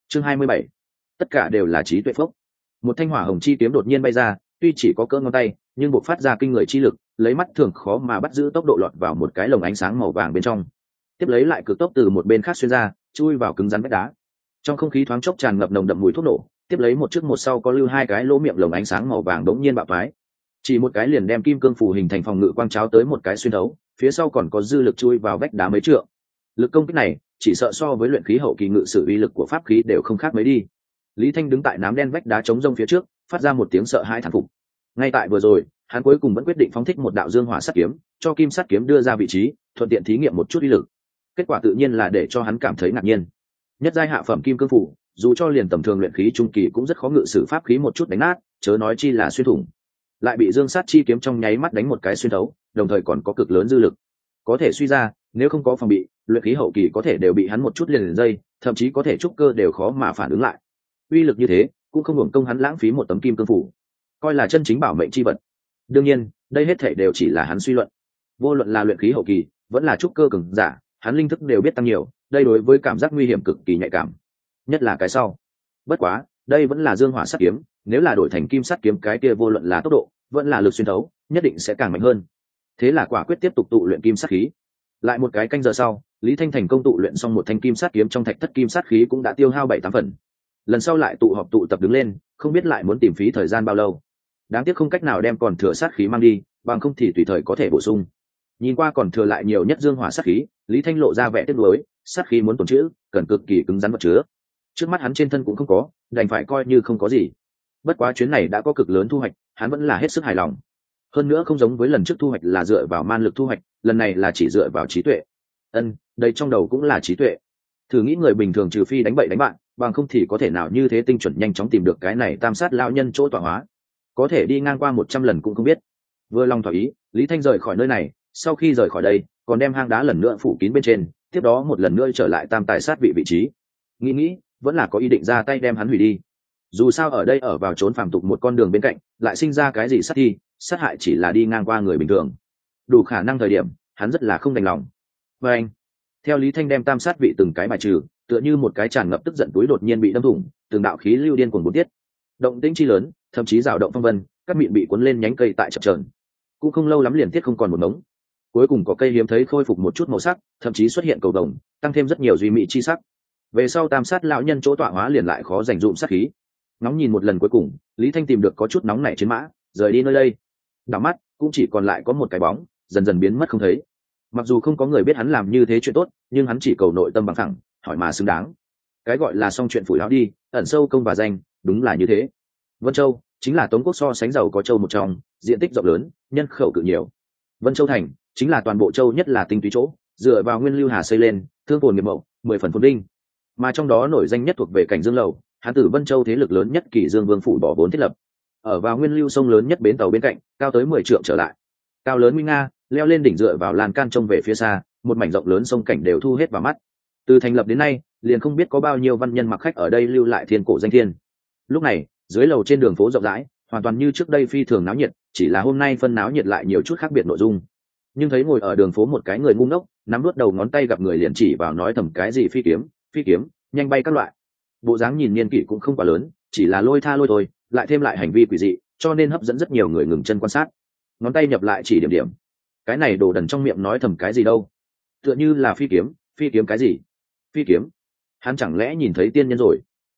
Chương 27. Tất cả đều là trí tuệ phốc. Một thanh hỏa hồng chi kiếm đột nhiên bay ra, tuy chỉ có cỡ ngón tay, nhưng bộc phát ra kinh người chi lực, lấy mắt thường khó mà bắt giữ tốc độ lọt vào một cái lồng ánh sáng màu vàng bên trong. Tiếp lấy lại cực tốc từ một bên khác xuyên ra, chui vào cứng rắn vách đá. Trong không khí thoáng chốc tràn ngập nồng đậm mùi thuốc nổ, tiếp lấy một trước một sau có lưu hai cái lỗ miệng lồng ánh sáng màu vàng đống nhiên bạo phái. Chỉ một cái liền đem kim cương phủ hình thành phòng ngự quang cháo tới một cái xuyên thấu, phía sau còn có dư lực chui vào vách đá mấy trượng. Lực công kích này, chỉ sợ so với luyện khí hậu kỳ ngự sử uy lực của pháp khí đều không khác mấy đi. Lý Thanh đứng tại nám đen vách đá chống rông phía trước, phát ra một tiếng sợ hãi thán phục. Ngay tại vừa rồi, hắn cuối cùng vẫn quyết định phóng thích một đạo dương hỏa sắt kiếm, cho kim sắt kiếm đưa ra vị trí, thuận tiện thí nghiệm một chút uy lực. Kết quả tự nhiên là để cho hắn cảm thấy ngạc nhiên. Nhất giai hạ phẩm kim cương phủ, dù cho liền tầm thường luyện khí trung kỳ cũng rất khó ngự sử pháp khí một chút đánh nát, chớ nói chi là xuyên thủng. Lại bị dương sát chi kiếm trong nháy mắt đánh một cái xuyên thấu, đồng thời còn có cực lớn dư lực. Có thể suy ra, nếu không có phòng bị, luyện khí hậu kỳ có thể đều bị hắn một chút liền dây, thậm chí có thể trúc cơ đều khó mà phản ứng lại. Uy lực như thế, cũng không hưởng công hắn lãng phí một tấm kim cương phủ, coi là chân chính bảo mệnh chi vật. Đương nhiên, đây hết thể đều chỉ là hắn suy luận. Vô luận là luyện khí hậu kỳ, vẫn là trúc cơ cường giả, hắn linh thức đều biết tăng nhiều, đây đối với cảm giác nguy hiểm cực kỳ nhạy cảm. Nhất là cái sau. Bất quá, đây vẫn là dương hỏa sắt kiếm, nếu là đổi thành kim sắt kiếm cái kia vô luận là tốc độ, vẫn là lực xuyên thấu, nhất định sẽ càng mạnh hơn. Thế là quả quyết tiếp tục tụ luyện kim sắt khí. Lại một cái canh giờ sau, Lý Thanh thành công tụ luyện xong một thanh kim sắt kiếm trong thạch thất kim sắt khí cũng đã tiêu hao 7-8 phần. Lần sau lại tụ họp tụ tập đứng lên, không biết lại muốn tìm phí thời gian bao lâu. Đáng tiếc không cách nào đem còn thừa sát khí mang đi, bằng không thì tùy thời có thể bổ sung. Nhìn qua còn thừa lại nhiều nhất dương hỏa sát khí, Lý Thanh lộ ra vẻ tiếc nuối, sát khí muốn tồn trữ, cần cực kỳ cứng rắn vật chứa. Trước mắt hắn trên thân cũng không có, đành phải coi như không có gì. Bất quá chuyến này đã có cực lớn thu hoạch, hắn vẫn là hết sức hài lòng. Hơn nữa không giống với lần trước thu hoạch là dựa vào man lực thu hoạch, lần này là chỉ dựa vào trí tuệ. Đây trong đầu cũng là trí tuệ. Thử nghĩ người bình thường trừ phi đánh bậy đánh bạn, bằng không thì có thể nào như thế tinh chuẩn nhanh chóng tìm được cái này tam sát lão nhân chỗ tọa hóa. Có thể đi ngang qua 100 lần cũng không biết. Vừa lòng thỏa ý, Lý Thanh rời khỏi nơi này, sau khi rời khỏi đây, còn đem hang đá lần nữa phủ kín bên trên, tiếp đó một lần nữa trở lại tam tài sát vị trí. Nghĩ, vẫn là có ý định ra tay đem hắn hủy đi. Dù sao ở đây ở vào trốn phàm tục một con đường bên cạnh, lại sinh ra cái gì sát thi, sát hại chỉ là đi ngang qua người bình thường. Đủ khả năng thời điểm, hắn rất là không đành lòng. Và anh, theo Lý Thanh đem tam sát vị từng cái bài trừ, tựa như một cái tràn ngập tức giận túi đột nhiên bị đâm thủng, từng đạo khí lưu điên cuồng bốn tiết. Động tĩnh chi lớn, thậm chí rào động phong vân, các miệng bị cuốn lên nhánh cây tại chập chờn. Cũng không lâu lắm liền tiết không còn một ngống. Cuối cùng có cây hiếm thấy khôi phục một chút màu sắc, thậm chí xuất hiện cầu vồng, tăng thêm rất nhiều duy mỹ chi sắc. Về sau tam sát lão nhân chỗ tọa hóa liền lại khó dành dụm sát khí. Nóng nhìn một lần cuối cùng, Lý Thanh tìm được có chút nóng nảy trên mã, rời đi nơi đây. Đảo mắt, cũng chỉ còn lại có một cái bóng, dần dần biến mất không thấy. Mặc dù không có người biết hắn làm như thế chuyện tốt, nhưng hắn chỉ cầu nội tâm bằng thẳng, hỏi mà xứng đáng. Cái gọi là xong chuyện phủi láo đi, ẩn sâu công và danh, đúng là như thế. Vân Châu chính là Tống quốc so sánh giàu có châu một trong, diện tích rộng lớn, nhân khẩu cự nhiều. Vân Châu thành chính là toàn bộ châu nhất là tinh túy chỗ, dựa vào nguyên lưu hà xây lên, thương phồn nghiệp mậu, 10 phần phồn vinh. Mà trong đó nổi danh nhất thuộc về Cảnh Dương lầu, hán tử Vân Châu thế lực lớn nhất Kỷ Dương Vương phủ bỏ vốn thiết lập. Ở vào nguyên lưu sông lớn nhất bến tàu bên cạnh, cao tới 10 trượng trở lại. Cao lớn nguy nga, leo lên đỉnh dựa vào lan can trông về phía xa, một mảnh rộng lớn sông cảnh đều thu hết vào mắt. Từ thành lập đến nay, liền không biết có bao nhiêu văn nhân mặc khách ở đây lưu lại thiên cổ danh thiên. Lúc này, dưới lầu trên đường phố rộng rãi, hoàn toàn như trước đây phi thường náo nhiệt, chỉ là hôm nay phân náo nhiệt lại nhiều chút khác biệt nội dung. Nhưng thấy ngồi ở đường phố một cái người ngu ngốc, nắm đuốt đầu ngón tay gặp người liền chỉ vào nói thầm cái gì phi kiếm, nhanh bay các loại. Bộ dáng nhìn niên kỷ cũng không quá lớn, chỉ là lôi tha lôi thôi, lại thêm lại hành vi quỷ dị, cho nên hấp dẫn rất nhiều người ngừng chân quan sát. Ngón tay nhập lại chỉ điểm. Cái này đồ đần trong miệng nói thầm cái gì đâu? Tựa như là phi kiếm cái gì? Phi kiếm? Hắn chẳng lẽ nhìn thấy tiên nhân rồi?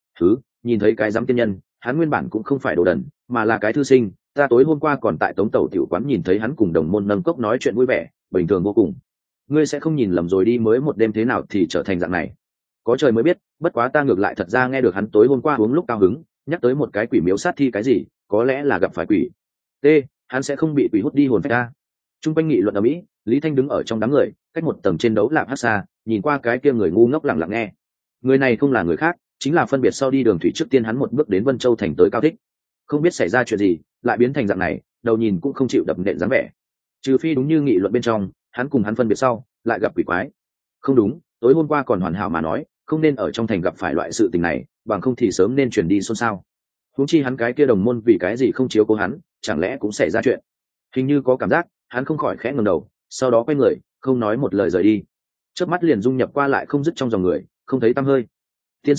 Nhìn thấy cái dám tiên nhân, hắn nguyên bản cũng không phải đồ đần, mà là cái thư sinh. Ta tối hôm qua còn tại Tống Tẩu tiểu quán nhìn thấy hắn cùng đồng môn nâng cốc nói chuyện vui vẻ, bình thường vô cùng. Ngươi sẽ không nhìn lầm rồi đi, mới một đêm thế nào thì trở thành dạng này. Có trời mới biết, bất quá ta ngược lại thật ra nghe được hắn tối hôm qua uống lúc cao hứng, nhắc tới một cái quỷ miếu sát thi cái gì, có lẽ là gặp phải quỷ. Hắn sẽ không bị quỷ hút đi hồn phách ta. Trung quanh nghị luận ở Mỹ, Lý Thanh đứng ở trong đám người, cách một tầng trên đấu lạp hát xa, nhìn qua cái kia người ngu ngốc lặng lặng nghe. Người này không là người khác, chính là phân biệt sau đi đường thủy trước tiên hắn một bước đến Vân Châu thành tới Cao Thích. Không biết xảy ra chuyện gì, lại biến thành dạng này, đầu nhìn cũng không chịu đập nện dáng vẻ. Trừ phi đúng như nghị luận bên trong, hắn cùng hắn phân biệt sau, lại gặp quỷ quái. Không đúng, tối hôm qua còn hoàn hảo mà nói, không nên ở trong thành gặp phải loại sự tình này, bằng không thì sớm nên chuyển đi xôn xao. Huống chi hắn cái kia đồng môn vì cái gì không chiếu cố hắn, chẳng lẽ cũng xảy ra chuyện. Hình như có cảm giác, hắn không khỏi khẽ ngẩng đầu, sau đó quay người, không nói một lời rời đi. Chớp mắt liền dung nhập qua lại không dứt trong dòng người, không thấy tăm hơi. Tiên sư,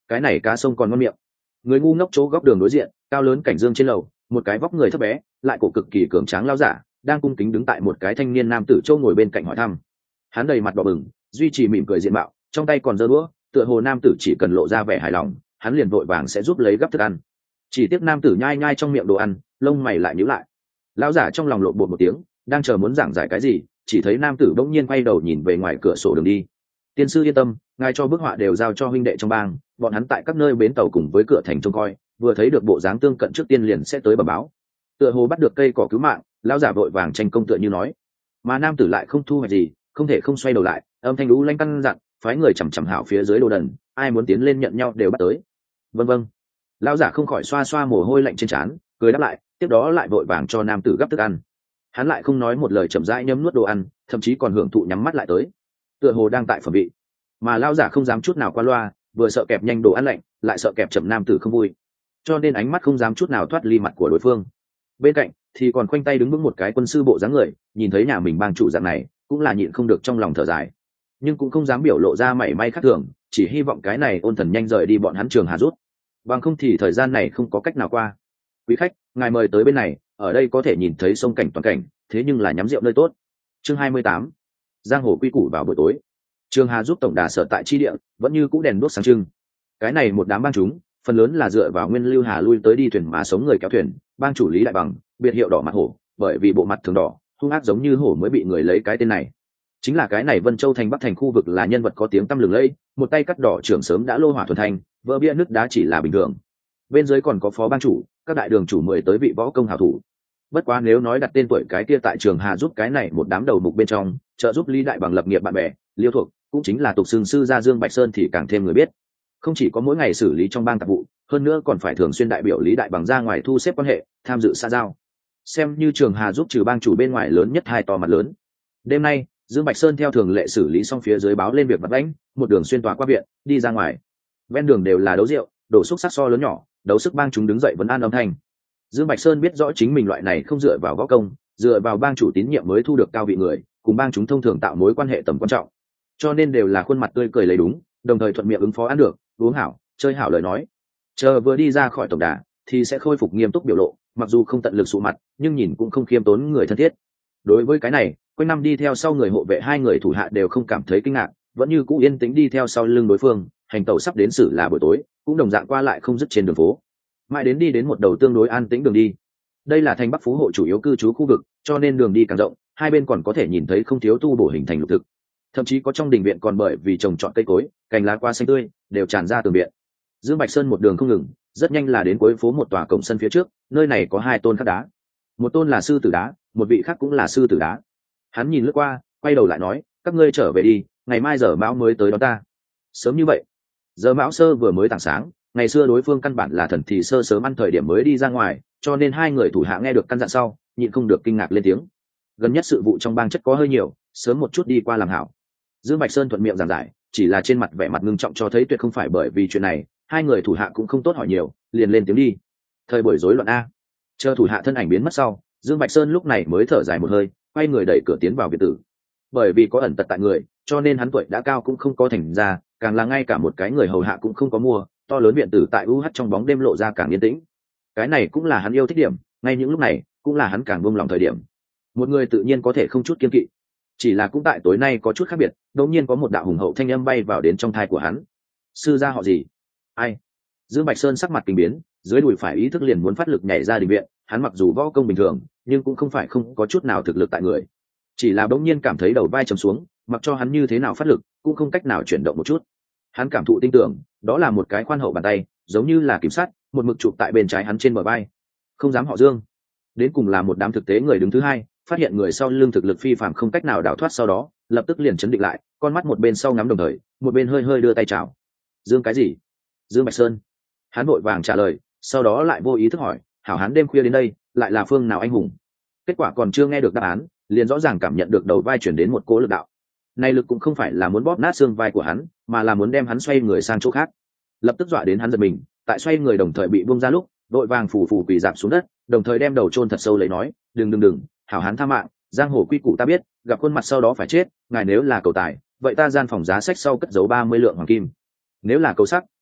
cái này cá sông còn ngon miệng. Người ngu ngốc chỗ góc đường đối diện, cao lớn cảnh dương trên lầu, một cái vóc người thấp bé lại cổ cực kỳ cường tráng lao giả đang cung kính đứng tại một cái thanh niên nam tử châu ngồi bên cạnh hỏi thăm. Hắn đầy mặt đỏ bừng, duy trì mỉm cười diện mạo, trong tay còn giơ đũa, tựa hồ nam tử chỉ cần lộ ra vẻ hài lòng hắn liền vội vàng sẽ giúp lấy gấp thức ăn. Chỉ tiếc nam tử nhai nhai trong miệng đồ ăn, lông mày lại nhíu lại. Lão giả trong lòng lộn bột một tiếng, đang chờ muốn giảng giải cái gì, chỉ thấy nam tử bỗng nhiên quay đầu nhìn về ngoài cửa sổ đường đi. Tiên sư yên tâm, ngài cho bức họa đều giao cho huynh đệ trong bang, bọn hắn tại các nơi bến tàu cùng với cửa thành trông coi, vừa thấy được bộ dáng tương cận trước tiên liền sẽ tới bẩm báo. Tựa hồ bắt được cây cỏ cứu mạng, lão giả vội vàng tranh công tựa như nói. Mà nam tử lại không thu hoạch gì, không thể không xoay đầu lại, âm thanh lú lanh căn dặn, phái người chằm chằm hảo phía dưới đồ đần, ai muốn tiến lên nhận nhau đều bắt tới. Vâng vâng. Lão giả không khỏi xoa xoa mồ hôi lạnh trên trán, cười đáp lại, tiếp đó lại vội vàng cho nam tử gấp thức ăn. Hắn lại không nói một lời, chậm rãi nhấm nuốt đồ ăn, thậm chí còn hưởng thụ nhắm mắt lại tới, tựa hồ đang tại phẩm vị. Mà lão giả không dám chút nào qua loa, vừa sợ kẹp nhanh đồ ăn lạnh, lại sợ kẹp chậm nam tử không vui, cho nên ánh mắt không dám chút nào thoát ly mặt của đối phương. Bên cạnh thì còn khoanh tay đứng vững một cái quân sư bộ dáng người, nhìn thấy nhà mình bang chủ dạng này cũng là nhịn không được trong lòng thở dài, nhưng cũng không dám biểu lộ ra mảy may khác thường, chỉ hy vọng cái này ôn thần nhanh rời đi bọn hắn Trường Hà rút, bằng không thì thời gian này không có cách nào qua. Quý khách, ngài mời tới bên này, ở đây có thể nhìn thấy sông cảnh toàn cảnh, thế nhưng là nhắm rượu nơi tốt. Chương 28. Giang hồ quy củ vào buổi tối. Trường Hà giúp tổng đà sở tại chi địa vẫn như cũ đèn đuốc sáng trưng. Cái này một đám bang chúng, phần lớn là dựa vào nguyên lưu hà lui tới đi thuyền mà sống người kéo thuyền. Bang chủ Lý Đại Bằng, biệt hiệu đỏ mặt hổ, bởi vì bộ mặt thường đỏ, hung ác giống như hổ mới bị người lấy cái tên này. Chính là cái này Vân Châu thành Bắc thành khu vực là nhân vật có tiếng tăm lừng lẫy, một tay cắt đỏ trưởng sớm đã lô hỏa thuần thành, vỡ bia nứt đá chỉ là bình thường. Bên dưới còn có phó bang chủ, các đại đường chủ 10 tới vị võ công hảo thủ. Bất quá nếu nói đặt tên tuổi cái kia tại Trường Hà giúp cái này một đám đầu mục bên trong, trợ giúp Lý Đại Bằng lập nghiệp bạn bè, liêu thuộc, cũng chính là tục xưng sư gia Dương Bạch Sơn thì càng thêm người biết. Không chỉ có mỗi ngày xử lý trong bang tạp vụ, hơn nữa còn phải thường xuyên đại biểu Lý Đại Bằng ra ngoài thu xếp quan hệ, tham dự xã giao. Xem như Trường Hà giúp trừ bang chủ bên ngoài lớn nhất hai to mặt lớn. Đêm nay, Dương Bạch Sơn theo thường lệ xử lý xong phía dưới báo lên việc vặt vãnh, một đường xuyên tỏa qua viện, đi ra ngoài. Ven đường đều là đấu rượu, đổ xúc sắc so lớn nhỏ, đấu sức bang chúng đứng dậy vấn an âm thanh. Dương Bạch Sơn biết rõ chính mình loại này không dựa vào võ công, dựa vào bang chủ tín nhiệm mới thu được cao vị người, cùng bang chúng thông thường tạo mối quan hệ tầm quan trọng, cho nên đều là khuôn mặt tươi cười lấy đúng, đồng thời thuận miệng ứng phó ăn được, uống hảo, chơi hảo lời nói. Chờ vừa đi ra khỏi tổng đà, thì sẽ khôi phục nghiêm túc biểu lộ, mặc dù không tận lực sụ mặt, nhưng nhìn cũng không khiêm tốn người thân thiết. Đối với cái này, quanh năm đi theo sau người hộ vệ hai người thủ hạ đều không cảm thấy kinh ngạc, vẫn như cũ yên tĩnh đi theo sau lưng đối phương, hành tẩu sắp đến xử là buổi tối, cũng đồng dạng qua lại không dứt trên đường phố. Mãi đến đi đến một đầu tương đối an tĩnh đường đi. Đây là thành Bắc Phú hộ chủ yếu cư trú khu vực, cho nên đường đi càng rộng, hai bên còn có thể nhìn thấy không thiếu tu bổ hình thành lục thực. Thậm chí có trong đình viện còn bởi vì trồng trọt cây cối, cành lá qua xanh tươi, đều tràn ra từ viện. Dương Bạch Sơn một đường không ngừng, rất nhanh là đến cuối phố một tòa cổng sân phía trước, nơi này có hai tôn khắc đá. Một tôn là sư tử đá, một vị khác cũng là sư tử đá. Hắn nhìn lướt qua, quay đầu lại nói, các ngươi trở về đi, ngày mai giờ mão mới tới đón ta. Sớm như vậy? Giờ mão sơ vừa mới tảng sáng, ngày xưa đối phương căn bản là thần thì sơ sớm ăn thời điểm mới đi ra ngoài, cho nên hai người thủ hạ nghe được căn dặn sau, nhịn không được kinh ngạc lên tiếng. Gần nhất sự vụ trong bang chất có hơi nhiều, sớm một chút đi qua làm hảo. Dương Bạch Sơn thuận miệng giảng giải, chỉ là trên mặt vẻ mặt ngưng trọng cho thấy tuyệt không phải bởi vì chuyện này, hai người thủ hạ cũng không tốt hỏi nhiều, liền lên tiếng đi. Thời buổi rối loạn a. Chờ thủ hạ thân ảnh biến mất sau, Dương Bạch Sơn lúc này mới thở dài một hơi, quay người đẩy cửa tiến vào viện tử. Bởi vì có ẩn tật tại người, cho nên hắn tuổi đã cao cũng không có thành ra, càng là ngay cả một cái người hầu hạ cũng không có mua, to lớn viện tử tại UH trong bóng đêm lộ ra càng yên tĩnh. Cái này cũng là hắn yêu thích điểm, ngay những lúc này, cũng là hắn càng buông lòng thời điểm. Một người tự nhiên có thể không chút kiêng kỵ. Chỉ là cũng tại tối nay có chút khác biệt, đột nhiên có một đạo hùng hậu thanh âm bay vào đến trong thai của hắn. Sư gia họ gì? Ai? Dương Bạch Sơn sắc mặt kinh biến, dưới đùi phải ý thức liền muốn phát lực nhảy ra đình viện, hắn mặc dù võ công bình thường, nhưng cũng không phải không có chút nào thực lực tại người. Chỉ là bỗng nhiên cảm thấy đầu vai trầm xuống, mặc cho hắn như thế nào phát lực, cũng không cách nào chuyển động một chút. Hắn cảm thụ tinh tưởng, đó là một cái khoan hậu bàn tay, giống như là kiểm sát, một mực chụp tại bên trái hắn trên bờ vai. Không dám họ Dương. Đến cùng là một đám thực tế người đứng thứ hai, phát hiện người sau lưng thực lực phi phàm không cách nào đào thoát, sau đó lập tức liền chấn định lại, con mắt một bên sau ngắm đồng thời, một bên hơi hơi đưa tay chào. Dương cái gì? Dương Bạch Sơn. Hắn vội vàng trả lời, sau đó lại vô ý thức hỏi, hảo hán đêm khuya đến đây, lại là phương nào anh hùng? Kết quả còn chưa nghe được đáp án, liền rõ ràng cảm nhận được đầu vai chuyển đến một cỗ lực đạo. Này lực cũng không phải là muốn bóp nát xương vai của hắn, mà là muốn đem hắn xoay người sang chỗ khác. Lập tức dọa đến hắn giật mình, tại xoay người đồng thời bị buông ra lúc, vội vàng phủ phủ quỳ rạp xuống đất, đồng thời đem đầu chôn thật sâu lấy nói, đừng, hảo hán tha mạng, giang hồ quy củ ta biết, gặp khuôn mặt sau đó phải chết, ngài nếu là cầu tài, vậy ta gian phòng giá sách sau cất giấu 30 lượng hoàng kim. Nếu là cầu sắc,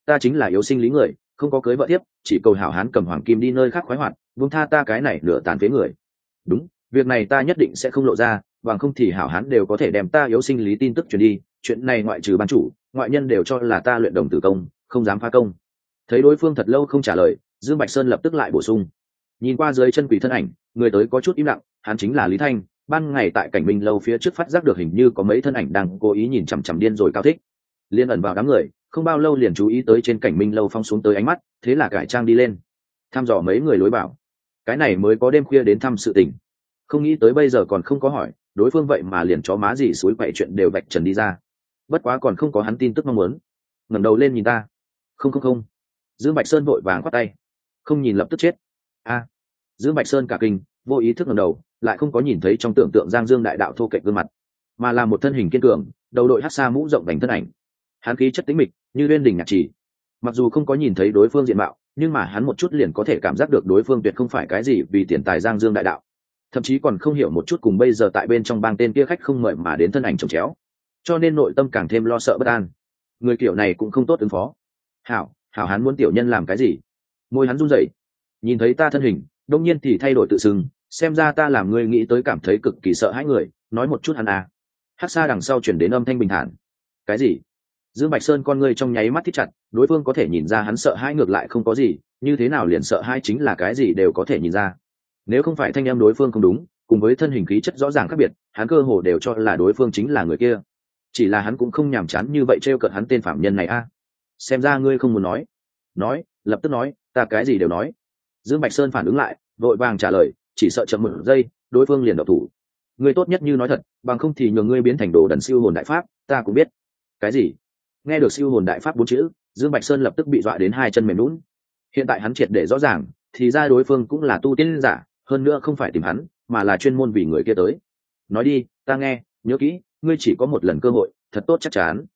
ta chính là yếu sinh lý người, không có cưới vợ tiếp, chỉ cầu hảo hán cầm hoàng kim đi nơi khác khoái hoạt, buông tha ta cái này nửa tàn phế người. Đúng, việc này ta nhất định sẽ không lộ ra, bằng không thì hảo hán đều có thể đem ta yếu sinh lý tin tức truyền đi, chuyện này ngoại trừ ban chủ, ngoại nhân đều cho là ta luyện đồng tử công, không dám phá công. Thấy đối phương thật lâu không trả lời, Dương Bạch Sơn lập tức lại bổ sung. Nhìn qua dưới chân quỷ thân ảnh, người tới có chút im lặng, hắn chính là Lý Thanh. Ban ngày tại cảnh minh lâu phía trước phát giác được hình như có mấy thân ảnh đang cố ý nhìn chằm chằm điên rồi Cao Thích, liên ẩn vào đám người, không bao lâu liền chú ý tới trên cảnh minh lâu phong xuống tới ánh mắt, thế là cải trang đi lên, thăm dò mấy người lối bảo. Cái này mới có đêm khuya đến thăm sự tình, không nghĩ tới bây giờ còn không có hỏi, đối phương vậy mà liền chó má gì suối quậy chuyện đều vạch trần đi ra. Bất quá còn không có hắn tin tức mong muốn. Ngẩng đầu lên nhìn ta. Không. Dương Bạch Sơn vội vàng khoát tay. Không nhìn lập tức chết. A. Dương Bạch Sơn cả kinh, vô ý thức ngẩng đầu, lại không có nhìn thấy trong tưởng tượng Giang Dương đại đạo thô kệch gương mặt, mà là một thân hình kiên cường, đầu đội hắc sa mũ rộng vành thân ảnh. Hắn khí chất tĩnh mịch, như uyên đỉnh nhạc trì. Mặc dù không có nhìn thấy đối phương diện mạo, nhưng mà hắn một chút liền có thể cảm giác được đối phương tuyệt không phải cái gì vì tiền tài Giang Dương đại đạo, thậm chí còn không hiểu một chút cùng bây giờ tại bên trong bang tên kia khách không mời mà đến thân ảnh chồng chéo, cho nên nội tâm càng thêm lo sợ bất an. Người kiểu này cũng không tốt ứng phó. Hảo hắn muốn tiểu nhân làm cái gì? Môi hắn run rẩy, nhìn thấy ta thân hình, đông nhiên thì thay đổi tự xưng, xem ra ta làm ngươi nghĩ tới cảm thấy cực kỳ sợ hãi người, nói một chút hắn à. Hắc xa đằng sau chuyển đến âm thanh bình thản. Cái gì? Dương Bạch Sơn con ngươi trong nháy mắt thít chặt, đối phương có thể nhìn ra hắn sợ hãi ngược lại không có gì, như thế nào liền sợ hãi chính là cái gì đều có thể nhìn ra. Nếu không phải thanh em đối phương không đúng, cùng với thân hình khí chất rõ ràng khác biệt, hắn cơ hồ đều cho là đối phương chính là người kia. Chỉ là hắn cũng không nhàm chán như vậy trêu cợt hắn tên phạm nhân này a. Xem ra ngươi không muốn nói, lập tức nói, ta cái gì đều nói. Dương Bạch Sơn phản ứng lại, vội vàng trả lời, chỉ sợ chậm một giây, đối phương liền độc thủ. Ngươi tốt nhất như nói thật, bằng không thì nhường ngươi biến thành đồ đần siêu hồn đại pháp, ta cũng biết. Cái gì? Nghe được siêu hồn đại pháp 4 chữ, Dương Bạch Sơn lập tức bị dọa đến hai chân mềm nhũn. Hiện tại hắn triệt để rõ ràng, thì ra đối phương cũng là tu tiên giả, hơn nữa không phải tìm hắn, mà là chuyên môn vì người kia tới. Nói đi, ta nghe, nhớ kỹ, ngươi chỉ có một lần cơ hội, thật tốt chắc chắn.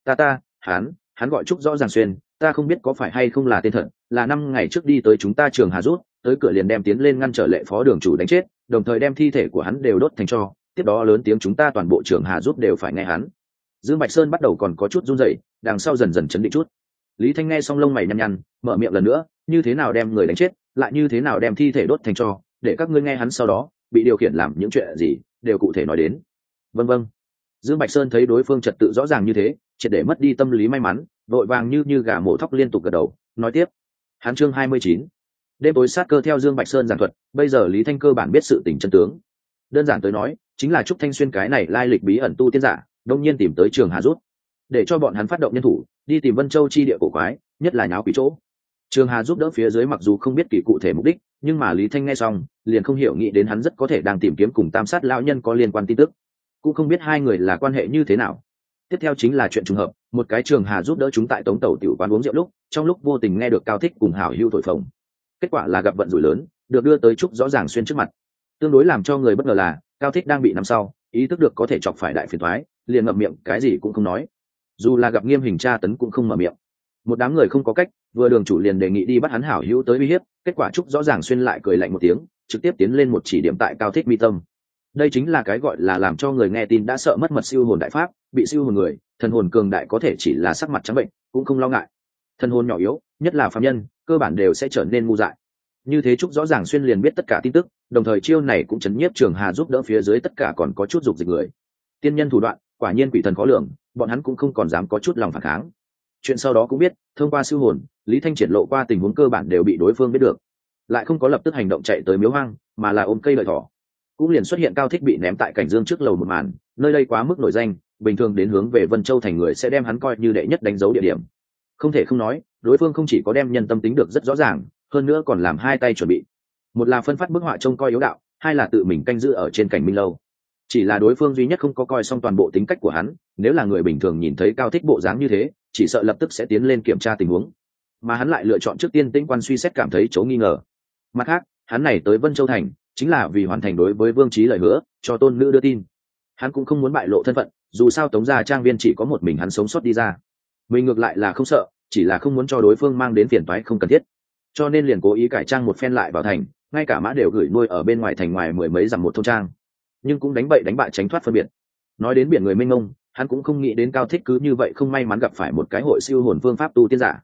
Hắn gọi Trúc Rõ Ràng Xuyên, ta không biết có phải hay không là tên thật, là 5 ngày trước đi tới chúng ta trường Hà Rút, tới cửa liền đem tiến lên ngăn trở lệ phó đường chủ đánh chết, đồng thời đem thi thể của hắn đều đốt thành tro, tiếp đó lớn tiếng chúng ta toàn bộ trường Hà Rút đều phải nghe hắn. Dương Bạch Sơn bắt đầu còn có chút run rẩy, đằng sau dần dần chấn định chút. Lý Thanh nghe xong lông mày nhăn nhăn, mở miệng lần nữa, như thế nào đem người đánh chết, lại như thế nào đem thi thể đốt thành tro, để các ngươi nghe hắn sau đó bị điều khiển làm những chuyện gì, đều cụ thể nói đến. Vâng. Dương Bạch Sơn thấy đối phương trật tự rõ ràng như thế, triệt để mất đi tâm lý may mắn, vội vàng như gà mổ thóc liên tục gật đầu, nói tiếp. Hắn chương 29. Đêm tối sát cơ theo Dương Bạch Sơn giảng thuật, bây giờ Lý Thanh cơ bản biết sự tình chân tướng. Đơn giản tới nói, chính là Trúc Thanh Xuyên cái này lai lịch bí ẩn tu tiên giả, đông nhiên tìm tới trường Hà Rút, để cho bọn hắn phát động nhân thủ, đi tìm Vân Châu chi địa cổ quái, nhất là nháo quỷ chỗ. Trường Hà giúp đỡ phía dưới mặc dù không biết kỳ cụ thể mục đích, nhưng mà Lý Thanh nghe xong, liền không hiểu nghĩ đến hắn rất có thể đang tìm kiếm cùng Tam Sát lão nhân có liên quan tin tức, cũng không biết hai người là quan hệ như thế nào. Tiếp theo chính là chuyện trùng hợp, một cái Trường Hà giúp đỡ chúng tại Tống Tẩu tiểu quán uống rượu lúc, trong lúc vô tình nghe được Cao Thích cùng Hảo Hưu thổi phồng. Kết quả là gặp vận rủi lớn, được đưa tới Trúc Rõ Ràng Xuyên trước mặt. Tương đối làm cho người bất ngờ là, Cao Thích đang bị nằm sau, ý thức được có thể chọc phải đại phiền toái, liền ngậm miệng cái gì cũng không nói, dù là gặp nghiêm hình tra tấn cũng không mở miệng. Một đám người không có cách, vừa đường chủ liền đề nghị đi bắt hắn Hảo Hữu tới uy hiếp, kết quả Trúc Rõ Ràng Xuyên lại cười lạnh một tiếng, trực tiếp tiến lên một chỉ điểm tại Cao Thích mi tâm. Đây chính là cái gọi là làm cho người nghe tin đã sợ mất mật siêu hồn đại pháp, bị siêu hồn người, thần hồn cường đại có thể chỉ là sắc mặt trắng bệnh, cũng không lo ngại. Thần hồn nhỏ yếu, nhất là phàm nhân, cơ bản đều sẽ trở nên ngu dại. Như thế Trúc Rõ Ràng Xuyên liền biết tất cả tin tức, đồng thời chiêu này cũng chấn nhiếp Trường Hà giúp đỡ phía dưới tất cả còn có chút dục dịch người. Tiên nhân thủ đoạn, quả nhiên quỷ thần khó lường, bọn hắn cũng không còn dám có chút lòng phản kháng. Chuyện sau đó cũng biết, thông qua siêu hồn, Lý Thanh triển lộ qua tình huống cơ bản đều bị đối phương biết được, lại không có lập tức hành động chạy tới miếu hoang, mà là ôm cây lợi thỏ. Cũng liền xuất hiện Cao Thích bị ném tại cảnh dương trước lầu một màn, nơi đây quá mức nổi danh, bình thường đến hướng về Vân Châu thành người sẽ đem hắn coi như đệ nhất đánh dấu địa điểm. Không thể không nói, đối phương không chỉ có đem nhân tâm tính được rất rõ ràng, hơn nữa còn làm hai tay chuẩn bị. Một là phân phát bức họa trông coi yếu đạo, hai là tự mình canh giữ ở trên cảnh minh lâu. Chỉ là đối phương duy nhất không có coi xong toàn bộ tính cách của hắn, nếu là người bình thường nhìn thấy Cao Thích bộ dáng như thế, chỉ sợ lập tức sẽ tiến lên kiểm tra tình huống, mà hắn lại lựa chọn trước tiên tĩnh quan suy xét cảm thấy chỗ nghi ngờ. Mặt khác, hắn này tới Vân Châu thành chính là vì hoàn thành đối với Vương Chí lời hứa, cho tôn nữ đưa tin. Hắn cũng không muốn bại lộ thân phận, dù sao Tống gia trang viên chỉ có một mình hắn sống sót đi ra, mình ngược lại là không sợ, chỉ là không muốn cho đối phương mang đến phiền toái không cần thiết, cho nên liền cố ý cải trang một phen lại vào thành, ngay cả mã đều gửi nuôi ở bên ngoài thành ngoài mười mấy dặm một thôn trang, nhưng cũng đánh bậy đánh bại tránh thoát phân biệt. Nói đến biển người mênh mông, hắn cũng không nghĩ đến Cao Thích cứ như vậy không may mắn gặp phải một cái hội siêu hồn phương pháp tu tiên giả.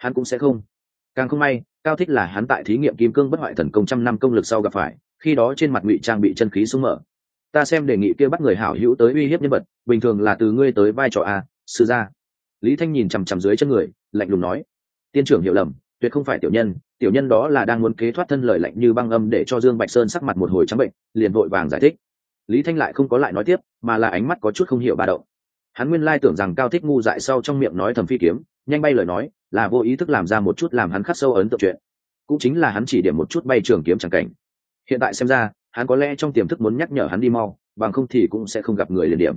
hắn cũng sẽ không. Càng không may, Cao Thích là hắn tại thí nghiệm kim cương bất hoại thần công 100 năm công lực sau gặp phải, khi đó trên mặt ngụy trang bị chân khí sung mở. Ta xem đề nghị kia bắt người hảo hữu tới uy hiếp nhân vật, bình thường là từ ngươi tới vai trò a, sư gia. Lý Thanh nhìn chằm chằm dưới chân người, lạnh lùng nói: tiên trưởng hiểu lầm, tuyệt không phải tiểu nhân đó là đang muốn kế thoát thân, lời lạnh như băng âm để cho Dương Bạch Sơn sắc mặt một hồi trắng bệnh, liền vội vàng giải thích. Lý Thanh lại không có lại nói tiếp, mà là ánh mắt có chút không hiểu ba động. Hắn nguyên lai tưởng rằng Cao Thích ngu dại sau trong miệng nói thầm phi kiếm, nhanh bay lời nói, là vô ý thức làm ra một chút làm hắn khắc sâu ấn tượng chuyện. Cũng chính là hắn chỉ điểm một chút bay trường kiếm chẳng cảnh. Hiện tại xem ra, hắn có lẽ trong tiềm thức muốn nhắc nhở hắn đi mau, bằng không thì cũng sẽ không gặp người liền điểm.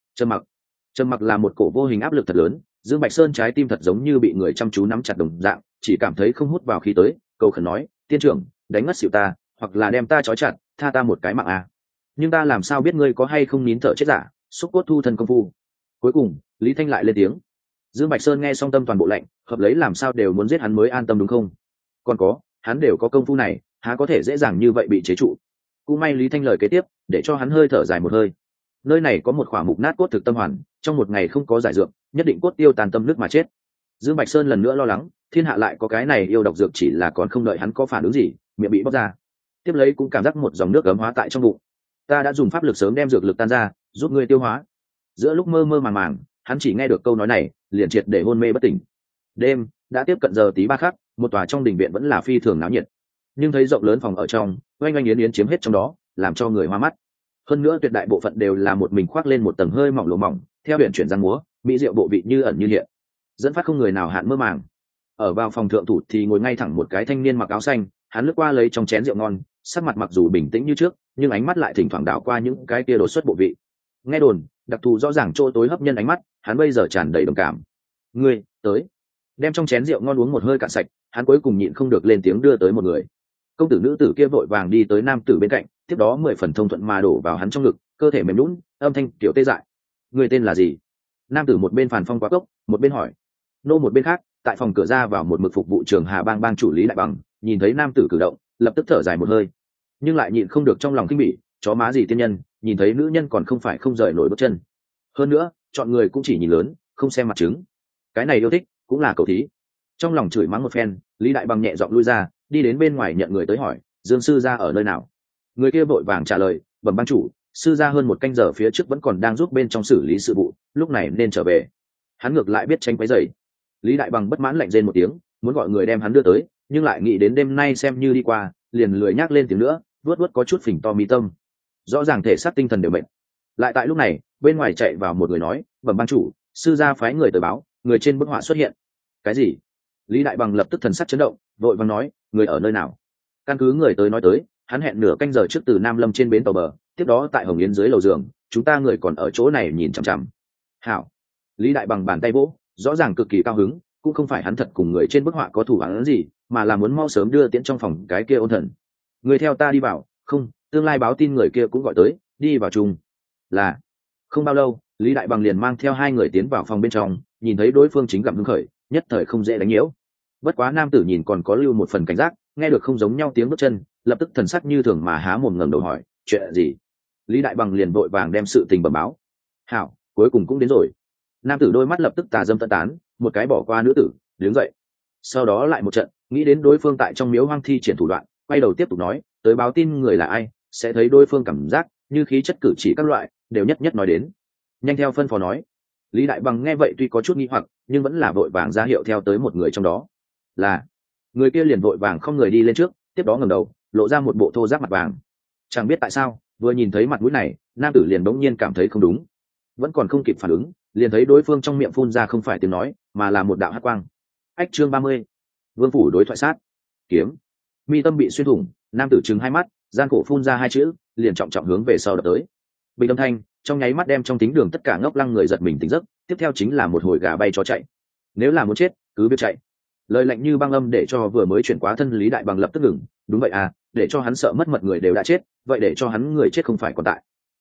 Trầm mặc là một cổ vô hình áp lực thật lớn, Dương Bạch Sơn trái tim thật giống như bị người chăm chú nắm chặt đồng dạng, chỉ cảm thấy không hút vào khí tới, cầu khẩn nói: tiên trưởng, đánh ngất xỉu ta, hoặc là đem ta trói chặt, tha ta một cái mạng à. Nhưng ta làm sao biết ngươi có hay không nín thở chết giả, xúc cốt thu thân công phu. Cuối cùng Lý Thanh lại lên tiếng. Dương Bạch Sơn nghe xong tâm toàn bộ lạnh, hợp lấy làm sao đều muốn giết hắn mới an tâm đúng không? Còn có, hắn đều có công phu này, há có thể dễ dàng như vậy bị chế trụ. Cũng may Lý Thanh lời kế tiếp để cho hắn hơi thở dài một hơi. Nơi này có một khỏa mục nát cốt thực tâm hoàn, trong một ngày không có giải dược, nhất định cốt tiêu tàn tâm nước mà chết. Dương Bạch Sơn lần nữa lo lắng, thiên hạ lại có cái này yêu độc dược, chỉ là còn không đợi hắn có phản ứng gì, miệng bị bóc ra. Tiếp lấy cũng cảm giác một dòng nước ấm hóa tại trong bụng. Ta đã dùng pháp lực sớm đem dược lực tan ra, giúp ngươi tiêu hóa. Giữa lúc mơ mơ màng màng, hắn chỉ nghe được câu nói này, liền triệt để hôn mê bất tỉnh. Đêm đã tiếp cận giờ tí ba khắc, một tòa trong đình viện vẫn là phi thường náo nhiệt, nhưng thấy rộng lớn phòng ở trong, oanh oanh yến yến chiếm hết trong đó, làm cho người hoa mắt. Hơn nữa tuyệt đại bộ phận đều là một mình khoác lên một tầng hơi mỏng lụa mỏng, theo huyện chuyển giang múa, mỹ diệu bộ vị như ẩn như hiện, dẫn phát không người nào hạn mơ màng. Ở vào phòng thượng thủ thì ngồi ngay thẳng một cái thanh niên mặc áo xanh, hắn lướt qua lấy trong chén rượu ngon, sắc mặt mặc dù bình tĩnh như trước, nhưng ánh mắt lại thỉnh thoảng đảo qua những cái kia đột xuất bộ vị. Nghe đồn, đặc thù rõ ràng chỗ tối hấp nhân ánh mắt, hắn bây giờ tràn đầy đồng cảm. Ngươi tới. Đem trong chén rượu ngon uống một hơi cạn sạch, hắn cuối cùng nhịn không được lên tiếng đưa tới một người. Công tử nữ tử kia vội vàng đi tới nam tử bên cạnh, tiếp đó 10 phần thông thuận mà đổ vào hắn trong ngực, cơ thể mềm nhũn, âm thanh kiểu tê dại. Người tên là gì? Nam tử một bên phàn phong quá cốc, một bên hỏi. Nô một bên khác, tại phòng cửa ra vào một mực phục vụ trường Hà Bang bang chủ Lý Đại Bằng, nhìn thấy nam tử cử động, lập tức thở dài một hơi, nhưng lại nhịn không được trong lòng kinh bỉ, chó má gì tiên nhân, nhìn thấy nữ nhân còn không phải không rời nổi bước chân. Hơn nữa, chọn người cũng chỉ nhìn lớn, không xem mặt trứng. Cái này yêu thích, cũng là cầu thí. Trong lòng chửi mắng một phen, Lý Đại Bằng nhẹ giọng lui ra, đi đến bên ngoài nhận người tới hỏi, Dương sư gia ở nơi nào? Người kia vội vàng trả lời, bẩm ban chủ, sư gia hơn một canh giờ phía trước vẫn còn đang giúp bên trong xử lý sự vụ, lúc này nên trở về. Hắn ngược lại biết tránh quấy rầy. Lý Đại Bằng bất mãn lạnh rên một tiếng, muốn gọi người đem hắn đưa tới, nhưng lại nghĩ đến đêm nay xem như đi qua, liền lười nhắc lên tiếng nữa, vuốt vuốt có chút phình to mi tâm. Rõ ràng thể xác tinh thần đều mệt. Lại tại lúc này, bên ngoài chạy vào một người nói, bẩm ban chủ, sư gia phái người tới báo, người trên bức họa xuất hiện. Cái gì? Lý Đại Bằng lập tức thần sắc chấn động, vội vàng nói, người ở nơi nào? Căn cứ người tới nói tới, hắn hẹn nửa canh giờ trước từ Nam Lâm trên bến tàu bờ, tiếp đó tại Hồng Yến dưới lầu giường, chúng ta người còn ở chỗ này nhìn chằm chằm. Hảo. Lý Đại Bằng bàn tay vỗ, rõ ràng cực kỳ cao hứng, cũng không phải hắn thật cùng người trên bức họa có thủ án gì, mà là muốn mau sớm đưa tiễn trong phòng cái kia ôn thần. Người theo ta đi vào, không, tương lai báo tin người kia cũng gọi tới, đi vào chung. Là. Không bao lâu, Lý Đại Bằng liền mang theo hai người tiến vào phòng bên trong, nhìn thấy đối phương chính gặm hứng khởi, nhất thời không dễ đánh nhiễu. Bất quá nam tử nhìn còn có lưu một phần cảnh giác, nghe được không giống nhau tiếng bước chân, lập tức thần sắc như thường mà há mồm ngẩng đầu hỏi, chuyện gì? Lý Đại Bằng liền vội vàng đem sự tình bẩm báo. Hảo, cuối cùng cũng đến rồi. Nam tử đôi mắt lập tức tà dâm tận tán, một cái bỏ qua nữ tử, đứng dậy. Sau đó lại một trận, nghĩ đến đối phương tại trong miếu hoang thi triển thủ đoạn, quay đầu tiếp tục nói, tới báo tin người là ai, sẽ thấy đối phương cảm giác như khí chất cử chỉ các loại đều nhất nhất nói đến. Nhanh theo phân phó nói. Lý Đại Bằng nghe vậy tuy có chút nghi hoặc, nhưng vẫn là vội vàng ra hiệu theo tới một người trong đó. Là. Người kia liền vội vàng không người đi lên trước, tiếp đó ngẩng đầu, lộ ra một bộ thô ráp mặt vàng. Chẳng biết tại sao, vừa nhìn thấy mặt mũi này, nam tử liền bỗng nhiên cảm thấy không đúng, vẫn còn không kịp phản ứng, liền thấy đối phương trong miệng phun ra không phải tiếng nói, mà là một đạo hắc quang. Ách chương 30. Vương phủ đối thoại sát. Kiếm. Mi tâm bị xuyên thủng, nam tử trừng hai mắt, gian khổ phun ra hai chữ, liền trọng trọng hướng về sau đập tới. Bình âm thanh, trong nháy mắt đem trong tính đường tất cả ngốc lăng người giật mình tỉnh giấc, tiếp theo chính là một hồi gà bay chó chạy. Nếu là muốn chết, cứ việc chạy. Lời lạnh như băng âm để cho vừa mới chuyển quá thân Lý Đại Bằng lập tức ngừng, đúng vậy à, để cho hắn sợ mất mật người đều đã chết, vậy để cho hắn người chết không phải còn tại.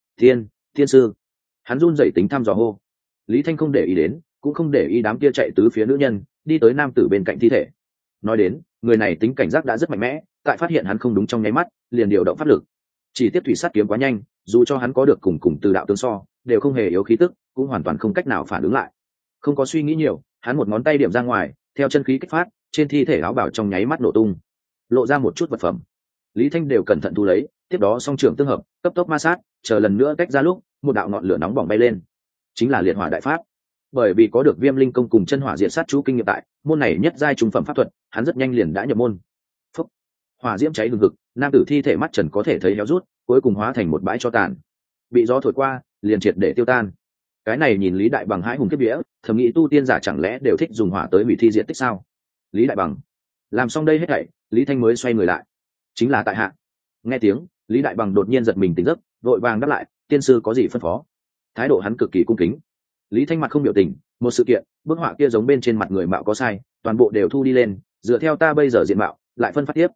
Thiên sư. Hắn run rẩy tính thăm dò hô. Lý Thanh không để ý đến, cũng không để ý đám kia chạy tứ phía nữ nhân, đi tới nam tử bên cạnh thi thể. Nói đến, người này tính cảnh giác đã rất mạnh mẽ, tại phát hiện hắn không đúng trong nháy mắt, liền điều động pháp lực. Chỉ tiếp thủy sát kiếm quá nhanh, dù cho hắn có được cùng từ đạo tương so, đều không hề yếu khí tức, cũng hoàn toàn không cách nào phản ứng lại. Không có suy nghĩ nhiều, hắn một ngón tay điểm ra ngoài, theo chân khí kích phát, trên thi thể áo bào trong nháy mắt nổ tung, lộ ra một chút vật phẩm. Lý Thanh đều cẩn thận thu lấy, tiếp đó song trưởng tương hợp, cấp tốc ma sát, chờ lần nữa cách ra lúc, một đạo ngọn lửa nóng bỏng bay lên, chính là liệt hỏa đại pháp. Bởi vì có được Viêm Linh công cùng chân hỏa diệt sát chú kinh nghiệm tại, môn này nhất giai trung phẩm pháp thuật, hắn rất nhanh liền đã nhập môn. Phốc, hỏa diễm cháy hừng hực, nam tử thi thể mắt trần có thể thấy héo rút, cuối cùng hóa thành một bãi tro tàn, bị gió thổi qua, liền triệt để tiêu tan. Cái này nhìn Lý Đại Bằng hãi hùng kiếp vía, thầm nghĩ tu tiên giả chẳng lẽ đều thích dùng hỏa tới hủy thi diệt tích sao? Lý Đại Bằng làm xong đây hết thảy, Lý Thanh mới xoay người lại, chính là tại hạ. Nghe tiếng, Lý Đại Bằng đột nhiên giật mình tỉnh giấc, vội vàng đáp lại, tiên sư có gì phân phó? Thái độ hắn cực kỳ cung kính. Lý Thanh mặt không biểu tình, một sự kiện, bức họa kia giống bên trên mặt người mạo có sai, toàn bộ đều thu đi lên, dựa theo ta bây giờ diện mạo, lại phân phát tiếp.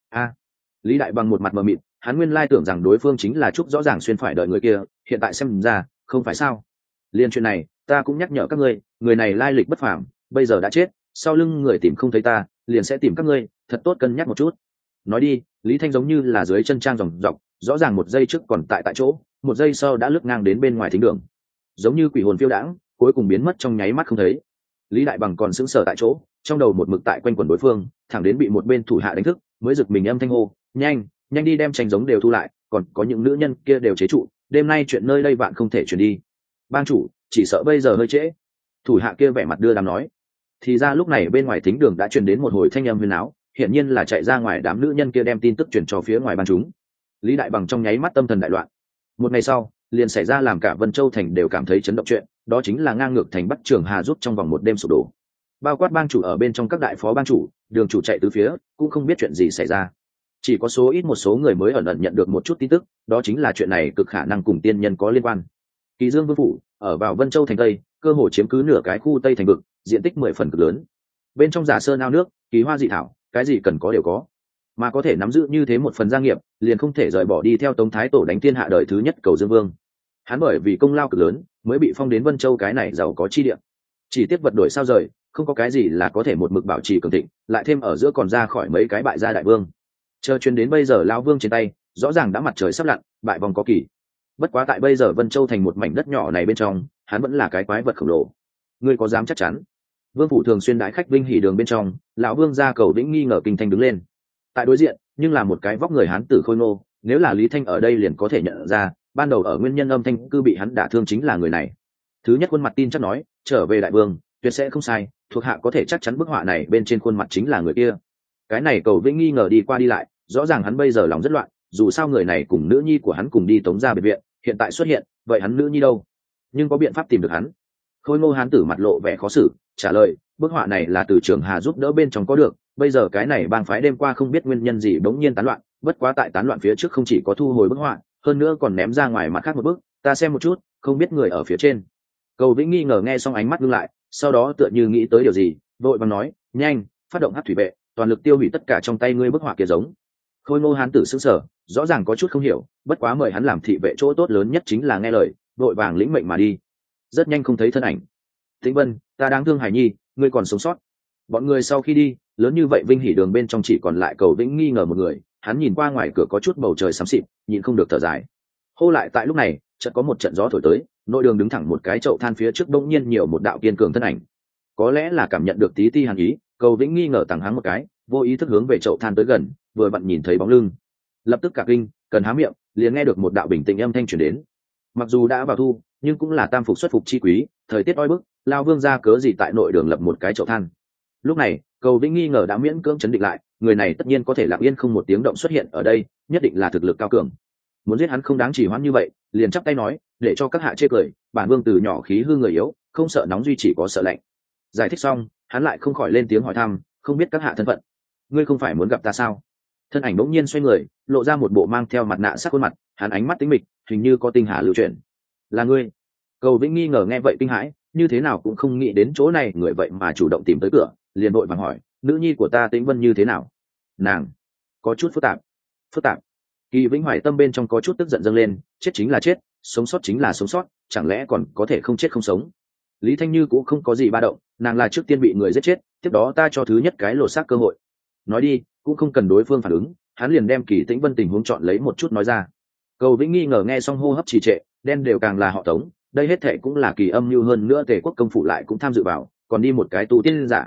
Lý Đại Bằng một mặt mờ mịt, hắn nguyên lai tưởng rằng đối phương chính là Trúc rõ ràng xuyên phải đợi người kia, hiện tại xem ra, không phải sao? Liên chuyện này, ta cũng nhắc nhở các ngươi, người này lai lịch bất phàm, bây giờ đã chết, sau lưng người tìm không thấy ta, liền sẽ tìm các ngươi, thật tốt cân nhắc một chút. Nói đi, Lý Thanh giống như là dưới chân trang dòng dọc, rõ ràng một giây trước còn tại chỗ, một giây sau đã lướt ngang đến bên ngoài thính đường, giống như quỷ hồn phiêu đãng, cuối cùng biến mất trong nháy mắt không thấy. Lý Đại Bằng còn sững sờ tại chỗ, trong đầu một mực tại quanh quẩn đối phương, thẳng đến bị một bên thủ hạ đánh thức, mới giật mình âm thanh hô, nhanh nhanh đi đem tranh giống đều thu lại, còn có những nữ nhân kia đều chế trụ, đêm nay chuyện nơi đây bạn không thể chuyển đi. Bang chủ, chỉ sợ bây giờ hơi trễ. Thủ hạ kia vẻ mặt đưa đám nói. Thì ra lúc này bên ngoài thính đường đã truyền đến một hồi thanh âm huyên náo, hiển nhiên là chạy ra ngoài đám nữ nhân kia đem tin tức truyền cho phía ngoài ban chúng. Lý Đại Bằng trong nháy mắt tâm thần đại loạn. Một ngày sau, liền xảy ra làm cả Vân Châu thành đều cảm thấy chấn động chuyện, đó chính là ngang ngược thành Bắc Trường Hà giúp trong vòng một đêm sụp đổ. Bao quát bang chủ ở bên trong các đại phó bang chủ, đường chủ chạy tứ phía, cũng không biết chuyện gì xảy ra. Chỉ có một số người mới ẩn ẩn nhận được một chút tin tức, đó chính là chuyện này cực khả năng cùng tiên nhân có liên quan. Kỳ Dương Vương phủ ở vào Vân Châu thành Tây, cơ hồ chiếm cứ nửa cái khu Tây thành vực, diện tích 10 phần cực lớn. Bên trong giả sơn ao nước, kỳ hoa dị thảo, cái gì cần có đều có. Mà có thể nắm giữ như thế một phần gia nghiệp, liền không thể rời bỏ đi theo Tống Thái Tổ đánh thiên hạ đời thứ nhất Cầu Dương Vương. Hắn bởi vì công lao cực lớn, mới bị phong đến Vân Châu cái này giàu có chi địa. Chỉ tiếc vật đổi sao rời, không có cái gì là có thể một mực bảo trì cường thịnh, lại thêm ở giữa còn ra khỏi mấy cái bại gia đại vương. Chờ chuyến đến bây giờ lão vương trên tay, rõ ràng đã mặt trời sắp lặn, bại vòng có kỳ. Bất quá tại bây giờ Vân Châu thành một mảnh đất nhỏ này bên trong, hắn vẫn là cái quái vật khổng lồ. Ngươi có dám chắc chắn? Vương phủ thường xuyên đãi khách vinh hỉ đường bên trong, lão vương ra Cầu Vĩnh nghi ngờ kinh thanh đứng lên. Tại đối diện, nhưng là một cái vóc người hán tử khôi ngô, nếu là Lý Thanh ở đây liền có thể nhận ra, ban đầu ở nguyên nhân âm thanh cư bị hắn đả thương chính là người này. Thứ nhất khuôn mặt tin chắc nói, trở về đại vương, tuyệt sẽ không sai, thuộc hạ có thể chắc chắn bức họa này bên trên khuôn mặt chính là người kia. Cái này Cầu Vĩnh nghi ngờ đi qua đi lại, rõ ràng hắn bây giờ lòng rất loạn, dù sao người này cùng nữ nhi của hắn cùng đi Tống gia biệt viện, hiện tại xuất hiện, vậy hắn nữ nhi đâu? Nhưng có biện pháp tìm được hắn. Khôi ngô hán tử mặt lộ vẻ khó xử, trả lời, bức họa này là từ Trường Hà giúp đỡ bên trong có được, bây giờ cái này bang phái đêm qua không biết nguyên nhân gì bỗng nhiên tán loạn, bất quá tại tán loạn phía trước không chỉ có thu hồi bức họa, hơn nữa còn ném ra ngoài mặt khác một bức, ta xem một chút, không biết người ở phía trên. Cầu Vĩnh nghi ngờ nghe xong ánh mắt ngưng lại, sau đó tựa như nghĩ tới điều gì, vội vàng nói, nhanh, phát động hắc thủy vệ, toàn lực tiêu hủy tất cả trong tay ngươi bức họa kia giống. Khôi ngô hán tử sững sờ, rõ ràng có chút không hiểu, bất quá mời hắn làm thị vệ chỗ tốt lớn nhất chính là nghe lời, vội vàng lĩnh mệnh mà đi. Rất nhanh không thấy thân ảnh. Tĩnh Vân, ta đáng thương Hải Nhi, ngươi còn sống sót. Bọn người sau khi đi, lớn như vậy vinh hỉ đường bên trong chỉ còn lại Cầu Vĩnh nghi ngờ một người, hắn nhìn qua ngoài cửa có chút bầu trời xám xịt, nhìn không được thở dài. Hô lại tại lúc này, chợt có một trận gió thổi tới, nội đường đứng thẳng một cái chậu than phía trước bỗng nhiên nhiều một đạo kiên cường thân ảnh. Có lẽ là cảm nhận được tí ti hàn ý, Cầu Vĩnh nghi ngờ tàng háng một cái, vô ý thức hướng về chậu than tới gần, vừa vặn nhìn thấy bóng lưng, lập tức cả kinh, cần há miệng, liền nghe được một đạo bình tĩnh âm thanh truyền đến. Mặc dù đã vào thu, nhưng cũng là tam phục xuất phục chi quý, thời tiết oi bức, lao vương ra cớ gì tại nội đường lập một cái chậu than. Lúc này, Cầu Vĩnh nghi ngờ đã miễn cưỡng chấn định lại, người này tất nhiên có thể lặng yên không một tiếng động xuất hiện ở đây, nhất định là thực lực cao cường. Muốn giết hắn không đáng chỉ hoãn như vậy, liền chắp tay nói, để cho các hạ chê cười, bản vương từ nhỏ khí hư người yếu, không sợ nóng duy chỉ có sợ lạnh. Giải thích xong, hắn lại không khỏi lên tiếng hỏi thăm, không biết các hạ thân phận, ngươi không phải muốn gặp ta sao? Thân ảnh bỗng nhiên xoay người, lộ ra một bộ mang theo mặt nạ sắc khuôn mặt, hắn ánh mắt tĩnh mịch, hình như có tinh hà lưu chuyển. Là ngươi? Cầu Vĩnh nghi ngờ nghe vậy kinh hãi, như thế nào cũng không nghĩ đến chỗ này người vậy mà chủ động tìm tới cửa, liền vội vàng hỏi, nữ nhi của ta Tĩnh Vân như thế nào? Nàng có chút phức tạp. Phức tạp? Kỳ Vĩnh Hoài tâm bên trong có chút tức giận dâng lên, chết chính là chết, sống sót chính là sống sót, chẳng lẽ còn có thể không chết không sống? Lý Thanh Như cũng không có gì ba động, nàng là trước tiên bị người giết chết, tiếp đó ta cho thứ nhất cái lột xác cơ hội. Nói đi, cũng không cần đối phương phản ứng, hắn liền đem Kỳ Tĩnh Vân tình huống chọn lấy một chút nói ra. Cầu Vĩnh nghi ngờ nghe xong hô hấp trì trệ, đen đều càng là họ Tống, đây hết thệ cũng là kỳ âm mưu hơn nữa Tề quốc công phủ lại cũng tham dự vào, còn đi một cái tu tiên giả.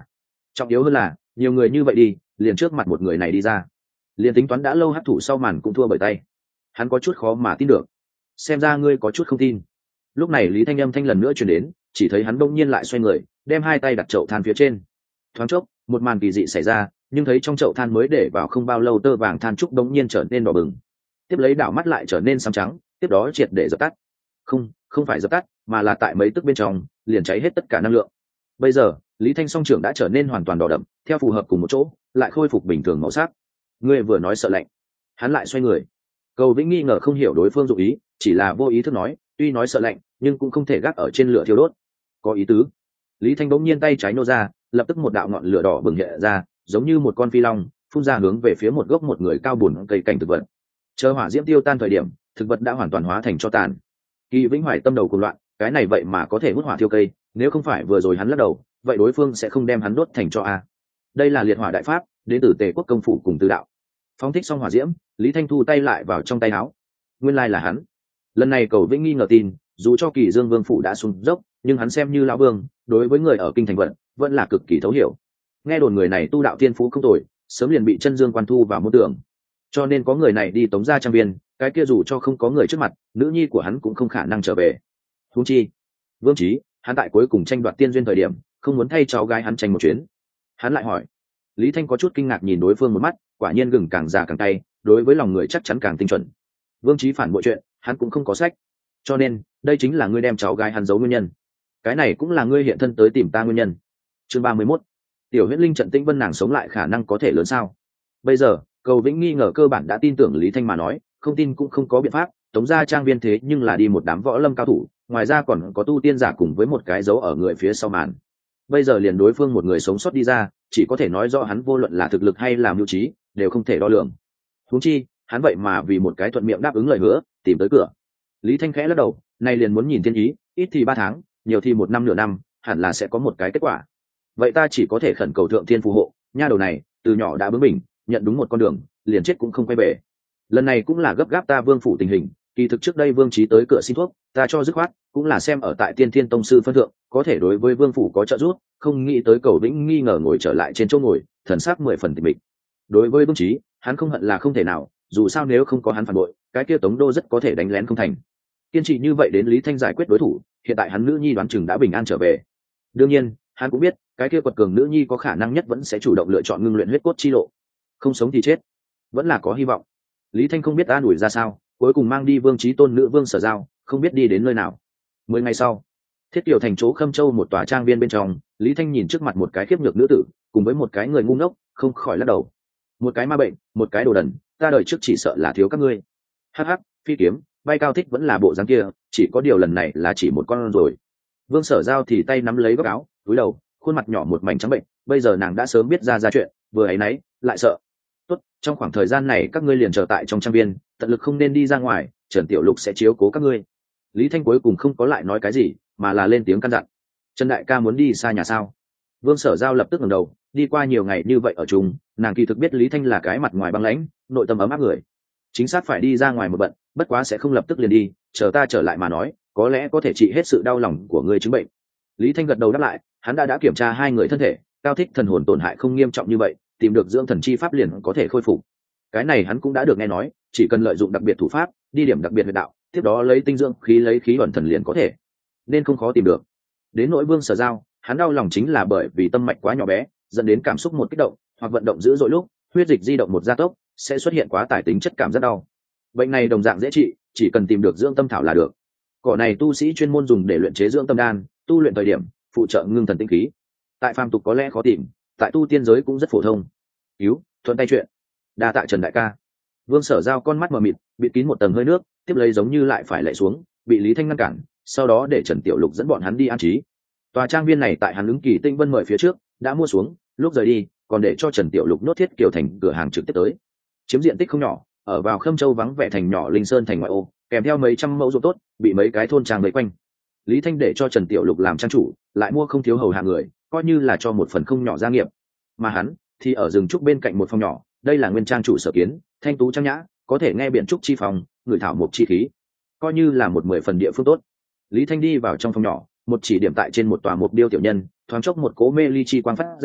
trọng yếu hơn là nhiều người như vậy đi liền trước mặt một người này đi ra, liền tính toán đã lâu hấp thụ sau màn cũng thua bởi tay. Hắn có chút khó mà tin được. Xem ra ngươi có chút không tin. Lúc này Lý Thanh âm thanh lần nữa truyền đến, chỉ thấy hắn đông nhiên lại xoay người, đem hai tay đặt chậu than phía trên. Thoáng chốc một màn kỳ dị xảy ra, nhưng thấy trong chậu than mới để vào không bao lâu tơ vàng than trúc đông nhiên trở nên đỏ bừng, tiếp lấy đảo mắt lại trở nên xám trắng, tiếp đó triệt để dập tắt. Không phải dập tắt, mà là tại mấy tức bên trong liền cháy hết tất cả năng lượng. Bây giờ Lý Thanh song trưởng đã trở nên hoàn toàn đỏ đậm, theo phù hợp cùng một chỗ lại khôi phục bình thường màu sắc. Ngươi vừa nói sợ lạnh. Hắn lại xoay người. Cầu Vĩnh nghi ngờ không hiểu đối phương dụng ý, chỉ là vô ý thức nói, tuy nói sợ lạnh nhưng cũng không thể gác ở trên lửa thiêu đốt. Có ý tứ. Lý Thanh bỗng nhiên tay trái nô ra, lập tức một đạo ngọn lửa đỏ bừng hiện ra, giống như một con phi long phun ra hướng về phía một gốc một người cao bùn cây cảnh thực vật. Chờ hỏa diễm tiêu tan thời điểm, thực vật đã hoàn toàn hóa thành tro tàn. Kỳ Vĩnh Hoài tâm đầu cuồng loạn, cái này vậy mà có thể hút hỏa thiêu cây, nếu không phải vừa rồi hắn lắc đầu, vậy đối phương sẽ không đem hắn đốt thành tro a. Đây là liệt hỏa đại pháp, đến từ Tề quốc công phủ cùng Tư đạo. Phóng thích xong hỏa diễm, Lý Thanh thu tay lại vào trong tay áo. Nguyên lai là hắn. Lần này Cầu Vĩnh nghi ngờ tin, dù cho Kỳ Dương Vương phủ đã xuống dốc, nhưng hắn xem như lão vương, đối với người ở kinh thành vẫn là cực kỳ thấu hiểu. Nghe đồn người này tu đạo thiên phú không tồi, sớm liền bị chân dương quan thu vào môn tưởng, cho nên có người này đi tống ra trang viên, cái kia dù cho không có người trước mặt, nữ nhi của hắn cũng không khả năng trở về. Huống chi Vương Chí, hắn tại cuối cùng tranh đoạt tiên duyên thời điểm, không muốn thay cháu gái hắn tranh một chuyến. Hắn lại hỏi. Lý Thanh có chút kinh ngạc nhìn đối phương một mắt, quả nhiên gừng càng già càng tay, đối với lòng người chắc chắn càng tinh chuẩn. Vương Chí phản bội chuyện, hắn cũng không có sách, cho nên đây chính là ngươi đem cháu gái hắn giấu nguyên nhân. Cái này cũng là ngươi hiện thân tới tìm ta nguyên nhân. Chương 31. Tiểu Huyễn Linh trận Tĩnh Vân nàng sống lại khả năng có thể lớn sao? Bây giờ Cầu Vĩnh nghi ngờ cơ bản đã tin tưởng Lý Thanh mà nói, không tin cũng không có biện pháp. Tống gia trang viên thế nhưng là đi một đám võ lâm cao thủ, ngoài ra còn có tu tiên giả cùng với một cái dấu ở người phía sau màn. Bây giờ liền đối phương một người sống sót đi ra, chỉ có thể nói rõ hắn vô luận là thực lực hay là mưu trí đều không thể đo lường. Huống chi hắn vậy mà vì một cái thuận miệng đáp ứng lời hứa tìm tới cửa. Lý Thanh khẽ lắc đầu, này liền muốn nhìn thiên ý, ít thì 3 tháng, nhiều thì 1 năm nửa năm, hẳn là sẽ có một cái kết quả. Vậy ta chỉ có thể khẩn cầu thượng thiên phù hộ, nha đầu này từ nhỏ đã bướng bỉnh, nhận đúng một con đường liền chết cũng không quay về. Lần này cũng là gấp gáp ta Vương phủ tình hình, kỳ thực trước đây Vương Chí tới cửa xin thuốc, ta cho dứt khoát, cũng là xem ở tại Tiên Thiên tông sư phân thượng, có thể đối với Vương phủ có trợ giúp, không nghĩ tới Cầu Vĩnh nghi ngờ ngồi trở lại trên chỗ ngồi, thần sắc 10 phần tịch mịch. Đối với Vương Chí, hắn không hận là không thể nào, dù sao nếu không có hắn phản bội, cái kia Tống đô rất có thể đánh lén không thành. Kiên trì như vậy đến Lý Thanh giải quyết đối thủ, hiện tại hắn nữ nhi đoán chừng đã bình an trở về. Đương nhiên hắn cũng biết cái kia quật cường nữ nhi có khả năng nhất vẫn sẽ chủ động lựa chọn ngưng luyện huyết cốt chi lộ, không sống thì chết, vẫn là có hy vọng. Lý Thanh không biết an ủi ra sao, cuối cùng mang đi Vương Chí tôn nữ Vương Sở Giao, không biết đi đến nơi nào. 10 ngày sau, Thiết Kiều thành chỗ Khâm Châu một tòa trang viên bên trong, Lý Thanh nhìn trước mặt một cái khiếp nhược nữ tử cùng với một cái người ngu ngốc, không khỏi lắc đầu. Một cái ma bệnh, một cái đồ đần, ta đời trước chỉ sợ là thiếu các ngươi. Hắc hắc, phi kiếm bay cao thích vẫn là bộ dáng kia, chỉ có điều lần này là chỉ một con rồi. Vương Sở Giao thì tay nắm lấy góc áo, cúi đầu, khuôn mặt nhỏ một mảnh trắng bệnh, bây giờ nàng đã sớm biết ra chuyện, vừa ấy nấy lại sợ. Tốt, trong khoảng thời gian này các ngươi liền chờ tại trong trang viên, tận lực không nên đi ra ngoài, Trần Tiểu Lục sẽ chiếu cố các ngươi. Lý Thanh cuối cùng không có lại nói cái gì, mà là lên tiếng căn dặn. Trần đại ca muốn đi xa nhà sao? Vương Sở Giao lập tức ngẩng đầu, đi qua nhiều ngày như vậy ở chung, nàng kỳ thực biết Lý Thanh là cái mặt ngoài băng lãnh, nội tâm ấm áp người. Chính xác phải đi ra ngoài một bận, bất quá sẽ không lập tức liền đi, chờ ta trở lại mà nói, có lẽ có thể trị hết sự đau lòng của ngươi chứng bệnh. Lý Thanh gật đầu đáp lại, hắn đã kiểm tra hai người thân thể, Cao Thích thần hồn tổn hại không nghiêm trọng như vậy, tìm được dưỡng thần chi pháp liền có thể khôi phục. Cái này hắn cũng đã được nghe nói, chỉ cần lợi dụng đặc biệt thủ pháp, đi điểm đặc biệt huyệt đạo, tiếp đó lấy tinh dưỡng khí lấy khí ẩn thần liền có thể, nên không khó tìm được. Đến nỗi Vương Sở Giao, hắn đau lòng chính là bởi vì tâm mạch quá nhỏ bé, dẫn đến cảm xúc một kích động hoặc vận động dữ dội lúc, huyết dịch di động một gia tốc, sẽ xuất hiện quá tải tính chất cảm rất đau. Bệnh này đồng dạng dễ trị, chỉ cần tìm được dưỡng tâm thảo là được. Cỏ này tu sĩ chuyên môn dùng để luyện chế dưỡng tâm đan, tu luyện thời điểm phụ trợ ngưng thần tinh khí. Tại phàm tục có lẽ khó tìm, tại tu tiên giới cũng rất phổ thông. Cứu, thuận tay chuyện. Đa tạ Trần đại ca. Vương Sở Giao con mắt mờ mịt, bịt kín một tầng hơi nước, tiếp lấy giống như lại phải lạy xuống, bị Lý Thanh ngăn cản, sau đó để Trần Tiểu Lục dẫn bọn hắn đi an trí. Tòa trang viên này tại hắn ứng Kỳ Tinh Vân mời phía trước đã mua xuống, lúc rời đi còn để cho Trần Tiểu Lục nốt Thiết Kiều thành cửa hàng trực tiếp tới, chiếm diện tích không nhỏ, ở vào Khâm Châu vắng vẻ thành nhỏ Linh Sơn thành ngoại ô, kèm theo mấy trăm mẫu ruộng tốt, bị mấy cái thôn trang vây quanh. Lý Thanh để cho Trần Tiểu Lục làm trang chủ, lại mua không thiếu hầu hạ người, coi như là cho một phần không nhỏ gia nghiệp. Mà hắn thì ở rừng trúc bên cạnh một phòng nhỏ, đây là nguyên trang chủ sở kiến, thanh tú trang nhã, có thể nghe biển trúc chi phòng, người thảo mộc chi khí, coi như là một 10 phần địa phương tốt. Lý Thanh đi vào trong phòng nhỏ, một chỉ điểm tại trên một tòa mục điêu tiểu nhân, thoáng chốc một cỗ mê ly chi quang phát ra,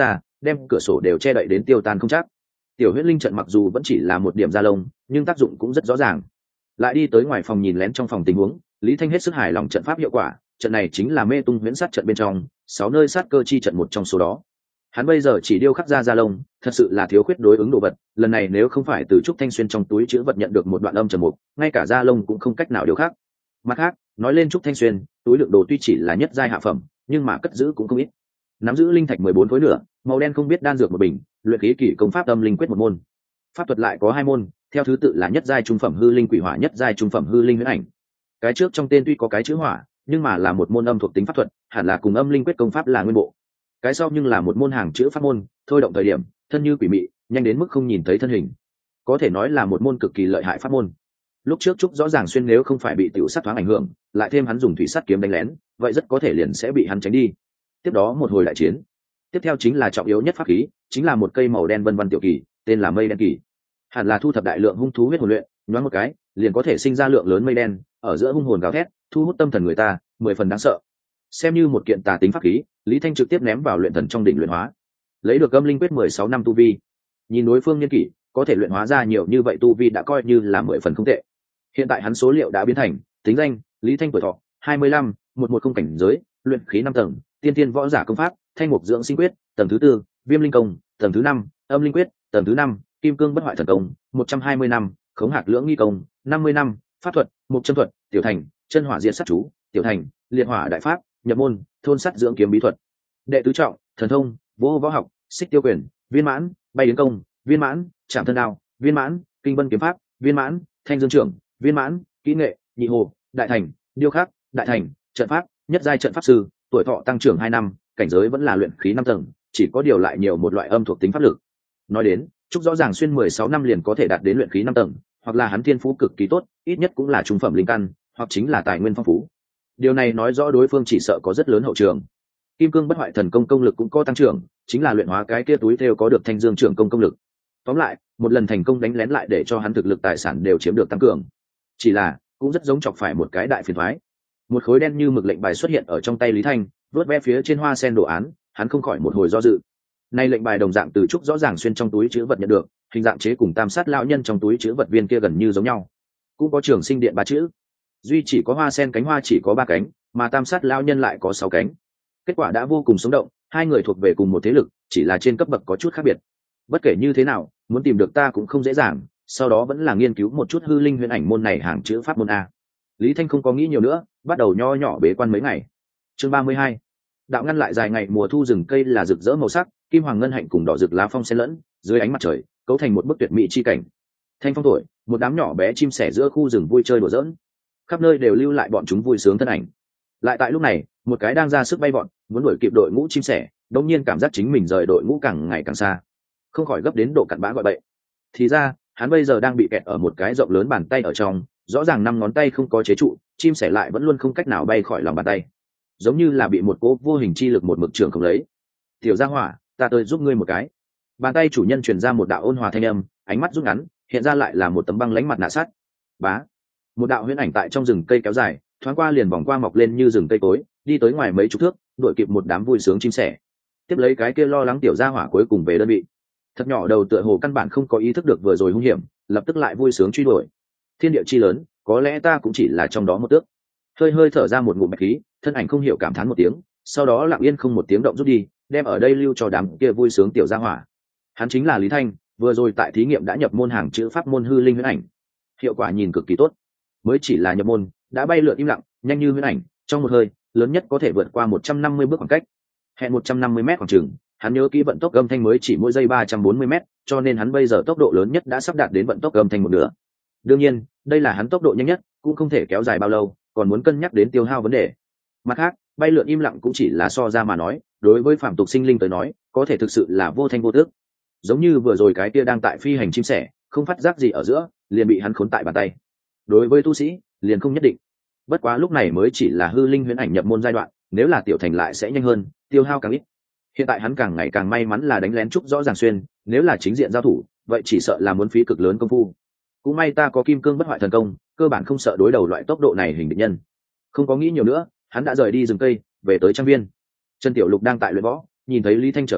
đem cửa sổ đều che đậy đến tiêu tan không chắc. Tiểu huyễn linh trận mặc dù vẫn chỉ là một điểm da lông, nhưng tác dụng cũng rất rõ ràng. Lại đi tới ngoài phòng nhìn lén trong phòng tình huống, Lý Thanh hết sức hài lòng trận pháp hiệu quả, trận này chính là mê tung huyễn sát trận bên trong 6 nơi sát cơ chi trận một trong số đó. Hắn bây giờ chỉ điêu khắc ra da lông, thật sự là thiếu khuyết đối ứng đồ vật, lần này nếu không phải từ Trúc Thanh Xuyên trong túi chứa vật nhận được một đoạn âm trầm mục, ngay cả da lông cũng không cách nào điêu khắc. Mặt khác, nói lên Trúc Thanh Xuyên, túi lượng đồ tuy chỉ là nhất giai hạ phẩm, nhưng mà cất giữ cũng không ít. Nắm giữ linh thạch 14 khối nửa, màu đen không biết đan dược một bình, luyện khí kỳ công pháp âm linh quyết một môn. Pháp thuật lại có 2 môn, theo thứ tự là nhất giai trung phẩm hư linh quỷ hỏa, nhất giai trung phẩm hư linh huyễn ảnh. Cái trước trong tên tuy có cái chữ hỏa, nhưng mà là một môn âm thuộc tính pháp thuật, hẳn là cùng âm linh quyết công pháp là nguyên bộ. Cái sau nhưng là một môn hàng chữ pháp môn, thôi động thời điểm thân như quỷ mị, nhanh đến mức không nhìn thấy thân hình, có thể nói là một môn cực kỳ lợi hại pháp môn. Lúc trước Trúc rõ ràng xuyên nếu không phải bị tiểu sát thoáng ảnh hưởng, lại thêm hắn dùng thủy sát kiếm đánh lén, vậy rất có thể liền sẽ bị hắn tránh đi. Tiếp đó một hồi đại chiến. Tiếp theo chính là trọng yếu nhất pháp khí, chính là một cây màu đen vân vân tiểu kỳ, tên là mây đen kỳ. Hẳn là thu thập đại lượng hung thú huyết hồn luyện, nhoáng một cái liền có thể sinh ra lượng lớn mây đen, ở giữa hung hồn gào thét, thu hút tâm thần người ta, 10 phần đáng sợ. Xem như một kiện tà tính pháp khí, Lý Thanh trực tiếp ném vào luyện thần trong đỉnh luyện hóa, lấy được âm linh quyết 16 năm tu vi. Nhìn đối phương niên kỷ, có thể luyện hóa ra nhiều như vậy tu vi đã coi như là 10 phần không tệ. Hiện tại hắn số liệu đã biến thành tính danh Lý Thanh, tuổi thọ 25, 110 cảnh giới, luyện khí 5 tầng, tiên tiên võ giả công pháp thanh mục dưỡng sinh quyết tầng thứ 4, viêm linh công tầng thứ 5, âm linh quyết tầng thứ 5, kim cương bất hoại thần công 120 năm, khống hạc lưỡng nghi công 50 năm, pháp thuật mục chân thuật tiểu thành chân hỏa diệt sát chú tiểu thành liệt hỏa đại pháp nhập môn thôn sắt dưỡng kiếm bí thuật đệ tứ trọng thần thông vô võ học xích tiêu quyền viên mãn bay đến công viên mãn trạm thân đao viên mãn kinh vân kiếm pháp viên mãn thanh dương trưởng viên mãn kỹ nghệ nhị hồ đại thành điêu khắc đại thành trận pháp nhất giai trận pháp sư, tuổi thọ tăng trưởng 2 năm, cảnh giới vẫn là luyện khí 5 tầng, chỉ có điều lại nhiều một loại âm thuộc tính pháp lực. Nói đến Trúc rõ ràng xuyên 16 năm liền có thể đạt đến luyện khí 5 tầng, hoặc là hắn thiên phú cực kỳ tốt, ít nhất cũng là trung phẩm linh căn, hoặc chính là tài nguyên phong phú. Điều này nói rõ đối phương chỉ sợ có rất lớn hậu trường. Kim cương bất hoại thần công công lực cũng có tăng trưởng, chính là luyện hóa cái kia túi theo có được thanh dương trưởng công công lực. Tóm lại, một lần thành công đánh lén lại để cho hắn thực lực tài sản đều chiếm được tăng cường. Chỉ là cũng rất giống chọc phải một cái đại phiền toái. Một khối đen như mực lệnh bài xuất hiện ở trong tay Lý Thanh, vớt ve phía trên hoa sen đồ án, hắn không khỏi một hồi do dự. Nay lệnh bài đồng dạng từ Trúc rõ ràng xuyên trong túi chứa vật nhận được, hình dạng chế cùng tam sát lão nhân trong túi chứa vật viên kia gần như giống nhau, cũng có trường sinh điện 3 chữ, duy chỉ có hoa sen cánh hoa chỉ có 3 cánh, mà tam sát lão nhân lại có 6 cánh. Kết quả đã vô cùng sống động, hai người thuộc về cùng một thế lực, chỉ là trên cấp bậc có chút khác biệt. Bất kể như thế nào, muốn tìm được ta cũng không dễ dàng, sau đó vẫn là nghiên cứu một chút hư linh huyền ảnh môn này hàng chữ pháp môn a. Lý Thanh không có nghĩ nhiều nữa, bắt đầu nho nhỏ bế quan mấy ngày. Chương 32. Đạo ngăn lại dài ngày mùa thu, rừng cây là rực rỡ màu sắc, kim hoàng ngân hạnh cùng đỏ rực lá phong xen lẫn, dưới ánh mặt trời, cấu thành một bức tuyệt mỹ chi cảnh. Thanh phong thổi, một đám nhỏ bé chim sẻ giữa khu rừng vui chơi đùa giỡn, khắp nơi đều lưu lại bọn chúng vui sướng thân ảnh. Lại tại lúc này, một cái đang ra sức bay bọn, muốn đuổi kịp đội ngũ chim sẻ, đột nhiên cảm giác chính mình rời đội ngũ càng ngày càng xa, không khỏi gấp đến độ cặn bã gọi bậy. Thì ra, hắn bây giờ đang bị kẹt ở một cái rộng lớn bàn tay ở trong, rõ ràng 5 ngón tay không có chế trụ, chim sẻ lại vẫn luôn không cách nào bay khỏi lòng bàn tay, giống như là bị một cỗ vô hình chi lực một mực trưởng không lấy. Tiểu gia hỏa, ta tới giúp ngươi một cái. Bàn tay chủ nhân truyền ra một đạo ôn hòa thanh âm, ánh mắt rút ngắn, hiện ra lại là một tấm băng lãnh mặt nạ sắt. Bá, một đạo huyễn ảnh tại trong rừng cây kéo dài, thoáng qua liền vòng qua mọc lên như rừng cây tối, đi tới ngoài mấy chục thước, đuổi kịp một đám vui sướng chim sẻ. Tiếp lấy cái kia lo lắng tiểu gia hỏa cuối cùng về đơn vị. Thật nhỏ đầu tựa hồ căn bản không có ý thức được vừa rồi hung hiểm, lập tức lại vui sướng truy đuổi. Thiên địa chi lớn, có lẽ ta cũng chỉ là trong đó một tước. Hơi hơi thở ra một ngụm bạch khí, thân ảnh không hiểu cảm thán một tiếng, sau đó lặng yên không một tiếng động rút đi, đem ở đây lưu cho đám kia vui sướng tiểu gia hỏa. Hắn chính là Lý Thanh, vừa rồi tại thí nghiệm đã nhập môn hàng chữ pháp môn hư linh huyễn ảnh, hiệu quả nhìn cực kỳ tốt. Mới chỉ là nhập môn, đã bay lượn im lặng, nhanh như huyễn ảnh, trong một hơi, lớn nhất có thể vượt qua 150 bước khoảng cách. Hẹn 150 mét khoảng chừng, hắn nhớ kỹ vận tốc âm thanh mới chỉ mỗi giây 340 mét, cho nên hắn bây giờ tốc độ lớn nhất đã sắp đạt đến vận tốc âm thanh một nửa. Đương nhiên, đây là hắn tốc độ nhanh nhất, cũng không thể kéo dài bao lâu, còn muốn cân nhắc đến tiêu hao vấn đề. Mặt khác, bay lượn im lặng cũng chỉ là so ra mà nói, đối với phàm tục sinh linh tới nói, có thể thực sự là vô thanh vô tước. Giống như vừa rồi cái kia đang tại phi hành chim sẻ, không phát giác gì ở giữa, liền bị hắn khốn tại bàn tay. Đối với tu sĩ, liền không nhất định. Bất quá lúc này mới chỉ là hư linh huyễn ảnh nhập môn giai đoạn, nếu là tiểu thành lại sẽ nhanh hơn, tiêu hao càng ít. Hiện tại hắn càng ngày càng may mắn là đánh lén Trúc rõ ràng xuyên, nếu là chính diện giao thủ, vậy chỉ sợ là muốn phí cực lớn công phu. Cũng may ta có kim cương bất hoại thần công, cơ bản không sợ đối đầu loại tốc độ này hình địch nhân. Không có nghĩ nhiều nữa, hắn đã rời đi rừng cây, về tới trang viên. Trần Tiểu Lục đang tại luyện võ, nhìn thấy Lý Thanh trở về,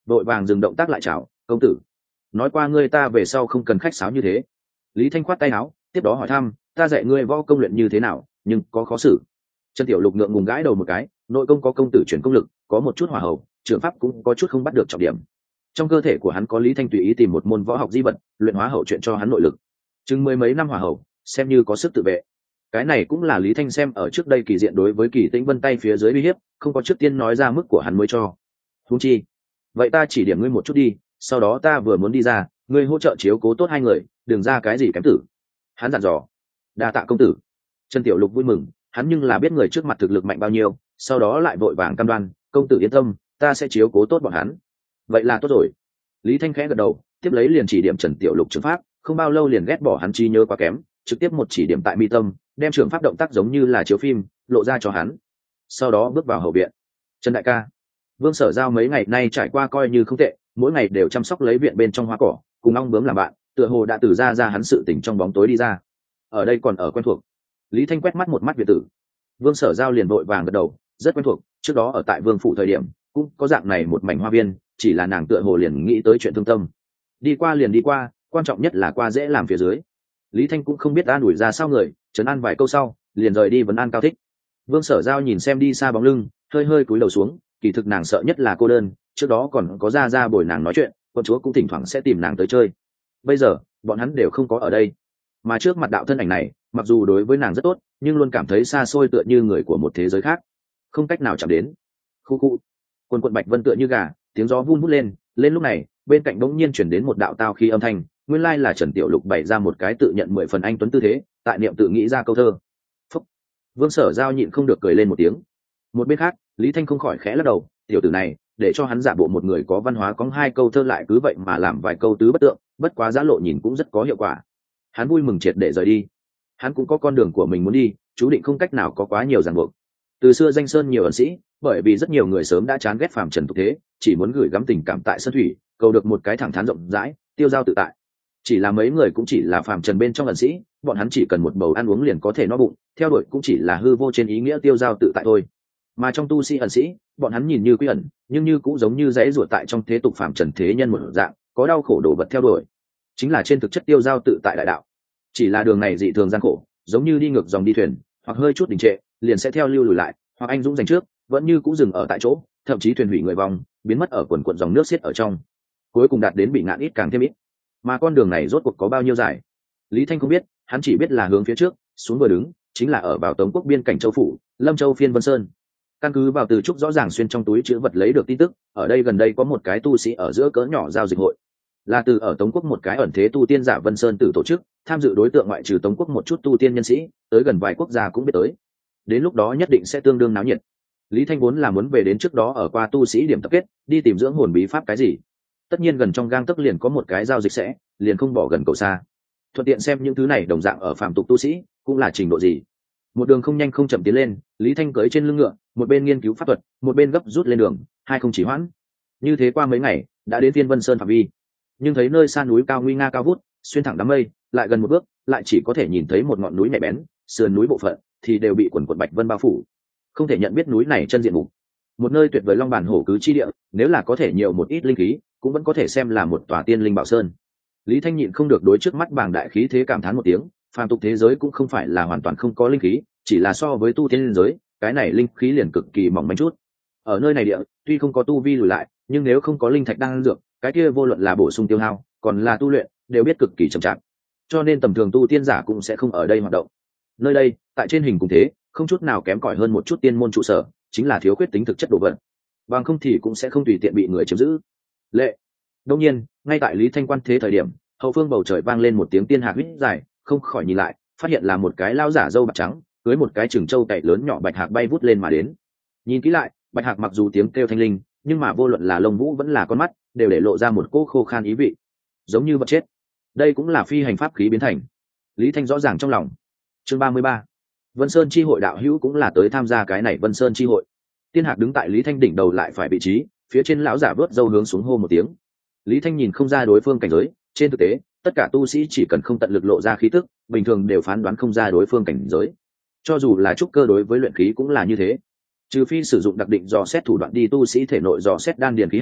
vội vàng dừng động tác lại chào công tử. Nói qua ngươi ta về sau không cần khách sáo như thế. Lý Thanh khoát tay áo tiếp đó hỏi thăm, ta dạy ngươi võ công luyện như thế nào nhưng có khó xử. Trần Tiểu Lục ngượng ngùng gãi đầu một cái, nội công có công tử chuyển công lực, có một chút hỏa hậu, trưởng pháp cũng có chút không bắt được trọng điểm. Trong cơ thể của hắn có Lý Thanh tùy ý tìm một môn võ học di vật, luyện hóa hậu chuyện cho hắn nội lực. Chừng mười mấy năm hỏa hậu, xem như có sức tự vệ. Cái này cũng là Lý Thanh xem ở trước đây Kỳ Diện đối với Kỳ Tĩnh Vân tay phía dưới uy hiếp, không có trước tiên nói ra mức của hắn mới cho. Huống chi, vậy ta chỉ điểm ngươi một chút đi, sau đó ta vừa muốn đi ra, ngươi hỗ trợ chiếu cố tốt hai người, đừng ra cái gì kém tử. Hắn dặn dò. Đa tạ công tử. Trần Tiểu Lục vui mừng, hắn nhưng là biết người trước mặt thực lực mạnh bao nhiêu, sau đó lại vội vàng cam đoan, công tử yên tâm, ta sẽ chiếu cố tốt bọn hắn. Vậy là tốt rồi. Lý Thanh khẽ gật đầu, tiếp lấy liền chỉ điểm Trần Tiểu Lục trường pháp, không bao lâu liền ghét bỏ hắn trí nhớ quá kém, trực tiếp một chỉ điểm tại mi tâm, đem trường pháp động tác giống như là chiếu phim, lộ ra cho hắn. Sau đó bước vào hậu viện. Trần đại ca, Vương Sở Giao mấy ngày nay trải qua coi như không tệ, mỗi ngày đều chăm sóc lấy viện bên trong hoa cỏ, cùng ong bướm làm bạn, tựa hồ đã từ ra hắn sự tỉnh trong bóng tối đi ra. Ở đây còn ở quen thuộc. Lý Thanh quét mắt một mắt viện tử. Vương Sở Giao liền vội vàng gật đầu, rất quen thuộc, trước đó ở tại Vương phủ thời điểm cũng có dạng này một mảnh hoa viên, chỉ là nàng tựa hồ liền nghĩ tới chuyện thương tâm. Đi qua liền đi qua, quan trọng nhất là qua dễ làm phía dưới. Lý Thanh cũng không biết an ủi ra sao người, trấn an vài câu sau liền rời đi vấn an Cao Thích. Vương Sở Giao nhìn xem đi xa bóng lưng, hơi hơi cúi đầu xuống, kỳ thực nàng sợ nhất là cô đơn, trước đó còn có ra bồi nàng nói chuyện, con chúa cũng thỉnh thoảng sẽ tìm nàng tới chơi. Bây giờ bọn hắn đều không có ở đây, mà trước mặt đạo thân ảnh này mặc dù đối với nàng rất tốt, nhưng luôn cảm thấy xa xôi tựa như người của một thế giới khác, không cách nào chạm đến. Khu khu. Quần quần bạch vân tựa như gà, tiếng gió vun vút lên lúc này bên cạnh bỗng nhiên chuyển đến một đạo tao khí âm thanh, nguyên lai là Trần Tiểu Lục bày ra một cái tự nhận 10 phần anh tuấn tư thế, tại niệm tự nghĩ ra câu thơ. Phúc. Vương Sở Giao nhịn không được cười lên một tiếng. Một bên khác Lý Thanh không khỏi khẽ lắc đầu, tiểu tử này để cho hắn giả bộ một người có văn hóa có hai câu thơ lại cứ vậy mà làm vài câu tứ bất tượng, bất quá giã lộ nhìn cũng rất có hiệu quả. Hắn vui mừng triệt để rời đi. Hắn cũng có con đường của mình muốn đi, chú định không cách nào có quá nhiều ràng buộc. Từ xưa danh sơn nhiều ẩn sĩ, bởi vì rất nhiều người sớm đã chán ghét phàm trần tục thế, chỉ muốn gửi gắm tình cảm tại sơn thủy, cầu được một cái thẳng thắn rộng rãi, tiêu dao tự tại. Chỉ là mấy người cũng chỉ là phàm trần bên trong ẩn sĩ, bọn hắn chỉ cần một bầu ăn uống liền có thể no bụng, theo đuổi cũng chỉ là hư vô trên ý nghĩa tiêu dao tự tại thôi. Mà trong tu sĩ ẩn sĩ, bọn hắn nhìn như quy ẩn, nhưng như cũng giống như dãy ruột tại trong thế tục phàm trần thế nhân một dạng, có đau khổ đổ vật theo đuổi, chính là trên thực chất tiêu dao tự tại đại đạo. Chỉ là đường này dị thường gian khổ, giống như đi ngược dòng đi thuyền, hoặc hơi chút đình trệ liền sẽ theo lưu lùi lại, hoặc anh dũng giành trước vẫn như cũng dừng ở tại chỗ, thậm chí thuyền hủy người vong, biến mất ở quần quận dòng nước xiết ở trong, cuối cùng đạt đến bị ngạn ít càng thêm ít. Mà con đường này rốt cuộc có bao nhiêu dài, Lý Thanh không biết, hắn chỉ biết là hướng phía trước xuống vừa đứng chính là ở vào Tống quốc biên cảnh Châu phủ, Lâm Châu phiên Vân Sơn. Căn cứ vào từ trúc rõ ràng xuyên trong túi chữ vật lấy được tin tức, ở đây gần đây có một cái tu sĩ ở giữa cỡ nhỏ giao dịch hội, là từ ở Tống quốc một cái ẩn thế tu tiên giả Vân Sơn Tử tổ chức, tham dự đối tượng ngoại trừ Tống quốc một chút tu tiên nhân sĩ, tới gần vài quốc gia cũng biết tới. Đến lúc đó nhất định sẽ tương đương náo nhiệt. Lý Thanh vốn là muốn về đến trước đó ở qua tu sĩ điểm tập kết, đi tìm dưỡng hồn bí pháp cái gì. Tất nhiên gần trong gang tấc liền có một cái giao dịch sẽ, liền không bỏ gần cầu xa. Thuận tiện xem những thứ này đồng dạng ở phàm tục tu sĩ, cũng là trình độ gì. Một đường không nhanh không chậm tiến lên, Lý Thanh cưỡi trên lưng ngựa, một bên nghiên cứu pháp thuật, một bên gấp rút lên đường, hai không chỉ hoãn. Như thế qua mấy ngày, đã đến Phiên Vân Sơn phạm vi. Nhưng thấy nơi xa núi cao nguy nga cao vút, xuyên thẳng đám mây, lại gần một bước, lại chỉ có thể nhìn thấy một ngọn núi nhẹ bén, sườn núi bộ phận thì đều bị quần quần bạch vân bao phủ, không thể nhận biết núi này chân diện mục. Một nơi tuyệt vời long bản hổ cứ chi địa, nếu là có thể nhiều một ít linh khí, cũng vẫn có thể xem là một tòa tiên linh bảo sơn. Lý Thanh nhịn không được đối trước mắt bàng đại khí thế cảm thán một tiếng, phàm tục thế giới cũng không phải là hoàn toàn không có linh khí, chỉ là so với tu tiên giới, cái này linh khí liền cực kỳ mỏng manh chút. Ở nơi này địa, tuy không có tu vi lùi lại, nhưng nếu không có linh thạch đang dược, cái kia vô luận là bổ sung tiêu hao, còn là tu luyện, đều biết cực kỳ chậm chạp. Cho nên tầm thường tu tiên giả cũng sẽ không ở đây hoạt động. Nơi đây, tại trên hình cùng thế, không chút nào kém cỏi hơn một chút tiên môn trụ sở, chính là thiếu khuyết tính thực chất đồ vật. Bằng không thì cũng sẽ không tùy tiện bị người chiếm giữ. Lệ. Đương nhiên, ngay tại Lý Thanh quan thế thời điểm, hậu phương bầu trời vang lên một tiếng tiên hạc huýt dài, không khỏi nhìn lại, phát hiện là một cái lao giả râu bạc trắng, cưới một cái chừng trâu cậy lớn nhỏ bạch hạc bay vút lên mà đến. Nhìn kỹ lại, bạch hạc mặc dù tiếng kêu thanh linh, nhưng mà vô luận là lông vũ vẫn là con mắt, đều để lộ ra một cỗ khô khan ý vị, giống như vật chết. Đây cũng là phi hành pháp khí biến thành. Lý Thanh rõ ràng trong lòng. Chương 33. Vân Sơn chi hội đạo hữu cũng là tới tham gia cái này Vân Sơn chi hội. Tiên hạc đứng tại Lý Thanh đỉnh đầu lại phải vị trí, phía trên lão giả vớt râu hướng xuống hô một tiếng. Lý Thanh nhìn không ra đối phương cảnh giới, trên thực tế, tất cả tu sĩ chỉ cần không tận lực lộ ra khí tức, bình thường đều phán đoán không ra đối phương cảnh giới. Cho dù là trúc cơ đối với luyện khí cũng là như thế. Trừ phi sử dụng đặc định dò xét thủ đoạn đi tu sĩ thể nội dò xét đan điền khí hải,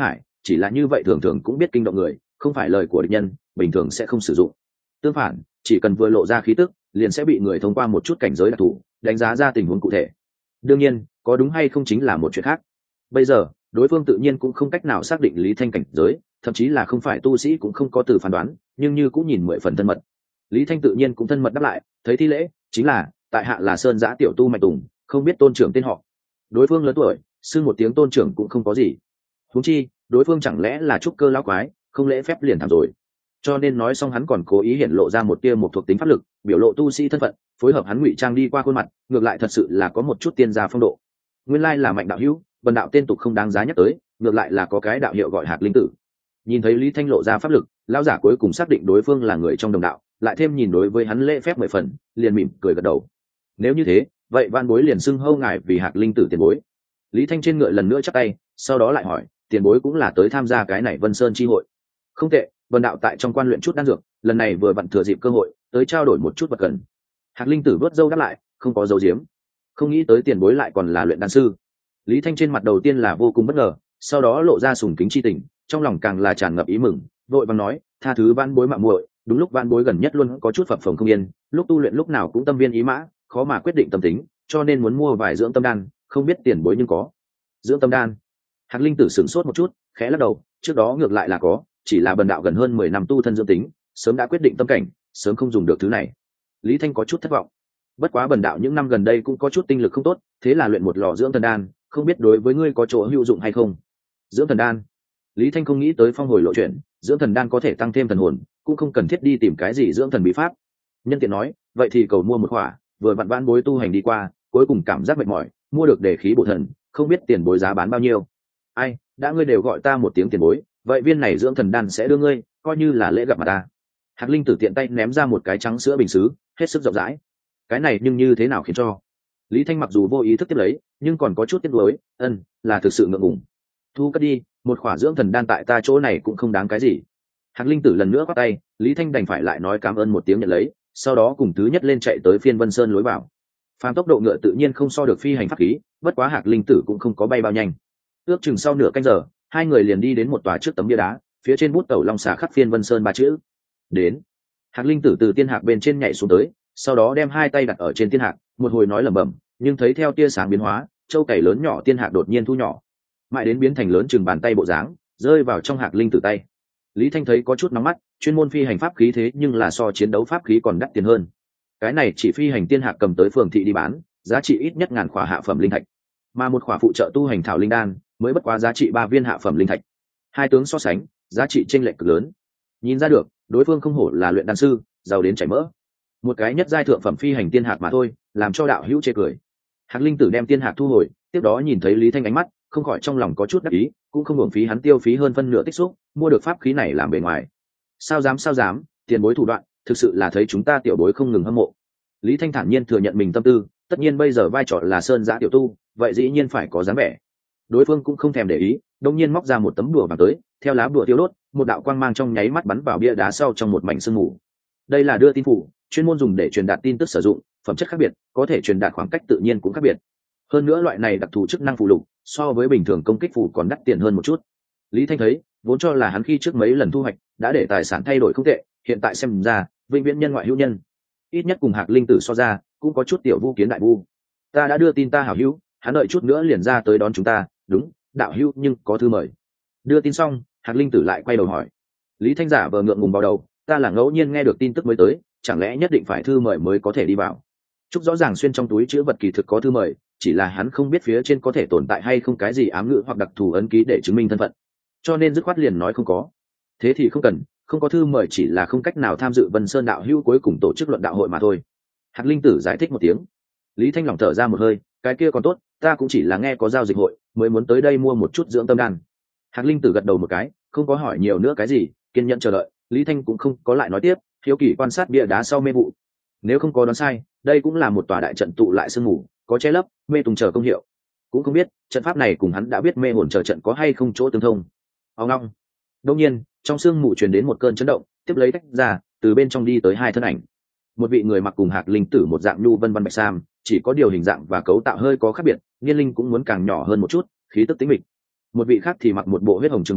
chỉ là như vậy thường thường cũng biết kinh động người, không phải lời của địch nhân bình thường sẽ không sử dụng. Tương phản, chỉ cần vừa lộ ra khí tức liền sẽ bị người thông qua một chút cảnh giới đặc thù đánh giá ra tình huống cụ thể. Đương nhiên có đúng hay không chính là một chuyện khác. Bây giờ đối phương tự nhiên cũng không cách nào xác định Lý Thanh cảnh giới, thậm chí là không phải tu sĩ cũng không có từ phán đoán, nhưng như cũng nhìn 10 phần thân mật. Lý Thanh tự nhiên cũng thân mật đáp lại, thấy thi lễ, chính là tại hạ là Sơn Giã tiểu tu Mạnh Tùng, không biết tôn trưởng tên họ. Đối phương lớn tuổi, xưng một tiếng tôn trưởng cũng không có gì. Huống chi đối phương chẳng lẽ là trúc cơ lão quái, không lễ phép liền thảm rồi. Cho nên nói xong hắn còn cố ý hiển lộ ra một tia một thuộc tính pháp lực, biểu lộ tu sĩ thân phận, phối hợp hắn ngụy trang đi qua khuôn mặt, ngược lại thật sự là có một chút tiên gia phong độ. Nguyên lai là Mạnh đạo hữu, bần đạo tên tục không đáng giá nhắc tới, ngược lại là có cái đạo hiệu gọi Hạc Linh Tử. Nhìn thấy Lý Thanh lộ ra pháp lực, lão giả cuối cùng xác định đối phương là người trong đồng đạo, lại thêm nhìn đối với hắn lễ phép 10 phần, liền mỉm cười gật đầu. Nếu như thế, vậy Van Bối liền xưng hô ngài vì Hạc Linh Tử tiền bối. Lý Thanh trên ngựa lần nữa chắp tay, sau đó lại hỏi, tiền bối cũng là tới tham gia cái này Vân Sơn chi hội. Không tệ, vân đạo tại trong quan luyện chút đan dược, lần này vừa vặn thừa dịp cơ hội tới trao đổi một chút vật cần. Hạc Linh Tử vớt râu đáp lại, không có dấu diếm. Không nghĩ tới tiền bối lại còn là luyện đan sư. Lý Thanh trên mặt đầu tiên là vô cùng bất ngờ, sau đó lộ ra sùng kính chi tình, trong lòng càng là tràn ngập ý mừng, vội vàng nói, tha thứ Van Bối mạo muội, đúng lúc Van Bối gần nhất luôn có chút phập phồng không yên, lúc tu luyện lúc nào cũng tâm viên ý mã, khó mà quyết định tâm tính, cho nên muốn mua vài dưỡng tâm đan, không biết tiền bối nhưng có. Dưỡng tâm đan? Hạc Linh Tử sửng sốt một chút, khẽ lắc đầu, trước đó ngược lại là có, chỉ là bần đạo gần hơn 10 năm tu thân dưỡng tính, sớm đã quyết định tâm cảnh, sớm không dùng được thứ này. Lý Thanh có chút thất vọng. Bất quá bần đạo những năm gần đây cũng có chút tinh lực không tốt, thế là luyện một lò dưỡng thần đan, không biết đối với ngươi có chỗ hữu dụng hay không. Dưỡng thần đan? Lý Thanh không nghĩ tới phong hồi lộ chuyện, dưỡng thần đan có thể tăng thêm thần hồn, cũng không cần thiết đi tìm cái gì dưỡng thần bí pháp. Nhân tiện nói, vậy thì cầu mua một khỏa, vừa vặn Van Bối tu hành đi qua, cuối cùng cảm giác mệt mỏi, mua được để khí bổ thần, không biết tiền bối giá bán bao nhiêu. Ai, đã ngươi đều gọi ta một tiếng tiền bối, vậy viên này dưỡng thần đan sẽ đưa ngươi, coi như là lễ gặp mặt ta. Hạc Linh Tử tiện tay ném ra một cái trắng sữa bình sứ, hết sức rộng rãi. Cái này nhưng như thế nào khiến cho Lý Thanh mặc dù vô ý thức tiếp lấy, nhưng còn có chút tiếc nuối, là thực sự ngượng ngùng. Thu cất đi, một khỏa dưỡng thần đan tại ta chỗ này cũng không đáng cái gì. Hạc Linh Tử lần nữa quát tay, Lý Thanh đành phải lại nói cảm ơn một tiếng nhận lấy, sau đó cùng thứ nhất lên chạy tới Phiên Vân Sơn lối vào. Phàm tốc độ ngựa tự nhiên không so được phi hành pháp khí, bất quá Hạc Linh Tử cũng không có bay bao nhanh. Ước chừng sau nửa canh giờ, hai người liền đi đến một tòa trước tấm bia đá, phía trên bút tẩu long xà khắc Phiên Vân Sơn 3 chữ. Đến. Hạc Linh Tử từ tiên hạc bên trên nhảy xuống tới, sau đó đem hai tay đặt ở trên tiên hạc, một hồi nói lẩm bẩm, nhưng thấy theo tia sáng biến hóa, châu cày lớn nhỏ tiên hạc đột nhiên thu nhỏ, mãi đến biến thành lớn chừng bàn tay bộ dáng, rơi vào trong Hạc Linh Tử tay. Lý Thanh thấy có chút nóng mắt, chuyên môn phi hành pháp khí thế nhưng là so chiến đấu pháp khí còn đắt tiền hơn. Cái này chỉ phi hành tiên hạc cầm tới phường thị đi bán, giá trị ít nhất 1000 khỏa hạ phẩm linh thạch, mà một khỏa phụ trợ tu hành thảo linh đan mới bất quá giá trị 3 viên hạ phẩm linh thạch. Hai tướng so sánh, giá trị chênh lệch cực lớn. Nhìn ra được, đối phương không hổ là luyện đan sư, giàu đến chảy mỡ. Một cái nhất giai thượng phẩm phi hành tiên hạc mà thôi, làm cho đạo hữu chê cười. Hạc Linh Tử đem tiên hạc thu hồi, tiếp đó nhìn thấy Lý Thanh ánh mắt, không khỏi trong lòng có chút đắc ý, cũng không uổng phí hắn tiêu phí hơn phân nửa tích xúc, mua được pháp khí này làm bề ngoài. Sao dám, tiền bối thủ đoạn, thực sự là thấy chúng ta tiểu bối không ngừng hâm mộ. Lý Thanh thản nhiên thừa nhận mình tâm tư, tất nhiên bây giờ vai trò là Sơn Giã tiểu tu, vậy dĩ nhiên phải có dáng vẻ. Đối phương cũng không thèm để ý, đột nhiên móc ra một tấm đùa vàng tới, theo lá đùa tiêu đốt, một đạo quang mang trong nháy mắt bắn vào bia đá sau trong một mảnh sương mù. Đây là đưa tin phủ, chuyên môn dùng để truyền đạt tin tức sử dụng, phẩm chất khác biệt, có thể truyền đạt khoảng cách tự nhiên cũng khác biệt. Hơn nữa loại này đặc thù chức năng phù lục, so với bình thường công kích phù còn đắt tiền hơn một chút. Lý Thanh thấy, vốn cho là hắn khi trước mấy lần thu hoạch đã để tài sản thay đổi không tệ, hiện tại xem ra, vĩnh viễn nhân ngoại hữu nhân. Ít nhất cùng Hạc Linh Tử so ra, cũng có chút tiểu vu kiến đại vu. Ta đã đưa tin ta hảo hữu, hắn đợi chút nữa liền ra tới đón chúng ta, đúng, đạo hữu nhưng có thư mời. Đưa tin xong, Hạc Linh Tử lại quay đầu hỏi. Lý Thanh giả vờ ngượng ngùng vào đầu, ta là ngẫu nhiên nghe được tin tức mới tới, chẳng lẽ nhất định phải thư mời mới có thể đi vào. Trúc rõ ràng xuyên trong túi chữ vật kỳ thực có thư mời, chỉ là hắn không biết phía trên có thể tồn tại hay không cái gì ám ngữ hoặc đặc thù ấn ký để chứng minh thân phận, cho nên dứt khoát liền nói không có. Thế thì không cần, không có thư mời chỉ là không cách nào tham dự Vân Sơn đạo hữu cuối cùng tổ chức luận đạo hội mà thôi. Hạc Linh Tử giải thích một tiếng. Lý Thanh lỏng thở ra một hơi, cái kia còn tốt, ta cũng chỉ là nghe có giao dịch hội mới muốn tới đây mua một chút dưỡng tâm đan. Hạc Linh Tử gật đầu một cái, không có hỏi nhiều nữa cái gì, kiên nhẫn chờ đợi. Lý Thanh cũng không có lại nói tiếp, hiếu kỳ quan sát bia đá sau mê vụ. Nếu không có đoán sai, đây cũng là một tòa đại trận tụ lại sương mù, có che lấp, mê tùng chờ công hiệu. Cũng không biết trận pháp này cùng hắn đã biết mê hồn chờ trận có hay không chỗ tương thông. Ông long. Đột nhiên, trong sương mù truyền đến một cơn chấn động, tiếp lấy tách ra, từ bên trong đi tới hai thân ảnh. Một vị người mặc cùng Hạc Linh Tử một dạng nhu vân vân bạch sam, chỉ có điều hình dạng và cấu tạo hơi có khác biệt, niên linh cũng muốn càng nhỏ hơn một chút, khí tức tĩnh mịch. Một vị khác thì mặc một bộ huyết hồng trường bào,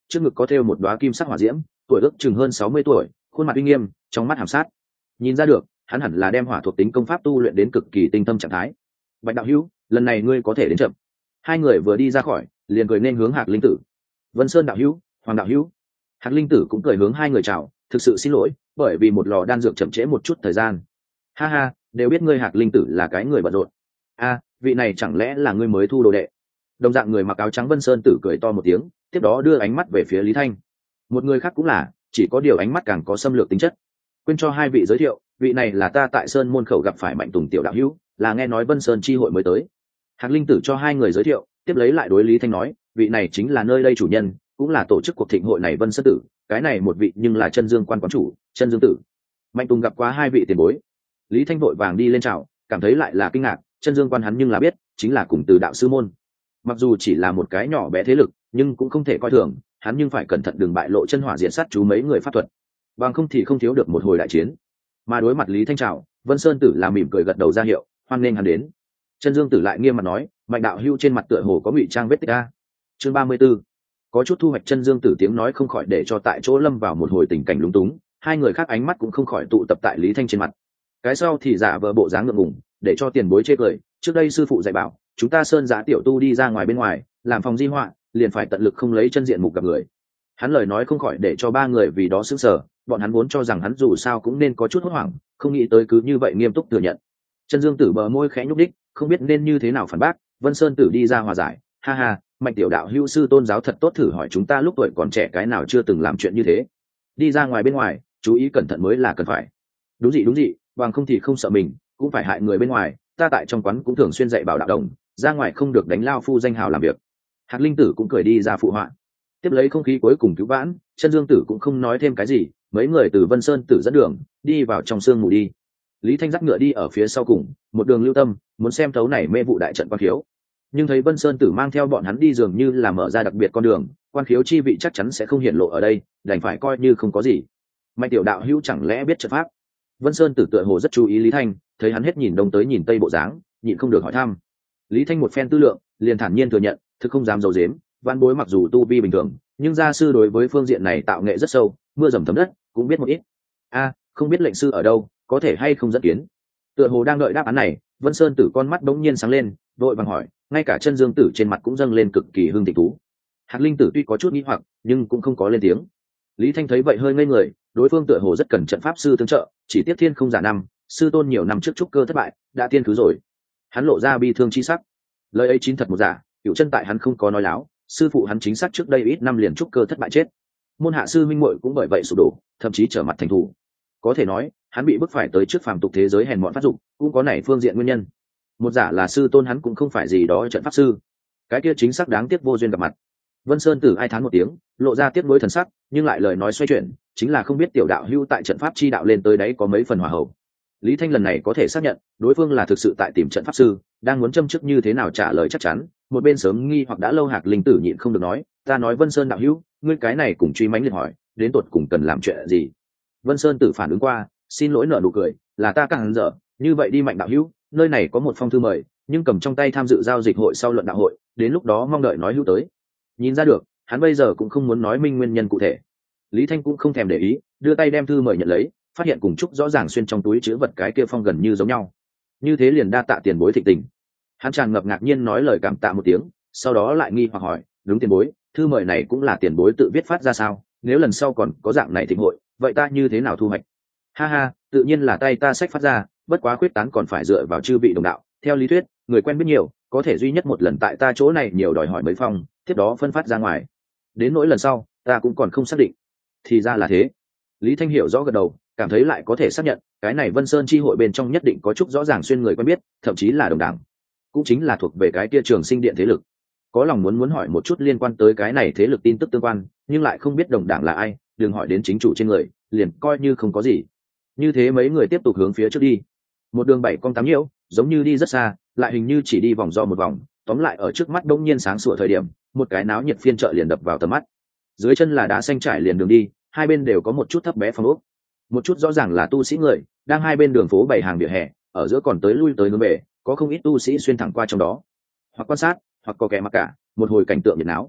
trước ngực có thêu một đóa kim sắc hỏa diễm, tuổi ước chừng hơn 60 tuổi, khuôn mặt uy nghiêm, trong mắt hàm sát. Nhìn ra được, hắn hẳn là đem hỏa thuộc tính công pháp tu luyện đến cực kỳ tinh tâm trạng thái. Bạch đạo hữu, lần này ngươi có thể đến chậm. Hai người vừa đi ra khỏi, liền cười nên hướng Hạc Linh Tử. Vân Sơn đạo hữu, Hoàng đạo hữu. Hạc Linh Tử cũng cười hướng hai người chào, thực sự xin lỗi, bởi vì một lò đan dược chậm trễ một chút thời gian. Ha ha, đều biết ngươi Hạc Linh Tử là cái người bận rộn. A, vị này chẳng lẽ là ngươi mới thu đồ đệ? Đồng dạng người mặc áo trắng Vân Sơn Tử cười to một tiếng, tiếp đó đưa ánh mắt về phía Lý Thanh. Một người khác cũng là, chỉ có điều ánh mắt càng có xâm lược tính chất. Quên cho hai vị giới thiệu, vị này là ta tại Sơn môn khẩu gặp phải Mạnh Tùng tiểu đạo hữu, là nghe nói Vân Sơn chi hội mới tới. Hạc Linh Tử cho hai người giới thiệu, tiếp lấy lại đối Lý Thanh nói, vị này chính là nơi đây chủ nhân, cũng là tổ chức cuộc thịnh hội này Vân Sơn Tử, cái này một vị nhưng là Chân Dương quan quán chủ, Chân Dương Tử. Mạnh Tùng gặp qua hai vị tiền bối. Lý Thanh vội vàng đi lên chào, cảm thấy lại là kinh ngạc, Chân Dương quan hắn nhưng là biết, chính là cùng từ đạo sư môn. Mặc dù chỉ là một cái nhỏ bé thế lực, nhưng cũng không thể coi thường, hắn nhưng phải cẩn thận đừng bại lộ chân hỏa diện sát chú mấy người pháp thuật, bằng không thì không thiếu được một hồi đại chiến. Mà đối mặt Lý Thanh chào, Vân Sơn Tử là mỉm cười gật đầu ra hiệu, hoan nghênh hắn đến. Chân Dương Tử lại nghiêm mặt nói, Mạnh đạo hưu trên mặt tựa hồ có ngụy trang vết tích a. Chương 34. Có chút thu hoạch. Chân Dương Tử tiếng nói không khỏi để cho tại chỗ lâm vào một hồi tình cảnh lúng túng, hai người khác ánh mắt cũng không khỏi tụ tập tại Lý Thanh trên mặt. Cái sau thì giả vờ bộ dáng ngượng ngùng, để cho tiền bối chê cười, trước đây sư phụ dạy bảo, chúng ta Sơn Giá tiểu tu đi ra ngoài bên ngoài, làm phòng di họa, liền phải tận lực không lấy chân diện mục gặp người. Hắn lời nói không khỏi để cho ba người vì đó sững sờ, bọn hắn vốn cho rằng hắn dù sao cũng nên có chút hốt hoảng, không nghĩ tới cứ như vậy nghiêm túc thừa nhận. Chân Dương Tử bờ môi khẽ nhúc đích, không biết nên như thế nào phản bác. Vân Sơn Tử đi ra hòa giải, ha ha, Mạnh tiểu đạo hữu sư tôn giáo thật tốt, thử hỏi chúng ta lúc tuổi còn trẻ cái nào chưa từng làm chuyện như thế. Đi ra ngoài bên ngoài, chú ý cẩn thận mới là cần phải. Đúng dị, bằng không thì không sợ mình, cũng phải hại người bên ngoài. Ta tại trong quán cũng thường xuyên dạy bảo đạo đồng, ra ngoài không được đánh lao phu danh hào làm việc. Hạc Linh Tử cũng cười đi ra phụ họa. Tiếp lấy không khí cuối cùng cứu vãn, Chân Dương Tử cũng không nói thêm cái gì, mấy người từ Vân Sơn Tử dẫn đường đi vào trong sương mù đi. Lý Thanh dắt ngựa đi ở phía sau cùng, một đường lưu tâm, muốn xem thấu này mê vụ đại trận quan khiếu. Nhưng thấy Vân Sơn Tử mang theo bọn hắn đi dường như là mở ra đặc biệt con đường, quan khiếu chi vị chắc chắn sẽ không hiện lộ ở đây, đành phải coi như không có gì. Mạnh tiểu đạo hữu chẳng lẽ biết trận pháp? Vân Sơn Tử tựa hồ rất chú ý Lý Thanh, thấy hắn hết nhìn đông tới nhìn tây bộ dáng, nhịn không được hỏi thăm. Lý Thanh một phen tư lượng, liền thản nhiên thừa nhận, thực không dám giấu giếm, văn bối mặc dù tu vi bình thường, nhưng gia sư đối với phương diện này tạo nghệ rất sâu, mưa dầm thấm đất, cũng biết một ít. A, không biết lệnh sư ở đâu, có thể hay không dẫn kiến? Tựa hồ đang đợi đáp án này, Vân Sơn Tử con mắt đống nhiên sáng lên, vội vàng hỏi, ngay cả Chân Dương Tử trên mặt cũng dâng lên cực kỳ hưng thịnh thú. Hạc Linh Tử tuy có chút nghi hoặc, nhưng cũng không có lên tiếng. Lý Thanh thấy vậy hơi ngây người, đối phương tựa hồ rất cần trận pháp sư tương trợ, chỉ tiếc thiên không giả năm, sư tôn nhiều năm trước trúc cơ thất bại, đã tiên thứ rồi. Hắn lộ ra bi thương chi sắc. Lời ấy chính thật một giả, Cửu Chân tại hắn không có nói láo, sư phụ hắn chính xác trước đây ít năm liền trúc cơ thất bại chết. Môn hạ sư minh muội cũng bởi vậy sụp đổ, thậm chí trở mặt thành thù. Có thể nói, hắn bị bức phải tới trước phàm tục thế giới hèn mọn phát dục, cũng có nảy phương diện nguyên nhân. Một giả là sư tôn hắn cũng không phải gì đó trận pháp sư, cái kia chính xác đáng tiếc vô duyên gặp mặt. Vân Sơn Tử ai thán một tiếng, lộ ra tiếc nuối thần sắc, nhưng lại lời nói xoay chuyển, chính là không biết tiểu đạo hưu tại trận pháp chi đạo lên tới đấy có mấy phần hòa hậu. Lý Thanh lần này có thể xác nhận, đối phương là thực sự tại tìm trận pháp sư, đang muốn châm chức như thế nào trả lời chắc chắn. Một bên sớm nghi hoặc đã lâu Hạc Linh Tử nhịn không được nói, ta nói Vân Sơn đạo hữu, ngươi cái này cùng truy mãnh liệt hỏi, đến tột cùng cần làm chuyện gì? Vân Sơn Tử phản ứng qua, xin lỗi nở nụ cười, là ta càng dở, như vậy đi Mạnh đạo hữu, nơi này có một phong thư mời, nhưng cầm trong tay tham dự giao dịch hội sau luận đạo hội, đến lúc đó mong đợi nói hữu tới. Nhìn ra được, hắn bây giờ cũng không muốn nói minh nguyên nhân cụ thể. Lý Thanh cũng không thèm để ý, đưa tay đem thư mời nhận lấy, phát hiện cùng trúc rõ ràng xuyên trong túi chứa vật cái kia phong gần như giống nhau. Như thế liền đa tạ tiền bối thịnh tình. Hắn tràn ngập ngạc nhiên nói lời cảm tạ một tiếng, sau đó lại nghi hoặc hỏi, đúng tiền bối, thư mời này cũng là tiền bối tự viết phát ra sao? Nếu lần sau còn có dạng này thịnh hội, vậy ta như thế nào thu hoạch? Ha ha, tự nhiên là tay ta sách phát ra, bất quá khuyết tán còn phải dựa vào chư vị đồng đạo. Theo lý thuyết, người quen biết nhiều, có thể duy nhất một lần tại ta chỗ này nhiều đòi hỏi mấy phong, tiếp đó phân phát ra ngoài. Đến nỗi lần sau, ta cũng còn không xác định. Thì ra là thế. Lý Thanh hiểu rõ gật đầu, cảm thấy lại có thể xác nhận, cái này Vân Sơn chi hội bên trong nhất định có chút rõ ràng xuyên người quen biết, thậm chí là đồng đảng, cũng chính là thuộc về cái kia Trường Sinh Điện thế lực. Có lòng muốn hỏi một chút liên quan tới cái này thế lực tin tức tương quan, nhưng lại không biết đồng đảng là ai, đừng hỏi đến chính chủ trên người, liền coi như không có gì. Như thế mấy người tiếp tục hướng phía trước đi. Một đường 7 con 8 nhiễu, giống như đi rất xa, lại hình như chỉ đi vòng do một vòng, tóm lại ở trước mắt đông nhiên sáng sủa thời điểm, một cái náo nhiệt phiên chợ liền đập vào tầm mắt. Dưới chân là đá xanh trải liền đường đi, hai bên đều có một chút thấp bé phong ốc. Một chút rõ ràng là tu sĩ người, đang hai bên đường phố bày hàng vỉa hè, ở giữa còn tới lui tới hướng về, có không ít tu sĩ xuyên thẳng qua trong đó. Hoặc quan sát, hoặc có kẻ mặc cả, một hồi cảnh tượng nhiệt náo.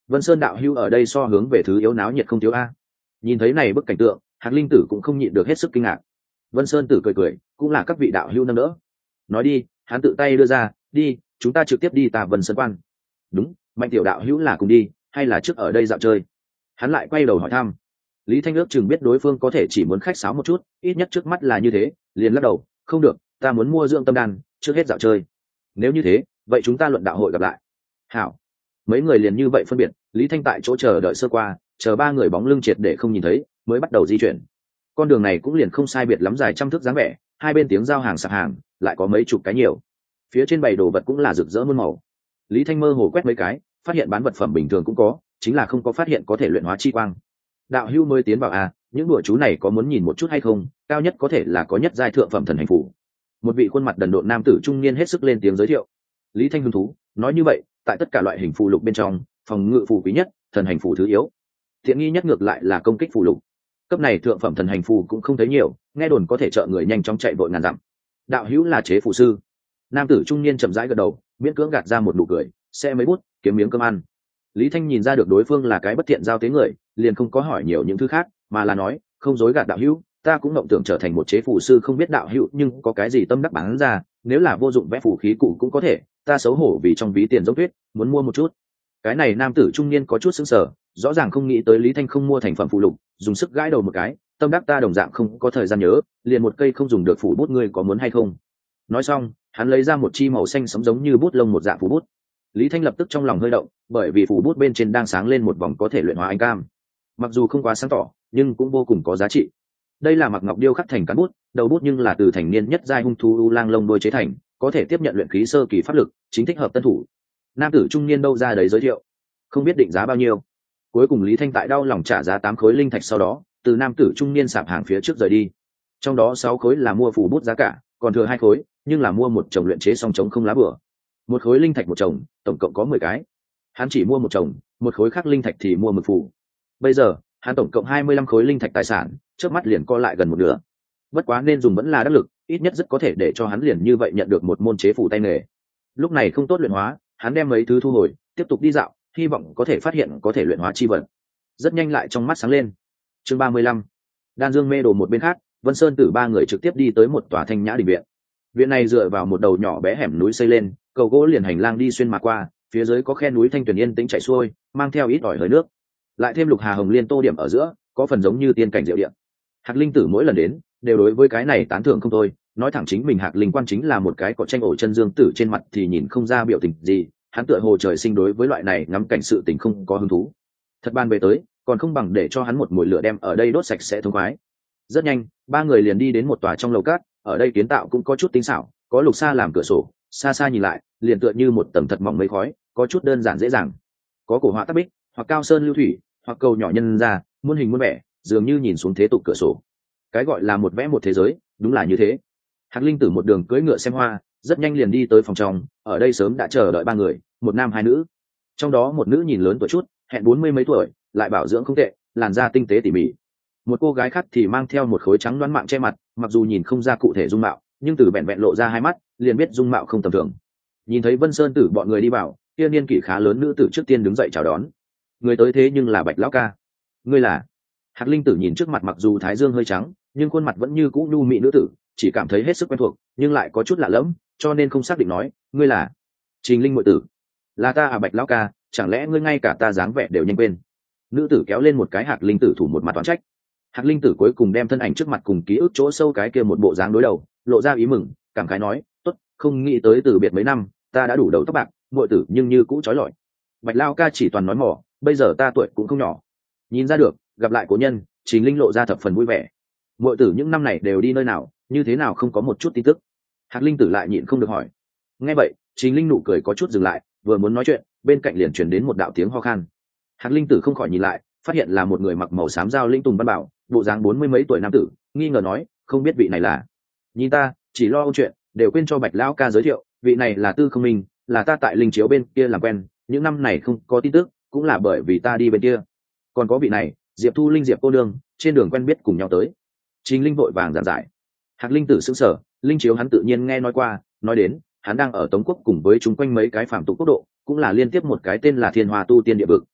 Vân Sơn đạo hữu ở đây so hướng về thứ yếu náo nhiệt không thiếu a. Nhìn thấy này bức cảnh tượng, Hạc Linh Tử cũng không nhịn được hết sức kinh ngạc. Vân Sơn Tử cười cười, cũng là các vị đạo hữu nâng đỡ. Nói đi, hắn tự tay đưa ra, đi, chúng ta trực tiếp đi Tà Vân Sơn Quan. Đúng, Mạnh tiểu đạo hữu là cùng đi, hay là trước ở đây dạo chơi? Hắn lại quay đầu hỏi thăm. Lý Thanh ước chừng biết đối phương có thể chỉ muốn khách sáo một chút, ít nhất trước mắt là như thế, liền lắc đầu, không được, ta muốn mua dưỡng tâm đan, trước hết dạo chơi. Nếu như thế, vậy chúng ta luận đạo hội gặp lại. Hảo. Mấy người liền như vậy phân biệt, Lý Thanh tại chỗ chờ đợi sơ qua, chờ ba người bóng lưng triệt để không nhìn thấy, mới bắt đầu di chuyển. Con đường này cũng liền không sai biệt lắm dài trăm thước dáng vẻ, hai bên tiếng giao hàng sạp hàng, lại có mấy chục cái nhiều. Phía trên bày đồ vật cũng là rực rỡ muôn màu. Lý Thanh mơ hồ quét mấy cái, phát hiện bán vật phẩm bình thường cũng có, chính là không có phát hiện có thể luyện hóa chi quang. Đạo hữu mới tiến vào à, những đùa chú này có muốn nhìn một chút hay không? Cao nhất có thể là có nhất giai thượng phẩm thần hành phủ. Một vị khuôn mặt đần độn nam tử trung niên hết sức lên tiếng giới thiệu. Lý Thanh hứng thú, nói như vậy, tại tất cả loại hình phù lục bên trong, phòng ngự phù quý nhất, thần hành phù thứ yếu. Thiện nghi nhất ngược lại là công kích phù lục. Cấp này thượng phẩm thần hành phù cũng không thấy nhiều, nghe đồn có thể trợ người nhanh chóng chạy vội ngàn dặm. Đạo hữu là chế phù sư. Nam tử trung niên chậm rãi gật đầu, miễn cưỡng gạt ra một nụ cười, sẽ mấy bút, kiếm miếng cơm ăn. Lý Thanh nhìn ra được đối phương là cái bất thiện giao tế người, liền không có hỏi nhiều những thứ khác, mà là nói, không dối gạt đạo hữu, ta cũng mộng tưởng trở thành một chế phù sư không biết đạo hữu nhưng có cái gì tâm đắc bán ra, nếu là vô dụng vẽ phù khí cụ cũng có thể, ta xấu hổ vì trong ví tiền dốc tuyết, muốn mua một chút. Cái này nam tử trung niên có chút sững sờ, rõ ràng không nghĩ tới Lý Thanh không mua thành phẩm phù lục, dùng sức gãi đầu một cái, tâm đắc ta đồng dạng không có thời gian nhớ, liền một cây không dùng được phủ bút ngươi có muốn hay không? Nói xong, hắn lấy ra một chi màu xanh sống giống như bút lông một dạng phủ bút. Lý Thanh lập tức trong lòng hơi động, bởi vì phủ bút bên trên đang sáng lên một vòng có thể luyện hóa anh cam. Mặc dù không quá sáng tỏ, nhưng cũng vô cùng có giá trị. Đây là mặc ngọc điêu khắc thành cán bút, đầu bút nhưng là từ thành niên nhất giai hung thú u lang lông đôi chế thành, có thể tiếp nhận luyện khí sơ kỳ pháp lực, chính thích hợp tân thủ. Nam tử trung niên đâu ra đấy giới thiệu, không biết định giá bao nhiêu. Cuối cùng Lý Thanh tại đau lòng trả giá 8 khối linh thạch, sau đó từ nam tử trung niên sạp hàng phía trước rời đi. Trong đó 6 khối là mua phủ bút giá cả, còn thừa 2 khối nhưng là mua một chồng luyện chế song chống không lá bừa. Một khối linh thạch một chồng, tổng cộng có 10 cái. Hắn chỉ mua một chồng, một khối khác linh thạch thì mua mực phủ. Bây giờ, hắn tổng cộng 25 khối linh thạch tài sản, trước mắt liền co lại gần một nửa. Bất quá nên dùng vẫn là đắc lực, ít nhất rất có thể để cho hắn liền như vậy nhận được một môn chế phủ tay nghề. Lúc này không tốt luyện hóa, hắn đem mấy thứ thu hồi, tiếp tục đi dạo, hy vọng có thể phát hiện có thể luyện hóa chi vật. Rất nhanh lại trong mắt sáng lên. Chương 35. Đan Dương mê đồ một bên khác, Vân Sơn Tử ba người trực tiếp đi tới một tòa thanh nhã đình viện. Viện này dựa vào một đầu nhỏ bé hẻm núi xây lên, cầu gỗ liền hành lang đi xuyên mà qua, phía dưới có khe núi thanh tuyền yên tĩnh chảy xuôi, mang theo ít ỏi hơi nước. Lại thêm lục hà hồng liên tô điểm ở giữa, có phần giống như tiên cảnh diệu địa. Hạc Linh Tử mỗi lần đến, đều đối với cái này tán thưởng không thôi, nói thẳng chính mình Hạc Linh Quan chính là một cái có tranh ổ chân dương tử, trên mặt thì nhìn không ra biểu tình gì, hắn tựa hồ trời sinh đối với loại này ngắm cảnh sự tình không có hứng thú. Thật ban về tới, còn không bằng để cho hắn một mùi lửa đem ở đây đốt sạch sẽ thông khoái. Rất nhanh, ba người liền đi đến một tòa trong lầu cát, ở đây kiến tạo cũng có chút tinh xảo, có lục sa làm cửa sổ, xa xa nhìn lại, liền tựa như một tầng thật mỏng mây khói, có chút đơn giản dễ dàng. Có cổ họa tác bích, hoặc cao sơn lưu thủy, hoặc cầu nhỏ nhân ra, muôn hình muôn vẻ, dường như nhìn xuống thế tục cửa sổ. Cái gọi là một vẽ một thế giới, đúng là như thế. Hạc Linh Tử một đường cưỡi ngựa xem hoa, rất nhanh liền đi tới phòng trong, ở đây sớm đã chờ đợi ba người, một nam hai nữ. Trong đó một nữ nhìn lớn tuổi chút, hẹn 40 mấy tuổi, lại bảo dưỡng không tệ, làn da tinh tế tỉ mỉ. Một cô gái khác thì mang theo một khối trắng đoán mạng che mặt, mặc dù nhìn không ra cụ thể dung mạo, nhưng từ vẹn vẹn lộ ra hai mắt, liền biết dung mạo không tầm thường. Nhìn thấy Vân Sơn Tử bọn người đi vào, kia niên kỷ khá lớn nữ tử trước tiên đứng dậy chào đón. Người tới thế nhưng là Bạch lão ca. Ngươi là? Hạc Linh Tử nhìn trước mặt mặc dù thái dương hơi trắng, nhưng khuôn mặt vẫn như cũ nhu mị nữ tử, chỉ cảm thấy hết sức quen thuộc, nhưng lại có chút lạ lẫm, cho nên không xác định nói, ngươi là? Trình Linh muội tử. Là ta à Bạch lão ca, chẳng lẽ ngươi ngay cả ta dáng vẻ đều nhanh quên? Nữ tử kéo lên một cái Hạc Linh Tử thủ một mặt toán trách. Hạc Linh Tử cuối cùng đem thân ảnh trước mặt cùng ký ức chỗ sâu cái kia một bộ dáng đối đầu, lộ ra ý mừng, cảm khái nói, tốt, không nghĩ tới từ biệt mấy năm, ta đã đủ đầu tóc bạc, muội tử nhưng như cũ trói lọi. Bạch lão ca chỉ toàn nói mỏ, bây giờ ta tuổi cũng không nhỏ. Nhìn ra được, gặp lại cố nhân, Trình Linh lộ ra thập phần vui vẻ. Muội tử những năm này đều đi nơi nào, như thế nào không có một chút tin tức? Hạc Linh Tử lại nhịn không được hỏi. Nghe vậy, Trình Linh nụ cười có chút dừng lại, vừa muốn nói chuyện, bên cạnh liền truyền đến một đạo tiếng ho khan. Hạc Linh Tử không khỏi nhìn lại, phát hiện là một người mặc màu xám dao linh tùng văn bảo, bộ dáng 40 mấy tuổi nam tử, nghi ngờ nói, không biết vị này là? Nhìn ta, chỉ lo ôn chuyện, đều quên cho Bạch lão ca giới thiệu, vị này là Tư Không Minh, là ta tại linh chiếu bên kia làm quen, những năm này không có tin tức, cũng là bởi vì ta đi bên kia. Còn có vị này, Diệp Thu Linh Diệp cô nương, trên đường quen biết cùng nhau tới. Trình Linh vội vàng giảng giải. Hạc Linh Tử sững sờ, linh chiếu hắn tự nhiên nghe nói qua, nói đến, hắn đang ở Tống quốc cùng với chúng quanh mấy cái phàm tục quốc độ, cũng là liên tiếp một cái tên là Thiên Hoa tu tiên địa vực.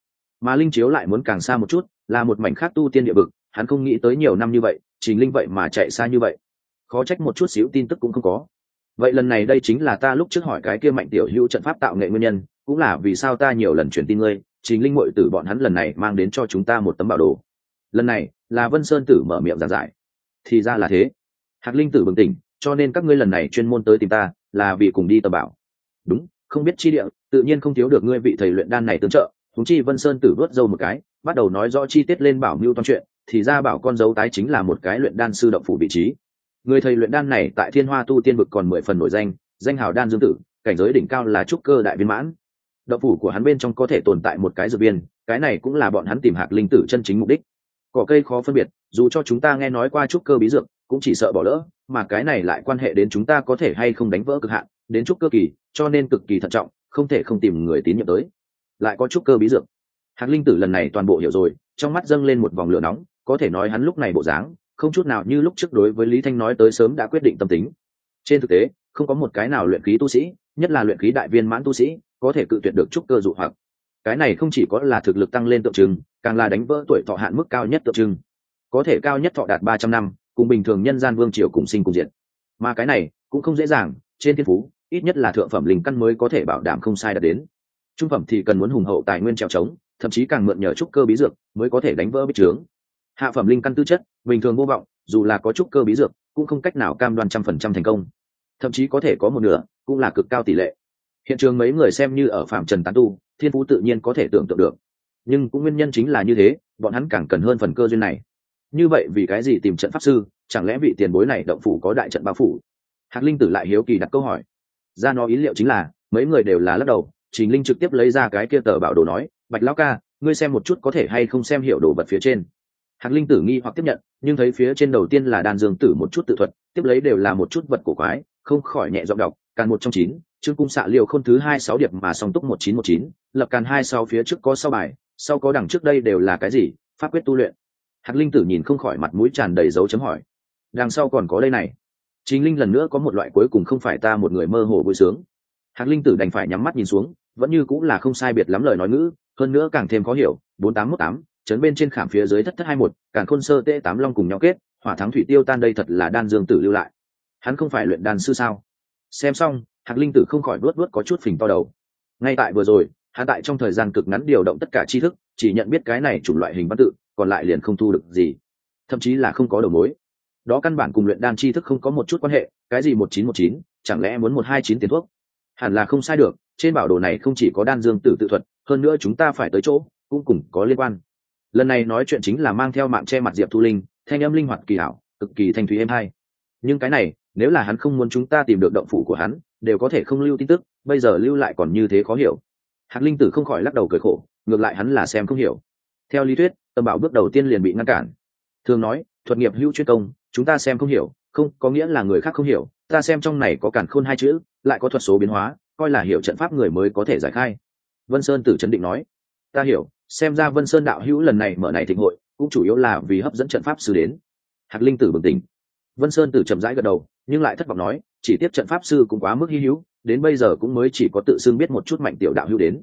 mà linh chiếu lại muốn càng xa một chút, là một mảnh khác tu tiên địa vực. Hắn không nghĩ tới nhiều năm như vậy Trình Linh vậy mà chạy xa như vậy, khó trách một chút xíu tin tức cũng không có. Vậy lần này đây chính là ta lúc trước hỏi cái kia Mạnh tiểu hữu trận pháp tạo nghệ nguyên nhân, cũng là vì sao ta nhiều lần truyền tin ngươi. Trình Linh muội tử bọn hắn lần này mang đến cho chúng ta một tấm bảo đồ. Lần này là Vân Sơn tử mở miệng giảng giải. Thì ra là thế. Hạc Linh tử bừng tỉnh, cho nên các ngươi lần này chuyên môn tới tìm ta là vì cùng đi tầm bảo. Đúng, không biết chi địa, tự nhiên không thiếu được ngươi vị thầy luyện đan này tương trợ. Chúng chi Vân Sơn tử vớt râu một cái, bắt đầu nói rõ chi tiết lên bảo mưu toàn chuyện. Thì ra bảo con dấu tái chính là một cái luyện đan sư động phủ vị trí. Người thầy luyện đan này tại Thiên Hoa tu tiên vực còn 10 phần nổi danh, danh hào đan dương tử, cảnh giới đỉnh cao là trúc cơ đại viên mãn. Động phủ của hắn bên trong có thể tồn tại một cái dược viên, cái này cũng là bọn hắn tìm Hạc Linh tử chân chính mục đích. Cỏ cây khó phân biệt, dù cho chúng ta nghe nói qua trúc cơ bí dược, cũng chỉ sợ bỏ lỡ, mà cái này lại quan hệ đến chúng ta có thể hay không đánh vỡ cực hạn, đến trúc cơ kỳ, cho nên cực kỳ thận trọng, không thể không tìm người tín nhiệm tới. Lại có trúc cơ bí dược. Hạc Linh tử lần này toàn bộ hiểu rồi, trong mắt dâng lên một vòng lửa nóng, có thể nói hắn lúc này bộ dáng không chút nào như lúc trước đối với Lý Thanh nói tới sớm đã quyết định tâm tính. Trên thực tế, không có một cái nào luyện khí tu sĩ, nhất là luyện khí đại viên mãn tu sĩ, có thể cự tuyệt được trúc cơ dụ hoặc. Cái này không chỉ có là thực lực tăng lên tượng trưng, càng là đánh vỡ tuổi thọ hạn mức cao nhất tượng trưng. Có thể cao nhất thọ đạt 300 năm, cùng bình thường nhân gian vương triều cùng sinh cùng diệt. Mà cái này cũng không dễ dàng, trên thiên phú, ít nhất là thượng phẩm linh căn mới có thể bảo đảm không sai đạt đến. Trung phẩm thì cần muốn hùng hậu tài nguyên trèo trống, thậm chí càng mượn nhờ trúc cơ bí dược mới có thể đánh vỡ bích trướng. Hạ phẩm linh căn tư chất bình thường vô vọng, dù là có trúc cơ bí dược cũng không cách nào cam đoan 100% thành công, thậm chí có thể có một nửa, cũng là cực cao tỷ lệ. Hiện trường mấy người xem như ở phạm trần tán tu, thiên phú tự nhiên có thể tưởng tượng được, nhưng cũng nguyên nhân chính là như thế, bọn hắn càng cần hơn phần cơ duyên này. Như vậy vì cái gì tìm trận pháp sư, chẳng lẽ vị tiền bối này động phủ có đại trận bao phủ? Hạc Linh tử lại hiếu kỳ đặt câu hỏi. Ra nó ý liệu chính là mấy người đều là lắc đầu. Trình Linh trực tiếp lấy ra cái kia tờ bảo đồ nói, Bạch lão ca, ngươi xem một chút có thể hay không xem hiểu đồ vật phía trên. Hạc Linh tử nghi hoặc tiếp nhận, nhưng thấy phía trên đầu tiên là đan dương tử một chút tự thuật, tiếp lấy đều là một chút vật cổ quái, không khỏi nhẹ giọng đọc, càn 1 trong 9, chương cung xạ liều khôn thứ 26 điệp mà song túc 1919, lập càn 26 phía trước có sau bài, sau có đằng trước đây đều là cái gì, pháp quyết tu luyện. Hạc Linh tử nhìn không khỏi mặt mũi tràn đầy dấu chấm hỏi. Đằng sau còn có đây này. Trình Linh lần nữa có một loại cuối cùng không phải ta một người mơ hồ vui sướng. Hạc Linh tử đành phải nhắm mắt nhìn xuống, vẫn như cũng là không sai biệt lắm lời nói ngữ, hơn nữa càng thêm khó hiểu. 4818, chấn bên trên khảm phía dưới thất thất 21, càn khôn sơ tê 8 long cùng nhau kết, hỏa thắng thủy tiêu tan, đây thật là đan dương tử lưu lại. Hắn không phải luyện đan sư sao? Xem xong, Hạc Linh tử không khỏi luốt có chút phình to đầu. Ngay tại vừa rồi, hắn tại trong thời gian cực ngắn điều động tất cả tri thức, chỉ nhận biết cái này chủng loại hình văn tự, còn lại liền không thu được gì, thậm chí là không có đầu mối. Đó căn bản cùng luyện đan tri thức không có một chút quan hệ. Cái gì 1919, chẳng lẽ muốn 129 tiền thuốc? Hẳn là không sai được, trên bảo đồ này không chỉ có đan dương tử tự thuật, hơn nữa chúng ta phải tới chỗ cũng cùng có liên quan. Lần này nói chuyện chính là mang theo mạng che mặt Diệp Thu Linh, thanh âm linh hoạt kỳ hảo, cực kỳ thanh thúy êm hay. Nhưng cái này, nếu là hắn không muốn chúng ta tìm được động phủ của hắn, đều có thể không lưu tin tức, bây giờ lưu lại còn như thế khó hiểu. Hạc Linh tử không khỏi lắc đầu cười khổ, ngược lại hắn là xem không hiểu. Theo lý thuyết, tâm bảo bước đầu tiên liền bị ngăn cản. Thường nói, thuật nghiệp hữu chuyên công, chúng ta xem không hiểu, không có nghĩa là người khác không hiểu. Ta xem trong này có càn khôn 2 chữ, lại có thuật số biến hóa, coi là hiểu trận pháp người mới có thể giải khai. Vân Sơn tử trấn định nói, ta hiểu, xem ra Vân Sơn đạo hữu lần này mở này thịnh hội, cũng chủ yếu là vì hấp dẫn trận pháp sư đến. Hạc Linh tử bừng tỉnh. Vân Sơn tử chậm rãi gật đầu, nhưng lại thất vọng nói, chỉ tiếp trận pháp sư cũng quá mức hi hữu, đến bây giờ cũng mới chỉ có tự xưng biết một chút Mạnh tiểu đạo hữu đến.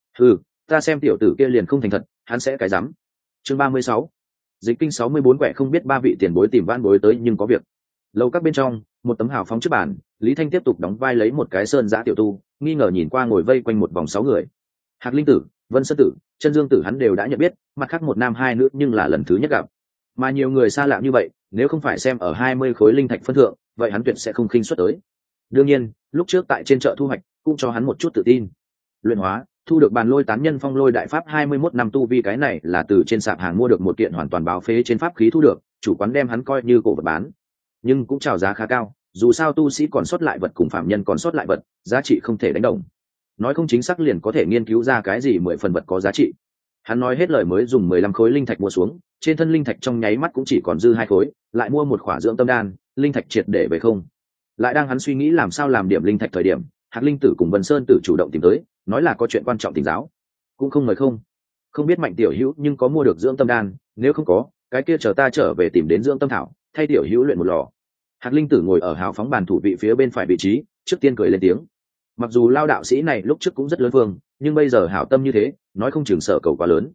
Ta xem tiểu tử kia liền không thành thật, hắn sẽ cái rắm. Chương 36. Dịch kinh 64 quẻ không biết ba vị tiền bối tìm van bối tới nhưng có việc. Lâu các bên trong, một tấm hào phóng trước bàn, Lý Thanh tiếp tục đóng vai lấy một cái sơn giã tiểu tu, nghi ngờ nhìn qua ngồi vây quanh một vòng 6 người. Hạc Linh tử, Vân Sơn tử, Chân Dương tử hắn đều đã nhận biết, mặt khác một nam hai nữ nhưng là lần thứ nhất gặp. Mà nhiều người xa lạ như vậy, nếu không phải xem ở 20 khối linh thạch phân thượng, vậy hắn tuyệt sẽ không khinh suất tới. Đương nhiên, lúc trước tại trên chợ thu hoạch, cũng cho hắn một chút tự tin. Luyện hóa, thu được bàn lôi tán nhân phong lôi đại pháp 21 năm tu vi, cái này là từ trên sạp hàng mua được một kiện hoàn toàn báo phế trên pháp khí thu được, chủ quán đem hắn coi như cổ vật bán, nhưng cũng chào giá khá cao, dù sao tu sĩ còn sót lại vật cùng phạm nhân còn sót lại vật, giá trị không thể đánh đồng. Nói không chính xác liền có thể nghiên cứu ra cái gì 10 phần vật có giá trị. Hắn nói hết lời mới dùng 15 khối linh thạch mua xuống, trên thân linh thạch trong nháy mắt cũng chỉ còn dư 2 khối, lại mua một khỏa dưỡng tâm đan, linh thạch triệt để về không. Lại đang hắn suy nghĩ làm sao làm điểm linh thạch thời điểm, Hạc Linh tử cùng Vân Sơn tử chủ động tìm tới, nói là có chuyện quan trọng thỉnh giáo. Cũng không mời không biết Mạnh tiểu hữu nhưng có mua được dưỡng tâm đan, nếu không có, cái kia chờ ta trở về tìm đến dưỡng tâm thảo, thay tiểu hữu luyện một lò. Hạc Linh tử ngồi ở hào phóng bàn thủ vị phía bên phải vị trí, trước tiên cười lên tiếng. Mặc dù Lao đạo sĩ này lúc trước cũng rất lớn vương, nhưng bây giờ hảo tâm như thế, nói không chừng sở cầu quá lớn.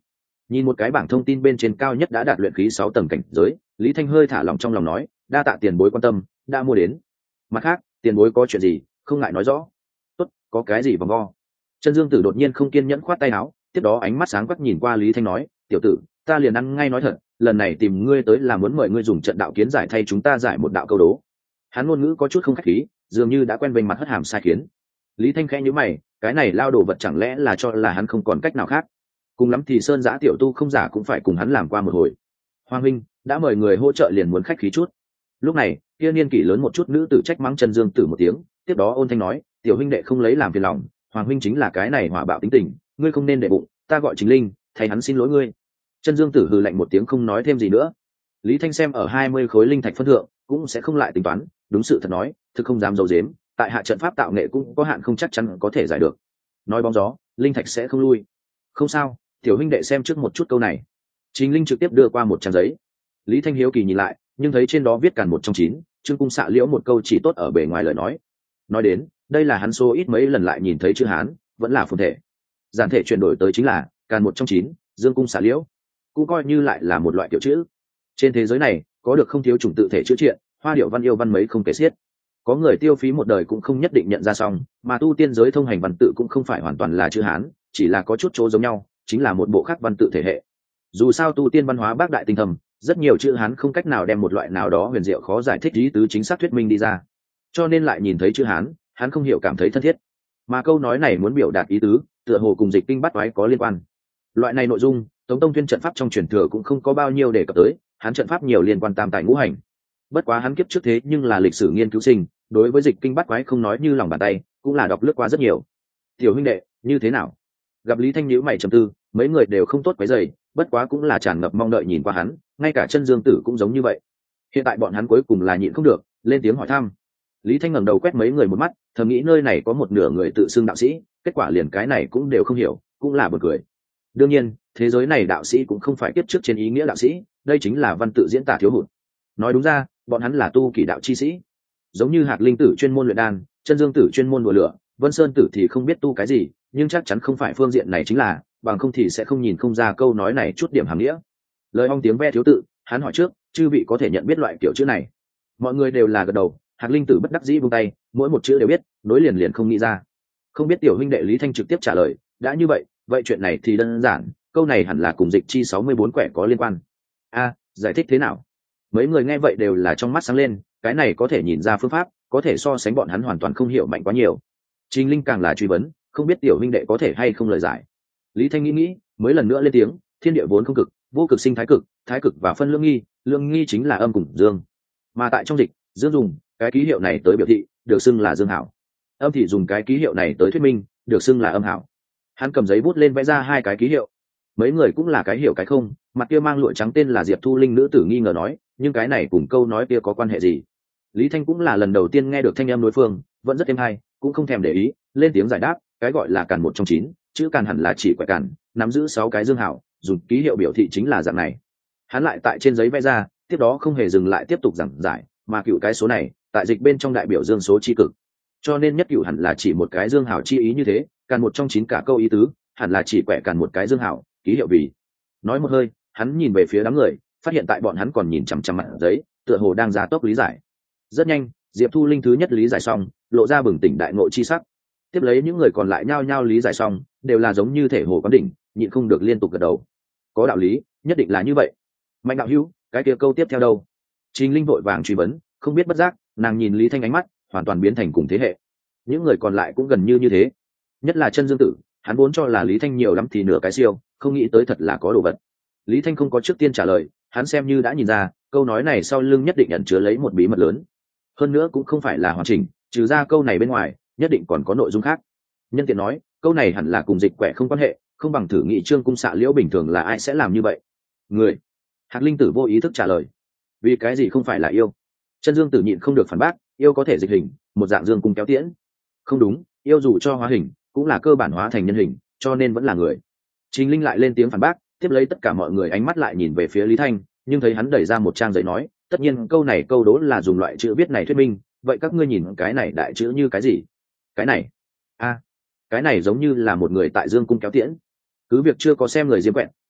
Nhìn một cái bảng thông tin bên trên cao nhất đã đạt luyện khí 6 tầng cảnh giới, Lý Thanh hơi thả lỏng trong lòng nói, đa tạ tiền bối quan tâm, đã mua đến. Mặt khác, tiền bối có chuyện gì, không ngại nói rõ. Tốt, có cái gì vòng vo. Chân Dương Tử đột nhiên không kiên nhẫn khoát tay áo, tiếp đó ánh mắt sáng quắc nhìn qua Lý Thanh nói, tiểu tử, ta liền ăn ngay nói thật, lần này tìm ngươi tới là muốn mời ngươi dùng trận đạo kiến giải thay chúng ta giải một đạo câu đố. Hắn ngôn ngữ có chút không khách khí, dường như đã quen vênh mặt hất hàm sai khiến. Lý Thanh khẽ nhíu mày, cái này lao đồ vật chẳng lẽ là cho là hắn không còn cách nào khác. Cùng lắm thì Sơn Giã tiểu tu không giả cũng phải cùng hắn làm qua một hồi. Hoàng huynh đã mời người hỗ trợ liền muốn khách khí chút. Lúc này, kia niên kỷ lớn một chút nữ tử trách mắng Chân Dương Tử một tiếng, tiếp đó ôn thanh nói, tiểu huynh đệ không lấy làm phiền lòng, Hoàng huynh chính là cái này hỏa bạo tính tình, ngươi không nên để bụng, ta gọi Chính Linh, thay hắn xin lỗi ngươi. Chân Dương Tử hừ lạnh một tiếng không nói thêm gì nữa. Lý Thanh xem ở 20 khối linh thạch phân thượng, cũng sẽ không lại tính toán, đúng sự thật nói, thực không dám giấu giếm, tại hạ trận pháp tạo nghệ cũng có hạn không chắc chắn có thể giải được. Nói bóng gió, linh thạch sẽ không lui. Không sao, tiểu huynh đệ xem trước một chút câu này. Trình Linh trực tiếp đưa qua một trang giấy. Lý Thanh hiếu kỳ nhìn lại, nhưng thấy trên đó viết càn 1 trong 9, Trương Cung xạ liễu một câu chỉ tốt ở bề ngoài lời nói. Nói đến, đây là hắn số ít mấy lần lại nhìn thấy chữ Hán, vẫn là phồn thể. Giản thể chuyển đổi tới chính là càn 1 trong 9, Dương Cung xạ liễu, cũng coi như lại là một loại kiểu chữ. Trên thế giới này, có được không thiếu chủng tự thể chữ triện, hoa điệu văn yêu văn mấy không kể xiết. Có người tiêu phí một đời cũng không nhất định nhận ra xong, mà tu tiên giới thông hành văn tự cũng không phải hoàn toàn là chữ Hán, chỉ là có chút chỗ giống nhau, chính là một bộ khác văn tự thể hệ. Dù sao tu tiên văn hóa bác đại tinh thầm, rất nhiều chữ Hán không cách nào đem một loại nào đó huyền diệu khó giải thích ý tứ chính xác thuyết minh đi ra, cho nên lại nhìn thấy chữ Hán, hắn không hiểu cảm thấy thân thiết. Mà câu nói này muốn biểu đạt ý tứ, tựa hồ cùng dịch kinh bát quái có liên quan. Loại này nội dung, Tống Tông Tuyên trận pháp trong truyền thừa cũng không có bao nhiêu đề cập tới, hắn trận pháp nhiều liên quan tam tài ngũ hành. Bất quá hắn kiếp trước thế nhưng là lịch sử nghiên cứu sinh, đối với dịch kinh bát quái không nói như lòng bàn tay, cũng là đọc lướt qua rất nhiều. Tiểu huynh đệ, như thế nào? Gặp Lý Thanh nhíu mày trầm tư, mấy người đều không tốt quấy rầy, bất quá cũng là tràn ngập mong đợi nhìn qua hắn, ngay cả Chân Dương Tử cũng giống như vậy. Hiện tại bọn hắn cuối cùng là nhịn không được, lên tiếng hỏi thăm. Lý Thanh ngẩng đầu quét mấy người một mắt, thầm nghĩ nơi này có một nửa người tự xưng đạo sĩ, kết quả liền cái này cũng đều không hiểu, cũng là buồn cười. Đương nhiên, thế giới này đạo sĩ cũng không phải kiếp trước trên ý nghĩa đạo sĩ, đây chính là văn tự diễn tả thiếu hụt. Nói đúng ra, bọn hắn là tu kỳ đạo chi sĩ. Giống như Hạc Linh Tử chuyên môn luyện đan, Chân Dương Tử chuyên môn đùa lửa, Vân Sơn Tử thì không biết tu cái gì, nhưng chắc chắn không phải phương diện này chính là, bằng không thì sẽ không nhìn không ra câu nói này chút điểm hàm nghĩa. Lời ong tiếng ve thiếu tự, hắn hỏi trước, chư vị có thể nhận biết loại kiểu chữ này? Mọi người đều là gật đầu. Hạc Linh Tử bất đắc dĩ buông tay, mỗi một chữ đều biết, nối liền liền không nghĩ ra. Không biết tiểu huynh đệ Lý Thanh trực tiếp trả lời, đã như vậy, vậy chuyện này thì đơn giản, câu này hẳn là cùng dịch chi 64 quẻ có liên quan. A, giải thích thế nào? Mấy người nghe vậy đều là trong mắt sáng lên, cái này có thể nhìn ra phương pháp, có thể so sánh bọn hắn hoàn toàn không hiểu mạnh quá nhiều. Trình Linh càng là truy vấn, không biết tiểu huynh đệ có thể hay không lời giải. Lý Thanh nghĩ, mới lần nữa lên tiếng, thiên địa vốn không cực, vô cực sinh thái cực và phân lương nghi chính là âm cùng dương. Mà tại trong dịch, dương dùng cái ký hiệu này tới biểu thị, được xưng là dương hảo. Âm thì dùng cái ký hiệu này tới thuyết minh, được xưng là âm hảo. Hắn cầm giấy bút lên vẽ ra hai cái ký hiệu. Mấy người cũng là cái hiểu cái không, mặt kia mang lụa trắng tên là Diệp Thu Linh nữ tử nghi ngờ nói, nhưng cái này cùng câu nói kia có quan hệ gì? Lý Thanh cũng là lần đầu tiên nghe được thanh âm đối phương, vẫn rất êm hay, cũng không thèm để ý, lên tiếng giải đáp, cái gọi là càn 1 trong 9, chữ càn hẳn là chỉ quẻ càn, nắm giữ 6 cái dương hảo, dùng ký hiệu biểu thị chính là dạng này. Hắn lại tại trên giấy vẽ ra, tiếp đó không hề dừng lại tiếp tục giảng giải, mà cựu cái số này, tại dịch bên trong đại biểu dương số chi cực. Cho nên nhất cựu hẳn là chỉ một cái dương hảo chi ý như thế, càn 1 trong 9 cả câu ý tứ, hẳn là chỉ quẻ càn một cái dương hảo, ký hiệu vì. Nói một hơi, hắn nhìn về phía đám người, phát hiện tại bọn hắn còn nhìn chằm chằm mặt giấy, tựa hồ đang giá tốc lý giải. Rất nhanh, Diệp Thu Linh thứ nhất lý giải xong, lộ ra bừng tỉnh đại ngộ chi sắc. Tiếp lấy những người còn lại nhao nhao lý giải xong, đều là giống như thể hồ quán đỉnh, nhịn không được liên tục gật đầu. Có đạo lý, nhất định là như vậy. Mạnh đạo hữu, cái kia câu tiếp theo đâu? Trình Linh vội vàng truy vấn, không biết bất giác, nàng nhìn Lý Thanh ánh mắt hoàn toàn biến thành cùng thế hệ. Những người còn lại cũng gần như thế. Nhất là Chân Dương Tử, hắn vốn cho là Lý Thanh nhiều lắm thì nửa cái siêu, không nghĩ tới thật là có đồ vật. Lý Thanh không có trước tiên trả lời, hắn xem như đã nhìn ra, câu nói này sau lưng nhất định ẩn chứa lấy một bí mật lớn. Hơn nữa cũng không phải là hoàn chỉnh, trừ ra câu này bên ngoài, nhất định còn có nội dung khác. Nhân tiện nói, câu này hẳn là cùng dịch quẻ không quan hệ, không bằng thử nghị Trương Cung xạ liễu bình thường là ai sẽ làm như vậy. Người. Hạc Linh Tử vô ý thức trả lời. Vì cái gì không phải là yêu? Chân Dương Tử nhịn không được phản bác, yêu có thể dịch hình, một dạng dương cung kéo tiễn. Không đúng, yêu dù cho hóa hình, cũng là cơ bản hóa thành nhân hình, cho nên vẫn là người. Trình Linh lại lên tiếng phản bác, tiếp lấy tất cả mọi người ánh mắt lại nhìn về phía Lý Thanh, nhưng thấy hắn đẩy ra một trang giấy nói, tất nhiên câu này câu đố là dùng loại chữ viết này thuyết minh, vậy các ngươi nhìn cái này đại chữ như cái gì? Cái này? Cái này giống như là một người tại dương cung kéo tiễn. Cứ việc chưa có xem người diêm quẹt,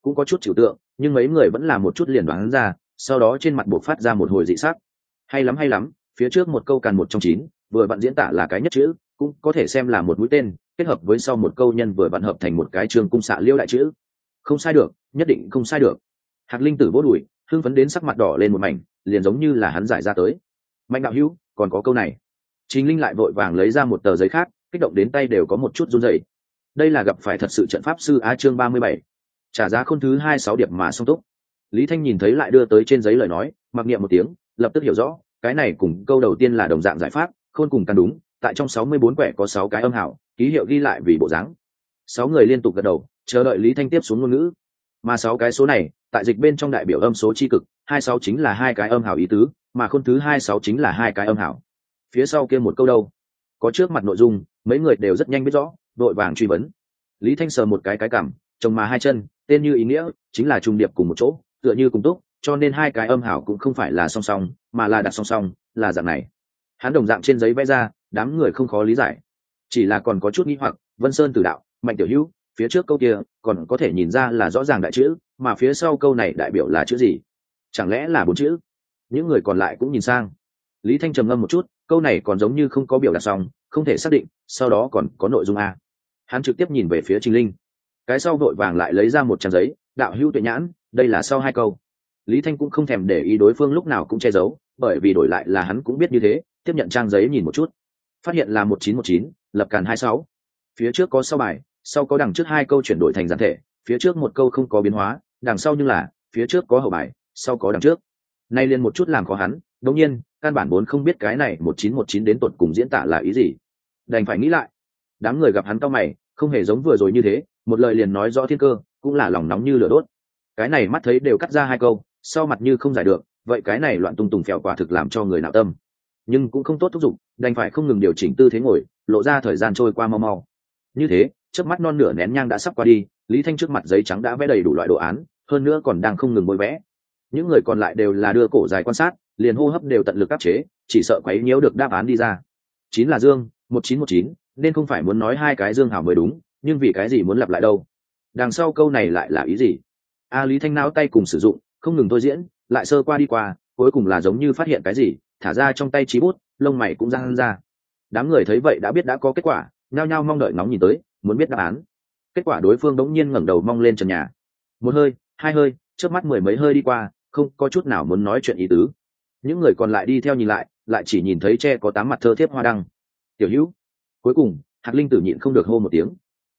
cũng có chút trừu tượng, nhưng mấy người vẫn là một chút liền đoán ra, sau đó trên mặt buộc phát ra một hồi dị sắc. Hay lắm hay lắm, phía trước một câu càn một trong chín, vừa vặn diễn tả là cái nhất chữ, cũng có thể xem là một mũi tên, kết hợp với sau một câu nhân vừa vặn hợp thành một cái trường cung xạ liêu đại chữ. Không sai được, nhất định không sai được. Hạc Linh Tử vỗ đùi, hưng phấn đến sắc mặt đỏ lên một mảnh, liền giống như là hắn giải ra tới. Mạnh đạo hữu, còn có câu này. Trình Linh lại vội vàng lấy ra một tờ giấy khác, kích động đến tay đều có một chút run rẩy. Đây là gặp phải thật sự trận pháp sư á chương 37. Trả giá khôn thứ 26 điệp mà song túc. Lý Thanh nhìn thấy lại đưa tới trên giấy lời nói, mặc niệm một tiếng, lập tức hiểu rõ, cái này cùng câu đầu tiên là đồng dạng giải pháp, khôn cùng căn đúng, tại trong 64 quẻ có 6 cái âm hảo, ký hiệu ghi lại vì bộ dáng. 6 người liên tục gật đầu, chờ đợi Lý Thanh tiếp xuống ngôn ngữ. Mà 6 cái số này, tại dịch bên trong đại biểu âm số chi cực, 26 chính là 2 cái âm hảo ý tứ, mà khôn thứ 26 chính là 2 cái âm hảo. Phía sau kia một câu đâu? Có trước mặt nội dung, mấy người đều rất nhanh biết rõ, đội vàng truy vấn. Lý Thanh sờ một cái cằm, chồng mà hai chân, tên như ý nghĩa, chính là trùng điệp cùng một chỗ, tựa như cùng túc, cho nên 2 cái âm hảo cũng không phải là song song, mà là đặt song song, là dạng này. Hắn đồng dạng trên giấy vẽ ra, đám người không khó lý giải. Chỉ là còn có chút nghi hoặc, Vân Sơn Tử đạo, Mạnh Tiểu Hữu, phía trước câu kia còn có thể nhìn ra là rõ ràng đại chữ, mà phía sau câu này đại biểu là chữ gì? Chẳng lẽ là 4 chữ? Những người còn lại cũng nhìn sang. Lý Thanh trầm ngâm một chút, câu này còn giống như không có biểu đạt xong, không thể xác định, sau đó còn có nội dung a. Hắn trực tiếp nhìn về phía Trình Linh. Cái sau vội vàng lại lấy ra một trang giấy, đạo hữu tuệ nhãn, đây là sau 2 câu. Lý Thanh cũng không thèm để ý đối phương lúc nào cũng che giấu, bởi vì đổi lại là hắn cũng biết như thế, tiếp nhận trang giấy nhìn một chút. Phát hiện là 1919, lập càn 26. Phía trước có sau bài, sau có đằng trước 2 câu chuyển đổi thành giản thể, phía trước một câu không có biến hóa, đằng sau nhưng là, phía trước có hậu bài, sau có đằng trước. Nay liền một chút làm khó hắn, đương nhiên, căn bản vốn không biết cái này 1919 đến tột cùng diễn tả là ý gì. Đành phải nghĩ lại. Đám người gặp hắn cau mày, không hề giống vừa rồi như thế, một lời liền nói rõ thiên cơ, cũng là lòng nóng như lửa đốt. Cái này mắt thấy đều cắt ra 2 câu, sau mặt như không giải được, vậy cái này loạn tung tùng phèo quả thực làm cho người nạo tâm. Nhưng cũng không tốt thúc giục, đành phải không ngừng điều chỉnh tư thế ngồi, lộ ra thời gian trôi qua mau mau. Như thế, chớp mắt non nửa nén nhang đã sắp qua đi, Lý Thanh trước mặt giấy trắng đã vẽ đầy đủ loại đồ án, hơn nữa còn đang không ngừng bôi vẽ. Những người còn lại đều là đưa cổ dài quan sát, liền hô hấp đều tận lực áp chế, chỉ sợ quấy nhiễu được đáp án đi ra. 9 là dương, 1919, nên không phải muốn nói 2 cái dương hảo mới đúng, nhưng vì cái gì muốn lặp lại đâu? Đằng sau câu này lại là ý gì? Lý Thanh não tay cùng sử dụng, không ngừng thôi diễn, lại sơ qua đi qua, cuối cùng là giống như phát hiện cái gì, thả ra trong tay chí bút, lông mày cũng giăng ra. Đám người thấy vậy đã biết đã có kết quả, nhao nhao mong đợi ngóng nhìn tới, muốn biết đáp án. Kết quả đối phương đống nhiên ngẩng đầu mong lên trần nhà. Một hơi, 2 hơi, chớp mắt 10 mấy hơi đi qua, không có chút nào muốn nói chuyện ý tứ. Những người còn lại đi theo nhìn lại, lại chỉ nhìn thấy tre có 8 mặt thơ thiếp hoa đăng. Tiểu Hữu. Cuối cùng, Hạc Linh Tử nhịn không được hô một tiếng.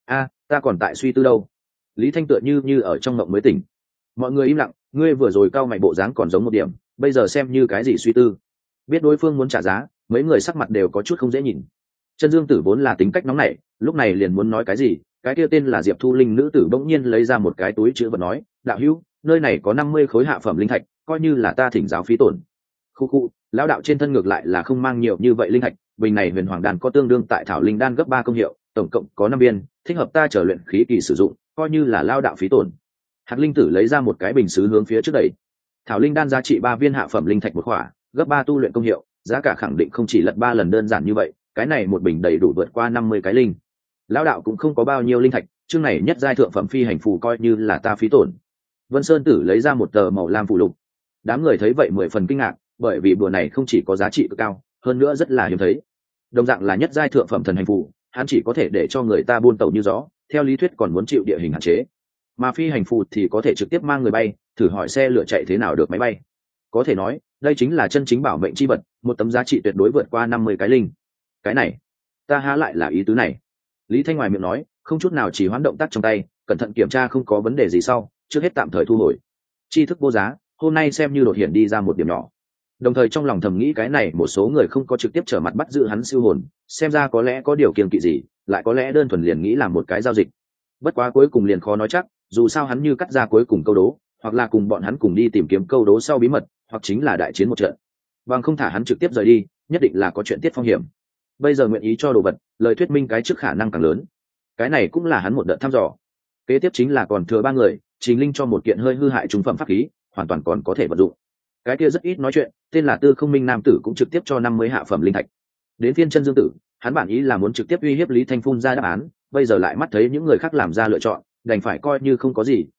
Ta còn tại suy tư đâu. Lý Thanh tựa như ở trong mộng mới tỉnh. Mọi người im lặng, ngươi vừa rồi cau mày bộ dáng còn giống một điểm, bây giờ xem như cái gì suy tư. Biết đối phương muốn trả giá, mấy người sắc mặt đều có chút không dễ nhìn. Chân Dương Tử vốn là tính cách nóng nảy, lúc này liền muốn nói cái gì, cái kia tên là Diệp Thu Linh nữ tử bỗng nhiên lấy ra một cái túi chữ vật nói, đạo hữu, nơi này có 50 khối hạ phẩm linh thạch, coi như là ta thỉnh giáo phí tổn. Khu, lão đạo trên thân ngược lại là không mang nhiều như vậy linh thạch, bình này huyền hoàng đan có tương đương tại thảo linh đan gấp 3 công hiệu, tổng cộng có 5 viên, thích hợp ta trở luyện khí kỳ sử dụng, coi như là lao đạo phí tổn. Hạc Linh Tử lấy ra một cái bình sứ hướng phía trước đẩy. Thảo linh đan giá trị 3 viên hạ phẩm linh thạch một khỏa, gấp 3 tu luyện công hiệu, giá cả khẳng định không chỉ lật 3 lần đơn giản như vậy, cái này một bình đầy đủ vượt qua 50 cái linh. Lão đạo cũng không có bao nhiêu linh thạch, chương này nhất giai thượng phẩm phi hành phù coi như là ta phí tổn. Vân Sơn Tử lấy ra một tờ màu lam phù lục. Đám người thấy vậy 10 phần kinh ngạc, bởi vì bùa này không chỉ có giá trị cực cao, hơn nữa rất là hiếm thấy. Đồng dạng là nhất giai thượng phẩm thần hành phù, hắn chỉ có thể để cho người ta buôn tàu như gió, theo lý thuyết còn muốn chịu địa hình hạn chế. Mà phi hành phù thì có thể trực tiếp mang người bay, thử hỏi xe lửa chạy thế nào được máy bay. Có thể nói, đây chính là chân chính bảo mệnh chi vật, một tấm giá trị tuyệt đối vượt qua 50 cái linh. Cái này, ta há lại là ý tứ này. Lý Thanh ngoài miệng nói, không chút nào chỉ hoãn động tác trong tay, cẩn thận kiểm tra không có vấn đề gì sau, trước hết tạm thời thu hồi. Tri thức vô giá, hôm nay xem như đột hiện đi ra một điểm nhỏ. Đồng thời trong lòng thầm nghĩ cái này một số người không có trực tiếp trở mặt bắt giữ hắn siêu hồn, xem ra có lẽ có điều kiêng kỵ gì, lại có lẽ đơn thuần liền nghĩ làm một cái giao dịch. Bất quá cuối cùng liền khó nói chắc, dù sao hắn như cắt ra cuối cùng câu đố, hoặc là cùng bọn hắn cùng đi tìm kiếm câu đố sau bí mật, hoặc chính là đại chiến một trận. Bằng không thả hắn trực tiếp rời đi, nhất định là có chuyện tiết phong hiểm. Bây giờ nguyện ý cho đồ vật, lời thuyết minh cái trước khả năng càng lớn. Cái này cũng là hắn một đợt thăm dò. Kế tiếp chính là còn thừa 3 người, Trình Linh cho một kiện hơi hư hại trung phẩm pháp khí, hoàn toàn còn có thể vận dụng. Cái kia rất ít nói chuyện, tên là Tư Không Minh nam tử cũng trực tiếp cho 50 hạ phẩm linh thạch. Đến phiên Chân Dương Tử, hắn bản ý là muốn trực tiếp uy hiếp Lý Thanh phun ra đáp án, bây giờ lại mắt thấy những người khác làm ra lựa chọn, đành phải coi như không có gì,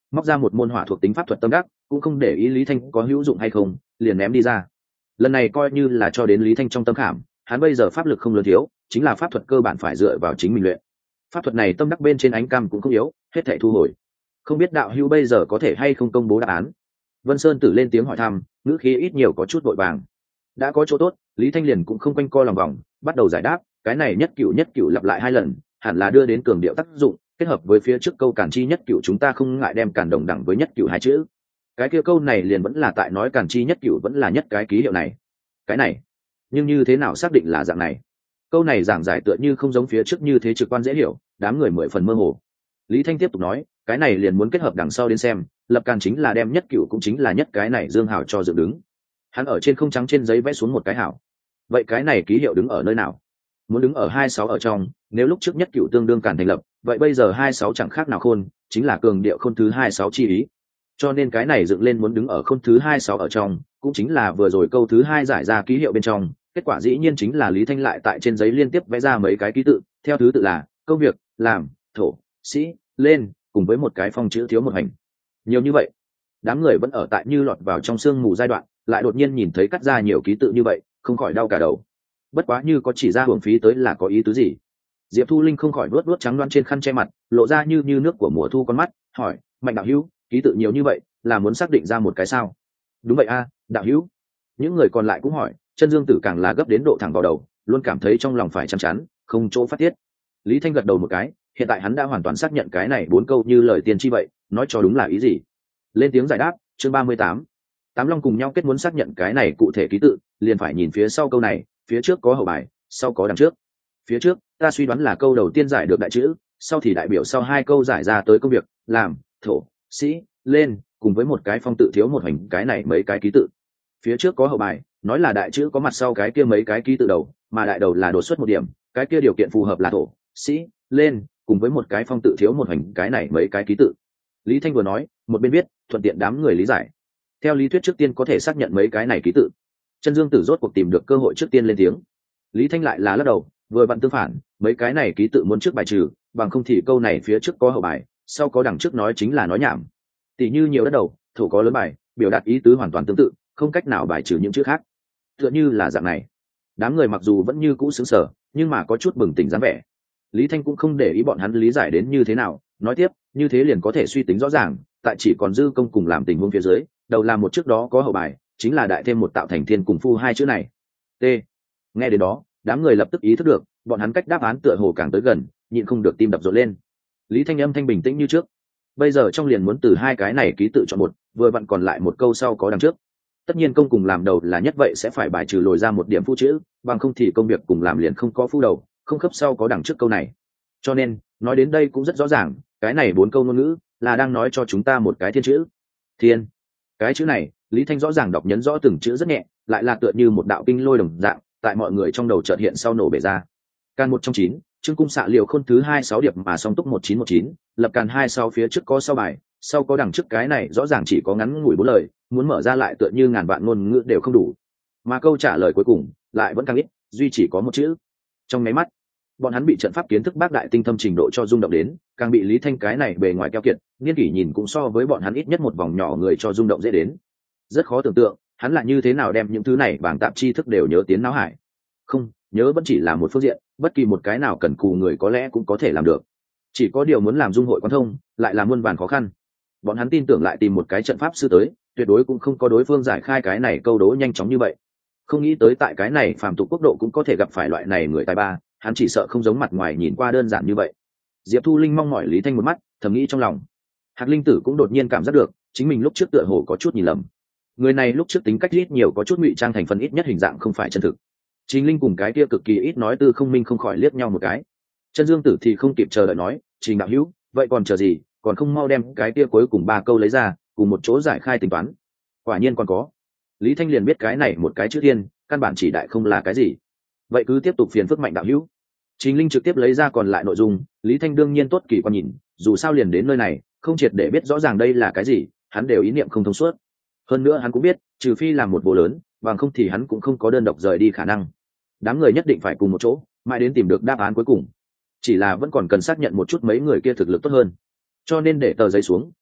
móc ra một môn hỏa thuộc tính pháp thuật tâm đắc, cũng không để ý Lý Thanh có hữu dụng hay không, liền ném đi ra. Lần này coi như là cho đến Lý Thanh trong tâm khảm, hắn bây giờ pháp lực không lớn thiếu, chính là pháp thuật cơ bản phải dựa vào chính mình luyện. Pháp thuật này tâm đắc bên trên ánh cam cũng không yếu, hết thảy thu hồi. Không biết đạo hữu bây giờ có thể hay không công bố đáp án. Vân Sơn Tử lên tiếng hỏi thăm, ngữ khí ít nhiều có chút vội vàng. Đã có chỗ tốt, Lý Thanh liền cũng không quanh co lòng vòng, bắt đầu giải đáp. Cái này nhất cửu lặp lại 2 lần, hẳn là đưa đến cường điệu tác dụng, kết hợp với phía trước câu cản chi nhất cửu chúng ta không ngại đem cản đồng đẳng với nhất cửu 2 chữ. Cái kia câu này liền vẫn là tại nói cản chi nhất cửu vẫn là nhất cái ký hiệu này. Cái này, nhưng như thế nào xác định là dạng này? Câu này giảng giải tựa như không giống phía trước như thế trực quan dễ hiểu, đám người 10 phần mơ hồ. Lý Thanh tiếp tục nói, cái này liền muốn kết hợp đằng sau đến xem, lập càn chính là đem nhất cửu cũng chính là nhất cái này dương hảo cho dựng đứng. Hắn ở trên không trắng trên giấy vẽ xuống một cái hảo. Vậy cái này ký hiệu đứng ở nơi nào? Muốn đứng ở 26 ở trong, nếu lúc trước nhất cửu tương đương càn thành lập, vậy bây giờ 26 chẳng khác nào khôn, chính là cường điệu khôn thứ 26 chi ý. Cho nên cái này dựng lên muốn đứng ở khôn thứ 26 ở trong, cũng chính là vừa rồi câu thứ 2 giải ra ký hiệu bên trong, kết quả dĩ nhiên chính là Lý Thanh lại tại trên giấy liên tiếp vẽ ra mấy cái ký tự, theo thứ tự là công việc, làm, thổ, sĩ, lên, cùng với một cái phong chữ thiếu một hành. Nhiều như vậy, đám người vẫn ở tại như lọt vào trong sương mù giai đoạn, lại đột nhiên nhìn thấy cắt ra nhiều ký tự như vậy, không khỏi đau cả đầu. Bất quá như có chỉ ra hưởng phí tới là có ý tứ gì. Diệp Thu Linh không khỏi vuốt vuốt trắng loăn trên khăn che mặt, lộ ra như nước của mùa thu con mắt, hỏi, Mạnh đạo hữu, ký tự nhiều như vậy, là muốn xác định ra một cái sao? Đúng vậy a, đạo hữu. Những người còn lại cũng hỏi, Chân Dương Tử càng là gấp đến độ thẳng vào đầu, luôn cảm thấy trong lòng phải chăn chắn, không chỗ phát tiết. Lý Thanh gật đầu một cái, hiện tại hắn đã hoàn toàn xác nhận cái này 4 câu như lời tiên tri vậy, nói cho đúng là ý gì. Lên tiếng giải đáp, chương 38. Tám Long cùng nhau kết muốn xác nhận cái này cụ thể ký tự, liền phải nhìn phía sau câu này, phía trước có hậu bài, sau có đằng trước. Phía trước, ta suy đoán là câu đầu tiên giải được đại chữ, sau thì đại biểu sau 2 câu giải ra tới công việc, làm, thổ, sĩ, lên, cùng với một cái phong tự thiếu một hành cái này mấy cái ký tự. Phía trước có hậu bài, nói là đại chữ có mặt sau cái kia mấy cái ký tự đầu, mà đại đầu là đột xuất một điểm, cái kia điều kiện phù hợp là thổ, sĩ, lên, cùng với một cái phong tự thiếu một hành cái này mấy cái ký tự. Lý Thanh vừa nói, một bên viết, thuận tiện đám người lý giải. Theo lý thuyết trước tiên có thể xác nhận mấy cái này ký tự. Chân Dương Tử rốt cuộc tìm được cơ hội trước tiên lên tiếng. Lý Thanh lại là lắc đầu, vừa vặn tương phản, mấy cái này ký tự muốn trước bài trừ, bằng không thì câu này phía trước có hậu bài, sau có đằng trước nói chính là nói nhảm. Tỷ như nhiều đất đầu, thổ có lớn bài, biểu đạt ý tứ hoàn toàn tương tự, không cách nào bài trừ những chữ khác. Tựa như là dạng này. Đám người mặc dù vẫn như cũ sững sờ, nhưng mà có chút bừng tỉnh dáng vẻ. Lý Thanh cũng không để ý bọn hắn lý giải đến như thế nào, nói tiếp, như thế liền có thể suy tính rõ ràng, tại chỉ còn dư công cùng làm tình huống phía dưới, đầu làm một trước đó có hậu bài, chính là đại thêm một tạo thành thiên cùng phu 2 chữ này. T. Nghe đến đó, đám người lập tức ý thức được, bọn hắn cách đáp án tựa hồ càng tới gần, nhịn không được tim đập rộn lên. Lý Thanh âm thanh bình tĩnh như trước. Bây giờ trong liền muốn từ 2 cái này ký tự chọn một, vừa vặn còn lại một câu sau có đằng trước. Tất nhiên công cùng làm đầu là nhất vậy sẽ phải bài trừ lồi ra một điểm phu chữ, bằng không thì công việc cùng làm liền không có phu đầu, không khớp sau có đằng trước câu này. Cho nên, nói đến đây cũng rất rõ ràng, cái này 4 câu ngôn ngữ là đang nói cho chúng ta một cái thiên chữ. Thiên. Cái chữ này, Lý Thanh rõ ràng đọc nhấn rõ từng chữ rất nhẹ, lại là tựa như một đạo kinh lôi đồng dạng, tại mọi người trong đầu chợt hiện sau nổ bể ra. Can 1 trong 9, chương cung xạ liều khôn thứ 26 điệp mà song túc 1919, lập càn 26 phía trước có sau bài, sau có đằng trước cái này rõ ràng chỉ có ngắn ngủi 4 lời, muốn mở ra lại tựa như ngàn vạn ngôn ngữ đều không đủ. Mà câu trả lời cuối cùng lại vẫn càng ít, duy chỉ có một chữ. Trong máy mắt, bọn hắn bị trận pháp kiến thức bác đại tinh thâm trình độ cho rung động đến, càng bị Lý Thanh cái này bề ngoài keo kiệt, niên kỷ nhìn cũng so với bọn hắn ít nhất một vòng nhỏ người cho rung động dễ đến. Rất khó tưởng tượng, hắn là như thế nào đem những thứ này bảng tạp tri thức đều nhớ tiến não hải. Không, nhớ vẫn chỉ là một phương diện, bất kỳ một cái nào cần cù người có lẽ cũng có thể làm được. Chỉ có điều muốn làm dung hội quan thông, lại là muôn vàn khó khăn. Bọn hắn tin tưởng lại tìm một cái trận pháp sư tới, tuyệt đối cũng không có đối phương giải khai cái này câu đố nhanh chóng như vậy. Không nghĩ tới tại cái này phàm tục quốc độ cũng có thể gặp phải loại này người tài ba, hắn chỉ sợ không giống mặt ngoài nhìn qua đơn giản như vậy. Diệp Thu Linh mong mỏi Lý Thanh một mắt, thầm nghĩ trong lòng. Hạc Linh Tử cũng đột nhiên cảm giác được, chính mình lúc trước tựa hồ có chút nhìn lầm. Người này lúc trước tính cách ít nhiều có chút ngụy trang thành phần ít nhất hình dạng không phải chân thực. Trình Linh cùng cái kia cực kỳ ít nói Tư Không Minh không khỏi liếc nhau một cái. Chân Dương Tử thì không kịp chờ đợi nói, Trình đạo hữu, vậy còn chờ gì, còn không mau đem cái kia cuối cùng 3 câu lấy ra, cùng một chỗ giải khai tính toán. Quả nhiên còn có. Lý Thanh liền biết cái này một cái chữ thiên, căn bản chỉ đại không là cái gì. Vậy cứ tiếp tục phiền phức Mạnh đạo hữu. Trình Linh trực tiếp lấy ra còn lại nội dung, Lý Thanh đương nhiên tốt kỳ quan nhìn, dù sao liền đến nơi này, không triệt để biết rõ ràng đây là cái gì, hắn đều ý niệm không thông suốt. Hơn nữa hắn cũng biết, trừ phi làm một bộ lớn, bằng không thì hắn cũng không có đơn độc rời đi khả năng. Đám người nhất định phải cùng một chỗ, mãi đến tìm được đáp án cuối cùng. Chỉ là vẫn còn cần xác nhận một chút mấy người kia thực lực tốt hơn. Cho nên để tờ giấy xuống,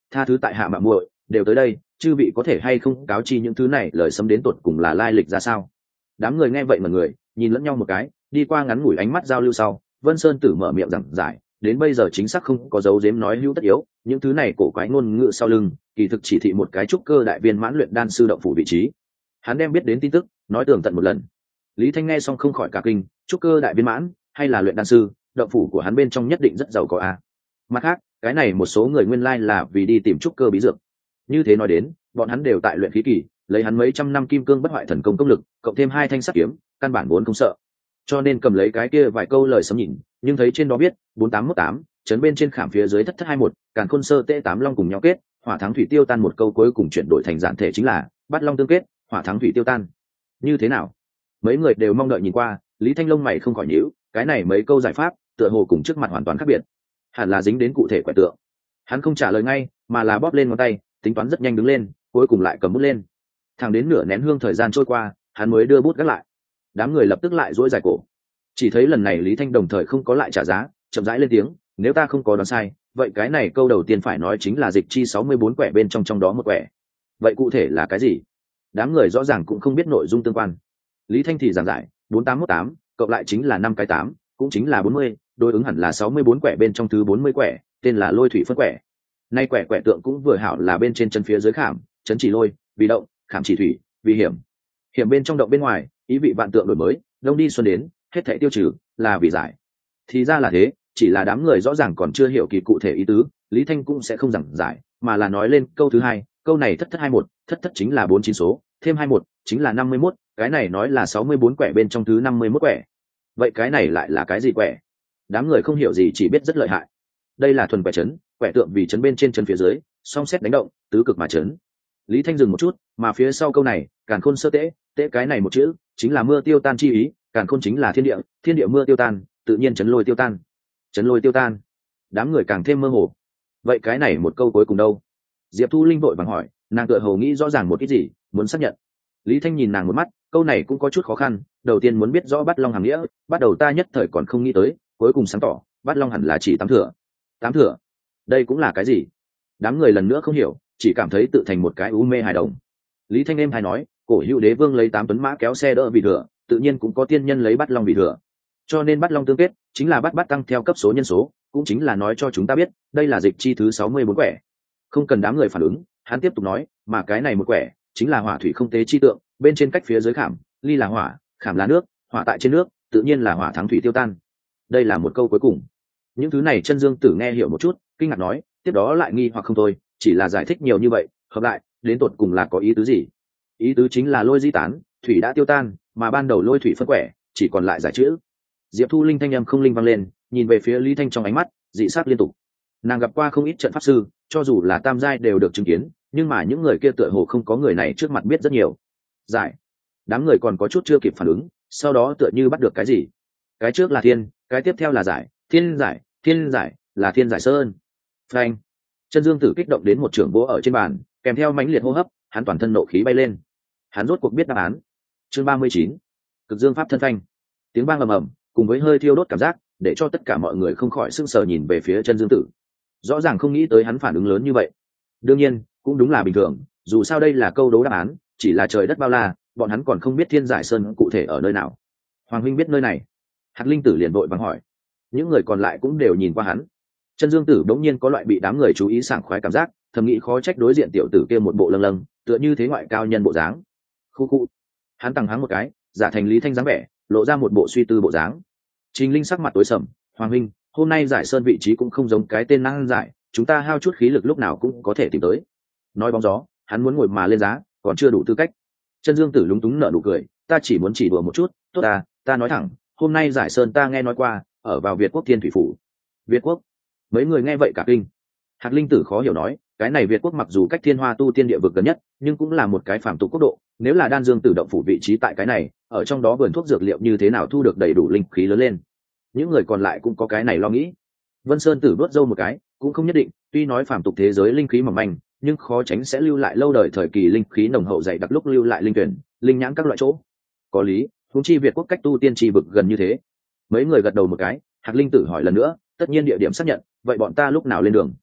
tha thứ tại hạ mạo muội, đều tới đây, chư vị có thể hay không cáo chi những thứ này lời sấm đến tột cùng là lai lịch ra sao? Đám người nghe vậy mà người nhìn lẫn nhau một cái, đi qua ngắn ngủi ánh mắt giao lưu sau, Vân Sơn Tử mở miệng giảng giải, đến bây giờ chính xác không có dấu giếm nói hữu tất yếu, những thứ này cổ quái ngôn ngữ sau lưng, kỳ thực chỉ thị một cái trúc cơ đại viên mãn luyện đan sư động phủ vị trí. Hắn đem biết đến tin tức nói tường tận một lần. Lý Thanh nghe xong không khỏi cả kinh, trúc cơ đại viên mãn hay là luyện đan sư, động phủ của hắn bên trong nhất định rất giàu có a. Mặt khác, cái này một số người nguyên lai là vì đi tìm trúc cơ bí dược. Như thế nói đến, bọn hắn đều tại luyện khí kỳ, lấy hắn mấy trăm năm kim cương bất hoại thần công công lực, cộng thêm 2 thanh sắt kiếm, căn bản vốn không sợ. Cho nên cầm lấy cái kia vài câu lời sấm nhìn, nhưng thấy trên đó viết 4818, chấn bên trên khảm phía dưới thất thất 21, càn khôn sơ tê 8 long cùng nhau kết, hỏa thắng thủy tiêu tan, một câu cuối cùng chuyển đổi thành giản thể chính là bắt long tương kết, hỏa thắng thủy tiêu tan. Như thế nào? Mấy người đều mong đợi nhìn qua, Lý Thanh lông mày không khỏi nhíu, cái này mấy câu giải pháp, tựa hồ cùng trước mặt hoàn toàn khác biệt. Hẳn là dính đến cụ thể quẻ tượng. Hắn không trả lời ngay, mà là bóp lên ngón tay, tính toán rất nhanh đứng lên, cuối cùng lại cầm bút lên. Thẳng đến nửa nén hương thời gian trôi qua, hắn mới đưa bút gác lại. Đám người lập tức lại duỗi dài cổ. Chỉ thấy lần này Lý Thanh đồng thời không có lại trả giá, chậm rãi lên tiếng, nếu ta không có đoán sai, vậy cái này câu đầu tiên phải nói chính là dịch chi 64 quẻ bên trong đó một quẻ. Vậy cụ thể là cái gì? Đám người rõ ràng cũng không biết nội dung tương quan. Lý Thanh thì giảng giải, 4818 cộng lại chính là 5 cái 8, cũng chính là 40, đối ứng hẳn là 64 quẻ bên trong thứ 40 quẻ, tên là lôi thủy phân quẻ. Nay quẻ tượng cũng vừa hảo là bên trên chân phía dưới khảm, chấn chỉ lôi, vì động, khảm chỉ thủy, vì hiểm. Hiểm bên trong động bên ngoài, ý vị vạn tượng đổi mới, đông đi xuân đến, hết thảy tiêu trừ, là vì giải. Thì ra là thế, chỉ là đám người rõ ràng còn chưa hiểu kỳ cụ thể ý tứ, Lý Thanh cũng sẽ không giảng giải, mà là nói lên câu thứ hai, câu này thất thất 21, thất chính là 49 số, thêm 21 chính là 51, cái này nói là 64 quẻ bên trong thứ 51 quẻ. Vậy cái này lại là cái gì quẻ? Đám người không hiểu gì chỉ biết rất lợi hại. Đây là thuần quẻ chấn, quẻ tượng vì chấn bên trên chân phía dưới, song xét đánh động, tứ cực mà chấn. Lý Thanh dừng một chút, mà phía sau câu này, càn khôn sơ tế, tế cái này một chữ, chính là mưa tiêu tan chi ý, càn khôn chính là thiên địa mưa tiêu tan, tự nhiên chấn lôi tiêu tan. Chấn lôi tiêu tan. Đám người càng thêm mơ hồ. Vậy cái này một câu cuối cùng đâu? Diệp Thu Linh vội vàng hỏi, nàng tựa hồ nghĩ rõ ràng một ít gì, muốn xác nhận. Lý Thanh nhìn nàng một mắt, câu này cũng có chút khó khăn, đầu tiên muốn biết rõ bắt long hàm nghĩa, bắt đầu ta nhất thời còn không nghĩ tới, cuối cùng sáng tỏ, bắt long hẳn là chỉ 8 thửa. 8 thửa? Đây cũng là cái gì? Đám người lần nữa không hiểu, chỉ cảm thấy tự thành một cái u mê hài đồng. Lý Thanh em hay nói, cổ hữu đế vương lấy 8 tuấn mã kéo xe đỡ vì thừa, tự nhiên cũng có tiên nhân lấy bắt long vì thừa. Cho nên bắt long tương kết chính là bắt tăng theo cấp số nhân số, cũng chính là nói cho chúng ta biết, đây là dịch chi thứ 64 quẻ. Không cần đám người phản ứng, hắn tiếp tục nói, mà cái này một quẻ chính là hỏa thủy không tế chi tượng, bên trên cách phía dưới khảm, ly là hỏa, khảm là nước, hỏa tại trên nước, tự nhiên là hỏa thắng thủy tiêu tan. Đây là một câu cuối cùng. Những thứ này Chân Dương Tử nghe hiểu một chút, kinh ngạc nói, tiếp đó lại nghi hoặc không thôi, chỉ là giải thích nhiều như vậy, hợp lại, đến tột cùng là có ý tứ gì? Ý tứ chính là lôi di tán, thủy đã tiêu tan, mà ban đầu lôi thủy phân quẻ, chỉ còn lại giải chữ. Diệp Thu Linh thanh âm không linh vang lên, nhìn về phía Lý Thanh trong ánh mắt dị sắc liên tục. Nàng gặp qua không ít trận pháp sư, cho dù là tam giai đều được chứng kiến, nhưng mà những người kia tựa hồ không có người này trước mặt biết rất nhiều. Giải. Đám người còn có chút chưa kịp phản ứng, sau đó tựa như bắt được cái gì. Cái trước là thiên, cái tiếp theo là giải, thiên giải là thiên giải sơn. Phanh. Chân Dương Tử kích động đến một trường vỗ ở trên bàn, kèm theo mãnh liệt hô hấp, hắn toàn thân nộ khí bay lên. Hắn rốt cuộc biết đáp án. Chương 39. Cực Dương pháp thân phanh. Tiếng vang ầm ầm, cùng với hơi thiêu đốt cảm giác, để cho tất cả mọi người không khỏi sững sờ nhìn về phía Chân Dương Tử. Rõ ràng không nghĩ tới hắn phản ứng lớn như vậy. Đương nhiên, cũng đúng là bình thường, dù sao đây là câu đố đáp án, chỉ là trời đất bao la, bọn hắn còn không biết Thiên Giải Sơn cụ thể ở nơi nào. Hoàng huynh biết nơi này. Hạt Linh Tử liền vội vàng hỏi. Những người còn lại cũng đều nhìn qua hắn. Chân Dương Tử đống nhiên có loại bị đám người chú ý sảng khoái cảm giác, thầm nghĩ khó trách đối diện tiểu tử kia một bộ lâng lâng, tựa như thế ngoại cao nhân bộ dáng. Khu khu. Hắn tăng hắng một cái, giả thành Lý Thanh dáng vẻ, lộ ra một bộ suy tư bộ dáng. Trình Linh sắc mặt tối sầm, Hoàng huynh, hôm nay Giải Sơn vị trí cũng không giống cái tên năng giải, chúng ta hao chút khí lực lúc nào cũng có thể tìm tới. Nói bóng gió, hắn muốn ngồi mà lên giá, còn chưa đủ tư cách. Chân Dương Tử lúng túng nở nụ cười, ta chỉ muốn chỉ đùa một chút, tốt ta nói thẳng, hôm nay Giải Sơn ta nghe nói qua, ở vào Việt Quốc Thiên Thủy phủ. Việt Quốc? Mấy người nghe vậy cả kinh. Hạc Linh Tử khó hiểu nói, cái này Việt Quốc mặc dù cách Thiên Hoa tu tiên địa vực gần nhất, nhưng cũng là một cái phàm tục quốc độ, nếu là Đan Dương Tử động phủ vị trí tại cái này, ở trong đó vườn thuốc dược liệu như thế nào thu được đầy đủ linh khí lớn lên. Những người còn lại cũng có cái này lo nghĩ. Vân Sơn Tử đuốt râu một cái, cũng không nhất định, tuy nói phàm tục thế giới linh khí mỏng manh, nhưng khó tránh sẽ lưu lại lâu đời thời kỳ linh khí nồng hậu dày đặc lúc lưu lại linh tuyển, linh nhãn các loại chỗ. Có lý, huống chi Việt Quốc cách tu tiên trì vực gần như thế. Mấy người gật đầu một cái, Hạc Linh Tử hỏi lần nữa, tất nhiên địa điểm xác nhận, vậy bọn ta lúc nào lên đường?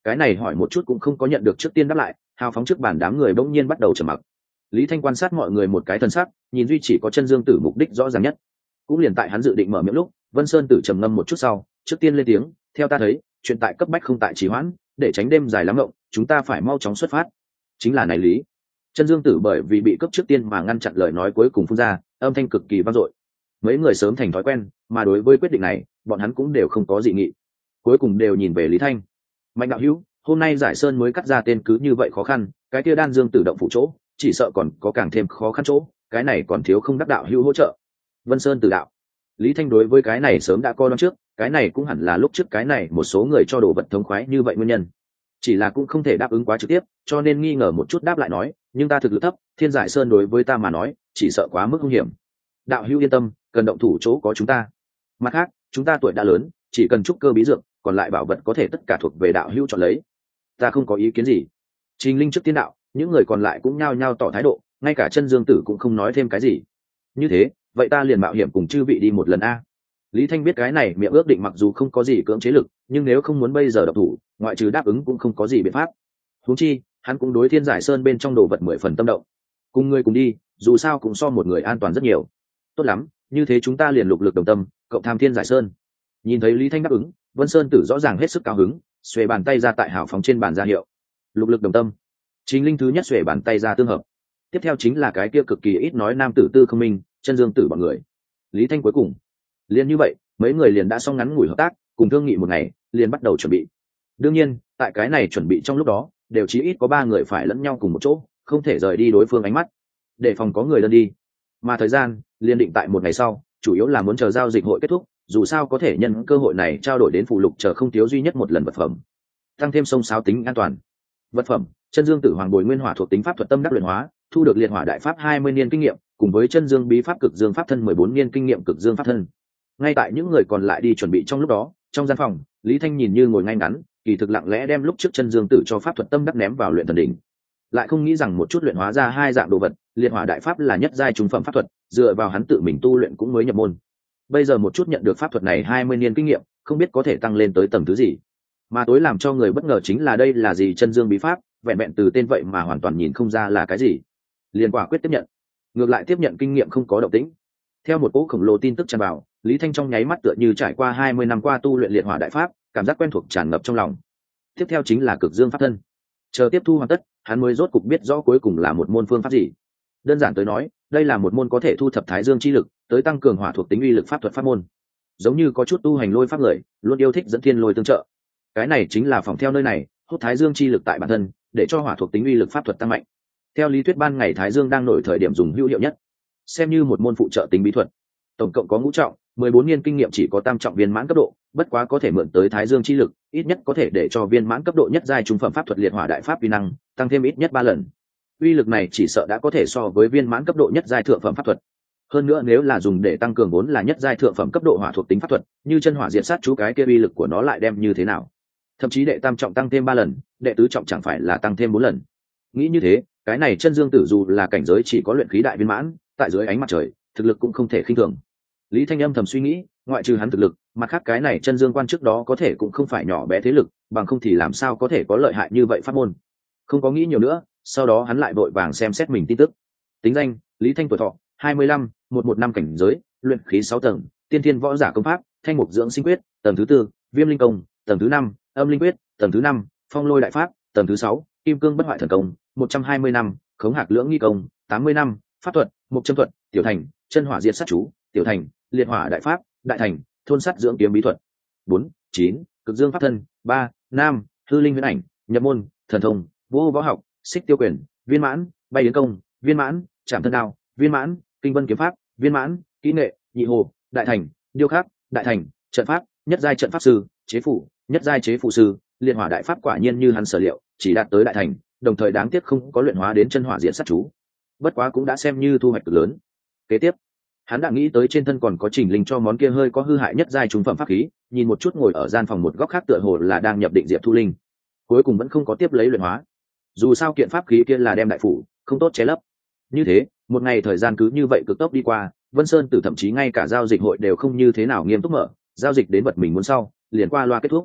Cái này hỏi một chút cũng không có nhận được trước tiên đáp lại, hào phóng trước bàn đám người bỗng nhiên bắt đầu trầm mặc. Lý Thanh quan sát mọi người một cái thân sắc, nhìn duy chỉ có Chân Dương Tử mục đích rõ ràng nhất. Cũng liền tại hắn dự định mở miệng lúc, Vân Sơn Tử trầm ngâm một chút sau, trước tiên lên tiếng, theo ta thấy, chuyện tại cấp bách không tại trì hoãn, để tránh đêm dài lắm ngộng, chúng ta phải mau chóng xuất phát. Chính là này lý. Chân Dương Tử bởi vì bị cấp trước tiên mà ngăn chặn lời nói cuối cùng phun ra, âm thanh cực kỳ vang dội. Mấy người sớm thành thói quen, mà đối với quyết định này, bọn hắn cũng đều không có dị nghị. Cuối cùng đều nhìn về Lý Thanh. Mạnh đạo hữu, hôm nay Giải Sơn mới cắt ra tên cứ như vậy khó khăn, cái kia Đan Dương Tử động phụ chỗ, chỉ sợ còn có càng thêm khó khăn chỗ, cái này còn thiếu không đắc đạo hữu hỗ trợ. Vân Sơn Tử đạo. Lý Thanh đối với cái này sớm đã coi đoán trước, cái này cũng hẳn là lúc trước cái này một số người cho đồ vật thống khoái như vậy nguyên nhân. Chỉ là cũng không thể đáp ứng quá trực tiếp, cho nên nghi ngờ một chút đáp lại nói, nhưng ta thực lực thấp, Thiên Giải Sơn đối với ta mà nói, chỉ sợ quá mức nguy hiểm. Đạo hữu yên tâm, cần động thủ chỗ có chúng ta. Mặt khác, chúng ta tuổi đã lớn, chỉ cần trúc cơ bí dược, còn lại bảo vật có thể tất cả thuộc về đạo hữu chọn lấy. Ta không có ý kiến gì. Trình Linh trước tiên đạo, những người còn lại cũng nhao nhao tỏ thái độ, ngay cả Chân Dương Tử cũng không nói thêm cái gì. Như thế, vậy ta liền mạo hiểm cùng chư vị đi một lần a. Lý Thanh biết cái này miệng ước định mặc dù không có gì cưỡng chế lực, nhưng nếu không muốn bây giờ độc thủ, ngoại trừ đáp ứng cũng không có gì biện pháp. Huống chi, hắn cũng đối Thiên Giải Sơn bên trong đồ vật 10 phần tâm động. Cùng người cùng đi, dù sao cũng so một người an toàn rất nhiều. Tốt lắm, như thế chúng ta liền lục lực đồng tâm, cộng tham Thiên Giải Sơn. Nhìn thấy Lý Thanh đáp ứng, Vân Sơn Tử rõ ràng hết sức cao hứng, xuề bàn tay ra tại hào phóng trên bàn ra hiệu. Lục lực đồng tâm. Chính Linh thứ nhất xuề bàn tay ra tương hợp. Tiếp theo chính là cái kia cực kỳ ít nói nam tử Tư Không Minh, Chân Dương Tử bọn người. Lý Thanh cuối cùng. Liên như vậy, mấy người liền đã xong ngắn ngủi hợp tác, cùng thương nghị một ngày, liền bắt đầu chuẩn bị. Đương nhiên, tại cái này chuẩn bị trong lúc đó, đều chí ít có 3 người phải lẫn nhau cùng một chỗ, không thể rời đi đối phương ánh mắt, để phòng có người đơn đi. Mà thời gian, liên định tại một ngày sau, chủ yếu là muốn chờ giao dịch hội kết thúc, dù sao có thể nhân cơ hội này trao đổi đến phụ lục chờ không thiếu duy nhất một lần vật phẩm, tăng thêm sông sáo tính an toàn. Vật phẩm: Chân Dương Tử Hoàng Bồi Nguyên Hỏa thuộc tính pháp thuật tâm đắc luyện hóa, thu được Liệt Hỏa Đại Pháp 20 niên kinh nghiệm, cùng với Chân Dương Bí Pháp Cực Dương Pháp Thân 14 niên kinh nghiệm Cực Dương Pháp Thân. Ngay tại những người còn lại đi chuẩn bị trong lúc đó, trong gian phòng, Lý Thanh nhìn như ngồi ngay ngắn, kỳ thực lặng lẽ đem lúc trước Chân Dương Tử cho pháp thuật tâm đắc ném vào luyện thần đỉnh. Lại không nghĩ rằng một chút luyện hóa ra 2 dạng đồ vật, Liệt Hỏa Đại Pháp là nhất giai trung phẩm pháp thuật, dựa vào hắn tự mình tu luyện cũng mới nhập môn. Bây giờ một chút nhận được pháp thuật này 20 niên kinh nghiệm, không biết có thể tăng lên tới tầng thứ gì. Mà tối làm cho người bất ngờ chính là đây là gì Chân Dương Bí Pháp, vẹn vẹn từ tên vậy mà hoàn toàn nhìn không ra là cái gì. Liền quả quyết tiếp nhận. Ngược lại tiếp nhận kinh nghiệm không có động tĩnh. Theo một cỗ khổng lồ tin tức tràn vào, Lý Thanh trong nháy mắt tựa như trải qua 20 năm qua tu luyện Liệt Hỏa Đại Pháp, cảm giác quen thuộc tràn ngập trong lòng. Tiếp theo chính là Cực Dương Pháp Thân. Chờ tiếp thu hoàn tất, hắn mới rốt cục biết rõ cuối cùng là một môn phương pháp gì. Đơn giản tới nói, đây là một môn có thể thu thập Thái Dương chi lực, tới tăng cường hỏa thuộc tính uy lực pháp thuật pháp môn. Giống như có chút tu hành lôi pháp người, luôn yêu thích dẫn thiên lôi tương trợ. Cái này chính là phòng theo nơi này, hút Thái Dương chi lực tại bản thân, để cho hỏa thuộc tính uy lực pháp thuật tăng mạnh. Theo lý thuyết ban ngày Thái Dương đang nổi thời điểm dùng hữu hiệu nhất, xem như một môn phụ trợ tính bí thuật. Tổng cộng có ngũ trọng, 14 niên kinh nghiệm chỉ có tam trọng viên mãn cấp độ, bất quá có thể mượn tới Thái Dương chi lực, ít nhất có thể để cho viên mãn cấp độ nhất giai trung phẩm pháp thuật Liệt Hỏa Đại Pháp uy năng tăng thêm ít nhất 3 lần. Uy lực này chỉ sợ đã có thể so với viên mãn cấp độ nhất giai thượng phẩm pháp thuật. Hơn nữa nếu là dùng để tăng cường vốn là nhất giai thượng phẩm cấp độ hỏa thuộc tính pháp thuật, như chân hỏa diệt sát chú cái kia uy lực của nó lại đem như thế nào? Thậm chí đệ tam trọng tăng thêm 3 lần, đệ tứ trọng chẳng phải là tăng thêm 4 lần. Nghĩ như thế, cái này Chân Dương Tử dù là cảnh giới chỉ có luyện khí đại viên mãn, tại dưới ánh mặt trời, thực lực cũng không thể khinh thường. Lý Thanh âm thầm suy nghĩ, ngoại trừ hắn thực lực, mặt khác cái này Chân Dương quan trước đó có thể cũng không phải nhỏ bé thế lực, bằng không thì làm sao có thể có lợi hại như vậy pháp môn. Không có nghĩ nhiều nữa, sau đó hắn lại vội vàng xem xét mình tin tức. Tính danh: Lý Thanh, tuổi thọ 25, 115 cảnh giới, luyện khí 6 tầng, tiên thiên võ giả công pháp, Thanh Mục Dưỡng Sinh Quyết, tầng thứ 4, Viêm Linh Công, tầng thứ 5, Âm Linh Quyết, tầng thứ 5, Phong Lôi Đại Pháp, tầng thứ 6, Kim Cương Bất Hoại Thần Công, 120 năm, Khống Hạc Lưỡng Nghi Công, 80 năm, Pháp thuật, Mục Châm Thuật, Tiểu Thành, Chân Hỏa Diệt Sát Chú, Tiểu Thành, Liệt Hỏa Đại Pháp, Đại Thành, Thôn Sắt Dưỡng Kiếm Bí Thuật. 4, 9, Cực Dương Pháp Thân, 3, Nam, Hư Linh Huyễn Ảnh, nhập môn, thần thông, vô võ học, xích tiêu quyền, viên mãn, bay yến công, viên mãn, chạm thân đao, viên mãn, kinh vân kiếm pháp, viên mãn, kỹ nghệ, nhị hồ, đại thành, điêu khắc, đại thành, trận pháp, nhất giai trận pháp sư, chế phủ, nhất giai chế phụ sư. Liệt Hỏa Đại Pháp quả nhiên như hắn sở liệu, chỉ đạt tới đại thành, đồng thời đáng tiếc không có luyện hóa đến chân hỏa diện sát chú. Bất quá cũng đã xem như thu hoạch cực lớn. Kế tiếp, hắn đã nghĩ tới trên thân còn có Trình Linh cho món kia hơi có hư hại nhất giai trung phẩm pháp khí, nhìn một chút ngồi ở gian phòng một góc khác tựa hồ là đang nhập định Diệp Thu Linh. Cuối cùng vẫn không có tiếp lấy luyện hóa. Dù sao kiện pháp khí kia là đem đại phủ, không tốt che lấp. Như thế, một ngày thời gian cứ như vậy cực tốc đi qua, Vân Sơn Tử thậm chí ngay cả giao dịch hội đều không như thế nào nghiêm túc mở, giao dịch đến vật mình muốn sau, liền qua loa kết thúc.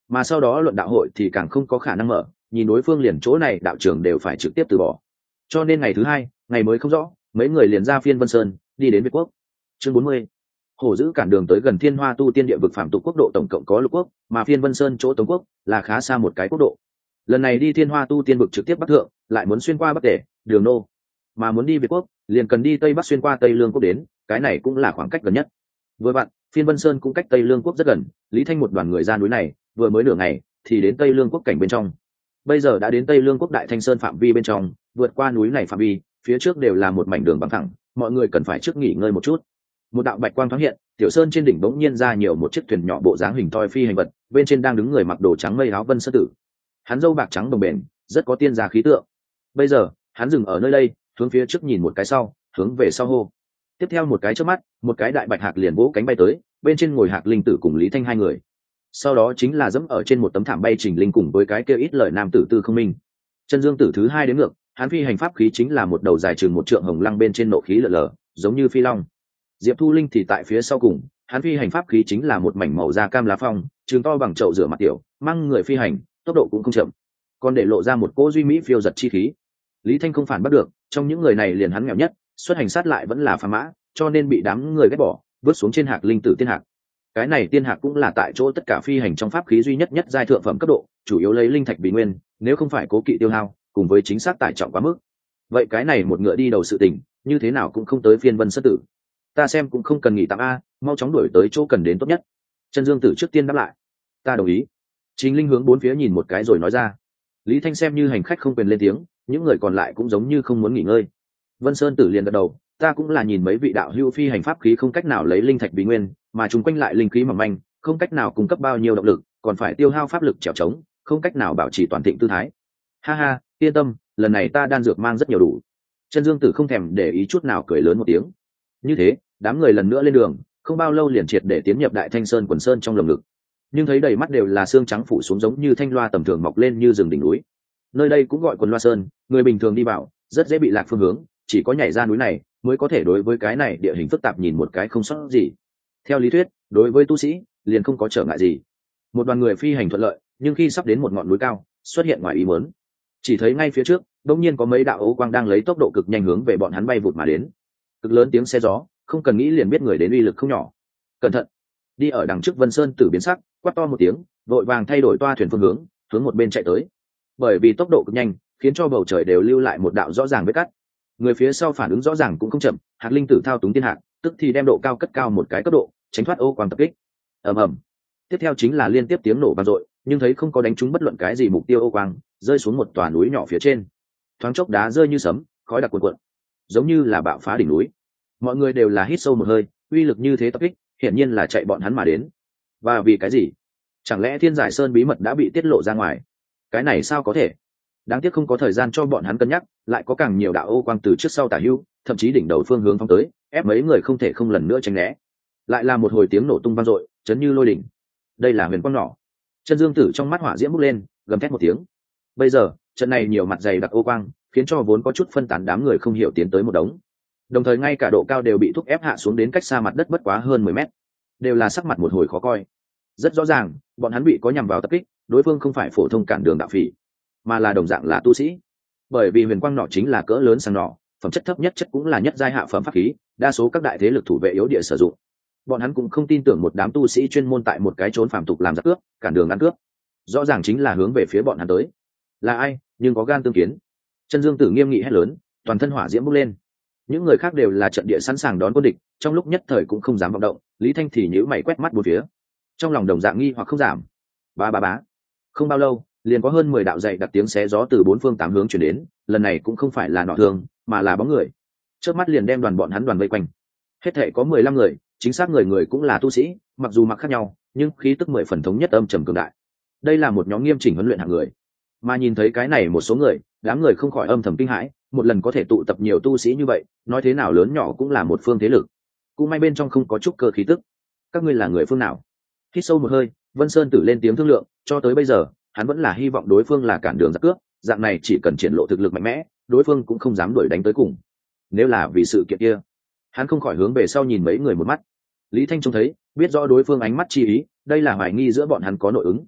mà sau đó luận đạo hội thì càng không có khả năng mở, nhìn đối phương liền chỗ này đạo trưởng đều phải trực tiếp từ bỏ. Cho nên ngày thứ hai, ngày mới không rõ, mấy người liền ra Phiên Vân Sơn đi đến Việt Quốc. Chương 40. Hổ giữ cản đường tới gần Thiên Hoa tu tiên địa vực phạm tục quốc độ tổng cộng có lục quốc, mà Phiên Vân Sơn chỗ Tống quốc là khá xa một cái quốc độ. Lần này đi Thiên Hoa tu tiên vực trực tiếp bắc thượng, lại muốn xuyên qua Bắc Tề, Đường Nô, mà muốn đi Việt Quốc, liền cần đi Tây Bắc xuyên qua Tây Lương quốc đến, cái này cũng là khoảng cách gần nhất. Vừa vặn, Phiên Vân Sơn cũng cách Tây Lương quốc rất gần, Lý Thanh một đoàn người ra núi này, vừa mới nửa ngày thì đến Tây Lương quốc cảnh bên trong. Bây giờ đã đến Tây Lương quốc Đại Thanh Sơn phạm vi bên trong, vượt qua núi này phạm vi, phía trước đều là một mảnh đường bằng thẳng, mọi người cần phải trước nghỉ ngơi một chút. Một đạo bạch quang thoáng hiện, tiểu sơn trên đỉnh bỗng nhiên ra nhiều một chiếc thuyền nhỏ bộ dáng hình thoi phi hành vật, bên trên đang đứng người mặc đồ trắng mây áo Vân Sơn Tử. Hắn râu bạc trắng đồng bền, rất có tiên gia khí tượng. Bây giờ, hắn dừng ở nơi đây, hướng phía trước nhìn một cái sau, hướng về sau hô. Tiếp theo một cái chớp mắt, một cái đại bạch hạc liền vỗ cánh bay tới, bên trên ngồi Hạc Linh Tử cùng Lý Thanh hai người. Sau đó chính là dẫm ở trên một tấm thảm bay Trình Linh cùng với cái kia ít lời nam tử Tư Không Minh. Chân Dương Tử thứ hai đến ngược, hắn phi hành pháp khí chính là một đầu dài chừng một trượng hồng lăng bên trên nộ khí lở lở, giống như phi long. Diệp Thu Linh thì tại phía sau cùng, hắn phi hành pháp khí chính là một mảnh màu da cam lá phong, trường to bằng chậu rửa mặt tiểu, mang người phi hành, tốc độ cũng không chậm, còn để lộ ra một cỗ duy mỹ phiêu giật chi khí. Lý Thanh không phản bắt được, trong những người này liền hắn nghèo nhất, xuất hành sát lại vẫn là phàm mã, cho nên bị đám người ghét bỏ, vứt xuống trên Hạc Linh Tử tiên hạc. Cái này tiên hạc cũng là tại chỗ tất cả phi hành trong pháp khí duy nhất nhất giai thượng phẩm cấp độ, chủ yếu lấy linh thạch vì nguyên, nếu không phải cố kỵ tiêu hao, cùng với chính xác tải trọng quá mức. Vậy cái này một ngựa đi đầu sự tình, như thế nào cũng không tới Phiên Vân Sơn Tử. Ta xem cũng không cần nghỉ tạm a, mau chóng đuổi tới chỗ cần đến tốt nhất. Chân Dương Tử trước tiên đáp lại. Ta đồng ý. Chính Linh hướng bốn phía nhìn một cái rồi nói ra. Lý Thanh xem như hành khách không quyền lên tiếng, những người còn lại cũng giống như không muốn nghỉ ngơi. Vân Sơn Tử liền gật đầu, ta cũng là nhìn mấy vị đạo hữu phi hành pháp khí không cách nào lấy linh thạch bí nguyên, mà chúng quanh lại linh khí mỏng manh, không cách nào cung cấp bao nhiêu động lực, còn phải tiêu hao pháp lực trèo trống, không cách nào bảo trì toàn thịnh tư thái. Ha ha, yên tâm, lần này ta đan dược mang rất nhiều đủ. Chân Dương Tử không thèm để ý chút nào cười lớn một tiếng. Như thế, đám người lần nữa lên đường, không bao lâu liền triệt để tiến nhập Đại Thanh Sơn quần sơn trong lồng ngực. Nhưng thấy đầy mắt đều là xương trắng phủ xuống giống như thanh loa tầm thường mọc lên như rừng đỉnh núi. Nơi đây cũng gọi Quần Loa Sơn, người bình thường đi vào rất dễ bị lạc phương hướng, chỉ có nhảy ra núi này mới có thể đối với cái này địa hình phức tạp nhìn một cái không sót gì. Theo lý thuyết, đối với tu sĩ liền không có trở ngại gì. Một đoàn người phi hành thuận lợi, nhưng khi sắp đến một ngọn núi cao, xuất hiện ngoài ý muốn. Chỉ thấy ngay phía trước, đột nhiên có mấy đạo ấu quang đang lấy tốc độ cực nhanh hướng về bọn hắn bay vụt mà đến. Cực lớn tiếng xe gió, không cần nghĩ liền biết người đến uy lực không nhỏ. Cẩn thận! Đi ở đằng trước Vân Sơn Tử biến sắc, quát to một tiếng, vội vàng thay đổi toa thuyền phương hướng, hướng một bên chạy tới. Bởi vì tốc độ cực nhanh, khiến cho bầu trời đều lưu lại một đạo rõ ràng vết cắt. Người phía sau phản ứng rõ ràng cũng không chậm, Hạc Linh Tử thao túng tiên hạc, tức thì đem độ cao cất cao một cái cấp độ, tránh thoát ô quang tập kích. Ầm ầm. Tiếp theo chính là liên tiếp tiếng nổ vang dội, nhưng thấy không có đánh trúng bất luận cái gì mục tiêu ô quang, rơi xuống một tòa núi nhỏ phía trên. Thoáng chốc đá rơi như sấm, khói đặc cuồn cuộn, giống như là bạo phá đỉnh núi. Mọi người đều là hít sâu một hơi, uy lực như thế tập kích, hiển nhiên là chạy bọn hắn mà đến. Và vì cái gì? Chẳng lẽ Thiên Giải Sơn bí mật đã bị tiết lộ ra ngoài? Cái này sao có thể? Đáng tiếc không có thời gian cho bọn hắn cân nhắc, lại có càng nhiều đạo ô quang từ trước sau tả hữu, thậm chí đỉnh đầu phương hướng phóng tới, ép mấy người không thể không lần nữa tránh né. Lại là một hồi tiếng nổ tung vang dội, chấn như lôi đỉnh. Đây là huyền quang nỏ. Chân Dương Tử trong mắt hỏa diễm bốc lên, gầm thét một tiếng. Bây giờ, trận này nhiều mặt dày đặc ô quang, khiến cho vốn có chút phân tán đám người không hiểu tiến tới một đống. Đồng thời ngay cả độ cao đều bị thúc ép hạ xuống đến cách xa mặt đất bất quá hơn 10 mét, đều là sắc mặt một hồi khó coi. Rất rõ ràng, bọn hắn bị có nhằm vào tập kích, đối phương không phải phổ thông cản đường đạo phỉ, mà là đồng dạng là tu sĩ. Bởi vì huyền quang nỏ chính là cỡ lớn sang nỏ, phẩm chất thấp nhất chất cũng là nhất giai hạ phẩm pháp khí, đa số các đại thế lực thủ vệ yếu địa sử dụng. Bọn hắn cũng không tin tưởng một đám tu sĩ chuyên môn tại một cái trốn phàm tục làm giặc cướp, cản đường ăn cướp. Rõ ràng chính là hướng về phía bọn hắn tới. Là ai, nhưng có gan tương kiến. Chân Dương Tử nghiêm nghị hét lớn, toàn thân hỏa diễm bốc lên. Những người khác đều là trận địa sẵn sàng đón quân địch, trong lúc nhất thời cũng không dám vọng động. Lý Thanh thì nhíu mày quét mắt bốn phía, trong lòng đồng dạng nghi hoặc không giảm. Bá. Không bao lâu, liền có hơn 10 đạo dày đặc tiếng xé gió từ bốn phương tám hướng truyền đến, lần này cũng không phải là nọ thường, mà là bóng người. Chớp mắt liền đem đoàn bọn hắn đoàn vây quanh. Hết thảy có 15 người, chính xác người người cũng là tu sĩ, mặc dù mặc khác nhau, nhưng khí tức 10 phần thống nhất âm trầm cường đại. Đây là một nhóm nghiêm chỉnh huấn luyện hạng người. Mà nhìn thấy cái này một số người, đám người không khỏi âm thầm kinh hãi, một lần có thể tụ tập nhiều tu sĩ như vậy, nói thế nào lớn nhỏ cũng là một phương thế lực. Cũng may bên trong không có chút cơ khí tức. Các ngươi là người phương nào? Hít sâu một hơi, Vân Sơn Tử lên tiếng thương lượng, cho tới bây giờ, hắn vẫn là hy vọng đối phương là cản đường giặc cướp, dạng này chỉ cần triển lộ thực lực mạnh mẽ, đối phương cũng không dám đuổi đánh tới cùng. Nếu là vì sự kiện kia, hắn không khỏi hướng về sau nhìn mấy người một mắt. Lý Thanh trông thấy, biết rõ đối phương ánh mắt chi ý, đây là hoài nghi giữa bọn hắn có nội ứng.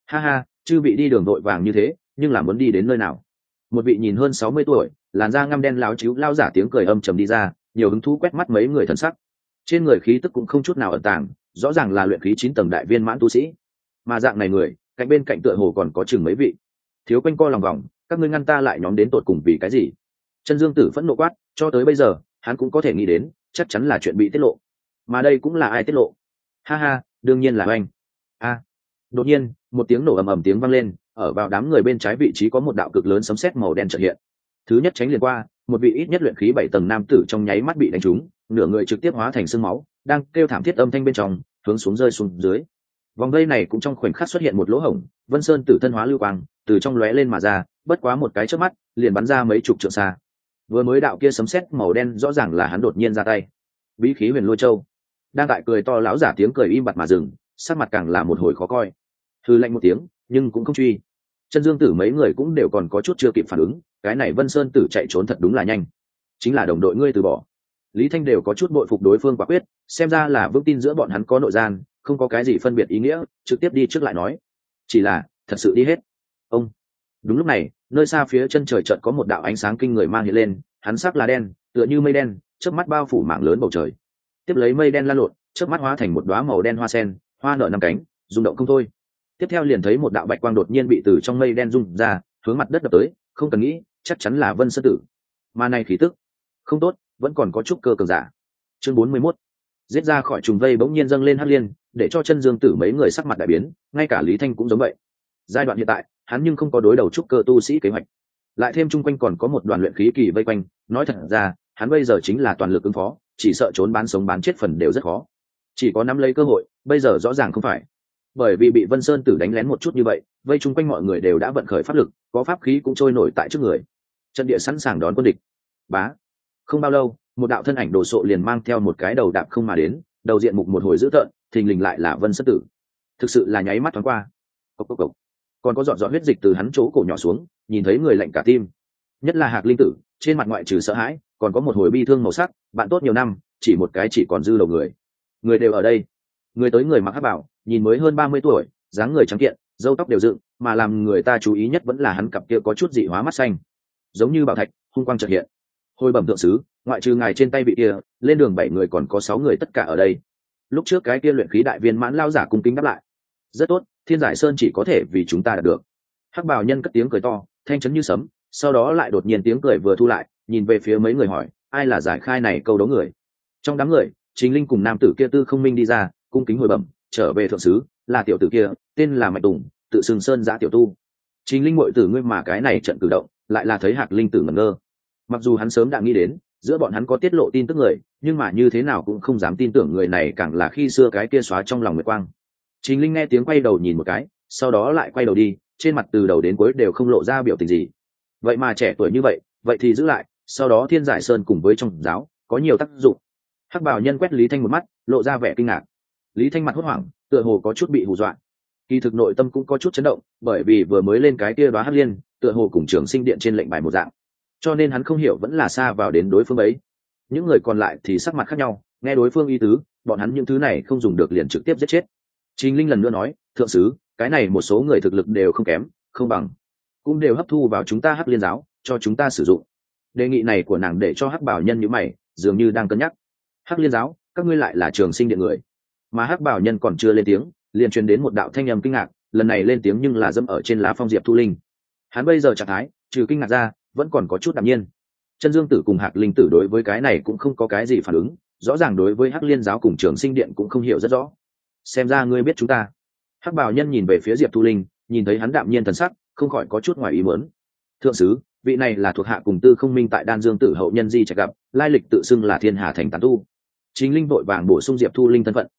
Ha ha, chư vị đi đường vội vàng như thế nhưng là muốn đi đến nơi nào? Một vị nhìn hơn 60 tuổi, làn da ngăm đen láo chíu lao giả tiếng cười âm trầm đi ra, nhiều hứng thú quét mắt mấy người thần sắc. Trên người khí tức cũng không chút nào ẩn tàng, rõ ràng là luyện khí 9 tầng đại viên mãn tu sĩ. Mà dạng này người, cạnh bên cạnh tựa hồ còn có chừng mấy vị. Thiếu quanh co lòng vòng, các ngươi ngăn ta lại nhóm đến tột cùng vì cái gì? Chân Dương Tử phẫn nộ quát, cho tới bây giờ, hắn cũng có thể nghĩ đến, chắc chắn là chuyện bị tiết lộ. Mà đây cũng là ai tiết lộ? Ha ha, đương nhiên là anh. A. Đột nhiên, một tiếng nổ ầm ầm tiếng vang lên, ở vào đám người bên trái vị trí có một đạo cực lớn sấm sét màu đen chợt hiện. Thứ nhất tránh liền qua, một vị ít nhất luyện khí 7 tầng nam tử trong nháy mắt bị đánh trúng, nửa người trực tiếp hóa thành xương máu, đang kêu thảm thiết âm thanh bên trong, hướng xuống rơi xuống dưới. Vòng vây này cũng trong khoảnh khắc xuất hiện một lỗ hổng, Vân Sơn Tử thân hóa lưu quang, từ trong lóe lên mà ra, bất quá một cái chớp mắt, liền bắn ra mấy chục trượng xa. Vừa mới đạo kia sấm sét màu đen rõ ràng là hắn đột nhiên ra tay. Bí khí Huyền Lôi Châu. Đang tại cười to lão giả tiếng cười im bặt mà dừng, sắc mặt càng là một hồi khó coi. Hừ lạnh một tiếng, nhưng cũng không truy. Chân Dương Tử mấy người cũng đều còn có chút chưa kịp phản ứng, cái này Vân Sơn Tử chạy trốn thật đúng là nhanh. Chính là đồng đội ngươi từ bỏ. Lý Thanh đều có chút bội phục đối phương quả quyết, xem ra là vững tin giữa bọn hắn có nội gian, không có cái gì phân biệt ý nghĩa, trực tiếp đi trước lại nói. Chỉ là, thật sự đi hết. Ông. Đúng lúc này, nơi xa phía chân trời chợt có một đạo ánh sáng kinh người mang hiện lên, hắn sắc là đen, tựa như mây đen, chớp mắt bao phủ mảng lớn bầu trời. Tiếp lấy mây đen lan lộn, chớp mắt hóa thành một đóa màu đen hoa sen, hoa nở năm cánh, rung động không thôi. Tiếp theo liền thấy một đạo bạch quang đột nhiên bị từ trong mây đen rung ra, hướng mặt đất đập tới, không cần nghĩ, chắc chắn là Vân Sơn Tử. Mà này khí tức không tốt, vẫn còn có chút cơ cường giả. Chương 41. Giết ra khỏi trùng vây bỗng nhiên dâng lên hắc liên, để cho Chân Dương Tử mấy người sắc mặt đại biến, ngay cả Lý Thanh cũng giống vậy. Giai đoạn hiện tại, hắn nhưng không có đối đầu trúc cơ tu sĩ kế hoạch, lại thêm chung quanh còn có một đoàn luyện khí kỳ vây quanh, nói thật ra, hắn bây giờ chính là toàn lực ứng phó, chỉ sợ trốn bán sống bán chết phần đều rất khó. Chỉ có nắm lấy cơ hội, bây giờ rõ ràng không phải. Bởi vì bị Vân Sơn Tử đánh lén một chút như vậy, vây chung quanh mọi người đều đã vận khởi pháp lực, có pháp khí cũng trôi nổi tại trước người. Trận địa sẵn sàng đón quân địch. Bá. Không bao lâu, một đạo thân ảnh đồ sộ liền mang theo một cái đầu đạp không mà đến, đầu diện mục một hồi dữ tợn, thình lình lại là Vân Sơn Tử. Thực sự là nháy mắt thoáng qua. Cốc cốc cốc. Còn có giọt giọt huyết dịch từ hắn chỗ cổ nhỏ xuống, nhìn thấy người lạnh cả tim. Nhất là Hạc Linh Tử, trên mặt ngoại trừ sợ hãi, còn có một hồi bi thương màu sắc, bạn tốt nhiều năm, chỉ một cái chỉ còn dư đầu người. Người đều ở đây. Người tới người mặc hắc bảo, nhìn mới hơn 30 tuổi, dáng người trắng kiện, râu tóc đều dựng, mà làm người ta chú ý nhất vẫn là hắn cặp kia có chút dị hóa mắt xanh, giống như bảo thạch, hung quang chợt hiện. Hồi bẩm thượng sứ, ngoại trừ ngài trên tay vị kia, lên đường 7 người còn có 6 người tất cả ở đây. Lúc trước cái kia luyện khí đại viên mãn lao giả cung kính đáp lại. Rất tốt, Thiên Giải Sơn chỉ có thể vì chúng ta đạt được. Hắc bào nhân cất tiếng cười to, thanh chấn như sấm, sau đó lại đột nhiên tiếng cười vừa thu lại, nhìn về phía mấy người hỏi, ai là giải khai này câu đấu người? Trong đám người, Trình Linh cùng nam tử kia Tư Không Minh đi ra, cung kính hồi bẩm, trở về thượng sứ, là tiểu tử kia, tên là Mạnh Tùng, tự xưng Sơn Giã tiểu tu. Trình Linh muội tử ngươi mà cái này trận cử động, lại là thấy Hạc Linh tử ngẩn ngơ. Mặc dù hắn sớm đã nghĩ đến, giữa bọn hắn có tiết lộ tin tức người, nhưng mà như thế nào cũng không dám tin tưởng người này càng là khi xưa cái kia xóa trong lòng nguyệt quang. Trình Linh nghe tiếng quay đầu nhìn một cái, sau đó lại quay đầu đi, trên mặt từ đầu đến cuối đều không lộ ra biểu tình gì. Vậy mà trẻ tuổi như vậy, vậy thì giữ lại, sau đó Thiên Giải Sơn cùng với trong giáo có nhiều tác dụng. Hắc bào nhân quét Lý Thanh một mắt, lộ ra vẻ kinh ngạc. Lý Thanh mặt hốt hoảng, tựa hồ có chút bị hù dọa. Kỳ thực nội tâm cũng có chút chấn động, bởi vì vừa mới lên cái kia đóa hắc liên, tựa hồ cùng Trường Sinh Điện trên lệnh bài một dạng, cho nên hắn không hiểu vẫn là xa vào đến đối phương ấy. Những người còn lại thì sắc mặt khác nhau, nghe đối phương ý tứ, bọn hắn những thứ này không dùng được liền trực tiếp giết chết. Trình Linh lần nữa nói, thượng sứ, cái này một số người thực lực đều không kém, không bằng, cũng đều hấp thu vào chúng ta Hắc Liên giáo, cho chúng ta sử dụng. Đề nghị này của nàng để cho Hắc Bảo Nhân như mày, dường như đang cân nhắc. Hắc Liên giáo, các ngươi lại là Trường Sinh Điện người? Mà Hắc Bảo Nhân còn chưa lên tiếng, liền truyền đến một đạo thanh âm kinh ngạc, lần này lên tiếng nhưng là dẫm ở trên lá phong Diệp Thu Linh. Hắn bây giờ trạng thái, trừ kinh ngạc ra, vẫn còn có chút đạm nhiên. Chân Dương Tử cùng Hạc Linh Tử đối với cái này cũng không có cái gì phản ứng, rõ ràng đối với Hắc Liên giáo cùng Trường Sinh Điện cũng không hiểu rất rõ. Xem ra ngươi biết chúng ta. Hắc Bảo Nhân nhìn về phía Diệp Thu Linh, nhìn thấy hắn đạm nhiên thần sắc, không khỏi có chút ngoài ý muốn. Thượng sứ, vị này là thuộc hạ cùng Tư Không Minh tại Đan Dương Tử hậu nhân di trạch gặp, lai lịch tự xưng là Thiên Hà Thành tán tu. Chính Linh vội vàng bổ sung Diệp Thu Linh thân phận.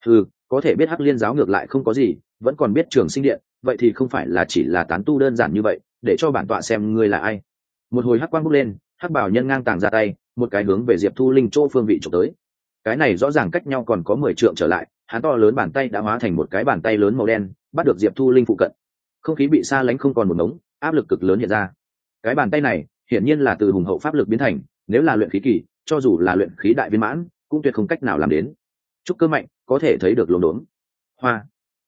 Có thể biết Hắc Liên giáo ngược lại không có gì, vẫn còn biết Trường Sinh Điện, vậy thì không phải là chỉ là tán tu đơn giản như vậy, để cho bản tọa xem ngươi là ai. Một hồi hắc quang bốc lên, Hắc Bảo Nhân ngang tàng ra tay, một cái hướng về Diệp Thu Linh chỗ phương vị chụp tới. Cái này rõ ràng cách nhau còn có 10 trượng trở lại, hắn to lớn bàn tay đã hóa thành một cái bàn tay lớn màu đen, bắt được Diệp Thu Linh phụ cận. Không khí bị xa lánh không còn một ngống, áp lực cực lớn hiện ra. Cái bàn tay này, hiển nhiên là từ hùng hậu pháp lực biến thành, nếu là luyện khí kỳ, cho dù là luyện khí đại viên mãn, cũng tuyệt không cách nào làm đến. Trúc cơ mạnh, có thể thấy được luồng đốn. Hoa.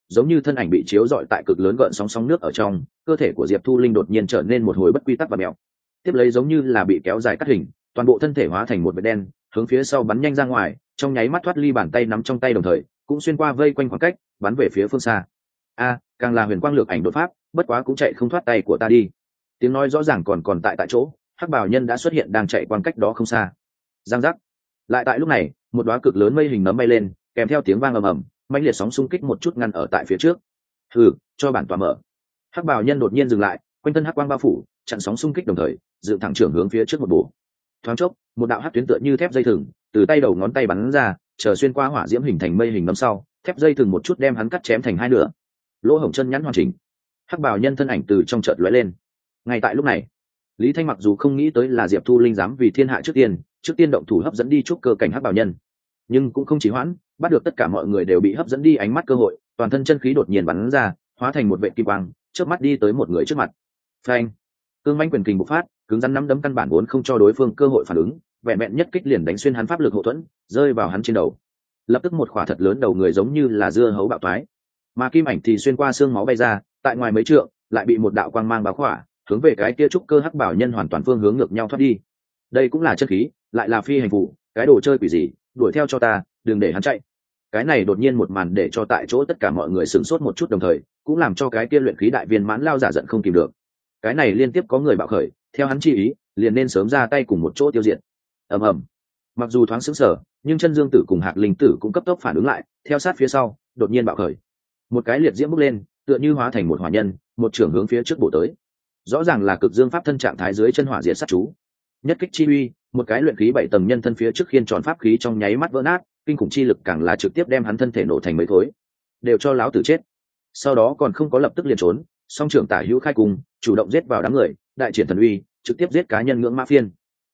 giống như thân ảnh bị chiếu rọi tại cực lớn gợn sóng sóng nước ở trong, cơ thể của Diệp Thu Linh đột nhiên trở nên một hồi bất quy tắc và mèo. Tiếp lấy giống như là bị kéo dài cắt hình, toàn bộ thân thể hóa thành một vệt đen, hướng phía sau bắn nhanh ra ngoài, trong nháy mắt thoát ly bàn tay nắm trong tay đồng thời, cũng xuyên qua vây quanh khoảng cách, bắn về phía phương xa. Càng là huyền quang lược ảnh đột pháp, bất quá cũng chạy không thoát tay của ta đi. Tiếng nói rõ ràng còn tại chỗ, hắc bào nhân đã xuất hiện đang chạy quang cách đó không xa. Giang giác. Lại tại lúc này, một đóa cực lớn mây hình nấm bay lên, kèm theo tiếng vang ầm ầm, mãnh liệt sóng xung kích một chút ngăn ở tại phía trước. Hừ, cho bản tọa mở. Hắc bào nhân đột nhiên dừng lại, quanh thân hắc quang bao phủ, chặn sóng xung kích đồng thời, dựng thẳng trưởng hướng phía trước một bổ. Thoáng chốc, một đạo hắc tuyến tựa như thép dây thừng, từ tay đầu ngón tay bắn ra, chờ xuyên qua hỏa diễm hình thành mây hình nấm sau, thép dây thừng một chút đem hắn cắt chém thành hai nửa. Lỗ hổng chân nhắn hoàn chỉnh. Hắc bào nhân thân ảnh từ trong chợt lóe lên. Ngay tại lúc này, Lý Thanh mặc dù không nghĩ tới là Diệp Thu Linh dám vì thiên hạ trước tiên động thủ hấp dẫn đi trúc cơ cảnh hắc bào nhân, nhưng cũng không chỉ hoãn, bắt được tất cả mọi người đều bị hấp dẫn đi ánh mắt cơ hội, toàn thân chân khí đột nhiên bắn ra, hóa thành một vệt kim quang, chớp mắt đi tới một người trước mặt. Phanh! Cương mãnh quyền kình bộc phát, cứng rắn nắm đấm căn bản vốn không cho đối phương cơ hội phản ứng, vẹn vẹn nhất kích liền đánh xuyên hắn pháp lực hộ thuẫn, rơi vào hắn trên đầu. Lập tức một khỏa thật lớn đầu người giống như là dưa hấu bạo toái, mà kim ảnh thì xuyên qua xương máu bay ra, tại ngoài mấy trượng, lại bị một đạo quang mang bao khỏa, hướng về cái kia trúc cơ hắc bảo nhân hoàn toàn phương hướng ngược nhau thoát đi. Đây cũng là chân khí, lại là phi hành phụ, cái đồ chơi quỷ gì, đuổi theo cho ta, đừng để hắn chạy. Cái này đột nhiên một màn để cho tại chỗ tất cả mọi người sửng sốt một chút, đồng thời cũng làm cho cái kia luyện khí đại viên mãn lao giả giận không kìm được. Cái này liên tiếp có người bạo khởi, theo hắn chi ý, liền nên sớm ra tay cùng một chỗ tiêu diệt. Ầm ầm. Mặc dù thoáng sững sờ, nhưng Chân Dương Tử cùng Hạc Linh Tử cũng cấp tốc phản ứng lại, theo sát phía sau, đột nhiên bạo khởi. Một cái liệt diễm bốc lên, tựa như hóa thành một hỏa nhân, một trường hướng phía trước bổ tới. Rõ ràng là cực dương pháp thân trạng thái dưới chân hỏa diệt sát chú. Nhất kích chi uy, một cái luyện khí 7 tầng nhân thân phía trước khiên tròn pháp khí trong nháy mắt vỡ nát, kinh khủng chi lực càng là trực tiếp đem hắn thân thể nổ thành mấy thối. Đều cho lão tử chết. Sau đó còn không có lập tức liền trốn, song trưởng tả hữu khai cùng, chủ động giết vào đám người, đại triển thần uy, trực tiếp giết cá nhân ngưỡng mã phiên.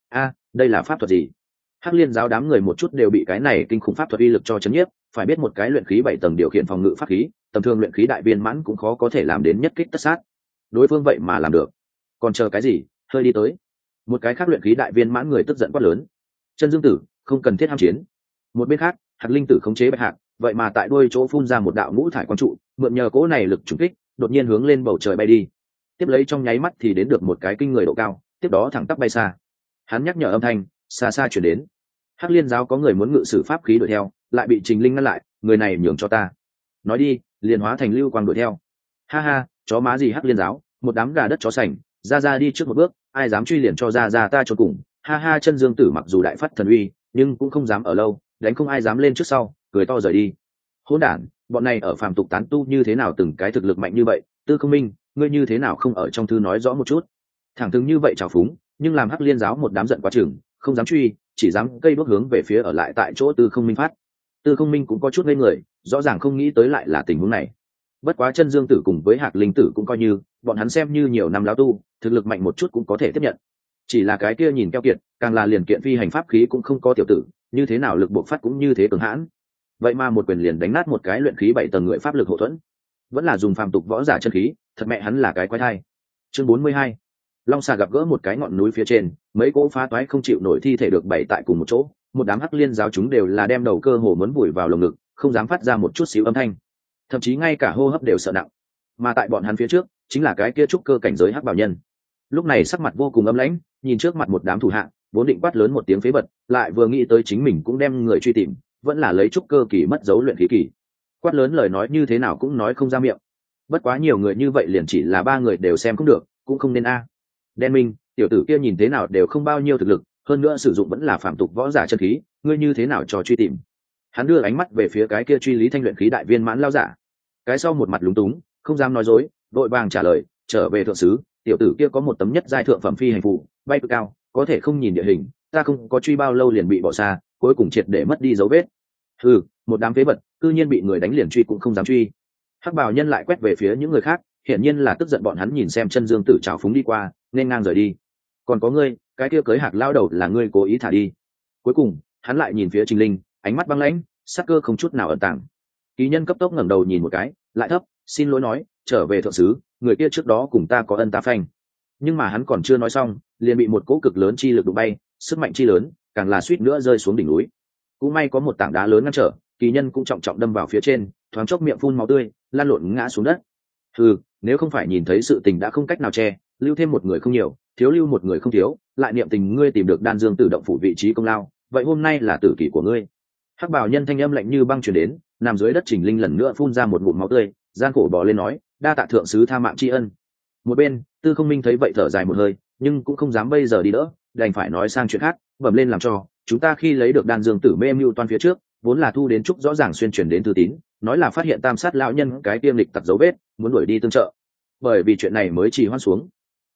Đây là pháp thuật gì? Hắc Liên giáo đám người một chút đều bị cái này kinh khủng pháp thuật uy lực cho chấn nhiếp, phải biết một cái luyện khí 7 tầng điều khiển phòng ngự pháp khí, tầm thường luyện khí đại viên mãn cũng khó có thể làm đến nhất kích tất sát. Đối phương vậy mà làm được, còn chờ cái gì, hơi đi tới. Một cái khác luyện khí đại viên mãn người tức giận quát lớn. Chân Dương Tử, không cần thiết ham chiến. Một bên khác, Hạc Linh Tử khống chế Bạch Hạc, vậy mà tại đuôi chỗ phun ra một đạo ngũ thải quang trụ, mượn nhờ cỗ này lực trùng kích, đột nhiên hướng lên bầu trời bay đi. Tiếp lấy trong nháy mắt thì đến được một cái kinh người độ cao, tiếp đó thẳng tắp bay xa. Hắn nhắc nhở âm thanh, xa xa chuyển đến. Hắc Liên giáo có người muốn ngự sử pháp khí đuổi theo, lại bị Trình Linh ngăn lại, người này nhường cho ta. Nói đi, liền hóa thành lưu quang đuổi theo. Ha ha, chó má gì Hắc Liên giáo, một đám gà đất chó sành, ra đi trước một bước, ai dám truy liền cho ra ta cho cùng. Ha ha, Chân Dương Tử mặc dù đại phát thần uy, nhưng cũng không dám ở lâu, đánh không ai dám lên trước sau, cười to rời đi. Hỗn đản, bọn này ở phàm tục tán tu như thế nào từng cái thực lực mạnh như vậy, Tư Không Minh, ngươi như thế nào không ở trong thư nói rõ một chút. Thẳng thừng như vậy trào phúng, nhưng làm Hắc Liên giáo một đám giận quá chừng, không dám truy, chỉ dám cây đuốc hướng về phía ở lại tại chỗ Tư Không Minh phát. Tư Không Minh cũng có chút ngây người, rõ ràng không nghĩ tới lại là tình huống này. Bất quá Chân Dương Tử cùng với Hạc Linh Tử cũng coi như, bọn hắn xem như nhiều năm lão tu, thực lực mạnh một chút cũng có thể tiếp nhận. Chỉ là cái kia nhìn keo kiệt, càng là liền kiện phi hành pháp khí cũng không có tiểu tử, như thế nào lực bộc phát cũng như thế cường hãn. Vậy mà một quyền liền đánh nát một cái luyện khí 7 tầng người pháp lực hộ thuẫn, vẫn là dùng phàm tục võ giả chân khí, thật mẹ hắn là cái quái thai. Chương 42. Long xà gặp gỡ một cái ngọn núi phía trên, mấy cỗ phá toái không chịu nổi thi thể được bày tại cùng một chỗ, một đám Hắc Liên giáo chúng đều là đem đầu cơ hồ muốn vùi vào lồng ngực, không dám phát ra một chút xíu âm thanh, thậm chí ngay cả hô hấp đều sợ nặng. Mà tại bọn hắn phía trước, chính là cái kia trúc cơ cảnh giới Hắc Bảo Nhân. Lúc này sắc mặt vô cùng âm lãnh, nhìn trước mặt một đám thủ hạ, vốn định quát lớn một tiếng phế vật, lại vừa nghĩ tới chính mình cũng đem người truy tìm, vẫn là lấy trúc cơ kỳ mất dấu luyện khí kỳ. Quát lớn lời nói như thế nào cũng nói không ra miệng. Bất quá nhiều người như vậy liền chỉ là 3 người đều xem không được, cũng không nên a. Đen Minh, tiểu tử kia nhìn thế nào đều không bao nhiêu thực lực, hơn nữa sử dụng vẫn là phạm tục võ giả chân khí, ngươi như thế nào cho truy tìm? Hắn đưa ánh mắt về phía cái kia truy Lý Thanh luyện khí đại viên mãn lao giả. Cái sau một mặt lúng túng, không dám nói dối, đội vàng trả lời, trở về thượng sứ, tiểu tử kia có một tấm nhất giai thượng phẩm phi hành phù, bay cực cao, có thể không nhìn địa hình, ta không có truy bao lâu liền bị bỏ xa, cuối cùng triệt để mất đi dấu vết. Một đám phế vật, cư nhiên bị người đánh liền truy cũng không dám truy. Hắc Bào Nhân lại quét về phía những người khác, hiển nhiên là tức giận bọn hắn nhìn xem Chân Dương Tử trào phúng đi qua, nên ngang rời đi. Còn có ngươi, cái kia cưới Hạc lao đầu là ngươi cố ý thả đi. Cuối cùng, hắn lại nhìn phía Trình Linh, ánh mắt băng lãnh, sắc cơ không chút nào ẩn tàng. Ký nhân cấp tốc ngẩng đầu nhìn một cái, lại thấp, xin lỗi nói, trở về thượng sứ, người kia trước đó cùng ta có ân ta phanh. Nhưng mà hắn còn chưa nói xong, liền bị một cỗ cực lớn chi lực đụng bay, sức mạnh chi lớn, càng là suýt nữa rơi xuống đỉnh núi. Cũng may có một tảng đá lớn ngăn trở, kỳ nhân cũng trọng trọng đâm vào phía trên, thoáng chốc miệng phun máu tươi, lan lộn ngã xuống đất. Nếu không phải nhìn thấy sự tình đã không cách nào che, lưu thêm một người không nhiều, thiếu lưu một người không thiếu, lại niệm tình ngươi tìm được đan dương tử động phủ vị trí công lao, vậy hôm nay là tử kỷ của ngươi. Hắc bảo nhân thanh âm lạnh như băng truyền đến, nằm dưới đất Trình Linh lần nữa phun ra một ngụm máu tươi, gian khổ bò lên nói, đa tạ thượng sứ tha mạng tri ân. Một bên Tư Không Minh thấy vậy thở dài một hơi, nhưng cũng không dám bây giờ đi đỡ, đành phải nói sang chuyện khác, bẩm lên làm cho chúng ta khi lấy được đan dương tử mê mưu toan phía trước, vốn là thu đến trúc rõ ràng xuyên truyền đến thư tín, nói là phát hiện tam sát lão nhân cái tiêm lịch tặc dấu vết, muốn đuổi đi tương trợ, bởi vì chuyện này mới trì hoãn xuống.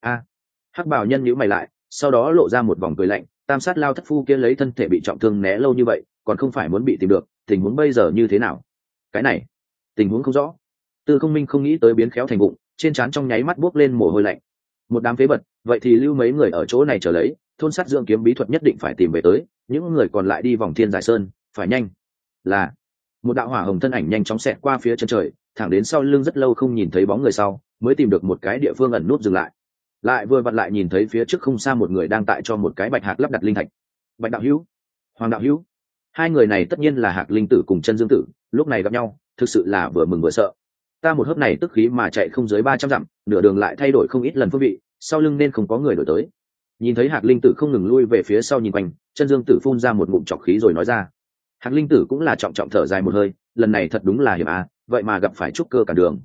Hắc bào nhân nhíu mày lại, sau đó lộ ra một vòng cười lạnh, tam sát lao thất phu kia lấy thân thể bị trọng thương né lâu như vậy, còn không phải muốn bị tìm được, tình huống bây giờ như thế nào? Cái này tình huống không rõ. Tư Không Minh không nghĩ tới biến khéo thành vụng, trên trán trong nháy mắt buốc lên mồ hôi lạnh. Một đám phế vật, vậy thì lưu mấy người ở chỗ này chờ lấy, thôn sát dưỡng kiếm bí thuật nhất định phải tìm về tới, những người còn lại đi vòng Thiên Giải Sơn, phải nhanh. Là một đạo hỏa hồng thân ảnh nhanh chóng xẹt qua phía chân trời, thẳng đến sau lưng rất lâu không nhìn thấy bóng người sau, mới tìm được một cái địa phương ẩn núp dừng lại vừa vặn lại nhìn thấy phía trước không xa một người đang tại cho một cái bạch hạc lắp đặt linh thạch. Bạch đạo hữu, Hoàng đạo hữu, hai người này tất nhiên là Hạc Linh Tử cùng Chân Dương Tử, lúc này gặp nhau thực sự là vừa mừng vừa sợ. Ta một hớp này tức khí mà chạy không dưới 300 dặm, nửa đường lại thay đổi không ít lần phương vị, sau lưng nên không có người đổi tới. Nhìn thấy Hạc Linh Tử không ngừng lui về phía sau nhìn quanh, Chân Dương Tử phun ra một ngụm trọc khí rồi nói ra. Hạc Linh Tử cũng là trọng trọng thở dài một hơi, lần này thật đúng là hiểm vậy mà gặp phải trúc cơ cản đường.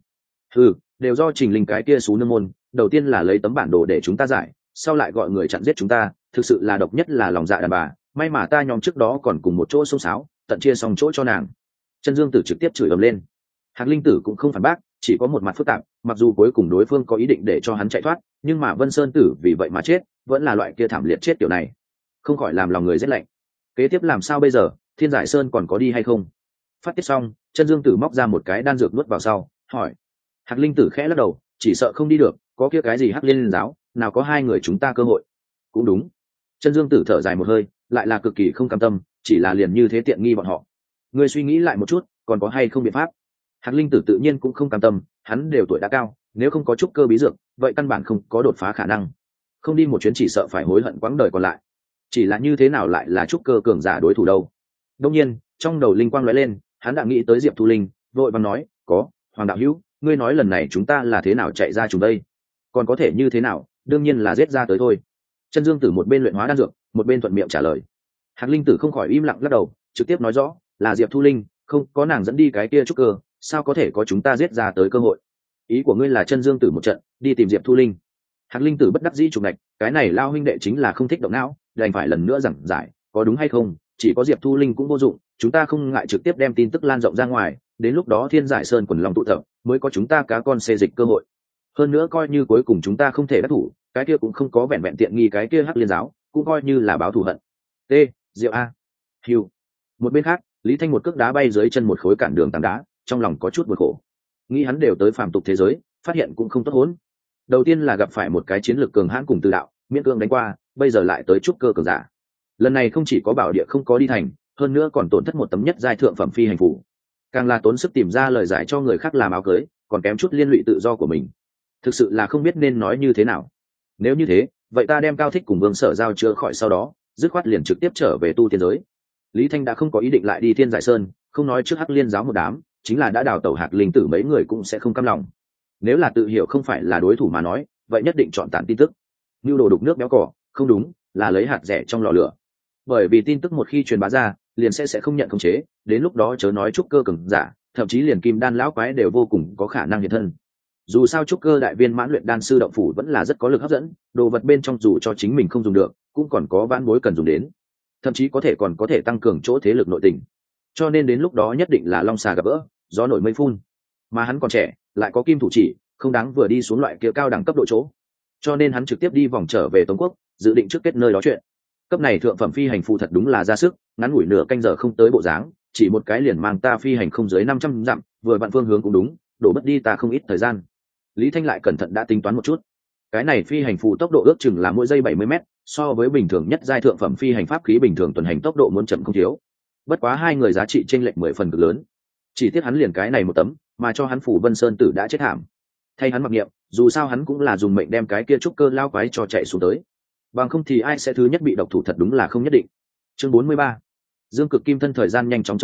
Đều do Trình Linh cái kia xú nương môn, đầu tiên là lấy tấm bản đồ để chúng ta giải, sau lại gọi người chặn giết chúng ta, thực sự là độc nhất là lòng dạ đàn bà, may mà ta nhóm trước đó còn cùng một chỗ xông xáo, tận chia xong chỗ cho nàng. Chân Dương Tử trực tiếp chửi ầm lên. Hạc Linh Tử cũng không phản bác, chỉ có một mặt phức tạp, mặc dù cuối cùng đối phương có ý định để cho hắn chạy thoát, nhưng mà Vân Sơn Tử vì vậy mà chết, vẫn là loại kia thảm liệt chết kiểu này, không khỏi làm lòng người rét lạnh. Kế tiếp làm sao bây giờ, Thiên Giải Sơn còn có đi hay không? Phát tiết xong, Chân Dương Tử móc ra một cái đan dược nuốt vào sau, hỏi. Hạc Linh Tử khẽ lắc đầu, chỉ sợ không đi được, có kia cái gì Hắc Liên giáo, nào có hai người chúng ta cơ hội. Cũng đúng. Chân Dương Tử thở dài một hơi, lại là cực kỳ không cam tâm, chỉ là liền như thế tiện nghi bọn họ. Ngươi suy nghĩ lại một chút, còn có hay không biện pháp? Hạc Linh Tử tự nhiên cũng không cam tâm, hắn đều tuổi đã cao, nếu không có trúc cơ bí dược, vậy căn bản không có đột phá khả năng. Không đi một chuyến chỉ sợ phải hối hận quãng đời còn lại. Chỉ là như thế nào lại là trúc cơ cường giả đối thủ đâu? Đương nhiên, trong đầu linh quang lóe lên, hắn đã nghĩ tới Diệp Thu Linh, vội vàng nói, "Có, Hoàng đạo hữu, ngươi nói lần này chúng ta là thế nào chạy ra chúng đây? Còn có thể như thế nào, đương nhiên là giết ra tới thôi." Chân Dương Tử một bên luyện hóa đan dược, một bên thuận miệng trả lời. Hạc Linh Tử không khỏi im lặng lắc đầu, trực tiếp nói rõ, là Diệp Thu Linh, không có nàng dẫn đi cái kia trúc cơ, sao có thể có chúng ta giết ra tới cơ hội? Ý của ngươi là Chân Dương Tử một trận đi tìm Diệp Thu Linh? Hạc Linh Tử bất đắc dĩ trục ngạch, cái này lao huynh đệ chính là không thích động não, đành phải lần nữa giảng giải, có đúng hay không, chỉ có Diệp Thu Linh cũng vô dụng, chúng ta không ngại trực tiếp đem tin tức lan rộng ra ngoài, đến lúc đó Thiên Giải Sơn quần lòng tụ tập, mới có chúng ta cá con xê dịch cơ hội. Hơn nữa coi như cuối cùng chúng ta không thể đắc thủ, cái kia cũng không có vẹn vẹn tiện nghi cái kia Hắc Liên giáo, cũng coi như là báo thù hận. Diệu a. Hiu. Một bên khác, Lý Thanh một cước đá bay dưới chân một khối cản đường tảng đá, trong lòng có chút buồn khổ. Nghĩ hắn đều tới phàm tục thế giới, phát hiện cũng không tốt hỗn. Đầu tiên là gặp phải một cái chiến lược cường hãn cùng Từ đạo, miễn cưỡng đánh qua, bây giờ lại tới trúc cơ cường giả. Lần này không chỉ có bảo địa không có đi thành, hơn nữa còn tổn thất một tấm nhất giai thượng phẩm phi hành phù, càng là tốn sức tìm ra lời giải cho người khác làm áo cưới, còn kém chút liên lụy tự do của mình. Thực sự là không biết nên nói như thế nào. Nếu như thế, vậy ta đem Cao Thích cùng Vương Sở giao chữa khỏi sau đó, dứt khoát liền trực tiếp trở về tu tiên giới. Lý Thanh đã không có ý định lại đi Thiên Giải Sơn, không nói trước Hắc Liên giáo một đám, chính là đã đào tẩu Hạc Linh Tử mấy người cũng sẽ không cam lòng. Nếu là tự hiểu không phải là đối thủ mà nói, vậy nhất định chọn tản tin tức. Nưu đồ đục nước béo cỏ, không đúng, là lấy hạt rẻ trong lò lửa. Bởi vì tin tức một khi truyền bá ra, liền sẽ không nhận khống chế, đến lúc đó chớ nói trúc cơ cường giả, thậm chí liền kim đan lão quái đều vô cùng có khả năng hiện thân. Dù sao trúc cơ đại viên mãn luyện đan sư động phủ vẫn là rất có lực hấp dẫn, đồ vật bên trong dù cho chính mình không dùng được, cũng còn có vãn bối cần dùng đến, thậm chí còn có thể tăng cường chỗ thế lực nội tình. Cho nên đến lúc đó nhất định là long xà gặp gỡ, gió nổi mây phun. Mà hắn còn trẻ, lại có kim thủ chỉ, không đáng vừa đi xuống loại kia cao đẳng cấp độ chỗ. Cho nên hắn trực tiếp đi vòng trở về Tống Quốc, dự định trước kết nơi đó chuyện. Cấp này thượng phẩm phi hành phù thật đúng là ra sức, ngắn ngủi nửa canh giờ không tới bộ dáng, chỉ một cái liền mang ta phi hành không dưới 500 dặm, vừa vặn phương hướng cũng đúng, đổ mất đi ta không ít thời gian. Lý Thanh lại cẩn thận đã tính toán một chút. Cái này phi hành phù tốc độ ước chừng là mỗi giây 70 m, so với bình thường nhất giai thượng phẩm phi hành pháp khí bình thường tuần hành tốc độ muốn chậm không thiếu. Bất quá hai người giá trị chênh lệch 10 phần cực lớn. Chỉ tiếc hắn liền cái này một tấm, mà cho hắn phủ Vân Sơn Tử đã chết thảm. Thay hắn mặc niệm, dù sao hắn cũng là dùng mệnh đem cái kia trúc cơ lao quái cho chạy xuống tới. Bằng không thì ai sẽ thứ nhất bị độc thủ thật đúng là không nhất định. Chương 43. Dương Cực Kim thân thời gian nhanh chóng trôi qua,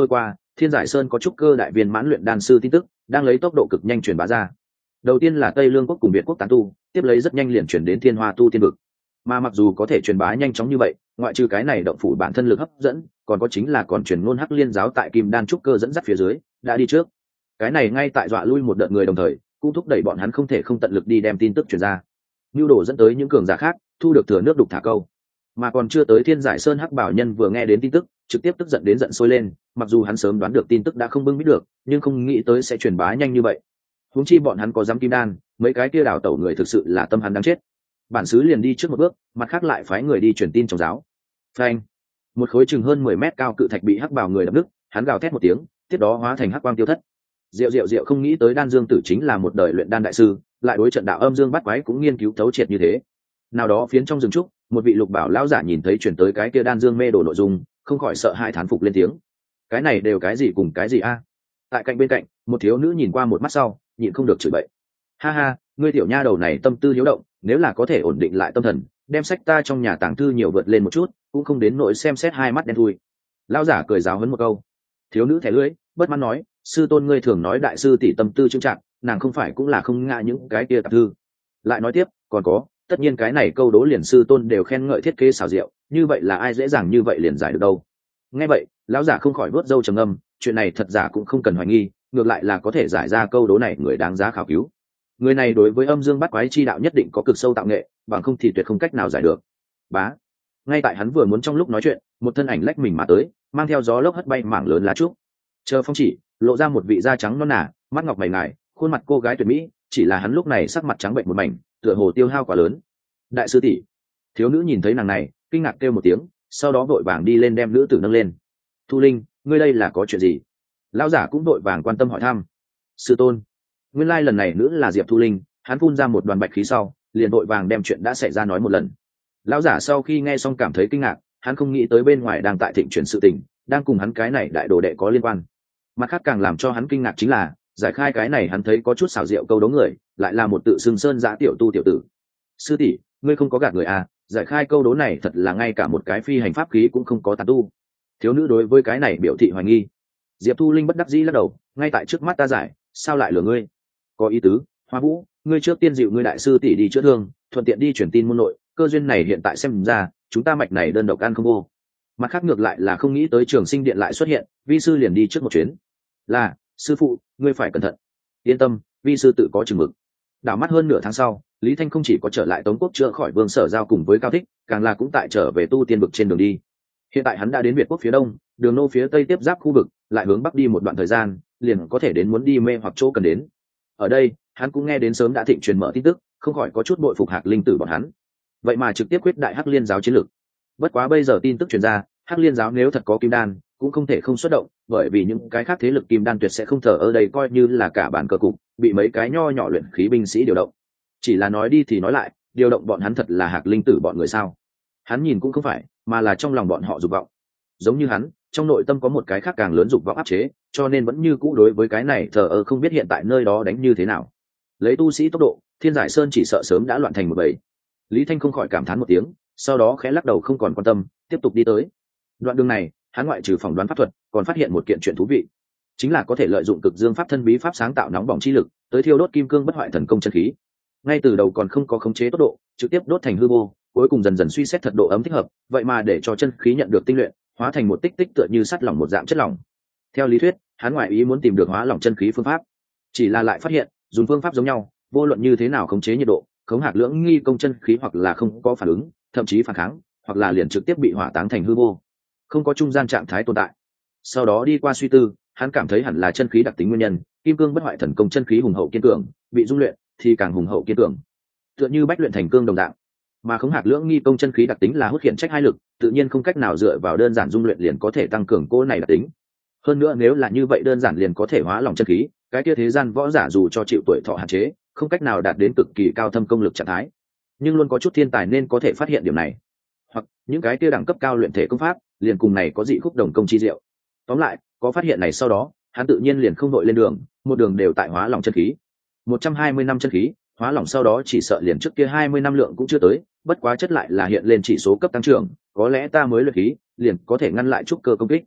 Thiên Giải Sơn có trúc cơ đại viên mãn luyện đan sư tin tức đang lấy tốc độ cực nhanh truyền bá ra. Đầu tiên là Tây Lương quốc cùng Việt quốc tán tu, tiếp lấy rất nhanh liền truyền đến Thiên Hoa tu tiên vực. Mà mặc dù có thể truyền bá nhanh chóng như vậy, ngoại trừ cái này động phủ bản thân lực hấp dẫn, còn có chính là còn truyền ngôn Hắc Liên giáo tại Kim Đan trúc cơ dẫn dắt phía dưới, đã đi trước. Cái này ngay tại dọa lui một đợt người đồng thời, cũng thúc đẩy bọn hắn không thể không tận lực đi đem tin tức truyền ra. Nưu đồ dẫn tới những cường giả khác, thu được thừa nước đục thả câu. Mà còn chưa tới Thiên Giải Sơn Hắc Bảo Nhân vừa nghe đến tin tức, trực tiếp tức giận đến giận sôi lên, mặc dù hắn sớm đoán được tin tức đã không bưng biết được, nhưng không nghĩ tới sẽ truyền bá nhanh như vậy. Huống chi bọn hắn có dám Kim Đan, mấy cái kia đảo tẩu người thực sự là tâm hắn đáng chết. Bản xứ liền đi trước một bước, mặt khác lại phái người đi truyền tin trong giáo. Phanh! Một khối chừng hơn 10 mét cao cự thạch bị Hắc Bảo người đập nứt, hắn gào thét một tiếng, tiếp đó hóa thành hắc quang tiêu thất. Diệu không nghĩ tới Đan Dương Tử chính là một đời luyện đan đại sư, lại đối trận đạo âm dương bắt quái cũng nghiên cứu thấu triệt như thế. Nào đó phiến trong rừng trúc, một vị lục bảo lão giả nhìn thấy chuyển tới cái kia Đan Dương mê đồ nội dung, không khỏi sợ hãi thán phục lên tiếng. Cái này đều cái gì cùng cái gì a? Tại cạnh bên cạnh, một thiếu nữ nhìn qua một mắt sau, nhịn không được chửi bậy. Ha ha, ngươi tiểu nha đầu này tâm tư hiếu động, nếu là có thể ổn định lại tâm thần, đem sách ta trong nhà tàng thư nhiều vượt lên một chút, cũng không đến nỗi xem xét hai mắt đen thui. Lão giả cười giáo huấn một câu. Thiếu nữ thẻ lưỡi, bất mãn nói, sư tôn ngươi thường nói đại sư tỷ tâm tư trưng trạng, nàng không phải cũng là không ngại những cái kia tạp thư. Lại nói tiếp, còn có, tất nhiên cái này câu đố liền sư tôn đều khen ngợi thiết kế xảo diệu, như vậy là ai dễ dàng như vậy liền giải được đâu. Nghe vậy, lão giả không khỏi vuốt râu trầm ngâm, chuyện này thật giả cũng không cần hoài nghi, ngược lại là có thể giải ra câu đố này người đáng giá khảo cứu. Người này đối với âm dương bắt quái chi đạo nhất định có cực sâu tạo nghệ, bằng không thì tuyệt không cách nào giải được. Bá. Ngay tại hắn vừa muốn trong lúc nói chuyện, một thân ảnh lách mình mà tới, mang theo gió lốc hất bay mảng lớn lá trúc. Chờ phong chỉ, lộ ra một vị da trắng non nả, mắt ngọc mày ngài, khuôn mặt cô gái tuyệt mỹ, chỉ là hắn lúc này sắc mặt trắng bệnh một mảnh, tựa hồ tiêu hao quá lớn. Đại sư tỷ. Thiếu nữ nhìn thấy nàng này, kinh ngạc kêu một tiếng, sau đó vội vàng đi lên đem nữ tử nâng lên. Thu Linh, ngươi đây là có chuyện gì? Lão giả cũng vội vàng quan tâm hỏi thăm. Sư tôn. Nguyên lai lần này nữ là Diệp Thu Linh, hắn phun ra một đoàn bạch khí sau, liền vội vàng đem chuyện đã xảy ra nói một lần. Lão giả sau khi nghe xong cảm thấy kinh ngạc, hắn không nghĩ tới bên ngoài đang tại thịnh chuyển sự tình, đang cùng hắn cái này đại đồ đệ có liên quan. Mặt khác càng làm cho hắn kinh ngạc chính là, giải khai cái này hắn thấy có chút xảo diệu câu đố người, lại là một tự xưng sơn giã tiểu tu tiểu tử. Sư tỷ, ngươi không có gạt người à? Giải khai câu đố này thật là ngay cả một cái phi hành pháp khí cũng không có tàn tu. Thiếu nữ đối với cái này biểu thị hoài nghi. Diệp Thu Linh bất đắc dĩ lắc đầu, ngay tại trước mắt ta giải, sao lại lừa ngươi? Có ý tứ, Hoa Vũ, ngươi trước tiên dịu ngươi đại sư tỷ đi chữa thương, thuận tiện đi truyền tin môn nội, cơ duyên này hiện tại xem ra, chúng ta mạch này đơn độc ăn không vô. Mặt khác ngược lại là không nghĩ tới Trường Sinh điện lại xuất hiện, vi sư liền đi trước một chuyến. Là, sư phụ, ngươi phải cẩn thận. Yên tâm, vi sư tự có chừng mực. Đảo mắt hơn nửa tháng sau, Lý Thanh không chỉ có trở lại Tống Quốc chữa khỏi Vương Sở Giao cùng với Cao Thích, càng là cũng tại trở về tu tiên vực trên đường đi. Hiện tại hắn đã đến Việt Quốc phía đông, đường nô phía tây tiếp giáp khu vực, lại hướng bắc đi một đoạn thời gian, liền có thể đến muốn đi mê hoặc chỗ cần đến. Ở đây, hắn cũng nghe đến sớm đã thịnh truyền mở tin tức, không khỏi có chút bội phục Hạc Linh Tử bọn hắn. Vậy mà trực tiếp quyết đại Hắc Liên giáo chiến lược. Bất quá bây giờ tin tức truyền ra, Hắc Liên giáo nếu thật có kim đan, cũng không thể không xuất động, bởi vì những cái khác thế lực kim đan tuyệt sẽ không thở ở đây coi như là cả bản cờ cục, bị mấy cái nho nhỏ luyện khí binh sĩ điều động. Chỉ là nói đi thì nói lại, điều động bọn hắn thật là Hạc Linh Tử bọn người sao? Hắn nhìn cũng không phải, mà là trong lòng bọn họ dục vọng. Giống như hắn, trong nội tâm có một cái khác càng lớn dục vọng áp chế, cho nên vẫn như cũ đối với cái này thờ ơ không biết hiện tại nơi đó đánh như thế nào. Lấy tu sĩ tốc độ, Thiên Giải Sơn chỉ sợ sớm đã loạn thành một bầy. Lý Thanh không khỏi cảm thán một tiếng, sau đó khẽ lắc đầu không còn quan tâm, tiếp tục đi tới. Đoạn đường này, hắn ngoại trừ phỏng đoán pháp thuật, còn phát hiện một kiện chuyện thú vị, chính là có thể lợi dụng cực dương pháp thân bí pháp sáng tạo nóng bỏng chi lực, tới thiêu đốt kim cương bất hoại thần công chân khí. Ngay từ đầu còn không có khống chế tốc độ, trực tiếp đốt thành hư vô, cuối cùng dần dần suy xét thật độ ấm thích hợp, vậy mà để cho chân khí nhận được tinh luyện, hóa thành một tích tích tựa như sắt lỏng một dạng chất lỏng. Theo lý thuyết, hắn ngoại ý muốn tìm được hóa lỏng chân khí phương pháp, chỉ là lại phát hiện, dùng phương pháp giống nhau, vô luận như thế nào khống chế nhiệt độ, khống hạt lưỡng nghi công chân khí hoặc là không có phản ứng, thậm chí phản kháng, hoặc là liền trực tiếp bị hỏa táng thành hư vô, không có trung gian trạng thái tồn tại. Sau đó đi qua suy tư, hắn cảm thấy hẳn là chân khí đặc tính nguyên nhân, kim cương bất hoại thần công chân khí hùng hậu kiên cường, bị dung luyện thì càng hùng hậu kiên cường, tựa như bách luyện thành cương đồng dạng. Mà khống hạt lưỡng nghi công chân khí đặc tính là hút khiển trách hai lực, tự nhiên không cách nào dựa vào đơn giản dung luyện liền có thể tăng cường cô này đặc tính. Hơn nữa nếu là như vậy đơn giản liền có thể hóa lỏng chân khí, cái kia thế gian võ giả dù cho chịu tuổi thọ hạn chế, không cách nào đạt đến cực kỳ cao thâm công lực trạng thái, nhưng luôn có chút thiên tài nên có thể phát hiện điểm này, hoặc những cái kia đẳng cấp cao luyện thể công pháp liền cùng này có dị khúc đồng công chi diệu. Tóm lại, có phát hiện này sau đó, hắn tự nhiên liền không đội lên đường, một đường đều tại hóa lỏng chân khí. 120 năm chân khí, hóa lỏng sau đó chỉ sợ liền trước kia 20 năm lượng cũng chưa tới, bất quá chất lại là hiện lên chỉ số cấp tăng trưởng, có lẽ ta mới luyện khí, liền có thể ngăn lại trúc cơ công kích.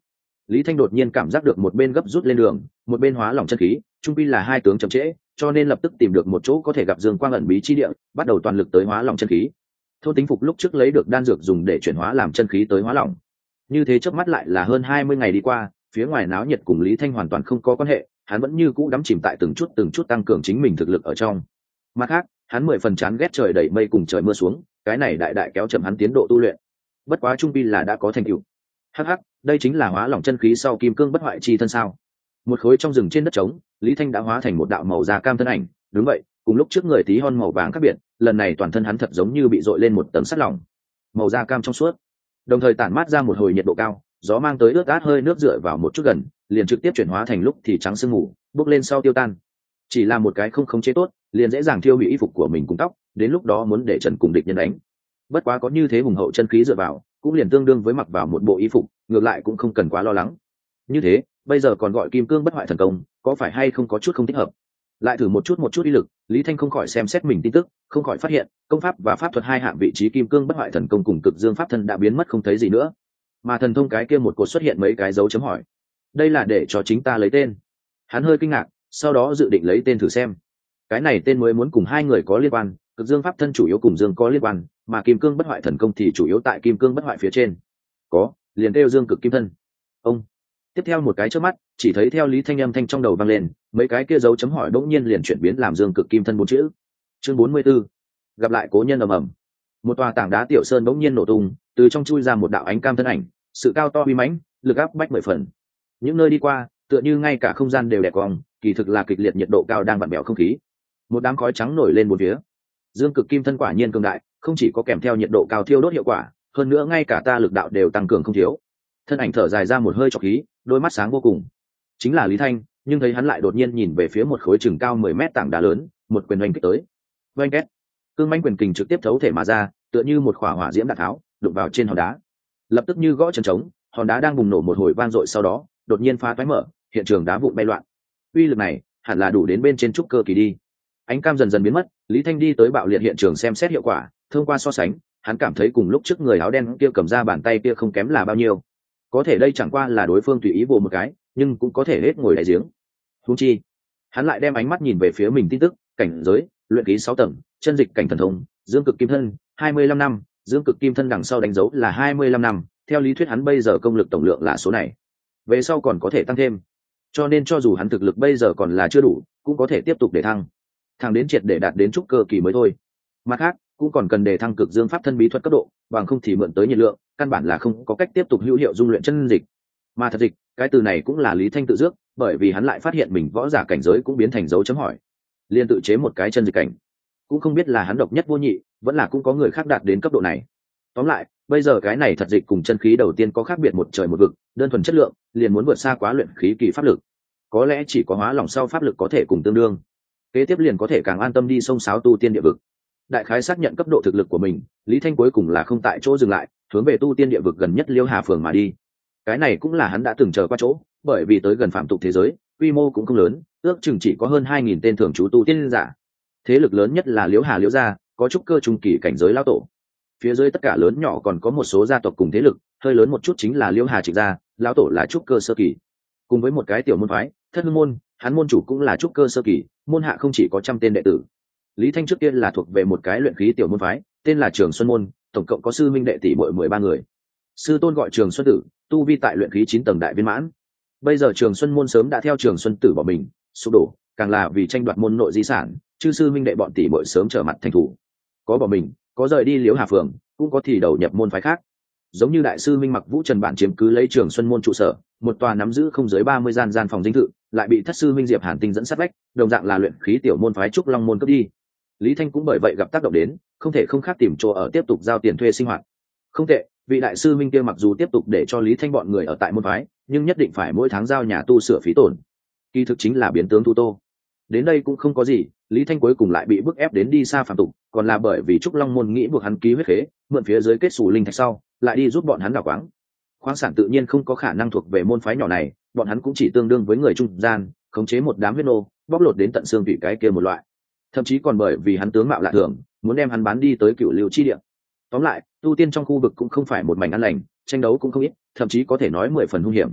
Lý Thanh đột nhiên cảm giác được một bên gấp rút lên đường, một bên hóa lỏng chân khí, trung quy là hai tướng chậm trễ, cho nên lập tức tìm được một chỗ có thể gặp dương quang ẩn bí chi địa, bắt đầu toàn lực tới hóa lỏng chân khí. Thôn Tính Phục lúc trước lấy được đan dược dùng để chuyển hóa làm chân khí tới hóa lỏng. Như thế chớp mắt lại là hơn 20 ngày đi qua, phía ngoài náo nhiệt cùng Lý Thanh hoàn toàn không có quan hệ, hắn vẫn như cũ đắm chìm tại từng chút tăng cường chính mình thực lực ở trong. Mặt khác, hắn 10 phần chán ghét trời đầy mây cùng trời mưa xuống, cái này đại đại kéo chậm hắn tiến độ tu luyện. Bất quá trung pi là đã có thành tựu. Hắc hắc, đây chính là hóa lỏng chân khí sau kim cương bất hoại chi thân sao? Một khối trong rừng trên đất trống, Lý Thanh đã hóa thành một đạo màu da cam thân ảnh, đúng vậy, cùng lúc trước người tí hon màu vàng khác biệt, lần này toàn thân hắn thật giống như bị dội lên một tầng sắt lỏng. Màu da cam trong suốt, đồng thời tản mát ra một hồi nhiệt độ cao, gió mang tới ướt át hơi nước dựa vào một chút gần, liền trực tiếp chuyển hóa thành lúc thì trắng sương mù, bốc lên sau tiêu tan. Chỉ là một cái không khống chế tốt, liền dễ dàng thiêu hủy y phục của mình cùng tóc, đến lúc đó muốn để trần cùng địch nhân đánh. Bất quá có như thế hùng hậu chân khí dựa vào, cũng liền tương đương với mặc vào một bộ y phục, ngược lại cũng không cần quá lo lắng. Như thế, bây giờ còn gọi kim cương bất hoại thần công, có phải hay không có chút không thích hợp? Lại thử một chút ý lực, Lý Thanh không khỏi xem xét mình tin tức, không khỏi phát hiện công pháp và pháp thuật hai hạng vị trí kim cương bất hoại thần công cùng cực dương pháp thân đã biến mất không thấy gì nữa, mà thần thông cái kia một cột xuất hiện mấy cái dấu chấm hỏi. Đây là để cho chính ta lấy tên. Hắn hơi kinh ngạc, sau đó dự định lấy tên thử xem. Cái này tên mới muốn cùng hai người có liên quan, cực dương pháp thân chủ yếu cùng dương có liên quan, mà kim cương bất hoại thần công thì chủ yếu tại kim cương bất hoại phía trên. Có, liền kêu dương cực kim thân. Ông. Tiếp theo một cái chớp mắt, chỉ thấy theo Lý Thanh âm thanh trong đầu vang lên, mấy cái kia dấu chấm hỏi đột nhiên liền chuyển biến làm dương cực kim thân bốn chữ. Chương 44. Gặp lại cố nhân ầm ầm. Một tòa tảng đá tiểu sơn bỗng nhiên nổ tung, từ trong chui ra một đạo ánh cam thân ảnh, sự cao to uy mãnh, lực áp bách 10 phần. Những nơi đi qua, tựa như ngay cả không gian đều đè cong, kỳ thực là kịch liệt nhiệt độ cao đang vặn bẹo không khí. Một đám khói trắng nổi lên bốn phía. Dương cực kim thân quả nhiên cường đại, không chỉ có kèm theo nhiệt độ cao thiêu đốt hiệu quả, hơn nữa ngay cả ta lực đạo đều tăng cường không thiếu. Thân ảnh thở dài ra một hơi trọc khí, đôi mắt sáng vô cùng. Chính là Lý Thanh, nhưng thấy hắn lại đột nhiên nhìn về phía một khối chừng cao 10 mét tảng đá lớn, một quyền oanh kích tới. Oanh két, cương mãnh quyền kình trực tiếp thấu thể mà ra, tựa như một quả hỏa diễm đạn tháo, đụng vào trên hòn đá. Lập tức như gõ chân trống, hòn đá đang bùng nổ một hồi vang dội, sau đó đột nhiên phá toái mở, hiện trường đá vụn bay loạn. Uy lực này hẳn là đủ đến bên trên trúc cơ kỳ đi. Ánh cam dần dần biến mất, Lý Thanh đi tới bạo liệt hiện trường xem xét hiệu quả, thông qua so sánh, hắn cảm thấy cùng lúc trước người áo đen kia cầm ra bàn tay kia không kém là bao nhiêu. Có thể đây chẳng qua là đối phương tùy ý vồ một cái, nhưng cũng có thể hết ngồi đại giếng. Huống chi, hắn lại đem ánh mắt nhìn về phía mình tin tức, cảnh giới, luyện khí 6 tầng, chân dịch cảnh thần thông, dương cực kim thân, 25 năm, dương cực kim thân đằng sau đánh dấu là 25 năm, theo lý thuyết hắn bây giờ công lực tổng lượng là số này. Về sau còn có thể tăng thêm. Cho nên cho dù hắn thực lực bây giờ còn là chưa đủ, cũng có thể tiếp tục để thăng. Thăng đến triệt để đạt đến trúc cơ kỳ mới thôi. Mặt khác, cũng còn cần đề thăng cực dương pháp thân bí thuật cấp độ, bằng không thì mượn tới nhiệt lượng, căn bản là không có cách tiếp tục hữu hiệu dung luyện chân dịch. Mà thật dịch, cái từ này cũng là Lý Thanh tự dước, bởi vì hắn lại phát hiện mình võ giả cảnh giới cũng biến thành dấu chấm hỏi, liên tự chế một cái chân dịch cảnh. Cũng không biết là hắn độc nhất vô nhị, vẫn là cũng có người khác đạt đến cấp độ này. Tóm lại, bây giờ cái này thật dịch cùng chân khí đầu tiên có khác biệt một trời một vực, đơn thuần chất lượng, liền muốn vượt xa quá luyện khí kỳ pháp lực. Có lẽ chỉ có hóa lỏng sau pháp lực có thể cùng tương đương. Kế tiếp liền có thể càng an tâm đi sông sáo tu tiên địa vực. Đại khái xác nhận cấp độ thực lực của mình, Lý Thanh cuối cùng là không tại chỗ dừng lại, hướng về tu tiên địa vực gần nhất Liêu Hà phường mà đi. Cái này cũng là hắn đã từng chờ qua chỗ, bởi vì tới gần phạm tục thế giới, quy mô cũng không lớn, ước chừng chỉ có hơn 2000 tên thường trú tu tiên giả. Thế lực lớn nhất là Liễu Hà Liễu gia, có trúc cơ trung kỳ cảnh giới lão tổ. Phía dưới tất cả lớn nhỏ còn có một số gia tộc cùng thế lực, hơi lớn một chút chính là Liễu Hà Trịch gia, lão tổ là trúc cơ sơ kỳ. Cùng với một cái tiểu môn phái, Thất Hưng môn, hắn môn chủ cũng là trúc cơ sơ kỳ, môn hạ không chỉ có 100 tên đệ tử. Lý Thanh trước kia là thuộc về một cái luyện khí tiểu môn phái, tên là Trường Xuân môn, tổng cộng có sư minh đệ tỷ muội 13 người. Sư tôn gọi Trường Xuân Tử, tu vi tại luyện khí 9 tầng đại viên mãn. Bây giờ Trường Xuân môn sớm đã theo Trường Xuân Tử bỏ mình, sụp đổ, càng là vì tranh đoạt môn nội di sản, chư sư minh đệ bọn tỷ muội sớm trở mặt thành thủ. Có bỏ mình, có rời đi Liễu Hà phường, cũng có thì đầu nhập môn phái khác. Giống như đại sư Minh Mặc Vũ Trần bản chiếm cứ lấy Trường Xuân môn trụ sở, một tòa nắm giữ không dưới 30 gian phòng dinh thự, lại bị thất sư Minh Diệp Hàn Tinh dẫn sát vách, đồng dạng là luyện khí tiểu môn phái Trúc Long môn cướp đi. Lý Thanh cũng bởi vậy gặp tác động đến, không thể không khác tìm chỗ ở tiếp tục giao tiền thuê sinh hoạt. Không tệ, vị đại sư Minh kia mặc dù tiếp tục để cho Lý Thanh bọn người ở tại môn phái, nhưng nhất định phải mỗi tháng giao nhà tu sửa phí tổn. Kỳ thực chính là biến tướng tu tô. Đến đây cũng không có gì, Lý Thanh cuối cùng lại bị bức ép đến đi xa phạm tục, còn là bởi vì Trúc Long môn nghĩ buộc hắn ký huyết khế, mượn phía dưới kết sủ linh thạch sau, lại đi giúp bọn hắn đào quáng. Khoáng sản tự nhiên không có khả năng thuộc về môn phái nhỏ này, bọn hắn cũng chỉ tương đương với người trung gian, khống chế một đám huyết nô, bóc lột đến tận xương vị cái kia một loại. Thậm chí còn bởi vì hắn tướng mạo lạ thường, muốn đem hắn bán đi tới Cửu Lưu chi địa. Tóm lại, tu tiên trong khu vực cũng không phải một mảnh an lành, tranh đấu cũng không ít, thậm chí có thể nói 10 phần hung hiểm.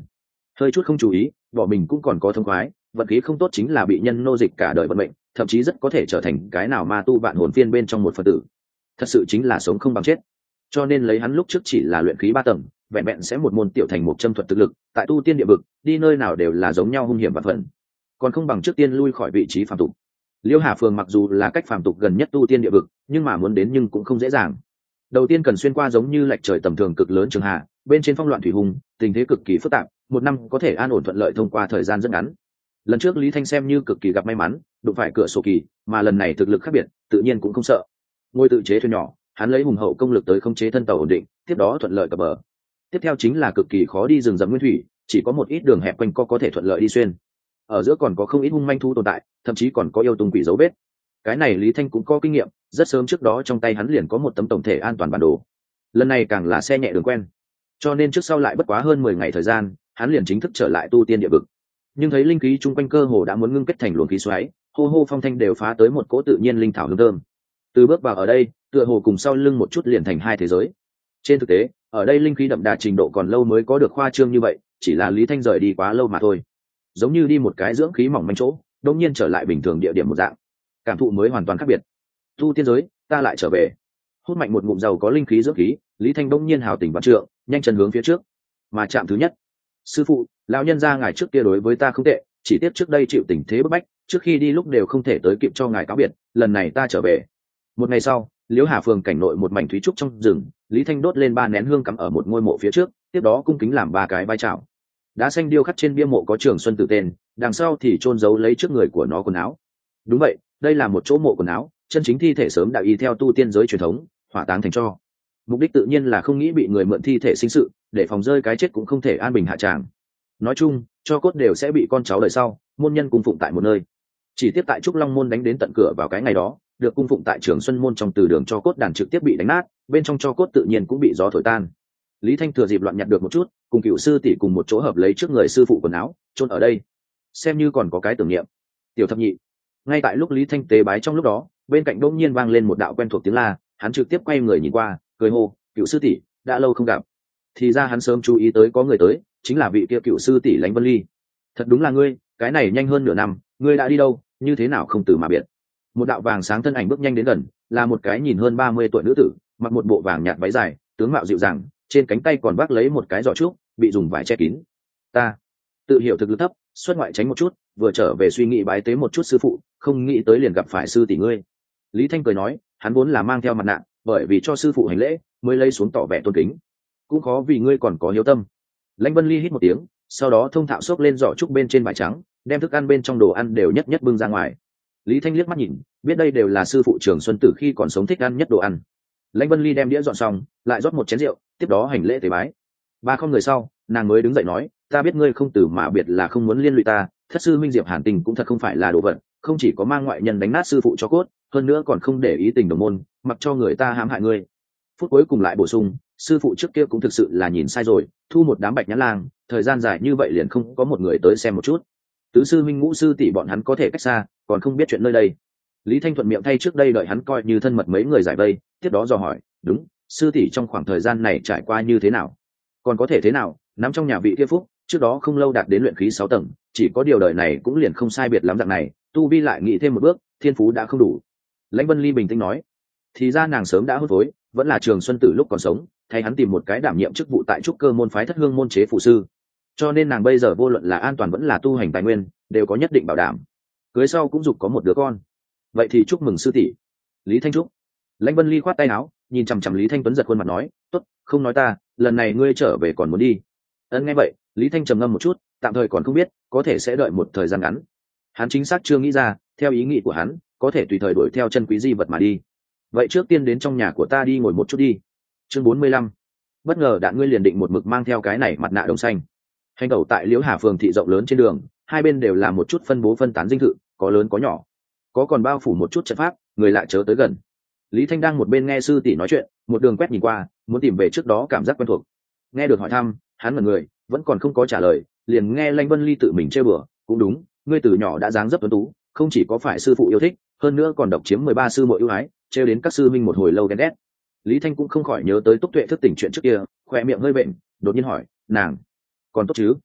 hơi chút không chú ý bỏ mình cũng còn có thông khoái, vận khí không tốt chính là bị nhân nô dịch cả đời vận mệnh, thậm chí rất có thể trở thành cái nào ma tu vạn hồn phiên bên trong một phần tử. Thật sự chính là sống không bằng chết. Cho nên lấy hắn lúc trước chỉ là luyện khí 3 tầng, vẹn vẹn sẽ một môn tiểu thành một châm thuật thực lực, tại tu tiên địa vực đi nơi nào đều là giống nhau hung hiểm và phần, còn không bằng trước tiên lui khỏi vị trí phàm tục. Liêu Hà Phường mặc dù là cách phàm tục gần nhất tu tiên địa vực, nhưng mà muốn đến nhưng cũng không dễ dàng. Đầu tiên cần xuyên qua giống như lệch trời tầm thường cực lớn trường hạ, bên trên phong loạn thủy hùng, tình thế cực kỳ phức tạp, một năm có thể an ổn thuận lợi thông qua thời gian rất ngắn. Lần trước Lý Thanh xem như cực kỳ gặp may mắn, đụng phải cửa sổ kỳ, mà lần này thực lực khác biệt, tự nhiên cũng không sợ. Ngôi tự chế thuyền nhỏ, hắn lấy hùng hậu công lực tới khống chế thân tàu ổn định, tiếp đó thuận lợi cập bờ. Tiếp theo chính là cực kỳ khó đi rừng rậm nguyên thủy, chỉ có một ít đường hẹp quanh co có thể thuận lợi đi xuyên. Ở giữa còn có không ít hung manh thu tồn tại, thậm chí còn có yêu tung quỷ dấu vết. Cái này Lý Thanh cũng có kinh nghiệm, rất sớm trước đó trong tay hắn liền có một tấm tổng thể an toàn bản đồ. Lần này càng là xe nhẹ đường quen, cho nên trước sau lại bất quá hơn 10 ngày thời gian, hắn liền chính thức trở lại tu tiên địa vực. Nhưng thấy linh khí chung quanh cơ hồ đã muốn ngưng kết thành luồng khí xoáy, hô hô phong thanh đều phá tới một cỗ tự nhiên linh thảo hương thơm. Từ bước vào ở đây, tựa hồ cùng sau lưng một chút liền thành hai thế giới. Trên thực tế, ở đây linh khí đậm đà trình độ còn lâu mới có được khoa trương như vậy, chỉ là Lý Thanh rời đi quá lâu mà thôi. Giống như đi một cái dưỡng khí mỏng manh chỗ, đột nhiên trở lại bình thường địa điểm một dạng. Cảm thụ mới hoàn toàn khác biệt. Tu tiên giới, ta lại trở về. Hút mạnh một ngụm dầu có linh khí dưỡng khí, Lý Thanh đột nhiên hào tình vạn trượng, nhanh chân hướng phía trước. Mà chạm thứ nhất, sư phụ, lão nhân gia ngài trước kia đối với ta không tệ, chỉ tiếc trước đây chịu tình thế bức bách, trước khi đi lúc đều không thể tới kịp cho ngài cáo biệt, lần này ta trở về. Một ngày sau, Liễu Hà Phường cảnh nội một mảnh thúy trúc trong rừng, Lý Thanh đốt lên 3 nén hương cắm ở một ngôi mộ phía trước, tiếp đó cung kính làm 3 cái vai chào. Đá xanh điêu khắc trên bia mộ có Trường Xuân Tử tên, đằng sau thì chôn giấu lấy trước người của nó quần áo. Đúng vậy, đây là một chỗ mộ quần áo, chân chính thi thể sớm đã y theo tu tiên giới truyền thống, hỏa táng thành tro. Mục đích tự nhiên là không nghĩ bị người mượn thi thể sinh sự, để phòng rơi cái chết cũng không thể an bình hạ tràng. Nói chung, cho cốt đều sẽ bị con cháu đời sau, môn nhân cung phụng tại một nơi. Chỉ tiếp tại Trúc Long môn đánh đến tận cửa vào cái ngày đó, được cung phụng tại Trường Xuân môn trong từ đường cho cốt đàn trực tiếp bị đánh nát, bên trong cho cốt tự nhiên cũng bị gió thổi tan. Lý Thanh thừa dịp loạn nhặt được một chút, cùng cựu sư tỷ cùng một chỗ hợp lấy trước người sư phụ quần áo, chôn ở đây, xem như còn có cái tưởng niệm. Tiểu thập nhị. Ngay tại lúc Lý Thanh tế bái trong lúc đó, bên cạnh đột nhiên vang lên một đạo quen thuộc tiếng la, hắn trực tiếp quay người nhìn qua, cười hô, "Cựu sư tỷ, đã lâu không gặp." Thì ra hắn sớm chú ý tới có người tới, chính là vị kia cựu sư tỷ Lãnh Vân Ly. "Thật đúng là ngươi, cái này nhanh hơn nửa năm, ngươi đã đi đâu, như thế nào không từ mà biệt?" Một đạo vàng sáng thân ảnh bước nhanh đến gần, là một cái nhìn hơn 30 tuổi nữ tử, mặc một bộ vàng nhạt váy dài, tướng mạo dịu dàng, trên cánh tay còn vác lấy một cái giỏ trúc, bị dùng vải che kín. Ta tự hiểu thực lực thấp, xuất ngoại tránh một chút, vừa trở về suy nghĩ bái tế một chút sư phụ, không nghĩ tới liền gặp phải sư tỷ ngươi. Lý Thanh cười nói, hắn vốn là mang theo mặt nạ, bởi vì cho sư phụ hành lễ, mới lấy xuống tỏ vẻ tôn kính. Cũng khó vì ngươi còn có hiếu tâm. Lãnh Vân Ly hít một tiếng, sau đó thông thạo xốc lên giỏ trúc bên trên vải trắng, đem thức ăn bên trong đồ ăn đều nhất nhất bưng ra ngoài. Lý Thanh liếc mắt nhìn, biết đây đều là sư phụ Trường Xuân Tử khi còn sống thích ăn nhất đồ ăn. Lãnh Vân Ly đem đĩa dọn xong, lại rót một chén rượu, tiếp đó hành lễ tế bái. Ba không người sau, nàng mới đứng dậy nói, ta biết ngươi không từ mà biệt là không muốn liên lụy ta, thất sư minh Diệp Hàn Tình cũng thật không phải là đồ vật, không chỉ có mang ngoại nhân đánh nát sư phụ cho cốt, hơn nữa còn không để ý tình đồng môn, mặc cho người ta hãm hại ngươi. Phút cuối cùng lại bổ sung, sư phụ trước kia cũng thực sự là nhìn sai rồi, thu một đám bạch nhãn lang, thời gian dài như vậy liền không có một người tới xem một chút. Tứ sư minh ngũ sư tỷ bọn hắn có thể cách xa, còn không biết chuyện nơi đây. Lý Thanh thuận miệng thay trước đây đợi hắn coi như thân mật mấy người giải vây, tiếp đó dò hỏi, đúng, sư tỷ trong khoảng thời gian này trải qua như thế nào? Còn có thể thế nào, nắm trong nhà vị kia phúc, trước đó không lâu đạt đến luyện khí 6 tầng, chỉ có điều đời này cũng liền không sai biệt lắm dạng này, tu vi lại nghĩ thêm một bước, thiên phú đã không đủ. Lãnh Vân Ly bình tĩnh nói, thì ra nàng sớm đã hôn phối, vẫn là Trường Xuân Tử lúc còn sống, thay hắn tìm một cái đảm nhiệm chức vụ tại Trúc Cơ môn phái Thất Hương môn chế phụ sư, cho nên nàng bây giờ vô luận là an toàn vẫn là tu hành tài nguyên, đều có nhất định bảo đảm. Cưới sau cũng dục có một đứa con. Vậy thì chúc mừng sư tỷ. Lý Thanh chúc. Lãnh Vân Ly khoát tay áo, nhìn chằm chằm Lý Thanh Tuấn giật khuôn mặt nói, tốt, không nói ta, lần này ngươi trở về còn muốn đi. Ân nghe vậy, Lý Thanh trầm ngâm một chút, tạm thời còn không biết, có thể sẽ đợi một thời gian ngắn. Hắn chính xác chưa nghĩ ra, theo ý nghĩ của hắn, có thể tùy thời đuổi theo chân quý di vật mà đi. Vậy trước tiên đến trong nhà của ta đi ngồi một chút đi. Chương 45. Bất ngờ đạn ngươi liền định một mực mang theo cái này mặt nạ đồng xanh. Hành tẩu tại Liễu Hà phường thị rộng lớn trên đường, hai bên đều là một chút phân bố phân tán dinh thự, có lớn có nhỏ, có còn bao phủ một chút trận pháp, người lại chớ tới gần. Lý Thanh đang một bên nghe sư tỷ nói chuyện, một đường quét nhìn qua, muốn tìm về trước đó cảm giác quen thuộc. Nghe được hỏi thăm, hắn ngẩn người, vẫn còn không có trả lời, liền nghe Lãnh Vân Ly tự mình trêu bừa, cũng đúng, ngươi từ nhỏ đã dáng dấp tuấn tú, không chỉ có phải sư phụ yêu thích, hơn nữa còn độc chiếm 13 sư muội ưu ái, trêu đến các sư minh một hồi lâu ghen ghét. Lý Thanh cũng không khỏi nhớ tới Túc Tuệ thức tỉnh chuyện trước kia, khỏe miệng hơi bệnh, đột nhiên hỏi, nàng còn tốt chứ?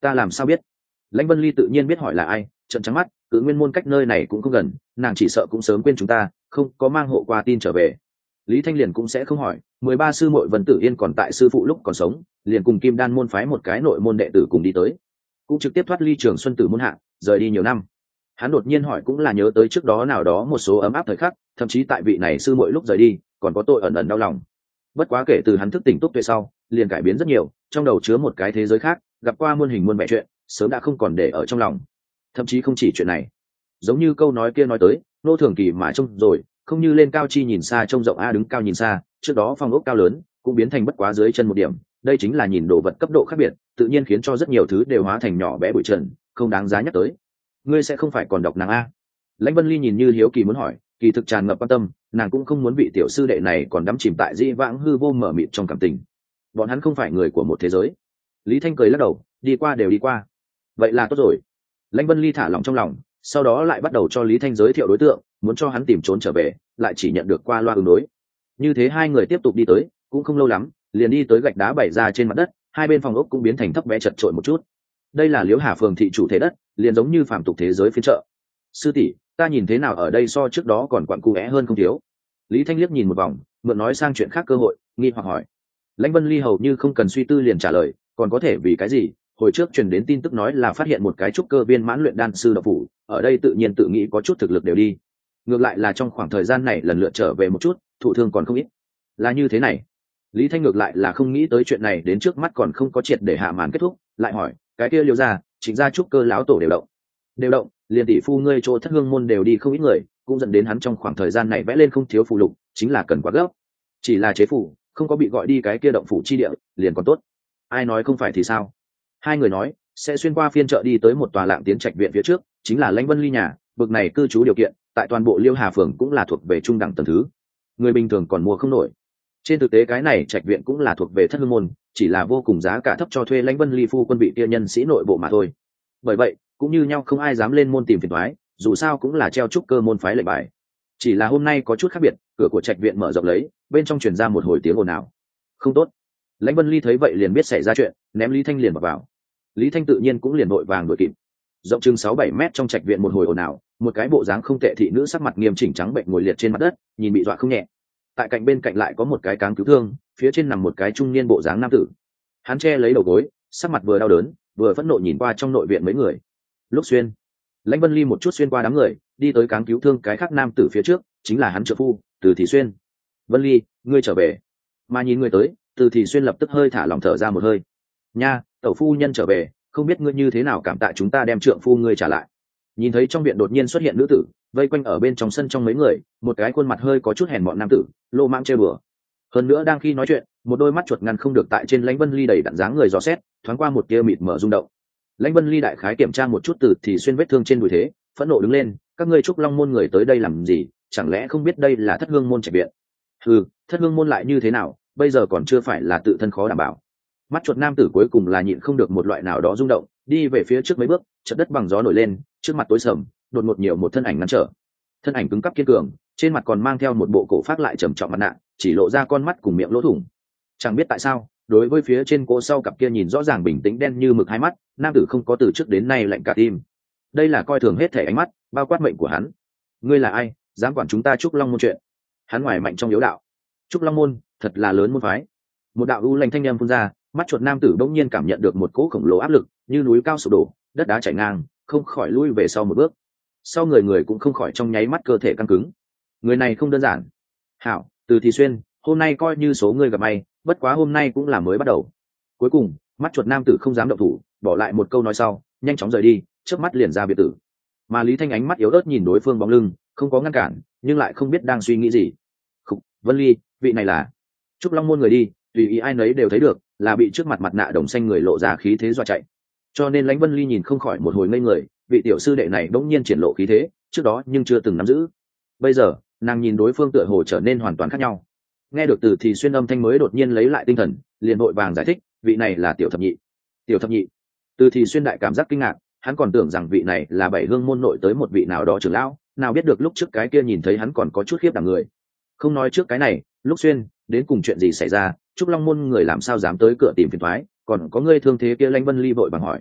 Ta làm sao biết? Lãnh Vân Ly tự nhiên biết hỏi là ai, trợn trắng mắt, Cự Nguyên môn cách nơi này cũng không gần, nàng chỉ sợ cũng sớm quên chúng ta, không có mang hộ qua tin trở về. Lý Thanh liền cũng sẽ không hỏi, 13 sư muội Vân Tử Yên còn tại sư phụ lúc còn sống, liền cùng Kim Đan môn phái một cái nội môn đệ tử cùng đi tới, cũng trực tiếp thoát ly Trường Xuân Tử môn hạ, rời đi nhiều năm. Hắn đột nhiên hỏi cũng là nhớ tới trước đó nào đó một số ấm áp thời khắc, thậm chí tại vị này sư muội lúc rời đi, còn có tội ẩn ẩn đau lòng. Bất quá kể từ hắn thức tỉnh túc tuệ sau, liền cải biến rất nhiều, trong đầu chứa một cái thế giới khác, gặp qua muôn hình muôn vẻ chuyện, sớm đã không còn để ở trong lòng. Thậm chí không chỉ chuyện này, giống như câu nói kia nói tới, nô thường kỳ mà trông rồi, không như lên cao chi nhìn xa trông rộng a đứng cao nhìn xa, trước đó phong ốc cao lớn cũng biến thành bất quá dưới chân một điểm, đây chính là nhìn đồ vật cấp độ khác biệt, tự nhiên khiến cho rất nhiều thứ đều hóa thành nhỏ bé bụi trần, không đáng giá nhắc tới. Ngươi sẽ không phải còn đọc nàng a? Lãnh Vân Ly nhìn như hiếu kỳ muốn hỏi, kỳ thực tràn ngập quan tâm, nàng cũng không muốn vị tiểu sư đệ này còn đắm chìm tại dĩ vãng hư vô mở mịt trong cảm tình. Bọn hắn không phải người của một thế giới. Lý Thanh cười lắc đầu, đi qua đều đi qua. Vậy là tốt rồi. Lãnh Vân Ly thả lỏng trong lòng, sau đó lại bắt đầu cho Lý Thanh giới thiệu đối tượng, muốn cho hắn tìm trốn trở về, lại chỉ nhận được qua loa ứng đối. Như thế hai người tiếp tục đi tới, cũng không lâu lắm, liền đi tới gạch đá bày ra trên mặt đất, hai bên phòng ốc cũng biến thành thấp bé chật chội một chút. Đây là Liễu Hà phường thị chủ thể đất, liền giống như phàm tục thế giới phiên chợ. Sư tỷ, ta nhìn thế nào ở đây so trước đó còn quặn cu é hơn không thiếu. Lý Thanh liếc nhìn một vòng, mượn nói sang chuyện khác cơ hội, nghi hoặc hỏi. Lãnh Vân Ly hầu như không cần suy tư liền trả lời, còn có thể vì cái gì? Hồi trước truyền đến tin tức nói là phát hiện một cái trúc cơ viên mãn luyện đan sư độc phủ, ở đây tự nhiên tự nghĩ có chút thực lực đều đi. Ngược lại là trong khoảng thời gian này lần lượt trở về một chút, thụ thương còn không ít. Là như thế này. Lý Thanh ngược lại là không nghĩ tới chuyện này đến trước mắt còn không có triệt để hạ màn kết thúc, lại hỏi, cái kia Liêu gia, Trịnh gia trúc cơ lão tổ đều động. Đều động, liền tỷ phu ngươi chỗ Thất Hương môn đều đi không ít người, cũng dẫn đến hắn trong khoảng thời gian này vẽ lên không thiếu phù lục, chính là cần quá gấp. Chỉ là chế phù, không có bị gọi đi cái kia động phủ chi địa, liền còn tốt. Ai nói không phải thì sao? Hai người nói, sẽ xuyên qua phiên chợ đi tới một tòa Lạng Tiến Trạch viện phía trước, chính là Lãnh Vân Ly nhà, bực này cư trú điều kiện, tại toàn bộ Liêu Hà phường cũng là thuộc về trung đẳng tầng thứ. Người bình thường còn mua không nổi. Trên thực tế cái này Trạch viện cũng là thuộc về Thất Hương môn, chỉ là vô cùng giá cả thấp cho thuê Lãnh Vân Ly phu quân vị kia nhân sĩ nội bộ mà thôi. Bởi vậy, cũng như nhau không ai dám lên môn tìm phiền toái, dù sao cũng là treo trúc cơ môn phái lệnh bài. Chỉ là hôm nay có chút khác biệt, cửa của Trạch viện mở rộng lấy, bên trong truyền ra một hồi tiếng ồn ào. Không tốt. Lãnh Vân Ly thấy vậy liền biết xảy ra chuyện, ném Lý Thanh liền vào. Lý Thanh tự nhiên cũng liền vội vàng đuổi kịp. Rộng chừng 6-7 mét trong Trạch viện một hồi ồn ào, một cái bộ dáng không tệ thị nữ sắc mặt nghiêm chỉnh trắng bệnh ngồi liệt trên mặt đất, nhìn bị dọa không nhẹ. Tại cạnh bên cạnh lại có một cái cáng cứu thương, phía trên nằm một cái trung niên bộ dáng nam tử. Hắn che lấy đầu gối, sắc mặt vừa đau đớn, vừa phẫn nộ nhìn qua trong nội viện mấy người. Lúc xuyên, Lãnh Vân Ly một chút xuyên qua đám người, đi tới cáng cứu thương cái khác nam tử phía trước, chính là hắn trợ phu, Từ Thị Xuyên. Vân Ly, ngươi trở về. Mà nhìn người tới, Từ Thị Xuyên lập tức hơi thả lòng thở ra một hơi. Nha, tẩu phu nhân trở về, không biết ngươi như thế nào cảm tạ chúng ta đem trượng phu ngươi trả lại. Nhìn thấy trong viện đột nhiên xuất hiện nữ tử, vây quanh ở bên trong sân trong mấy người, một cái khuôn mặt hơi có chút hèn mọn nam tử, lô mãng chơi bừa. Hơn nữa đang khi nói chuyện, một đôi mắt chuột ngăn không được tại trên Lãnh Vân Ly đầy đặn dáng người dò xét, thoáng qua một tia mịt mở rung động. Lãnh Vân Ly đại khái kiểm tra một chút Từ Thị Xuyên vết thương trên đùi thế, phẫn nộ đứng lên, các ngươi Trúc Long môn người tới đây làm gì, chẳng lẽ không biết đây là Thất Hương môn Trạch viện? Ừ, Thất Hương môn lại như thế nào, bây giờ còn chưa phải là tự thân khó đảm bảo. Mắt chuột nam tử cuối cùng là nhịn không được một loại nào đó rung động, đi về phía trước mấy bước, chợt đất bằng gió nổi lên, trước mặt tối sầm, đột ngột nhiều một thân ảnh ngăn trở. Thân ảnh cứng cáp kiên cường, trên mặt còn mang theo một bộ cổ phát lại trầm trọng mặt nạ, chỉ lộ ra con mắt cùng miệng lỗ thủng. Chẳng biết tại sao, đối với phía trên cỗ sau cặp kia nhìn rõ ràng bình tĩnh đen như mực hai mắt, nam tử không có từ trước đến nay lạnh cả tim. Đây là coi thường hết thể ánh mắt, bao quát mệnh của hắn. Ngươi là ai, dám quản chúng ta Trúc Long môn chuyện? Hắn ngoài mạnh trong yếu đạo. Trúc Long môn, thật là lớn môn phái. Một đạo u lành thanh âm phun ra, mắt chuột nam tử bỗng nhiên cảm nhận được một cỗ khổng lồ áp lực, như núi cao sụp đổ, đất đá chảy ngang, không khỏi lui về sau một bước. Sau người cũng không khỏi trong nháy mắt cơ thể căng cứng. Người này không đơn giản. Hảo, Từ Thị Xuyên, hôm nay coi như số ngươi gặp may, bất quá hôm nay cũng là mới bắt đầu. Cuối cùng, mắt chuột nam tử không dám động thủ, bỏ lại một câu nói sau, nhanh chóng rời đi, chớp mắt liền ra biệt tử. Mà Lý Thanh ánh mắt yếu ớt nhìn đối phương bóng lưng, không có ngăn cản, nhưng lại không biết đang suy nghĩ gì. Khục, Vân Ly, vị này là Trúc Long môn người đi, tùy ý ai nấy đều thấy được, là bị trước mặt mặt nạ đồng xanh người lộ ra khí thế dọa chạy. Cho nên Lãnh Vân Ly nhìn không khỏi một hồi ngây người, vị tiểu sư đệ này bỗng nhiên triển lộ khí thế, trước đó nhưng chưa từng nắm giữ. Bây giờ, nàng nhìn đối phương tựa hồ trở nên hoàn toàn khác nhau. Nghe được Từ Thị Xuyên âm thanh mới đột nhiên lấy lại tinh thần, liền vội vàng giải thích, vị này là tiểu thập nhị. Tiểu thập nhị? Từ Thị Xuyên đại cảm giác kinh ngạc, hắn còn tưởng rằng vị này là Bảy Hương môn nội tới một vị nào đó trưởng lão, nào biết được lúc trước cái kia nhìn thấy hắn còn có chút khiếp đảm người. Không nói trước cái này, lúc xuyên, đến cùng chuyện gì xảy ra, Trúc Long môn người làm sao dám tới cửa tìm phiền toái, còn có ngươi thương thế kia? Lãnh Vân Ly vội vàng hỏi.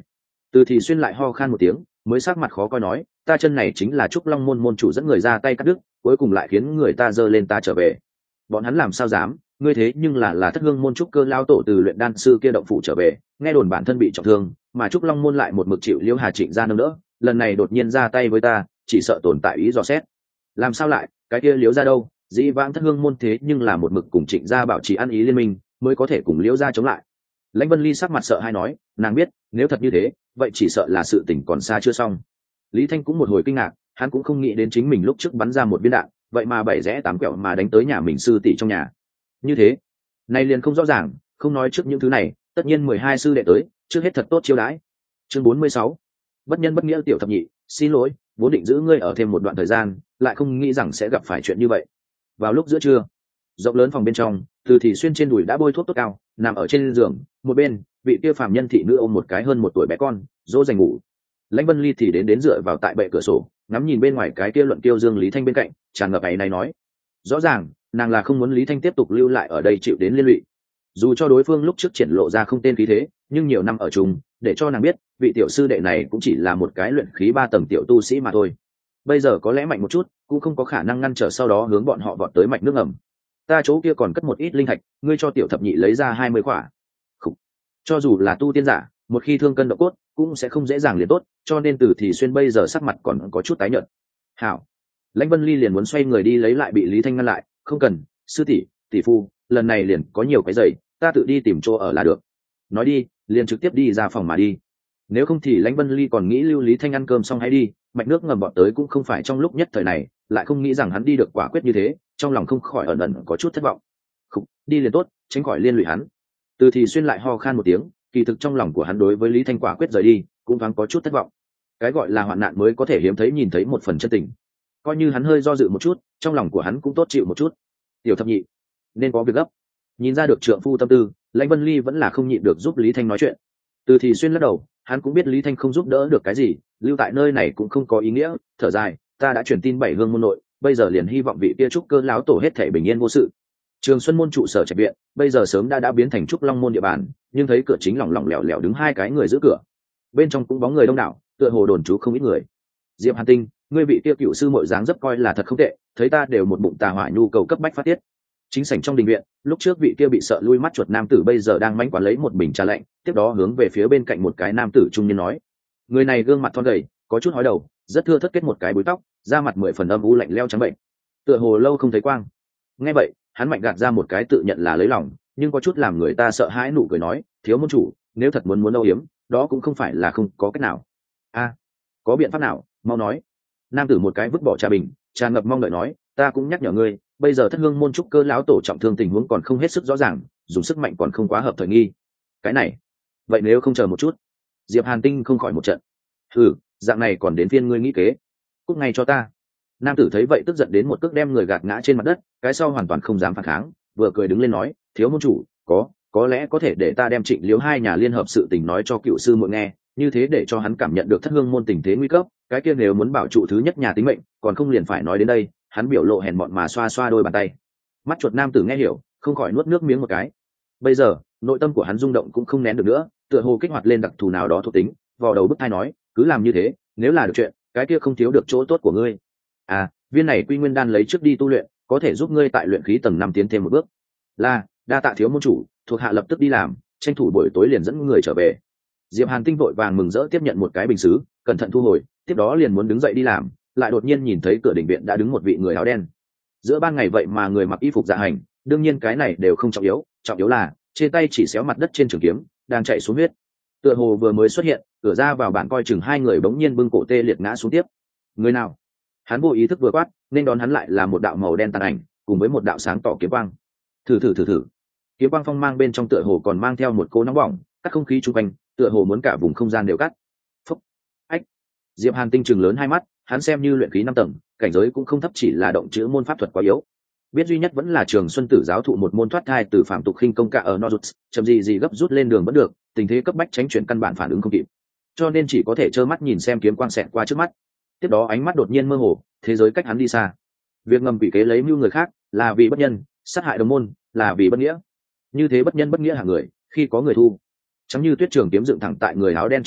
Từ thì xuyên lại ho khan một tiếng, mới sắc mặt khó coi nói, ta chân này chính là Trúc Long môn môn chủ dẫn người ra tay cắt đứt, cuối cùng lại khiến người ta giơ lên ta trở về. Bọn hắn làm sao dám, ngươi thế nhưng là thất hương môn trúc cơ lao tổ từ luyện đan sư kia động phủ trở về, nghe đồn bản thân bị trọng thương, mà Trúc Long môn lại một mực chịu Liễu Hà Trịnh ra nâng đỡ, lần này đột nhiên ra tay với ta, chỉ sợ tồn tại ý dò xét. Làm sao lại, cái kia Liễu gia đâu, dĩ vãng thất hương môn thế nhưng là một mực cùng Trịnh gia bảo trì ăn ý liên minh, mới có thể cùng Liễu gia chống lại. Lãnh Vân Ly sắc mặt sợ hãi nói, nàng biết, nếu thật như thế, vậy chỉ sợ là sự tình còn xa chưa xong. Lý Thanh cũng một hồi kinh ngạc, hắn cũng không nghĩ đến chính mình lúc trước bắn ra một viên đạn, vậy mà bảy rẽ tám quẹo mà đánh tới nhà mình sư tỷ trong nhà. Như thế, nay liền không rõ ràng, không nói trước những thứ này, tất nhiên 12 sư đệ tới, trước hết thật tốt chiêu đãi. Chương 46. Bất nhân bất nghĩa tiểu thập nhị, xin lỗi, vốn định giữ ngươi ở thêm một đoạn thời gian, lại không nghĩ rằng sẽ gặp phải chuyện như vậy. Vào lúc giữa trưa, rộng lớn phòng bên trong, Từ Thị Xuyên trên đùi đã bôi thuốc tốt cao, nằm ở trên giường, một bên, vị kia phàm nhân thị nữ ôm một cái hơn 1 tuổi bé con, dỗ dành ngủ. Lãnh Vân Ly thì đến dựa vào tại bệ cửa sổ, ngắm nhìn bên ngoài cái kia luận kiêu dương Lý Thanh bên cạnh, tràn ngập ấy này nói, rõ ràng, nàng là không muốn Lý Thanh tiếp tục lưu lại ở đây chịu đến liên lụy. Dù cho đối phương lúc trước triển lộ ra không tên khí thế, nhưng nhiều năm ở chung, để cho nàng biết, vị tiểu sư đệ này cũng chỉ là một cái luyện khí 3 tầng tiểu tu sĩ mà thôi. Bây giờ có lẽ mạnh một chút, cũng không có khả năng ngăn trở sau đó hướng bọn họ vọt tới mạch nước ngầm. Ta chỗ kia còn cất một ít linh thạch, ngươi cho tiểu thập nhị lấy ra 20 khỏa. Khủ. Cho dù là tu tiên giả, một khi thương cân độ cốt, cũng sẽ không dễ dàng liền tốt, cho nên Từ Thì Xuyên bây giờ sắc mặt còn có chút tái nhợt. Hảo. Lãnh Vân Ly liền muốn xoay người đi lấy lại bị Lý Thanh ngăn lại, không cần, sư tỷ, tỷ phu, lần này liền có nhiều cái giày, ta tự đi tìm chỗ ở là được. Nói đi, liền trực tiếp đi ra phòng mà đi. Nếu không thì Lãnh Vân Ly còn nghĩ lưu Lý Thanh ăn cơm xong hãy đi, mạch nước ngầm bọn tới cũng không phải trong lúc nhất thời này, lại không nghĩ rằng hắn đi được quả quyết như thế, trong lòng không khỏi ẩn ẩn có chút thất vọng. Không, đi liền tốt, tránh khỏi liên lụy hắn. Từ Thì Xuyên lại ho khan một tiếng, kỳ thực trong lòng của hắn đối với Lý Thanh quả quyết rời đi, cũng thoáng có chút thất vọng. Cái gọi là hoạn nạn mới có thể hiếm thấy nhìn thấy một phần chân tình. Coi như hắn hơi do dự một chút, trong lòng của hắn cũng tốt chịu một chút. Tiểu thập nhị, nên có việc gấp. Nhìn ra được trượng phu tâm tư, Lãnh Vân Ly vẫn là không nhịn được giúp Lý Thanh nói chuyện. Từ Thì Xuyên lắc đầu, hắn cũng biết Lý Thanh không giúp đỡ được cái gì, lưu tại nơi này cũng không có ý nghĩa, thở dài, ta đã truyền tin 7 hương môn nội, bây giờ liền hy vọng vị kia trúc cơ lão tổ hết thảy bình yên vô sự. Trường Xuân môn trụ sở trạch viện, bây giờ sớm đã biến thành trúc long môn địa bàn, nhưng thấy cửa chính lỏng lỏng lẻo lẻo đứng 2 cái người giữ cửa. Bên trong cũng bóng người đông đảo, tựa hồ đồn trú không ít người. Diệp Hàn Tinh, ngươi vị kia cựu sư muội dáng dấp coi là thật không tệ, thấy ta đều một bụng tà hỏa nhu cầu cấp bách phát tiết. Chính sảnh trong đình viện, lúc trước vị kia bị sợ lui mắt chuột nam tử bây giờ đang manh quán lấy một bình trà lạnh, tiếp đó hướng về phía bên cạnh một cái nam tử trung niên nói, người này gương mặt thon gầy, có chút hói đầu, rất thưa thớt kết một cái búi tóc, da mặt 10 phần âm u lạnh lẽo trắng bệnh, tựa hồ lâu không thấy quang. Nghe vậy, hắn mạnh gạt ra một cái tự nhận là lấy lòng, nhưng có chút làm người ta sợ hãi nụ cười nói, thiếu môn chủ, nếu thật muốn âu yếm, đó cũng không phải là không có cách nào. A, có biện pháp nào, mau nói. Nam tử một cái vứt bỏ trà bình, tràn ngập mong đợi nói, ta cũng nhắc nhở ngươi, bây giờ thất hương môn trúc cơ lão tổ trọng thương tình huống còn không hết sức rõ ràng, dùng sức mạnh còn không quá hợp thời nghi. Cái này, vậy nếu không chờ một chút. Diệp Hàn Tinh không khỏi một trận. Dạng này còn đến phiên ngươi nghĩ kế, cút ngay cho ta. Nam tử thấy vậy tức giận đến một cước đem người gạt ngã trên mặt đất, cái sau hoàn toàn không dám phản kháng, vừa cười đứng lên nói, thiếu môn chủ, có lẽ có thể để ta đem Trịnh Liễu hai nhà liên hợp sự tình nói cho cựu sư muội nghe, như thế để cho hắn cảm nhận được thất hương môn tình thế nguy cấp, cái kia nếu muốn bảo trụ thứ nhất nhà tính mệnh, còn không liền phải nói đến đây. Hắn biểu lộ hèn mọn mà xoa xoa đôi bàn tay. Mắt chuột nam tử nghe hiểu, không khỏi nuốt nước miếng một cái. Bây giờ, nội tâm của hắn rung động cũng không nén được nữa, tựa hồ kích hoạt lên đặc thù nào đó thuộc tính, vò đầu bứt tai nói, cứ làm như thế, nếu là được chuyện, cái kia không thiếu được chỗ tốt của ngươi. Viên này quy nguyên đan lấy trước đi tu luyện, có thể giúp ngươi tại luyện khí tầng 5 tiến thêm một bước. Đa tạ thiếu môn chủ, thuộc hạ lập tức đi làm, tranh thủ buổi tối liền dẫn người trở về. Diệp Hàn Tinh vội vàng mừng rỡ tiếp nhận một cái bình sứ, cẩn thận thu hồi, tiếp đó liền muốn đứng dậy đi làm, lại đột nhiên nhìn thấy cửa đình viện đã đứng một vị người áo đen. Giữa ban ngày vậy mà người mặc y phục dạ hành, đương nhiên cái này đều không trọng yếu là trên tay chỉ xéo mặt đất trên trường kiếm đang chạy xuống huyết. Tựa hồ vừa mới xuất hiện, cửa ra vào bản coi chừng 2 người bỗng nhiên bưng cổ tê liệt ngã xuống tiếp. Người nào? Hắn vô ý thức vừa quát, nên đón hắn lại là một đạo màu đen tàn ảnh, cùng với một đạo sáng tỏ kiếm quang. Thử. Kiếm quang phong mang bên trong tựa hồ còn mang theo một cỗ nóng bỏng, cắt không khí chung quanh, tựa hồ muốn cả vùng không gian đều cắt. Phúc. Ách. Diệp Hàn Tinh trừng lớn 2 mắt, hắn xem như luyện khí 5 tầng, cảnh giới cũng không thấp, chỉ là động chữ môn pháp thuật quá yếu. Biết duy nhất vẫn là Trường Xuân Tử giáo thụ một môn thoát thai từ phạm tục khinh công cả ở Nozuts, chậm gì gấp rút lên đường vẫn được, tình thế cấp bách tránh chuyển căn bản phản ứng không kịp. Cho nên chỉ có thể trơ mắt nhìn xem kiếm quang xẹt qua trước mắt. Tiếp đó ánh mắt đột nhiên mơ hồ, thế giới cách hắn đi xa. Việc ngầm quỷ kế lấy mưu người khác, là vì bất nhân, sát hại đồng môn, là vì bất nghĩa. Như thế bất nhân bất nghĩa hạng người, khi có người thu. Chẳng như tuyết trường kiếm dựng thẳng tại người áo đen trước mặt,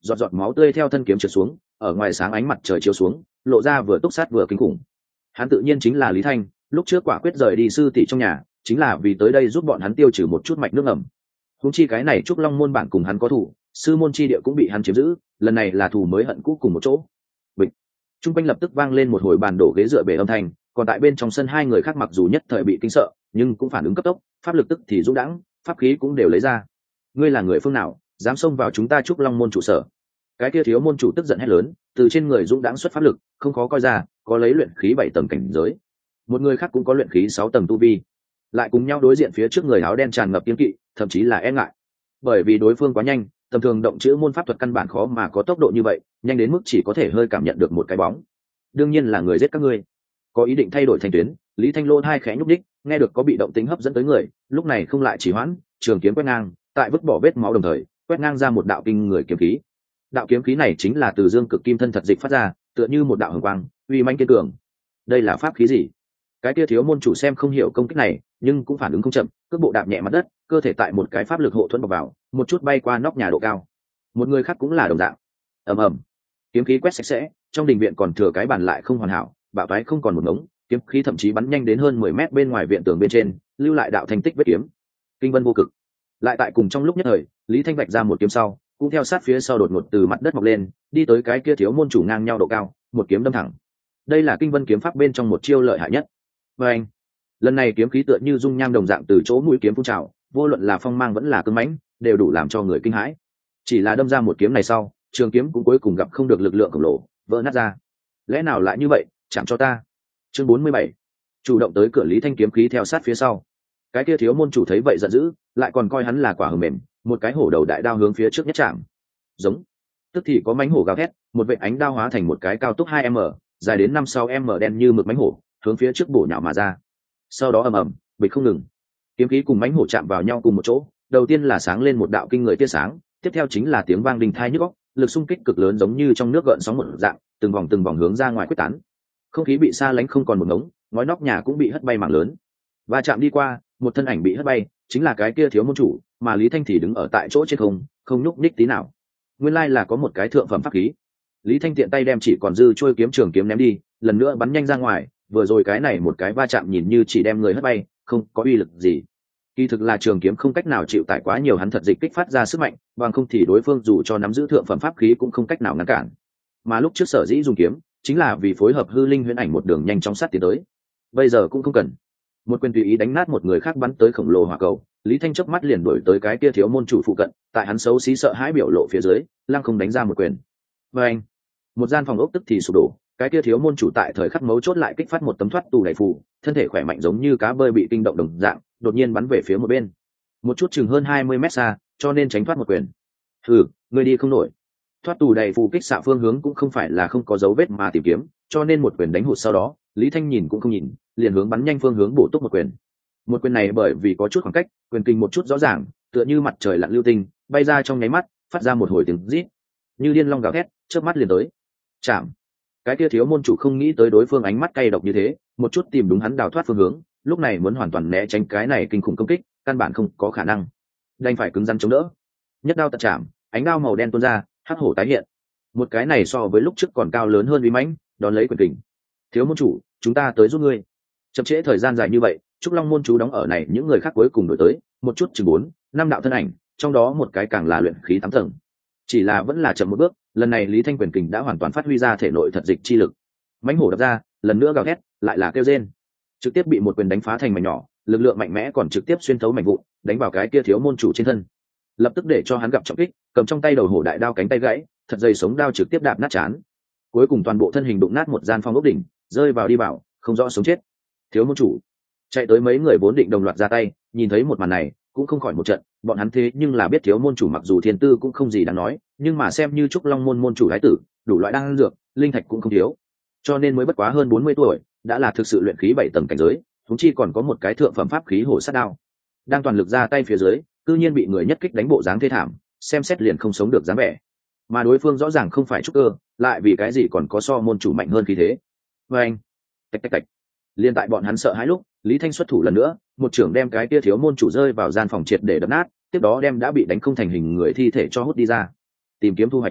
giọt giọt máu tươi theo thân kiếm trượt xuống, ở ngoài sáng ánh mặt trời chiếu xuống, lộ ra vừa túc sát vừa kinh khủng. Hắn tự nhiên chính là Lý Thanh, lúc trước quả quyết rời đi sư tỷ trong nhà, chính là vì tới đây giúp bọn hắn tiêu trừ một chút mạch nước ẩm. Huống chi cái này Trúc Long môn bản cùng hắn có thủ, sư môn chi địa cũng bị hắn chiếm giữ, lần này là thù mới hận cũ cùng một chỗ. Bịch. Trung quanh lập tức vang lên một hồi bàn đổ ghế dựa bể âm thanh, còn tại bên trong sân hai người khác mặc dù nhất thời bị kinh sợ, nhưng cũng phản ứng cấp tốc, pháp lực tức thì dũng đãng, pháp khí cũng đều lấy ra. Ngươi là người phương nào, dám xông vào chúng ta Trúc Long môn trụ sở? Cái kia thiếu môn chủ tức giận hét lớn, từ trên người dũng đãng xuất pháp lực, không khó coi ra, có lấy luyện khí 7 tầng cảnh giới. Một người khác cũng có luyện khí 6 tầng tu vi, lại cùng nhau đối diện phía trước người áo đen tràn ngập kiêng kỵ, thậm chí là e ngại. Bởi vì đối phương quá nhanh, tầm thường động chữ môn pháp thuật căn bản khó mà có tốc độ như vậy, nhanh đến mức chỉ có thể hơi cảm nhận được một cái bóng. Đương nhiên là người giết các ngươi. Có ý định thay đổi thành tuyến, Lý Thanh Lô hai khẽ nhúc đích, nghe được có bị động tính hấp dẫn tới người, lúc này không lại chỉ hoãn, trường kiếm quét ngang, tại vứt bỏ vết máu đồng thời, quét ngang ra một đạo kinh người kiếm khí. Đạo kiếm khí này chính là từ dương cực kim thân thật dịch phát ra, tựa như một đạo hồng quang, uy mãnh kiên cường. Đây là pháp khí gì? Cái kia thiếu môn chủ xem không hiểu công kích này, nhưng cũng phản ứng không chậm, cước bộ đạp nhẹ mặt đất, cơ thể tại một cái pháp lực hộ thuẫn bọc vào, một chút bay qua nóc nhà độ cao. Một người khác cũng là đồng dạng. Ầm ầm, kiếm khí quét sạch sẽ, trong đình viện còn thừa cái bàn lại không hoàn hảo, bạo toái không còn một ngống, kiếm khí thậm chí bắn nhanh đến hơn 10 mét bên ngoài viện tường bên trên, lưu lại đạo thành tích vết kiếm. Kinh vân vô cực. Lại tại cùng trong lúc nhất thời, Lý Thanh vạch ra một kiếm sau, cũng theo sát phía sau đột ngột từ mặt đất mọc lên, đi tới cái kia thiếu môn chủ ngang nhau độ cao, một kiếm đâm thẳng. Đây là kinh vân kiếm pháp bên trong một chiêu lợi hại nhất. Và anh, lần này kiếm khí tựa như dung nham đồng dạng từ chỗ mũi kiếm phun trào, vô luận là phong mang vẫn là cứng mãnh, đều đủ làm cho người kinh hãi. Chỉ là đâm ra một kiếm này sau, trường kiếm cũng cuối cùng gặp không được lực lượng khổng lồ, vỡ nát ra. Lẽ nào lại như vậy, chẳng cho ta. Chương 47. Chủ động tới cửa Lý Thanh kiếm khí theo sát phía sau. Cái kia thiếu môn chủ thấy vậy giận dữ, lại còn coi hắn là quả hờ mềm, một cái hổ đầu đại đao hướng phía trước nhất chạm. Giống. Tức thì có mánh hổ gào thét, một vệ ánh đao hóa thành một cái cao tốc 2m, dài đến 5-6m đen như mực mánh hổ, hướng phía trước bổ nhào mà ra. Sau đó ầm ầm, bịch không ngừng. Kiếm khí cùng mánh hổ chạm vào nhau cùng một chỗ, đầu tiên là sáng lên một đạo kinh người tia sáng, tiếp theo chính là tiếng vang đình thai nhức óc, lực xung kích cực lớn giống như trong nước gợn sóng một dạng, từng vòng hướng ra ngoài quyết tán. Không khí bị xa lánh không còn một ngống, ngói nóc nhà cũng bị hất bay mảng lớn. Va chạm đi qua, một thân ảnh bị hất bay, chính là cái kia thiếu môn chủ, mà Lý Thanh thì đứng ở tại chỗ trên không nhúc nhích tí nào. Nguyên lai là có một cái thượng phẩm pháp khí. Lý Thanh tiện tay đem chỉ còn dư trôi kiếm trường kiếm ném đi, lần nữa bắn nhanh ra ngoài, vừa rồi cái này một cái va chạm nhìn như chỉ đem người hất bay, không có uy lực gì. Kỳ thực là trường kiếm không cách nào chịu tải quá nhiều hắn thật dịch kích phát ra sức mạnh, bằng không thì đối phương dù cho nắm giữ thượng phẩm pháp khí cũng không cách nào ngăn cản. Mà lúc trước sở dĩ dùng kiếm, chính là vì phối hợp hư linh huyễn ảnh một đường nhanh chóng sát tiến tới. Bây giờ cũng không cần. Một quyền tùy ý đánh nát một người khác bắn tới khổng lồ hỏa cầu, Lý Thanh chớp mắt liền đuổi tới cái kia thiếu môn chủ phụ cận, tại hắn xấu xí sợ hãi biểu lộ phía dưới, lăng không đánh ra một quyền. Và anh, một gian phòng ốc tức thì sụp đổ, cái kia thiếu môn chủ tại thời khắc mấu chốt lại kích phát một tấm thoát tù đại phù, thân thể khỏe mạnh giống như cá bơi bị kinh động đồng dạng, đột nhiên bắn về phía một bên, một chút chừng hơn 20 mét xa, cho nên tránh thoát một quyền. Hừ, ngươi đi không nổi. Thoát tù đầy phù kích xạ phương hướng cũng không phải là không có dấu vết mà tìm kiếm, cho nên một quyền đánh hụt sau đó, Lý Thanh nhìn cũng không nhìn, liền hướng bắn nhanh phương hướng bổ túc một quyền. Một quyền này bởi vì có chút khoảng cách, quyền kinh một chút rõ ràng, tựa như mặt trời lặn lưu tinh, bay ra trong nháy mắt, phát ra một hồi tiếng rít, như điên long gào thét, chớp mắt liền tới. Chạm. Cái kia thiếu môn chủ không nghĩ tới đối phương ánh mắt cay độc như thế, một chút tìm đúng hắn đào thoát phương hướng, lúc này muốn hoàn toàn né tránh cái này kinh khủng công kích, căn bản không có khả năng, đành phải cứng rắn chống đỡ. Nhất đao tận chạm, ánh đao màu đen tuôn ra, hắc hổ tái hiện. Một cái này so với lúc trước còn cao lớn hơn uy mãnh, đón lấy quyền kình. Thiếu môn chủ, chúng ta tới giúp ngươi. Chậm trễ thời gian dài như vậy, Trúc Long môn chú đóng ở này những người khác cuối cùng đổi tới, một chút chừng 4-5 đạo thân ảnh, trong đó một cái càng là luyện khí 8 tầng. Chỉ là vẫn là chậm một bước, lần này Lý Thanh quyền kình đã hoàn toàn phát huy ra thể nội thật dịch chi lực. Mãnh hổ đập ra, lần nữa gào thét, lại là kêu rên. Trực tiếp bị một quyền đánh phá thành mảnh nhỏ, lực lượng mạnh mẽ còn trực tiếp xuyên thấu mảnh vụn, đánh vào cái kia thiếu môn chủ trên thân. Lập tức để cho hắn gặp trọng kích, cầm trong tay đầu hổ đại đao cánh tay gãy, thật dày sống đao trực tiếp đạp nát chán. Cuối cùng toàn bộ thân hình đụng nát một gian phòng ốc đỉnh, rơi vào đi vào, không rõ sống chết. Thiếu môn chủ chạy tới mấy người vốn định đồng loạt ra tay, nhìn thấy một màn này cũng không khỏi một trận, bọn hắn thế nhưng là biết thiếu môn chủ mặc dù thiên tư cũng không gì đáng nói, nhưng mà xem như Trúc Long môn môn chủ thái tử, đủ loại đan dược, linh thạch cũng không thiếu, cho nên mới bất quá hơn 40 tuổi, đã là thực sự luyện khí 7 tầng cảnh giới, thúng chi còn có một cái thượng phẩm pháp khí hổ sát đao, đang toàn lực ra tay phía dưới, cư nhiên bị người nhất kích đánh bộ dáng thê thảm, xem xét liền không sống được dáng vẻ. Mà đối phương rõ ràng không phải trúc cơ, lại vì cái gì còn có so môn chủ mạnh hơn khí thế. Và anh, tạch tạch tạch, liên tại bọn hắn sợ hãi lúc, Lý Thanh xuất thủ lần nữa, một trưởng đem cái kia thiếu môn chủ rơi vào gian phòng triệt để đập nát, tiếp đó đem đã bị đánh không thành hình người thi thể cho hút đi ra. Tìm kiếm thu hoạch.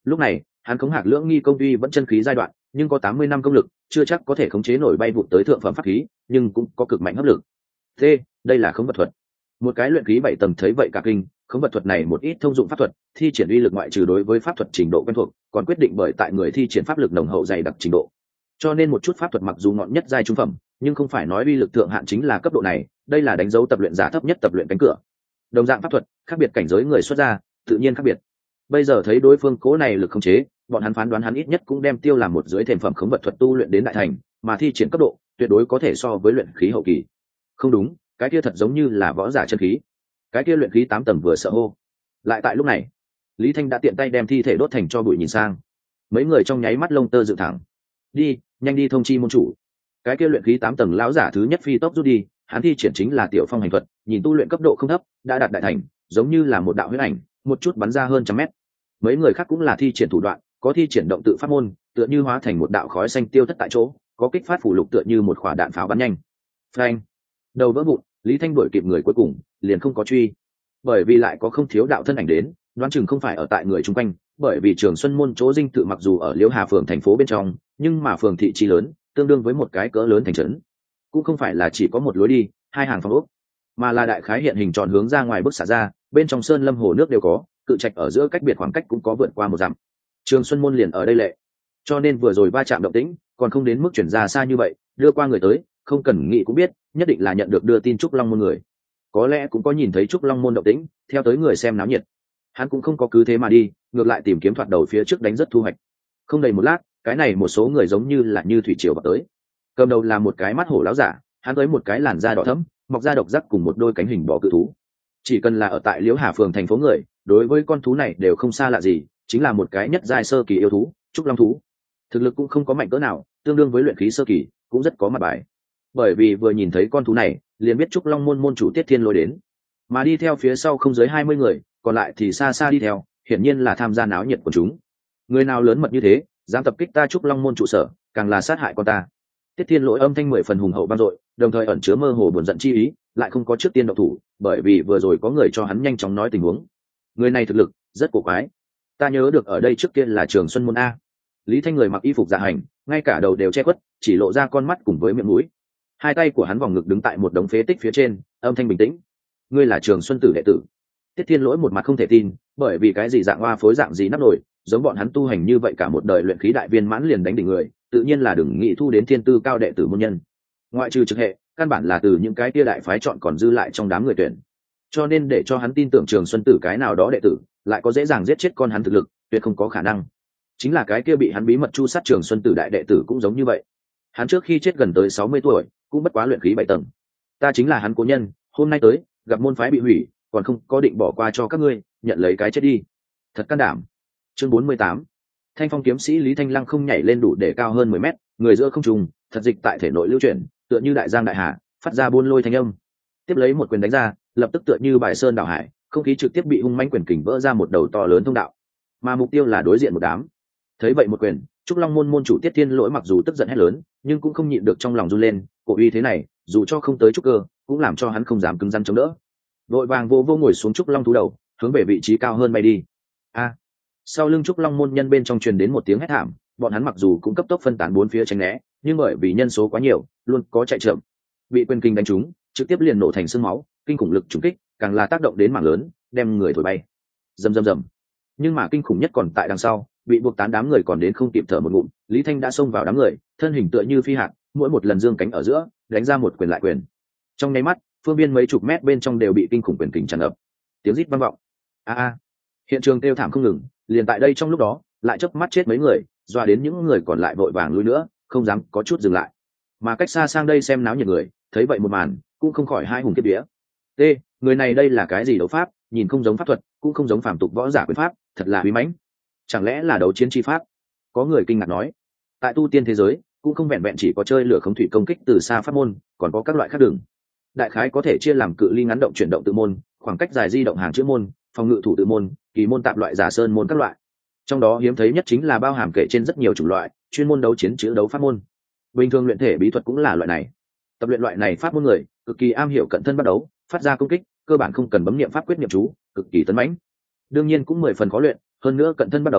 Lúc này hắn khống hạc lưỡng nghi công tuy vẫn chân khí giai đoạn, nhưng có 80 năm công lực, chưa chắc có thể khống chế nổi bay vụt tới thượng phẩm pháp khí, nhưng cũng có cực mạnh hấp lực. Thế, đây là khống vật thuật. Một cái luyện khí 7 tầng thấy vậy cả kinh, khống vật thuật này một ít thông dụng pháp thuật, thi triển uy lực ngoại trừ đối với pháp thuật trình độ quen thuộc, còn quyết định bởi tại người thi triển pháp lực nồng hậu dày đặc trình độ. Cho nên một chút pháp thuật mặc dù ngọn nhất giai trung phẩm, nhưng không phải nói uy lực thượng hạn chính là cấp độ này, đây là đánh dấu tập luyện giả thấp nhất tập luyện cánh cửa. Đồng dạng pháp thuật, khác biệt cảnh giới người xuất ra, tự nhiên khác biệt. Bây giờ thấy đối phương cố này lực khống chế, bọn hắn phán đoán hắn ít nhất cũng đem tiêu làm một dưới thềm phẩm khống vật thuật tu luyện đến đại thành, mà thi triển cấp độ tuyệt đối có thể so với luyện khí hậu kỳ. Không đúng, cái kia thật giống như là võ giả chân khí. Cái kia luyện khí 8 tầng vừa sợ hô. Lại tại lúc này, Lý Thanh đã tiện tay đem thi thể đốt thành cho bụi nhìn sang. Mấy người trong nháy mắt lông tơ dựng thẳng. Đi, nhanh đi thông chi môn chủ. Cái kia luyện khí 8 tầng lão giả thứ nhất phi tốc rút đi, hắn thi triển chính là tiểu phong hành thuật, nhìn tu luyện cấp độ không thấp, đã đạt đại thành, giống như là một đạo huyết ảnh, một chút bắn ra hơn trăm mét. Mấy người khác cũng là thi triển thủ đoạn, có thi triển động tự pháp môn, tựa như hóa thành một đạo khói xanh tiêu thất tại chỗ, có kích phát phủ lục tựa như một quả đạn pháo bắn nhanh. Phanh! Đầu vỡ vụn, Lý Thanh đuổi kịp người cuối cùng, liền không có truy. Bởi vì lại có không thiếu đạo thân ảnh đến, đoán chừng không phải ở tại người chung quanh, bởi vì Trường Xuân môn chỗ dinh tự mặc dù ở Liễu Hà phường thành phố bên trong, nhưng mà phường thị chi lớn, tương đương với một cái cỡ lớn thành trấn. Cũng không phải là chỉ có một lối đi, hai hàng phòng ốc, mà là đại khái hiện hình tròn hướng ra ngoài bức xạ ra, bên trong sơn lâm hồ nước đều có, cự trạch ở giữa cách biệt khoảng cách cũng có vượt qua 1 dặm. Trường Xuân môn liền ở đây lệ, cho nên vừa rồi va chạm động tĩnh, còn không đến mức chuyển ra xa như vậy, đưa qua người tới, không cần nghĩ cũng biết, nhất định là nhận được đưa tin Trúc Long môn người. Có lẽ cũng có nhìn thấy Trúc Long môn động tĩnh, theo tới người xem náo nhiệt. Hắn cũng không có cứ thế mà đi, ngược lại tìm kiếm thoạt đầu phía trước đánh rất thu hoạch. Không đầy một lát, cái này một số người giống như là như thủy triều vào tới. Cầm đầu là một cái mắt hổ lão giả, hắn tới một cái làn da đỏ thẫm, mọc ra độc giác cùng một đôi cánh hình bò cự thú. Chỉ cần là ở tại Liễu Hà phường thành phố người, đối với con thú này đều không xa lạ gì, chính là một cái nhất giai sơ kỳ yêu thú, trúc long thú. Thực lực cũng không có mạnh cỡ nào, tương đương với luyện khí sơ kỳ, cũng rất có mặt bài. Bởi vì vừa nhìn thấy con thú này, liền biết Trúc Long môn môn chủ Tiết Thiên Lôi đến, mà đi theo phía sau không dưới 20 người, còn lại thì xa xa đi theo, hiển nhiên là tham gia náo nhiệt của chúng. Người nào lớn mật như thế, dám tập kích ta Trúc Long môn trụ sở, càng là sát hại con ta. Tiết Thiên Lỗi âm thanh 10 phần hùng hậu vang dội, đồng thời ẩn chứa mơ hồ buồn giận chi ý, lại không có trước tiên động thủ, bởi vì vừa rồi có người cho hắn nhanh chóng nói tình huống. Người này thực lực rất cổ quái. Ta nhớ được ở đây trước kia là Trường Xuân môn a. Lý Thanh người mặc y phục dạ hành, ngay cả đầu đều che khuất, chỉ lộ ra con mắt cùng với miệng mũi. Hai tay của hắn vòng ngực đứng tại một đống phế tích phía trên, âm thanh bình tĩnh. Ngươi là Trường Xuân tử đệ tử. Tiết Thiên Lỗi một mặt không thể tin, bởi vì cái gì dạng hoa phối dạng gì nắp nổi, giống bọn hắn tu hành như vậy cả một đời luyện khí đại viên mãn liền đánh đỉnh người, tự nhiên là đừng nghĩ thu đến thiên tư cao đệ tử môn nhân. Ngoại trừ trực hệ, căn bản là từ những cái tia đại phái chọn còn dư lại trong đám người tuyển. Cho nên để cho hắn tin tưởng Trường Xuân tử cái nào đó đệ tử, lại có dễ dàng giết chết con hắn thực lực, tuyệt không có khả năng. Chính là cái kia bị hắn bí mật chu sát Trường Xuân tử đại đệ tử cũng giống như vậy. Hắn trước khi chết gần tới 60 tuổi, cũng bất quá luyện khí 7 tầng. Ta chính là hắn cố nhân, hôm nay tới, gặp môn phái bị hủy, còn không có định bỏ qua cho các ngươi, nhận lấy cái chết đi. Thật can đảm. Chương 48. Thanh phong kiếm sĩ Lý Thanh Lăng không nhảy lên đủ để cao hơn 10 mét, người giữa không trùng, thật dịch tại thể nội lưu chuyển, tựa như đại giang đại hà, phát ra buôn lôi thanh âm. Tiếp lấy một quyền đánh ra, lập tức tựa như bài sơn đảo hải, không khí trực tiếp bị hung mãnh quyền kình vỡ ra một đầu to lớn thông đạo. Mà mục tiêu là đối diện một đám. Thấy vậy một quyền, Trúc Long môn môn chủ Tiết Thiên Lỗi mặc dù tức giận hét lớn, nhưng cũng không nhịn được trong lòng run lên, cổ uy thế này, dù cho không tới trúc cơ, cũng làm cho hắn không dám cứng rắn chống đỡ. Vội vàng vô ngồi xuống Trúc Long thú đầu, hướng về vị trí cao hơn bay đi. A! Sau lưng Trúc Long môn nhân bên trong truyền đến một tiếng hét thảm, bọn hắn mặc dù cũng cấp tốc phân tán bốn phía tránh né, nhưng bởi vì nhân số quá nhiều, luôn có chạy chậm. Bị quyền kinh đánh trúng, trực tiếp liền nổ thành xương máu, kinh khủng lực trúng kích, càng là tác động đến mảng lớn, đem người thổi bay. Rầm rầm rầm. Nhưng mà kinh khủng nhất còn tại đằng sau, bị buộc tán đám người còn đến không kịp thở một ngụm, Lý Thanh đã xông vào đám người, thân hình tựa như phi hạt, mỗi một lần dương cánh ở giữa, đánh ra một quyền lại quyền. Trong nháy mắt, phương viên mấy chục mét bên trong đều bị kinh khủng quyền kình tràn ngập. Tiếng rít vang vọng. A! Hiện trường kêu thảm không ngừng, liền tại đây trong lúc đó, lại chớp mắt chết mấy người, doa đến những người còn lại vội vàng lui nữa, không dám có chút dừng lại. Mà cách xa sang đây xem náo nhiệt người, thấy vậy một màn, cũng không khỏi hai hùng kiếp vía. T, người này đây là cái gì đấu pháp, nhìn không giống pháp thuật, cũng không giống phàm tục võ giả quyền pháp, thật là uy mãnh. Chẳng lẽ là đấu chiến chi pháp? Có người kinh ngạc nói. Tại tu tiên thế giới, cũng không vẹn vẹn chỉ có chơi lửa khống thủy công kích từ xa pháp môn, còn có các loại khác đường. Đại khái có thể chia làm cự ly ngắn động chuyển động tự môn, khoảng cách dài di động hàng chữ môn, phòng ngự thủ tự môn, kỳ môn tạp loại giả sơn môn các loại. Trong đó hiếm thấy nhất chính là bao hàm kể trên rất nhiều chủng loại, chuyên môn đấu chiến chữ đấu pháp môn. Bình thường luyện thể bí thuật cũng là loại này. Tập luyện loại này pháp môn người, cực kỳ am hiểu cận thân bắt đấu, phát ra công kích, cơ bản không cần bấm niệm pháp quyết niệm chú, cực kỳ tấn mãnh. Đương nhiên cũng 10 phần khó luyện, hơn nữa cận thân bắt đấu,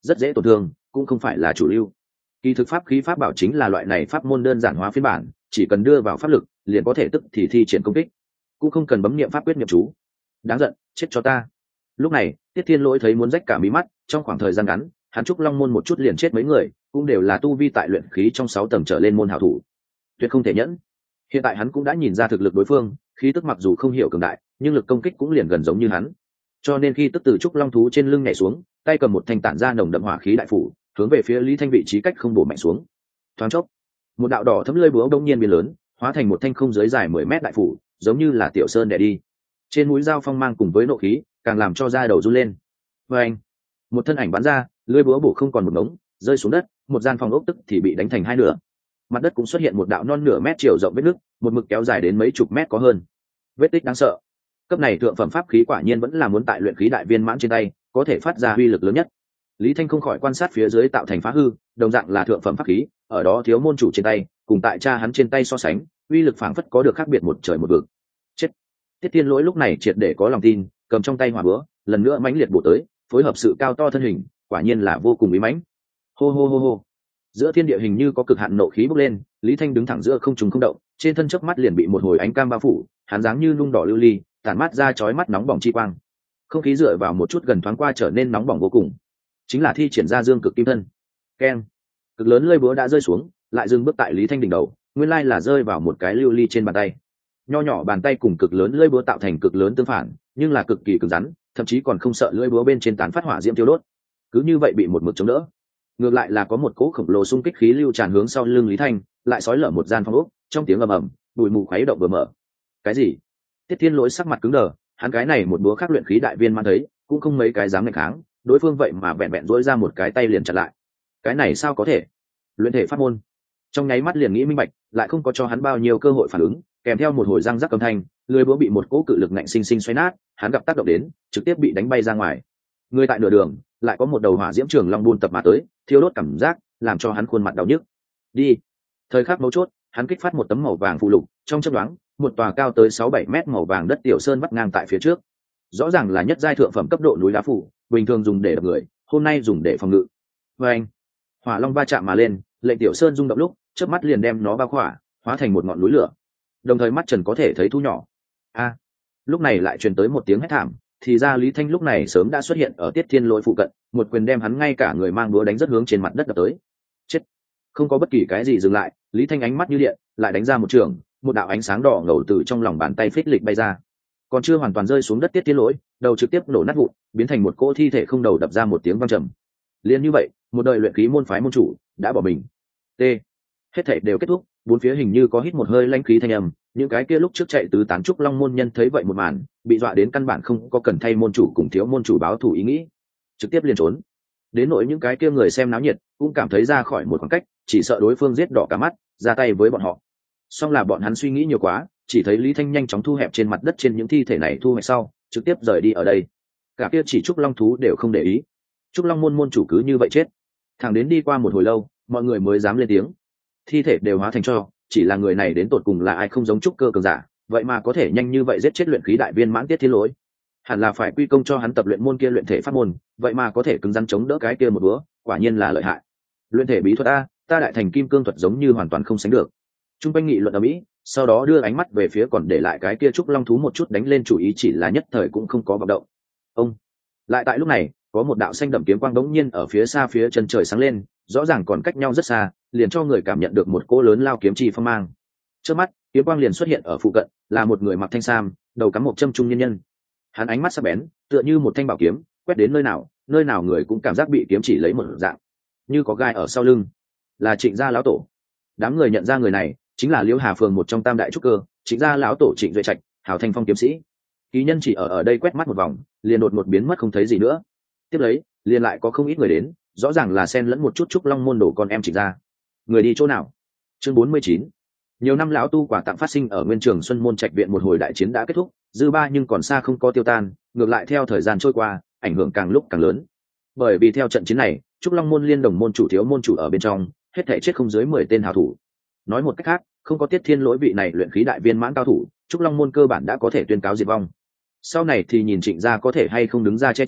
rất dễ tổn thương, cũng không phải là chủ lưu. Kỳ thực pháp khí pháp bảo chính là loại này pháp môn đơn giản hóa phiên bản, chỉ cần đưa vào pháp lực liền có thể tức thì thi triển công kích, cũng không cần bấm niệm pháp quyết niệm chú. Đáng giận, chết cho ta. Lúc này Tiết Thiên Lỗi thấy muốn rách cả mí mắt. Trong khoảng thời gian ngắn hắn trúc long môn một chút liền chết mấy người, cũng đều là tu vi tại luyện khí trong 6 tầng trở lên môn hảo thủ, tuyệt không thể nhẫn. Hiện tại hắn cũng đã nhìn ra thực lực đối phương, khí tức mặc dù không hiểu cường đại nhưng lực công kích cũng liền gần giống như hắn, cho nên khi tức từ trúc long thú trên lưng nhảy xuống, tay cầm một thanh tản ra nồng đậm hỏa khí đại phủ, hướng về phía Lý Thanh vị trí cách không bổ mạnh xuống. Thoáng chốc, một đạo đỏ thấm lưỡi búa đông nhiên biến lớn, hóa thành một thanh không dưới dài 10 mét đại phủ, giống như là tiểu sơn đè đi. Trên mũi dao phong mang cùng với nộ khí, càng làm cho da đầu run lên. Và anh, một thân ảnh bắn ra, lưỡi búa bổ không còn một ngống, rơi xuống đất, một gian phòng ốc tức thì bị đánh thành hai nửa. Mặt đất cũng xuất hiện một đạo non nửa mét chiều rộng vết nứt, một mực kéo dài đến mấy chục mét có hơn. Vết tích đáng sợ. Cấp này thượng phẩm pháp khí quả nhiên vẫn là muốn tại luyện khí đại viên mãn trên tay, có thể phát ra uy lực lớn nhất. Lý Thanh không khỏi quan sát phía dưới tạo thành phá hư, đồng dạng là thượng phẩm pháp khí, ở đó thiếu môn chủ trên tay, cùng tại cha hắn trên tay so sánh, uy lực phảng phất có được khác biệt một trời một vực. Chết. Tiết Thiên Lỗi lúc này triệt để có lòng tin, cầm trong tay hỏa búa, lần nữa mãnh liệt bổ tới, phối hợp sự cao to thân hình, quả nhiên là vô cùng uy mãnh. Hô hô hô hô. Giữa thiên địa hình như có cực hạn nộ khí bốc lên, Lý Thanh đứng thẳng giữa không trung không động, trên thân chớp mắt liền bị một hồi ánh cam bao phủ, hắn dáng như nung đỏ lưu ly, tản mát ra chói mắt nóng bỏng chi quang. Không khí dựa vào một chút gần thoáng qua trở nên nóng bỏng vô cùng, chính là thi triển ra dương cực kim thân. Keng, cực lớn lưỡi búa đã rơi xuống, lại dừng bước tại Lý Thanh đỉnh đầu, nguyên lai là rơi vào một cái lưu ly trên bàn tay. Nho nhỏ bàn tay cùng cực lớn lưỡi búa tạo thành cực lớn tương phản, nhưng là cực kỳ cứng rắn, thậm chí còn không sợ lưỡi búa bên trên tán phát hỏa diễm thiêu đốt. Cứ như vậy bị một mực chống đỡ. Ngược lại là có một cỗ khổng lồ xung kích khí lưu tràn hướng sau lưng Lý Thanh, lại xói lở một gian phòng ốc, trong tiếng ầm ầm, bụi mù khuấy động vừa mở. Cái gì? Tiết Thiên Lỗi sắc mặt cứng đờ, hắn cái này một búa khác luyện khí đại viên mãn thấy, cũng không mấy cái dám nghịch kháng, đối phương vậy mà vẹn vẹn duỗi ra một cái tay liền chặn lại. Cái này sao có thể? Luyện thể pháp môn. Trong nháy mắt liền nghĩ minh bạch, lại không có cho hắn bao nhiêu cơ hội phản ứng, kèm theo một hồi răng rắc âm thanh, lưỡi búa bị một cỗ cự lực ngạnh sinh sinh xoay nát, hắn gặp tác động đến, trực tiếp bị đánh bay ra ngoài. Người tại nửa đường, lại có một đầu hỏa diễm trường long buôn tập mà tới, thiêu đốt cảm giác, làm cho hắn khuôn mặt đau nhức. Đi. Thời khắc mấu chốt, hắn kích phát một tấm màu vàng phù lục, trong chớp nhoáng, một tòa cao tới 6-7 mét màu vàng đất tiểu sơn vắt ngang tại phía trước. Rõ ràng là nhất giai thượng phẩm cấp độ núi đá phủ, bình thường dùng để đập người, hôm nay dùng để phòng ngự. Và anh, hỏa long va chạm mà lên, lệnh tiểu sơn rung động lúc, chớp mắt liền đem nó bao khỏa, hóa thành một ngọn núi lửa. Đồng thời mắt trần có thể thấy thu nhỏ. A, lúc này lại truyền tới một tiếng hét thảm, thì ra Lý Thanh lúc này sớm đã xuất hiện ở Tiết Thiên Lỗi phụ cận, một quyền đem hắn ngay cả người mang búa đánh rất hướng trên mặt đất đập tới. Chết. Không có bất kỳ cái gì dừng lại, Lý Thanh ánh mắt như điện, lại đánh ra một trường, một đạo ánh sáng đỏ ngầu từ trong lòng bàn tay phích lịch bay ra. Còn chưa hoàn toàn rơi xuống đất Tiết Thiên Lỗi, đầu trực tiếp nổ nát vụn, biến thành một cỗ thi thể không đầu đập ra một tiếng vang trầm. Liên như vậy, một đời luyện khí môn phái môn chủ đã bỏ mình. T. Hết thảy đều kết thúc, bốn phía hình như có hít một hơi lãnh khí thanh âm, những cái kia lúc trước chạy tứ tán trúc long môn nhân thấy vậy một màn, bị dọa đến căn bản không có cần thay môn chủ cùng thiếu môn chủ báo thù ý nghĩ, trực tiếp liền trốn. Đến nỗi những cái kia người xem náo nhiệt cũng cảm thấy ra khỏi một khoảng cách, chỉ sợ đối phương giết đỏ cả mắt ra tay với bọn họ. Song là bọn hắn suy nghĩ nhiều quá, chỉ thấy Lý Thanh nhanh chóng thu hẹp trên mặt đất trên những thi thể này thu hoạch sau, trực tiếp rời đi ở đây. Cả kia chỉ trúc long thú đều không để ý, trúc long môn môn chủ cứ như vậy chết. Thẳng đến đi qua một hồi lâu, mọi người mới dám lên tiếng. Thi thể đều hóa thành tro, chỉ là người này đến tột cùng là ai không giống trúc cơ cường giả, vậy mà có thể nhanh như vậy giết chết luyện khí đại viên mãn Tiết Thiên Lỗi. Hẳn là phải quy công cho hắn tập luyện môn kia luyện thể pháp môn, vậy mà có thể cứng rắn chống đỡ cái kia một búa, quả nhiên là lợi hại. Luyện thể bí thuật a, ta đại thành kim cương thuật giống như hoàn toàn không sánh được. Trung quanh nghị luận ở Mỹ, sau đó đưa ánh mắt về phía còn để lại cái kia trúc long thú một chút đánh lên chủ ý, chỉ là nhất thời cũng không có vận động. Ông. Lại tại lúc này, có một đạo xanh đậm kiếm quang đống nhiên ở phía xa phía chân trời sáng lên, rõ ràng còn cách nhau rất xa, liền cho người cảm nhận được một cỗ lớn lao kiếm chi phong mang. Trước mắt, kiếm quang liền xuất hiện ở phụ cận, là một người mặc thanh sam, đầu cắm một châm trung nhân nhân. Hắn ánh mắt sắc bén, tựa như một thanh bảo kiếm, quét đến nơi nào người cũng cảm giác bị kiếm chỉ lấy một dạng, như có gai ở sau lưng. Là Trịnh gia lão tổ. Đám người nhận ra người này, chính là Liễu Hà phường một trong tam đại trúc cơ, Trịnh gia lão tổ Trịnh Duệ Trạch, hào thanh phong kiếm sĩ. Ký nhân chỉ ở đây quét mắt một vòng, liền đột ngột biến mất không thấy gì nữa. Tiếp lấy, liền lại có không ít người đến, rõ ràng là xen lẫn một chút trúc long môn đồ con em Trịnh gia. Người đi chỗ nào? Chương 49. Nhiều năm lão tu quả tặng phát sinh ở Nguyên Trường Xuân môn trạch viện, một hồi đại chiến đã kết thúc, dư ba nhưng còn xa không có tiêu tan, ngược lại theo thời gian trôi qua, ảnh hưởng càng lúc càng lớn. Bởi vì theo trận chiến này, trúc long môn liên đồng môn chủ thiếu môn chủ ở bên trong, hết thảy chết không dưới 10 tên hảo thủ. Nói một cách khác, không có Tiết Thiên Lỗi vị này luyện khí đại viên mãn cao thủ, trúc long môn cơ bản đã có thể tuyên cáo diệt vong. Sau này thì nhìn Trịnh gia có thể hay không đứng ra che chở,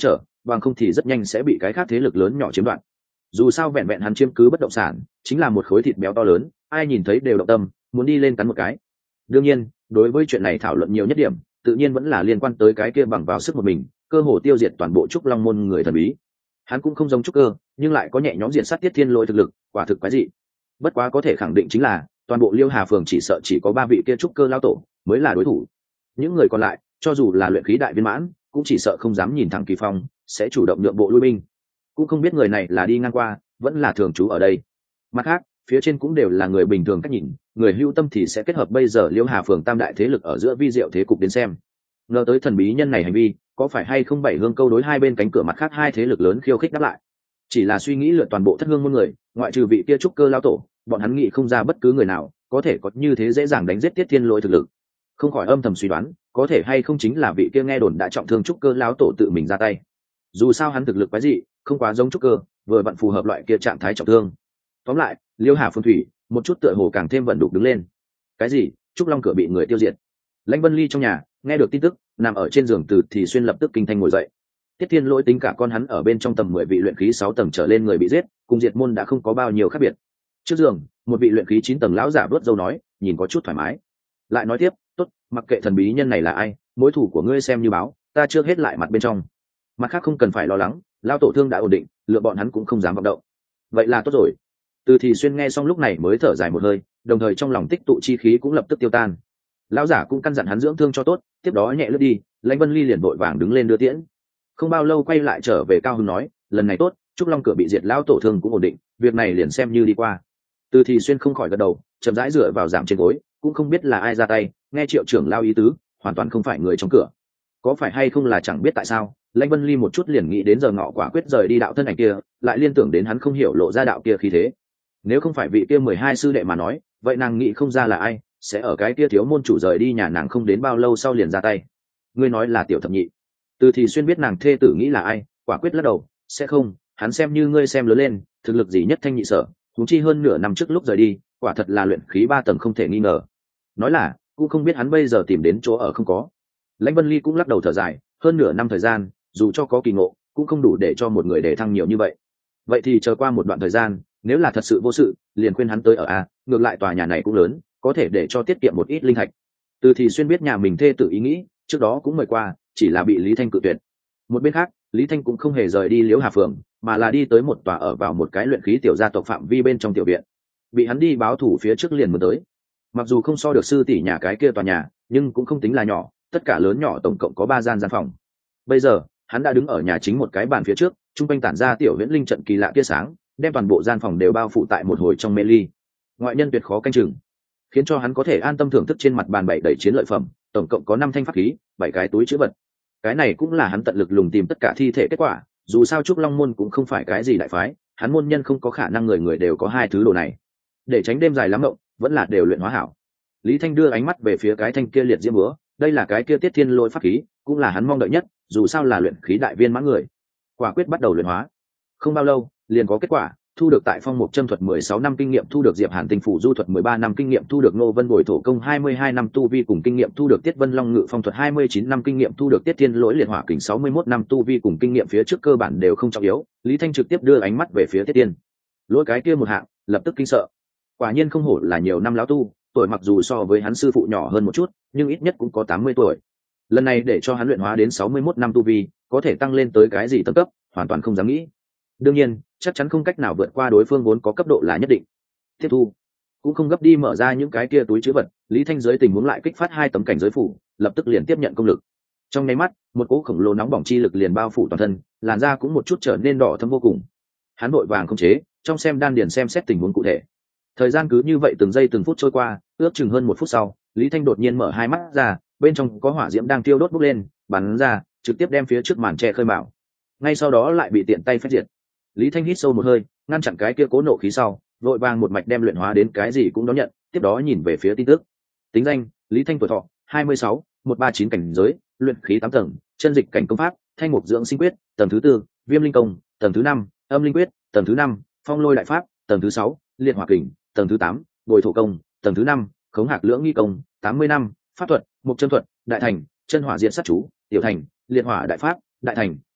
bằng không thì rất nhanh sẽ bị cái khác thế lực lớn nhỏ chiếm đoạt. Dù sao vẹn vẹn hắn chiếm cứ bất động sản chính là một khối thịt béo to lớn, ai nhìn thấy đều động tâm, muốn đi lên cắn một cái. Đương nhiên, đối với chuyện này thảo luận nhiều nhất điểm, tự nhiên vẫn là liên quan tới cái kia bằng vào sức một mình, cơ hồ tiêu diệt toàn bộ trúc long môn người thần bí. Hắn cũng không giống trúc cơ, nhưng lại có nhẹ nhõm diện sát Tiết Thiên Lỗi thực lực, quả thực quái dị. Bất quá có thể khẳng định chính là toàn bộ Liêu Hà phường chỉ sợ chỉ có 3 vị kia trúc cơ lão tổ mới là đối thủ. Những người còn lại, cho dù là luyện khí đại viên mãn, cũng chỉ sợ không dám nhìn thẳng Kỳ Phong, sẽ chủ động nhượng bộ lui binh. Cũng không biết người này là đi ngang qua, vẫn là thường trú ở đây. Mặt khác, phía trên cũng đều là người bình thường cách nhìn, người hưu tâm thì sẽ kết hợp bây giờ Liêu Hà phường tam đại thế lực ở giữa vi diệu thế cục đến xem. Ngờ tới thần bí nhân này hành vi, có phải hay không bảy hương câu đối hai bên cánh cửa mặt khác hai thế lực lớn khiêu khích đáp lại. Chỉ là suy nghĩ lượt toàn bộ thất hương môn người, ngoại trừ vị kia trúc cơ lao tổ, bọn hắn nghĩ không ra bất cứ người nào có thể có như thế dễ dàng đánh giết Tiết Thiên Lỗi thực lực. Không khỏi âm thầm suy đoán, có thể hay không chính là vị kia nghe đồn đã trọng thương trúc cơ lão tổ tự mình ra tay. Dù sao hắn thực lực quái dị, không quá giống trúc cơ, vừa vặn phù hợp loại kia trạng thái trọng thương. Tóm lại, Liêu Hà Phương thủy một chút tựa hồ càng thêm vận đục đứng lên. Cái gì? Trúc Long cửa bị người tiêu diệt? Lãnh Vân Ly trong nhà nghe được tin tức, nằm ở trên giường Từ thì xuyên lập tức kinh thanh ngồi dậy. Tiết Thiên Lỗi tính cả con hắn ở bên trong tầm 10 vị luyện khí 6 tầng trở lên người bị giết, cùng diệt môn đã không có bao nhiêu khác biệt. Trước giường, một vị luyện khí 9 tầng lão giả vớt râu nói, nhìn có chút thoải mái. Lại nói tiếp, tốt, mặc kệ thần bí nhân này là ai, mối thủ của ngươi xem như báo, ta chưa hết lại mặt bên trong. Mặt khác không cần phải lo lắng, lão tổ thương đã ổn định, lựa bọn hắn cũng không dám vọng động. Vậy là tốt rồi. Từ thì xuyên nghe xong lúc này mới thở dài một hơi, đồng thời trong lòng tích tụ chi khí cũng lập tức tiêu tan. Lão giả cũng căn dặn hắn dưỡng thương cho tốt, tiếp đó nhẹ lướt đi, Lãnh Vân Ly liền vội vàng đứng lên đưa tiễn. Không bao lâu quay lại trở về Cao Hưng nói, lần này tốt, Trúc Long cửa bị diệt, lão tổ thương cũng ổn định, việc này liền xem như đi qua. Từ thì xuyên không khỏi gật đầu, chậm rãi dựa vào giảm trên gối, cũng không biết là ai ra tay, nghe Triệu trưởng lao ý tứ, hoàn toàn không phải người trong cửa. Có phải hay không là chẳng biết tại sao, Lãnh Vân Ly một chút liền nghĩ đến giờ ngọ quả quyết rời đi đạo thân ảnh kia, lại liên tưởng đến hắn không hiểu lộ ra đạo kia khí thế. Nếu không phải vị kia 12 sư đệ mà nói, vậy nàng nghĩ không ra là ai sẽ ở cái kia thiếu môn chủ rời đi nhà nàng không đến bao lâu sau liền ra tay. Ngươi nói là Tiểu Thập Nhị? Từ thì xuyên biết nàng thê tử nghĩ là ai, quả quyết lắc đầu, sẽ không, hắn xem như ngươi xem lớn lên, thực lực gì nhất thanh nhị sở, huống chi hơn nửa năm trước lúc rời đi, quả thật là luyện khí 3 tầng không thể nghi ngờ. Nói là, cũng không biết hắn bây giờ tìm đến chỗ ở không có. Lãnh Vân Ly cũng lắc đầu thở dài, hơn nửa năm thời gian, dù cho có kỳ ngộ, cũng không đủ để cho một người để thăng nhiều như vậy. Vậy thì chờ qua một đoạn thời gian, nếu là thật sự vô sự, liền khuyên hắn tới ở a, ngược lại tòa nhà này cũng lớn, có thể để cho tiết kiệm một ít linh thạch. Từ thì xuyên biết nhà mình thê tự ý nghĩ, trước đó cũng mời qua, chỉ là bị Lý Thanh cự tuyệt. Một bên khác, Lý Thanh cũng không hề rời đi Liễu Hà phường, mà là đi tới một tòa ở vào một cái luyện khí tiểu gia tộc phạm vi bên trong tiểu viện. Bị hắn đi báo thủ phía trước liền muốn tới. Mặc dù không so được sư tỷ nhà cái kia tòa nhà, nhưng cũng không tính là nhỏ, tất cả lớn nhỏ tổng cộng có 3 gian phòng. Bây giờ, hắn đã đứng ở nhà chính một cái bàn phía trước, trung quanh tản ra tiểu huyễn linh trận kỳ lạ tia sáng, đem toàn bộ gian phòng đều bao phủ tại một hồi trong mê ly. Ngoại nhân tuyệt khó canh chừng, khiến cho hắn có thể an tâm thưởng thức trên mặt bàn bày đầy chiến lợi phẩm, tổng cộng có 5 thanh pháp khí, 7 cái túi trữ vật. Cái này cũng là hắn tận lực lùng tìm tất cả thi thể kết quả, dù sao Trúc Long môn cũng không phải cái gì đại phái, hắn môn nhân không có khả năng người người đều có 2 thứ đồ này. Để tránh đêm dài lắm mộng, vẫn là đều luyện hóa hảo. Lý Thanh đưa ánh mắt về phía cái thanh kia liệt diễm búa, đây là cái kia Tiết Thiên Lỗi pháp khí, cũng là hắn mong đợi nhất, dù sao là luyện khí đại viên mãn người. Quả quyết bắt đầu luyện hóa. Không bao lâu, liền có kết quả, thu được tại Phong Mục Châm thuật 16 năm kinh nghiệm, thu được Diệp Hàn Tinh phủ du thuật 13 năm kinh nghiệm, thu được Ngô Vân Bồi thổ công 22 năm tu vi cùng kinh nghiệm, thu được Tiết Vân Long ngự phong thuật 29 năm kinh nghiệm, thu được Tiết Thiên Lỗi liệt hỏa kình 61 năm tu vi cùng kinh nghiệm, phía trước cơ bản đều không trọng yếu. Lý Thanh trực tiếp đưa ánh mắt về phía Tiết Tiên. Lỗi cái kia một hạng, lập tức kinh sợ. Quả nhiên không hổ là nhiều năm lão tu, tuổi mặc dù so với hắn sư phụ nhỏ hơn một chút, nhưng ít nhất cũng có 80 tuổi. Lần này để cho hắn luyện hóa đến 61 năm tu vi, có thể tăng lên tới cái gì tầng cấp, hoàn toàn không dám nghĩ. Đương nhiên, chắc chắn không cách nào vượt qua đối phương vốn có cấp độ là nhất định. Tiếp thu, cũng không gấp đi mở ra những cái kia túi trữ vật, Lý Thanh dưới tình huống lại kích phát 2 tấm cảnh giới phủ, lập tức liền tiếp nhận công lực. Trong nháy mắt, một cỗ khổng lồ nóng bỏng chi lực liền bao phủ toàn thân, làn da cũng một chút trở nên đỏ thẫm vô cùng. Hắn vội vàng khống chế, trong xem đan điền xem xét tình huống cụ thể. Thời gian cứ như vậy từng giây từng phút trôi qua, ước chừng hơn 1 phút sau, Lý Thanh đột nhiên mở 2 mắt ra, bên trong có hỏa diễm đang thiêu đốt bốc lên, bắn ra, trực tiếp đem phía trước màn che khơi mào. Ngay sau đó lại bị tiện tay phách diệt. Lý Thanh hít sâu một hơi, ngăn chặn cái kia cố nộ khí sau, vội vàng một mạch đem luyện hóa đến cái gì cũng đón nhận, tiếp đó nhìn về phía tin tức. Tính danh: Lý Thanh, tuổi thọ 26, 139 cảnh giới, luyện khí 8 tầng, chân dịch cảnh công pháp, Thanh mục dưỡng sinh quyết, tầng thứ 4, Viêm linh công, tầng thứ 5, Âm linh quyết, tầng thứ 5, Phong lôi đại pháp, tầng thứ 6, Liệt hỏa kình, tầng thứ 8, Bồi thổ công, tầng thứ 5, Khống hạc lưỡng nghi công, 80 năm, pháp thuật, mục chân thuật, đại thành, chân hỏa diện sát chú, tiểu thành, liệt hỏa đại pháp, đại thành,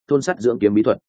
thôn sắt dưỡng kiếm bí thuật.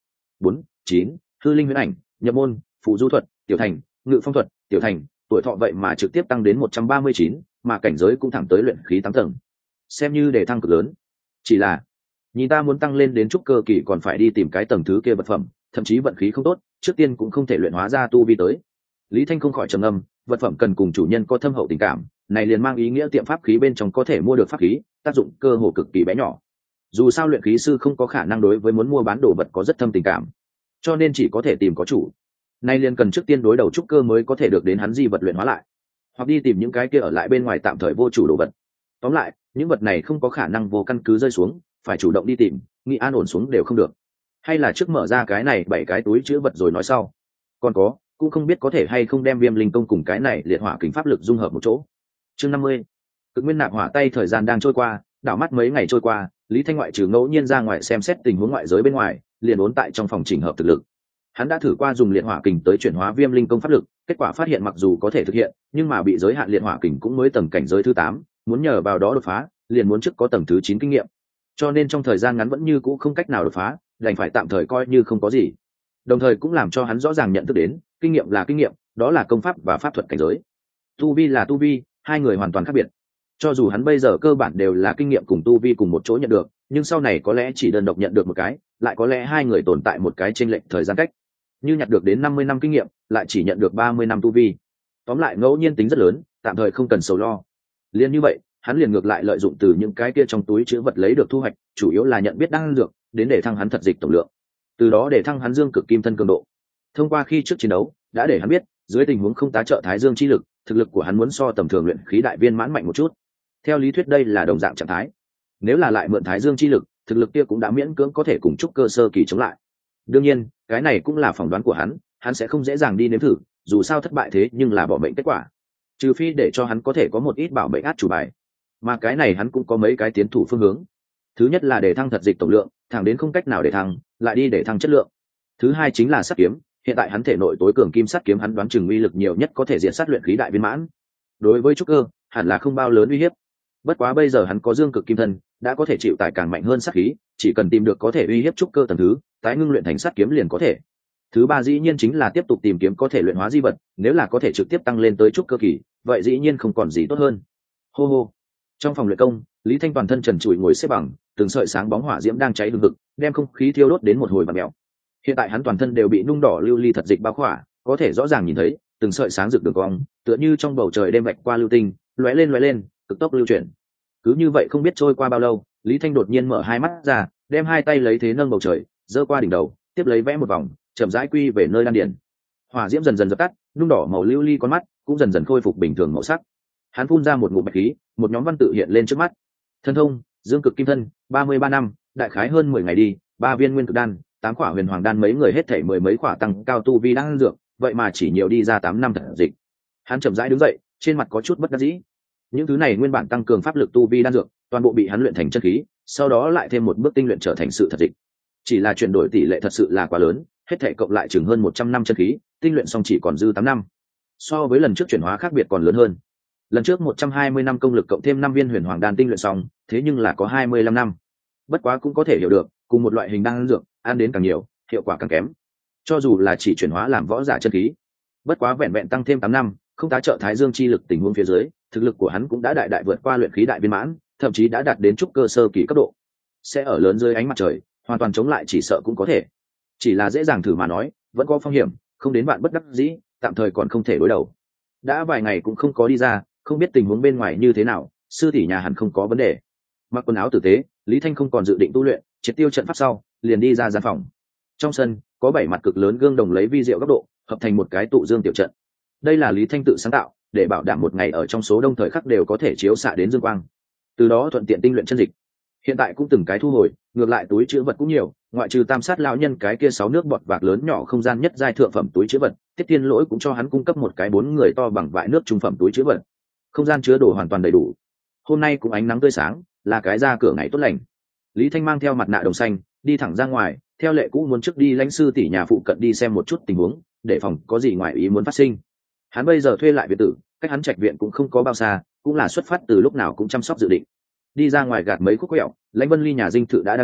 4-9 hư linh huyễn ảnh, nhập môn, phù du thuật, tiểu thành, ngự phong thuật, tiểu thành, tuổi thọ vậy mà trực tiếp tăng đến 139, mà cảnh giới cũng thẳng tới luyện khí 8 tầng, xem như để thăng cực lớn. Chỉ là nhìn ta muốn tăng lên đến trúc cơ kỳ còn phải đi tìm cái tầng thứ kia vật phẩm, thậm chí vận khí không tốt trước tiên cũng không thể luyện hóa ra tu vi tới. Lý Thanh không khỏi trầm ngâm, vật phẩm cần cùng chủ nhân có thâm hậu tình cảm, này liền mang ý nghĩa tiệm pháp khí bên trong có thể mua được pháp khí, tác dụng cơ hồ cực kỳ bé nhỏ. Dù sao luyện khí sư không có khả năng đối với muốn mua bán đồ vật có rất thâm tình cảm, cho nên chỉ có thể tìm có chủ. Nay liền cần trước tiên đối đầu trúc cơ mới có thể được đến hắn di vật luyện hóa lại, hoặc đi tìm những cái kia ở lại bên ngoài tạm thời vô chủ đồ vật. Tóm lại, những vật này không có khả năng vô căn cứ rơi xuống, phải chủ động đi tìm, nghĩ an ổn xuống đều không được. Hay là trước mở ra cái này 7 cái túi chứa vật rồi nói sau. Còn có, cũng không biết có thể hay không đem Viêm Linh Công cùng cái này liệt hỏa kính pháp lực dung hợp một chỗ. Chương 50. Cực nguyên nạp hỏa tay. Thời gian đang trôi qua, đảo mắt mấy ngày trôi qua, Lý Thanh ngoại trừ ngẫu nhiên ra ngoài xem xét tình huống ngoại giới bên ngoài, liền ốn tại trong phòng chỉnh hợp thực lực. Hắn đã thử qua dùng liệt hỏa kình tới chuyển hóa Viêm Linh Công pháp lực, kết quả phát hiện mặc dù có thể thực hiện, nhưng mà bị giới hạn liệt hỏa kình cũng mới tầng cảnh giới thứ 8, muốn nhờ vào đó đột phá, liền muốn trước có tầng thứ 9 kinh nghiệm. Cho nên trong thời gian ngắn vẫn như cũ không cách nào đột phá, đành phải tạm thời coi như không có gì. Đồng thời cũng làm cho hắn rõ ràng nhận thức đến, kinh nghiệm là kinh nghiệm, đó là công pháp và pháp thuật cảnh giới. Tu vi là tu vi, hai người hoàn toàn khác biệt. Cho dù hắn bây giờ cơ bản đều là kinh nghiệm cùng tu vi cùng một chỗ nhận được, nhưng sau này có lẽ chỉ đơn độc nhận được một cái, lại có lẽ hai người tồn tại một cái chênh lệch thời gian cách. Như nhặt được đến 50 năm kinh nghiệm, lại chỉ nhận được 30 năm tu vi. Tóm lại ngẫu nhiên tính rất lớn, tạm thời không cần sầu lo. Liên như vậy, hắn liền ngược lại lợi dụng từ những cái kia trong túi chứa vật lấy được thu hoạch, chủ yếu là nhận biết đan dược, đến để thăng hắn thật dịch tổng lượng. Từ đó để thăng hắn dương cực kim thân cường độ. Thông qua khi trước chiến đấu, đã để hắn biết, dưới tình huống không tá trợ thái dương chi lực, thực lực của hắn muốn so tầm thường luyện khí đại viên mãn mạnh một chút. Theo lý thuyết đây là đồng dạng trạng thái. Nếu là lại mượn thái dương chi lực, thực lực kia cũng đã miễn cưỡng có thể cùng trúc cơ sơ kỳ chống lại. Đương nhiên, cái này cũng là phỏng đoán của hắn sẽ không dễ dàng đi nếm thử, dù sao thất bại thế nhưng là bỏ mệnh kết quả. Trừ phi để cho hắn có thể có một ít bảo mệnh át chủ bài. Mà cái này hắn cũng có mấy cái tiến thủ phương hướng. Thứ nhất là để thăng thật dịch tổng lượng, thẳng đến không cách nào để thăng, lại đi để thăng chất lượng. Thứ hai chính là sắt kiếm, hiện tại hắn thể nội tối cường kim sắt kiếm hắn đoán chừng uy lực nhiều nhất có thể diện sát luyện khí đại viên mãn. Đối với trúc cơ, hẳn là không bao lớn uy hiếp. Bất quá bây giờ hắn có dương cực kim thân, đã có thể chịu tải càng mạnh hơn sát khí, chỉ cần tìm được có thể uy hiếp trúc cơ tầng thứ, tái ngưng luyện thành sắt kiếm liền có thể. Thứ ba dĩ nhiên chính là tiếp tục tìm kiếm có thể luyện hóa di vật, nếu là có thể trực tiếp tăng lên tới trúc cơ kỳ, vậy dĩ nhiên không còn gì tốt hơn. Hô hô. Trong phòng luyện công, Lý Thanh toàn thân trần trụi ngồi xếp bằng, từng sợi sáng bóng hỏa diễm đang cháy hừng hực, đem không khí thiêu đốt đến một hồi vặn mèo. Hiện tại hắn toàn thân đều bị nung đỏ lưu ly thật dịch bao khỏa, có thể rõ ràng nhìn thấy từng sợi sáng rực đường cong, tựa như trong bầu trời đêm vạch qua lưu tinh, lóe lên, cực tốc lưu chuyển. Cứ như vậy không biết trôi qua bao lâu, Lý Thanh đột nhiên mở hai mắt ra, đem hai tay lấy thế nâng bầu trời, giơ qua đỉnh đầu, tiếp lấy vẽ một vòng, chậm rãi quy về nơi đan điền. Hỏa diễm dần dần dập tắt, nung đỏ màu lưu ly con mắt cũng dần dần khôi phục bình thường màu sắc. Hắn phun ra một ngụm bạch khí, một nhóm văn tự hiện lên trước mắt. Thân thông, dương cực kim thân, 33 năm, đại khái hơn 10 ngày đi, 3 viên nguyên cực đan, 8 quả huyền hoàng đan, mấy người hết thảy mười mấy quả tăng cao tu vi đang dược, vậy mà chỉ nhiều đi ra 8 năm thật dịch. Hắn chậm rãi đứng dậy, trên mặt có chút bất đắc dĩ. Những thứ này nguyên bản tăng cường pháp lực tu vi đan dược, toàn bộ bị hắn luyện thành chân khí, sau đó lại thêm một bước tinh luyện trở thành sự thật dịch. Chỉ là chuyển đổi tỷ lệ thật sự là quá lớn, hết thảy cộng lại chừng hơn 100 năm chân khí, tinh luyện xong chỉ còn dư 8 năm. So với lần trước chuyển hóa khác biệt còn lớn hơn. Lần trước 120 năm công lực cộng thêm 5 viên huyền hoàng đan tinh luyện xong, thế nhưng là có 25 năm. Bất quá cũng có thể hiểu được, cùng một loại hình đan dược, ăn đến càng nhiều, hiệu quả càng kém. Cho dù là chỉ chuyển hóa làm võ giả chân khí, bất quá vẹn vẹn tăng thêm 8 năm, không tá trợ thái dương chi lực tình huống phía dưới, thực lực của hắn cũng đã đại vượt qua luyện khí đại viên mãn, thậm chí đã đạt đến trúc cơ sơ kỳ cấp độ. Sẽ ở lớn dưới ánh mặt trời, hoàn toàn chống lại chỉ sợ cũng có thể. Chỉ là dễ dàng thử mà nói, vẫn có phong hiểm, không đến bạn bất đắc dĩ, tạm thời còn không thể đối đầu. Đã vài ngày cũng không có đi ra, không biết tình huống bên ngoài như thế nào, sư tỷ nhà hẳn không có vấn đề. Mặc quần áo tử tế, Lý Thanh không còn dự định tu luyện, triệt tiêu trận pháp sau, liền đi ra gian phòng. Trong sân, có 7 mặt cực lớn gương đồng lấy vi diệu góc độ, hợp thành một cái tụ dương tiểu trận. Đây là Lý Thanh tự sáng tạo, để bảo đảm một ngày ở trong số đông thời khắc đều có thể chiếu xạ đến dương quang. Từ đó thuận tiện tinh luyện chân dịch. Hiện tại cũng từng cái thu hồi, ngược lại túi trữ vật cũng nhiều, ngoại trừ tam sát lão nhân cái kia 6 nước bọt vạc lớn nhỏ không gian nhất giai thượng phẩm túi trữ vật, Tiết Thiên Lỗi cũng cho hắn cung cấp một cái 4 người to bằng vại nước trung phẩm túi trữ vật. Không gian chứa đồ hoàn toàn đầy đủ. Hôm nay cũng ánh nắng tươi sáng, là cái ra cửa ngày tốt lành. Lý Thanh mang theo mặt nạ đồng xanh, đi thẳng ra ngoài, theo lệ cũ muốn trước đi lãnh sư tỷ nhà phụ cận đi xem một chút tình huống, để phòng có gì ngoài ý muốn phát sinh. Hắn bây giờ thuê lại biệt tử, cách hắn trạch viện cũng không có bao xa, cũng là xuất phát từ lúc nào cũng chăm sóc dự định. Đi ra ngoài gạt mấy khúc quẹo, Lãnh Vân Ly nhà dinh thự đã đang nhìn,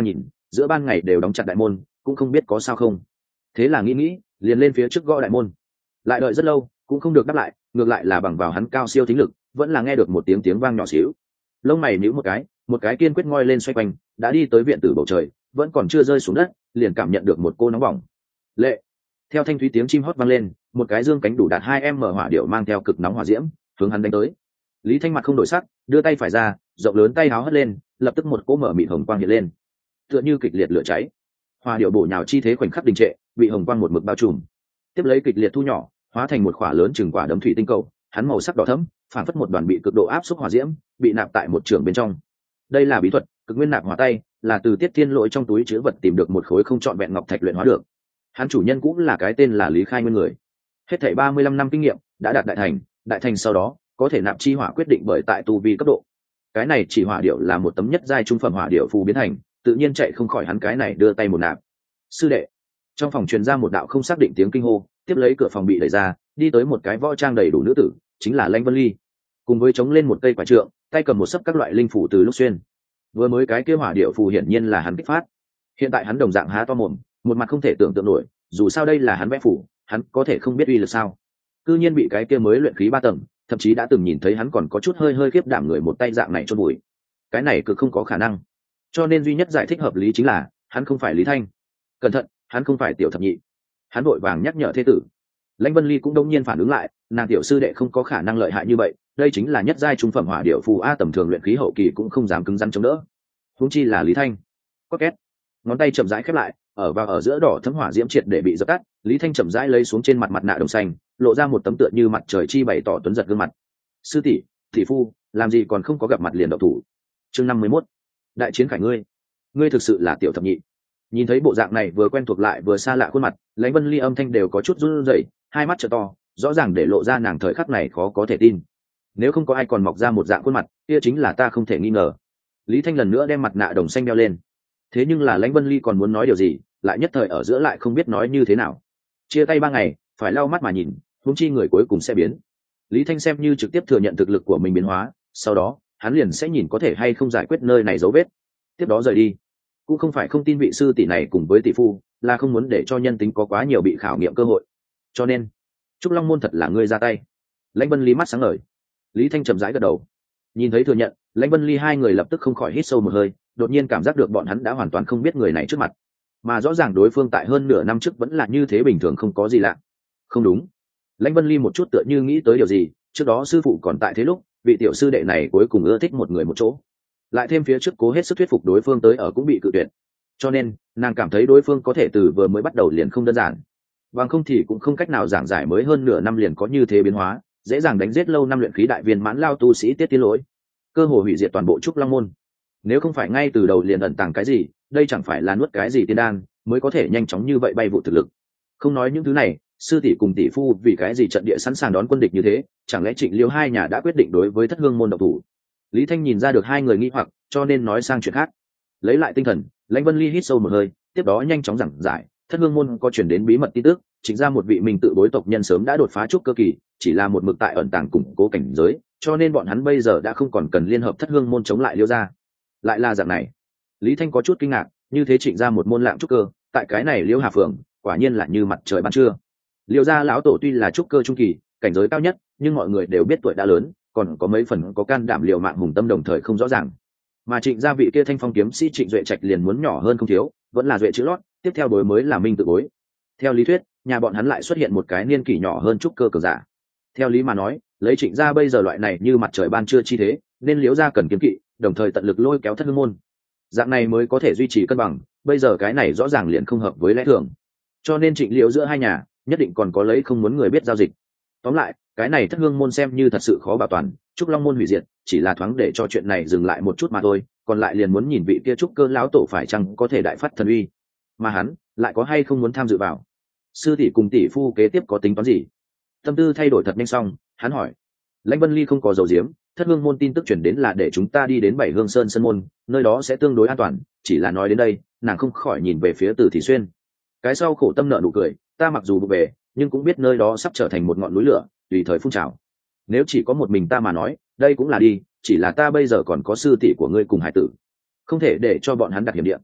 giữa ban ngày đều đóng chặt đại môn, cũng không biết có sao không. Thế là nghĩ liền lên phía trước gõ đại môn. Lại đợi rất lâu cũng không được đáp lại, ngược lại là bằng vào hắn cao siêu thính lực vẫn là nghe được một tiếng vang nhỏ xíu. Lông mày nhíu một cái kiên quyết ngoi lên xoay quanh, đã đi tới viện tử bầu trời, vẫn còn chưa rơi xuống đất liền cảm nhận được một cô nóng bỏng. Lệ. Theo thanh thúy tiếng chim hót vang lên, một cái dương cánh đủ đạt 2m hỏa điệu mang theo cực nóng hỏa diễm hướng hắn đánh tới. Lý Thanh mặt không đổi sắc, đưa tay phải ra, rộng lớn tay háo hất lên, lập tức một cỗ mở mịt hồng quang hiện lên, tựa như kịch liệt lửa cháy. Hỏa điệu bổ nhào chi thế khoảnh khắc đình trệ, bị hồng quang một mực bao trùm. Tiếp lấy kịch liệt thu nhỏ, hóa thành một quả lớn chừng quả đấm thủy tinh cầu, hắn màu sắc đỏ thẫm, phản phất một đoàn bị cực độ áp suất hỏa diễm, bị nạp tại một trường bên trong. Đây là bí thuật cực nguyên nạp hỏa tay, là từ Tiết Thiên Lỗi trong túi trữ vật tìm được một khối không trọn vẹn ngọc thạch luyện hóa được. Hắn chủ nhân cũng là cái tên là Lý Khai Nguyên người. Hết thảy 35 năm kinh nghiệm, đã đạt đại thành sau đó có thể nạp chi hỏa quyết định bởi tại tu vi cấp độ. Cái này chỉ hỏa điệu là một tấm nhất giai trung phẩm hỏa điệu phù biến thành, tự nhiên chạy không khỏi hắn cái này đưa tay một nạp. Sư đệ. Trong phòng truyền ra một đạo không xác định tiếng kinh hô, tiếp lấy cửa phòng bị đẩy ra, đi tới một cái võ trang đầy đủ nữ tử, chính là Lãnh Vân Ly, cùng với chống lên một cây quả trượng, tay cầm một sấp các loại linh phủ từ lúc xuyên. Vừa mới cái kia hỏa điệu phù hiển nhiên là hắn kích phát, hiện tại hắn đồng dạng há to mồm, một mặt không thể tưởng tượng nổi, dù sao đây là hắn vẽ phủ, hắn có thể không biết uy lực sao? Cư nhiên bị cái kia mới luyện khí 3 tầng, thậm chí đã từng nhìn thấy hắn còn có chút hơi khiếp đảm người một tay dạng này chôn bụi. Cái này cực không có khả năng. Cho nên duy nhất giải thích hợp lý chính là hắn không phải Lý Thanh. Cẩn thận, hắn không phải Tiểu Thập Nhị. Hắn vội vàng nhắc nhở thế tử. Lãnh Vân Ly cũng đông nhiên phản ứng lại, nàng tiểu sư đệ không có khả năng lợi hại như vậy, đây chính là nhất giai trung phẩm hỏa điệu phù a, tầm thường luyện khí hậu kỳ cũng không dám cứng rắn chống đỡ. Huống chi là Lý Thanh. Có két. Ngón tay chậm rãi khép lại, ở giữa đỏ thấm hỏa diễm triệt để bị dập tắt. Lý Thanh chậm rãi lấy xuống trên mặt nạ đồng xanh, lộ ra một tấm tựa như mặt trời chi bày tỏ tuấn giật gương mặt. Sư tỷ, thị phu, làm gì còn không có gặp mặt liền động thủ. Chương 51. Đại chiến khải ngươi thực sự là Tiểu Thập Nhị. Nhìn thấy bộ dạng này vừa quen thuộc lại vừa xa lạ khuôn mặt, Lãnh Vân Ly âm thanh đều có chút run rẩy, hai mắt trợ to, rõ ràng để lộ ra nàng thời khắc này khó có thể tin. Nếu không có ai còn mọc ra một dạng khuôn mặt, kia chính là ta không thể nghi ngờ. Lý Thanh lần nữa đem mặt nạ đồng xanh đeo lên. Thế nhưng là Lãnh Vân Ly còn muốn nói điều gì, lại nhất thời ở giữa lại không biết nói như thế nào. Chia tay 3 ngày, phải lau mắt mà nhìn, huống chi người cuối cùng sẽ biến. Lý Thanh xem như trực tiếp thừa nhận thực lực của mình biến hóa, sau đó hắn liền sẽ nhìn có thể hay không giải quyết nơi này dấu vết, tiếp đó rời đi. Cũng không phải không tin vị sư tỷ này cùng với tỷ phu, là không muốn để cho nhân tính có quá nhiều bị khảo nghiệm cơ hội. Cho nên Trúc Long môn thật là ngươi ra tay. Lãnh Vân Ly mắt sáng ngời. Lý Thanh chậm rãi gật đầu. Nhìn thấy thừa nhận, Lãnh Vân Ly hai người lập tức không khỏi hít sâu một hơi, đột nhiên cảm giác được bọn hắn đã hoàn toàn không biết người này trước mặt, mà rõ ràng đối phương tại hơn nửa năm trước vẫn là như thế bình thường không có gì lạ. Không đúng. Lãnh Vân Ly một chút tựa như nghĩ tới điều gì, trước đó sư phụ còn tại thế lúc, vị tiểu sư đệ này cuối cùng ưa thích một người một chỗ, lại thêm phía trước cố hết sức thuyết phục đối phương tới ở cũng bị cự tuyệt, cho nên nàng cảm thấy đối phương có thể từ vừa mới bắt đầu liền không đơn giản, bằng không thì cũng không cách nào giảng giải mới hơn nửa năm liền có như thế biến hóa, dễ dàng đánh giết lâu năm luyện khí đại viên mãn lao tu sĩ Tiết Tiến Lỗi, cơ hồ hủy diệt toàn bộ Trúc Long môn. Nếu không phải ngay từ đầu liền ẩn tàng cái gì, đây chẳng phải là nuốt cái gì tiên đan mới có thể nhanh chóng như vậy bay vụ thực lực. Không nói những thứ này, sư tỷ cùng tỷ phu vì cái gì trận địa sẵn sàng đón quân địch như thế, chẳng lẽ Trịnh Liêu hai nhà đã quyết định đối với Thất Hương môn động thủ? Lý Thanh nhìn ra được hai người nghi hoặc, cho nên nói sang chuyện khác. Lấy lại tinh thần, Lãnh Vân Ly hít sâu một hơi, tiếp đó nhanh chóng giảng giải, Thất Hương môn có truyền đến bí mật tin tức, chính ra một vị mình tự bối tộc nhân sớm đã đột phá trúc cơ kỳ, chỉ là một mực tại ẩn tàng củng cố cảnh giới, cho nên bọn hắn bây giờ đã không còn cần liên hợp Thất Hương môn chống lại Liêu gia. Lại là dạng này. Lý Thanh có chút kinh ngạc, như thế Trịnh ra một môn lạng trúc cơ, tại cái này Liêu Hà phường, quả nhiên là như mặt trời ban trưa. Liêu gia lão tổ tuy là trúc cơ trung kỳ, cảnh giới cao nhất, nhưng mọi người đều biết tuổi đã lớn, còn có mấy phần có can đảm liều mạng hùng tâm đồng thời không rõ ràng. Mà Trịnh gia vị kia thanh phong kiếm sĩ Trịnh Duệ Trạch liền muốn nhỏ hơn không thiếu, vẫn là Duệ chữ lót, tiếp theo đối mới là Minh tự bối. Theo lý thuyết, nhà bọn hắn lại xuất hiện một cái niên kỷ nhỏ hơn trúc cơ cường giả. Theo lý mà nói, lấy Trịnh gia bây giờ loại này như mặt trời ban trưa chi thế, nên Liễu gia cần kiếm kỵ, đồng thời tận lực lôi kéo Thất Hương môn. Dạng này mới có thể duy trì cân bằng, bây giờ cái này rõ ràng liền không hợp với lẽ thường. Cho nên Trịnh Liễu giữa hai nhà, nhất định còn có lấy không muốn người biết giao dịch. Tóm lại, cái này Thất Hương môn xem như thật sự khó bảo toàn, Trúc Long môn hủy diệt, chỉ là thoáng để cho chuyện này dừng lại một chút mà thôi, còn lại liền muốn nhìn vị kia trúc cơ lão tổ phải chăng có thể đại phát thần uy, mà hắn lại có hay không muốn tham dự vào. Sư tỷ cùng tỷ phu kế tiếp có tính toán gì? Tâm tư thay đổi thật nhanh, xong hắn hỏi. Lãnh Vân Ly không có dầu diếm, Thất Hương môn tin tức chuyển đến là để chúng ta đi đến Bảy Hương Sơn sân môn, nơi đó sẽ tương đối an toàn, chỉ là nói đến đây, nàng không khỏi nhìn về phía Từ Thị Xuyên. Cái sau khổ tâm nợ nụ cười, ta mặc dù về, nhưng cũng biết nơi đó sắp trở thành một ngọn núi lửa, tùy thời phun trào. Nếu chỉ có một mình ta mà nói, đây cũng là đi, chỉ là ta bây giờ còn có sư tỷ của ngươi cùng hải tử, không thể để cho bọn hắn đặt hiểm địa.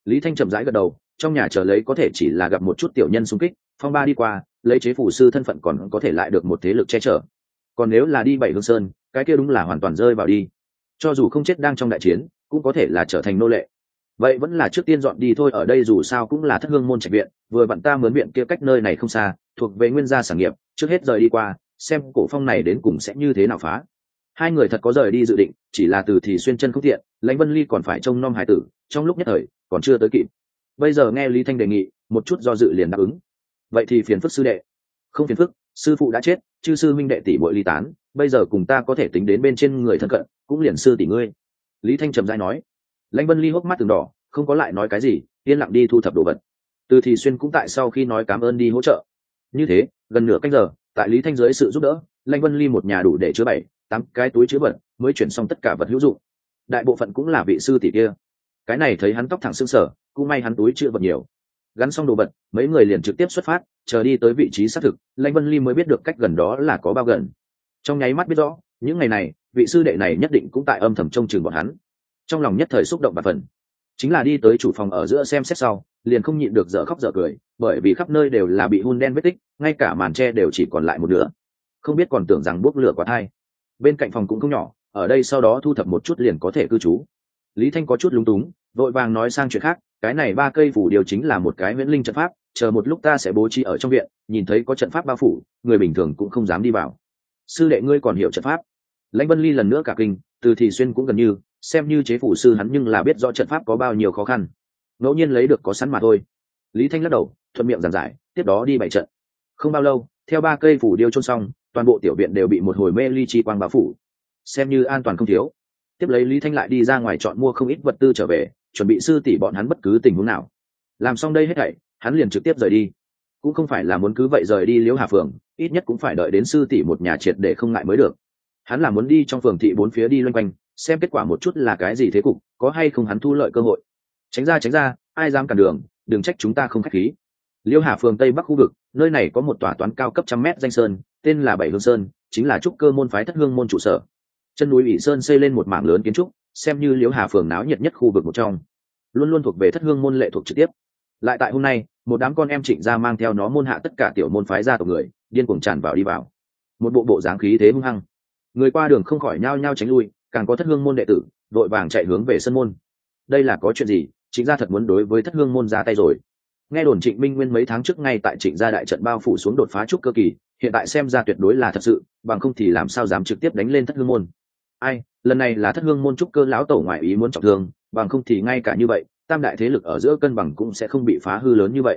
Lý Thanh chậm rãi gật đầu, trong nhà chờ lấy có thể chỉ là gặp một chút tiểu nhân xung kích, phong ba đi qua, lấy chế phủ sư thân phận còn có thể lại được một thế lực che chở. Còn nếu là đi Bảy Hương Sơn, cái kia đúng là hoàn toàn rơi vào đi. Cho dù không chết đang trong đại chiến, cũng có thể là trở thành nô lệ. Vậy vẫn là trước tiên dọn đi thôi, ở đây dù sao cũng là Thất Hương môn trạch viện, vừa vặn ta mướn viện kia cách nơi này không xa, thuộc về Nguyên gia sản nghiệp, trước hết rời đi qua, xem cổ phong này đến cùng sẽ như thế nào phá. Hai người thật có rời đi dự định, chỉ là Từ thì xuyên chân không tiện, Lãnh Vân Ly còn phải trông nom hải tử, trong lúc nhất thời còn chưa tới kịp. Bây giờ nghe Lý Thanh đề nghị, một chút do dự liền đáp ứng. Vậy thì phiền phức sư đệ. Không phiền phức, sư phụ đã chết, chư sư minh đệ tỷ muội ly tán, bây giờ cùng ta có thể tính đến bên trên người thân cận, cũng liền sư tỷ ngươi. Lý Thanh trầm rãi nói. Lãnh Vân Ly hốc mắt từng đỏ, không có lại nói cái gì, yên lặng đi thu thập đồ vật. Từ thì xuyên cũng tại sau khi nói cảm ơn đi hỗ trợ. Như thế, gần nửa canh giờ, tại Lý Thanh dưới sự giúp đỡ, Lãnh Vân Ly một nhà đủ để chứa 7-8 cái túi chứa vật, mới chuyển xong tất cả vật hữu dụng. Đại bộ phận cũng là vị sư tỷ kia. Cái này thấy hắn tóc thẳng sưng sở, cũng may hắn túi chứa vật nhiều. Gắn xong đồ vật, mấy người liền trực tiếp xuất phát, chờ đi tới vị trí xác thực, Lãnh Vân Ly mới biết được cách gần đó là có bao gần. Trong nháy mắt biết rõ, những ngày này, vị sư đệ này nhất định cũng tại âm thầm trông chừng bọn hắn. Trong lòng nhất thời xúc động và phần, chính là đi tới chủ phòng ở giữa xem xét sau, liền không nhịn được dở khóc dở cười, bởi vì khắp nơi đều là bị hun đen vết tích, ngay cả màn tre đều chỉ còn lại một nửa. Không biết còn tưởng rằng bốc lửa quá thai. Bên cạnh phòng cũng không nhỏ, ở đây sau đó thu thập một chút liền có thể cư trú. Lý Thanh có chút lúng túng, vội vàng nói sang chuyện khác, cái này 3 cây phủ điều chính là một cái huyễn linh trận pháp, chờ một lúc ta sẽ bố trí ở trong viện, nhìn thấy có trận pháp bao phủ, người bình thường cũng không dám đi vào. Sư đệ ngươi còn hiểu trận pháp? Lãnh Vân Ly lần nữa cả kinh, Từ thì xuyên cũng gần như, xem như chế phủ sư hắn nhưng là biết rõ trận pháp có bao nhiêu khó khăn, ngẫu nhiên lấy được có sẵn mà thôi. Lý Thanh lắc đầu, thuận miệng giảng giải, tiếp đó đi bày trận. Không bao lâu, theo 3 cây phủ điêu chôn xong, toàn bộ tiểu viện đều bị một hồi mê ly chi quang bao phủ, xem như an toàn không thiếu. Tiếp lấy Lý Thanh lại đi ra ngoài chọn mua không ít vật tư trở về, chuẩn bị sư tỷ bọn hắn bất cứ tình huống nào. Làm xong đây hết thảy, hắn liền trực tiếp rời đi. Cũng không phải là muốn cứ vậy rời đi Liễu Hà phường, ít nhất cũng phải đợi đến sư tỷ một nhà triệt để không ngại mới được. Hắn là muốn đi trong phường thị 4 phía đi loanh quanh, xem kết quả một chút là cái gì thế cục, có hay không hắn thu lợi cơ hội. Tránh ra, ai dám cản đường, đừng trách chúng ta không khách khí. Liễu Hà phường tây bắc khu vực, nơi này có một tòa toán cao cấp trăm mét danh sơn, tên là Bảy Hương Sơn, chính là trúc cơ môn phái Thất Hương môn trụ sở. Chân núi ỷ sơn xây lên một mảng lớn kiến trúc, xem như Liễu Hà phường náo nhiệt nhất khu vực một trong, luôn luôn thuộc về Thất Hương môn lệ thuộc trực tiếp. Lại tại hôm nay, một đám con em Trịnh gia mang theo nó môn hạ tất cả tiểu môn phái gia tộc người, điên cuồng tràn vào đi vào. Một bộ dáng khí thế hung hăng, người qua đường không khỏi nhao nhao tránh lui, càng có Thất Hương môn đệ tử vội vàng chạy hướng về sân môn. Đây là có chuyện gì? Trịnh gia thật muốn đối với Thất Hương môn ra tay rồi. Nghe đồn Trịnh Minh Nguyên mấy tháng trước ngay tại Trịnh gia đại trận bao phủ xuống đột phá trúc cơ kỳ, hiện tại xem ra tuyệt đối là thật sự, bằng không thì làm sao dám trực tiếp đánh lên Thất Hương môn. Ai, lần này là Thất Hương môn trúc cơ lão tổ ngoại ý muốn trọng thương, bằng không thì ngay cả như vậy, tam đại thế lực ở giữa cân bằng cũng sẽ không bị phá hư lớn như vậy.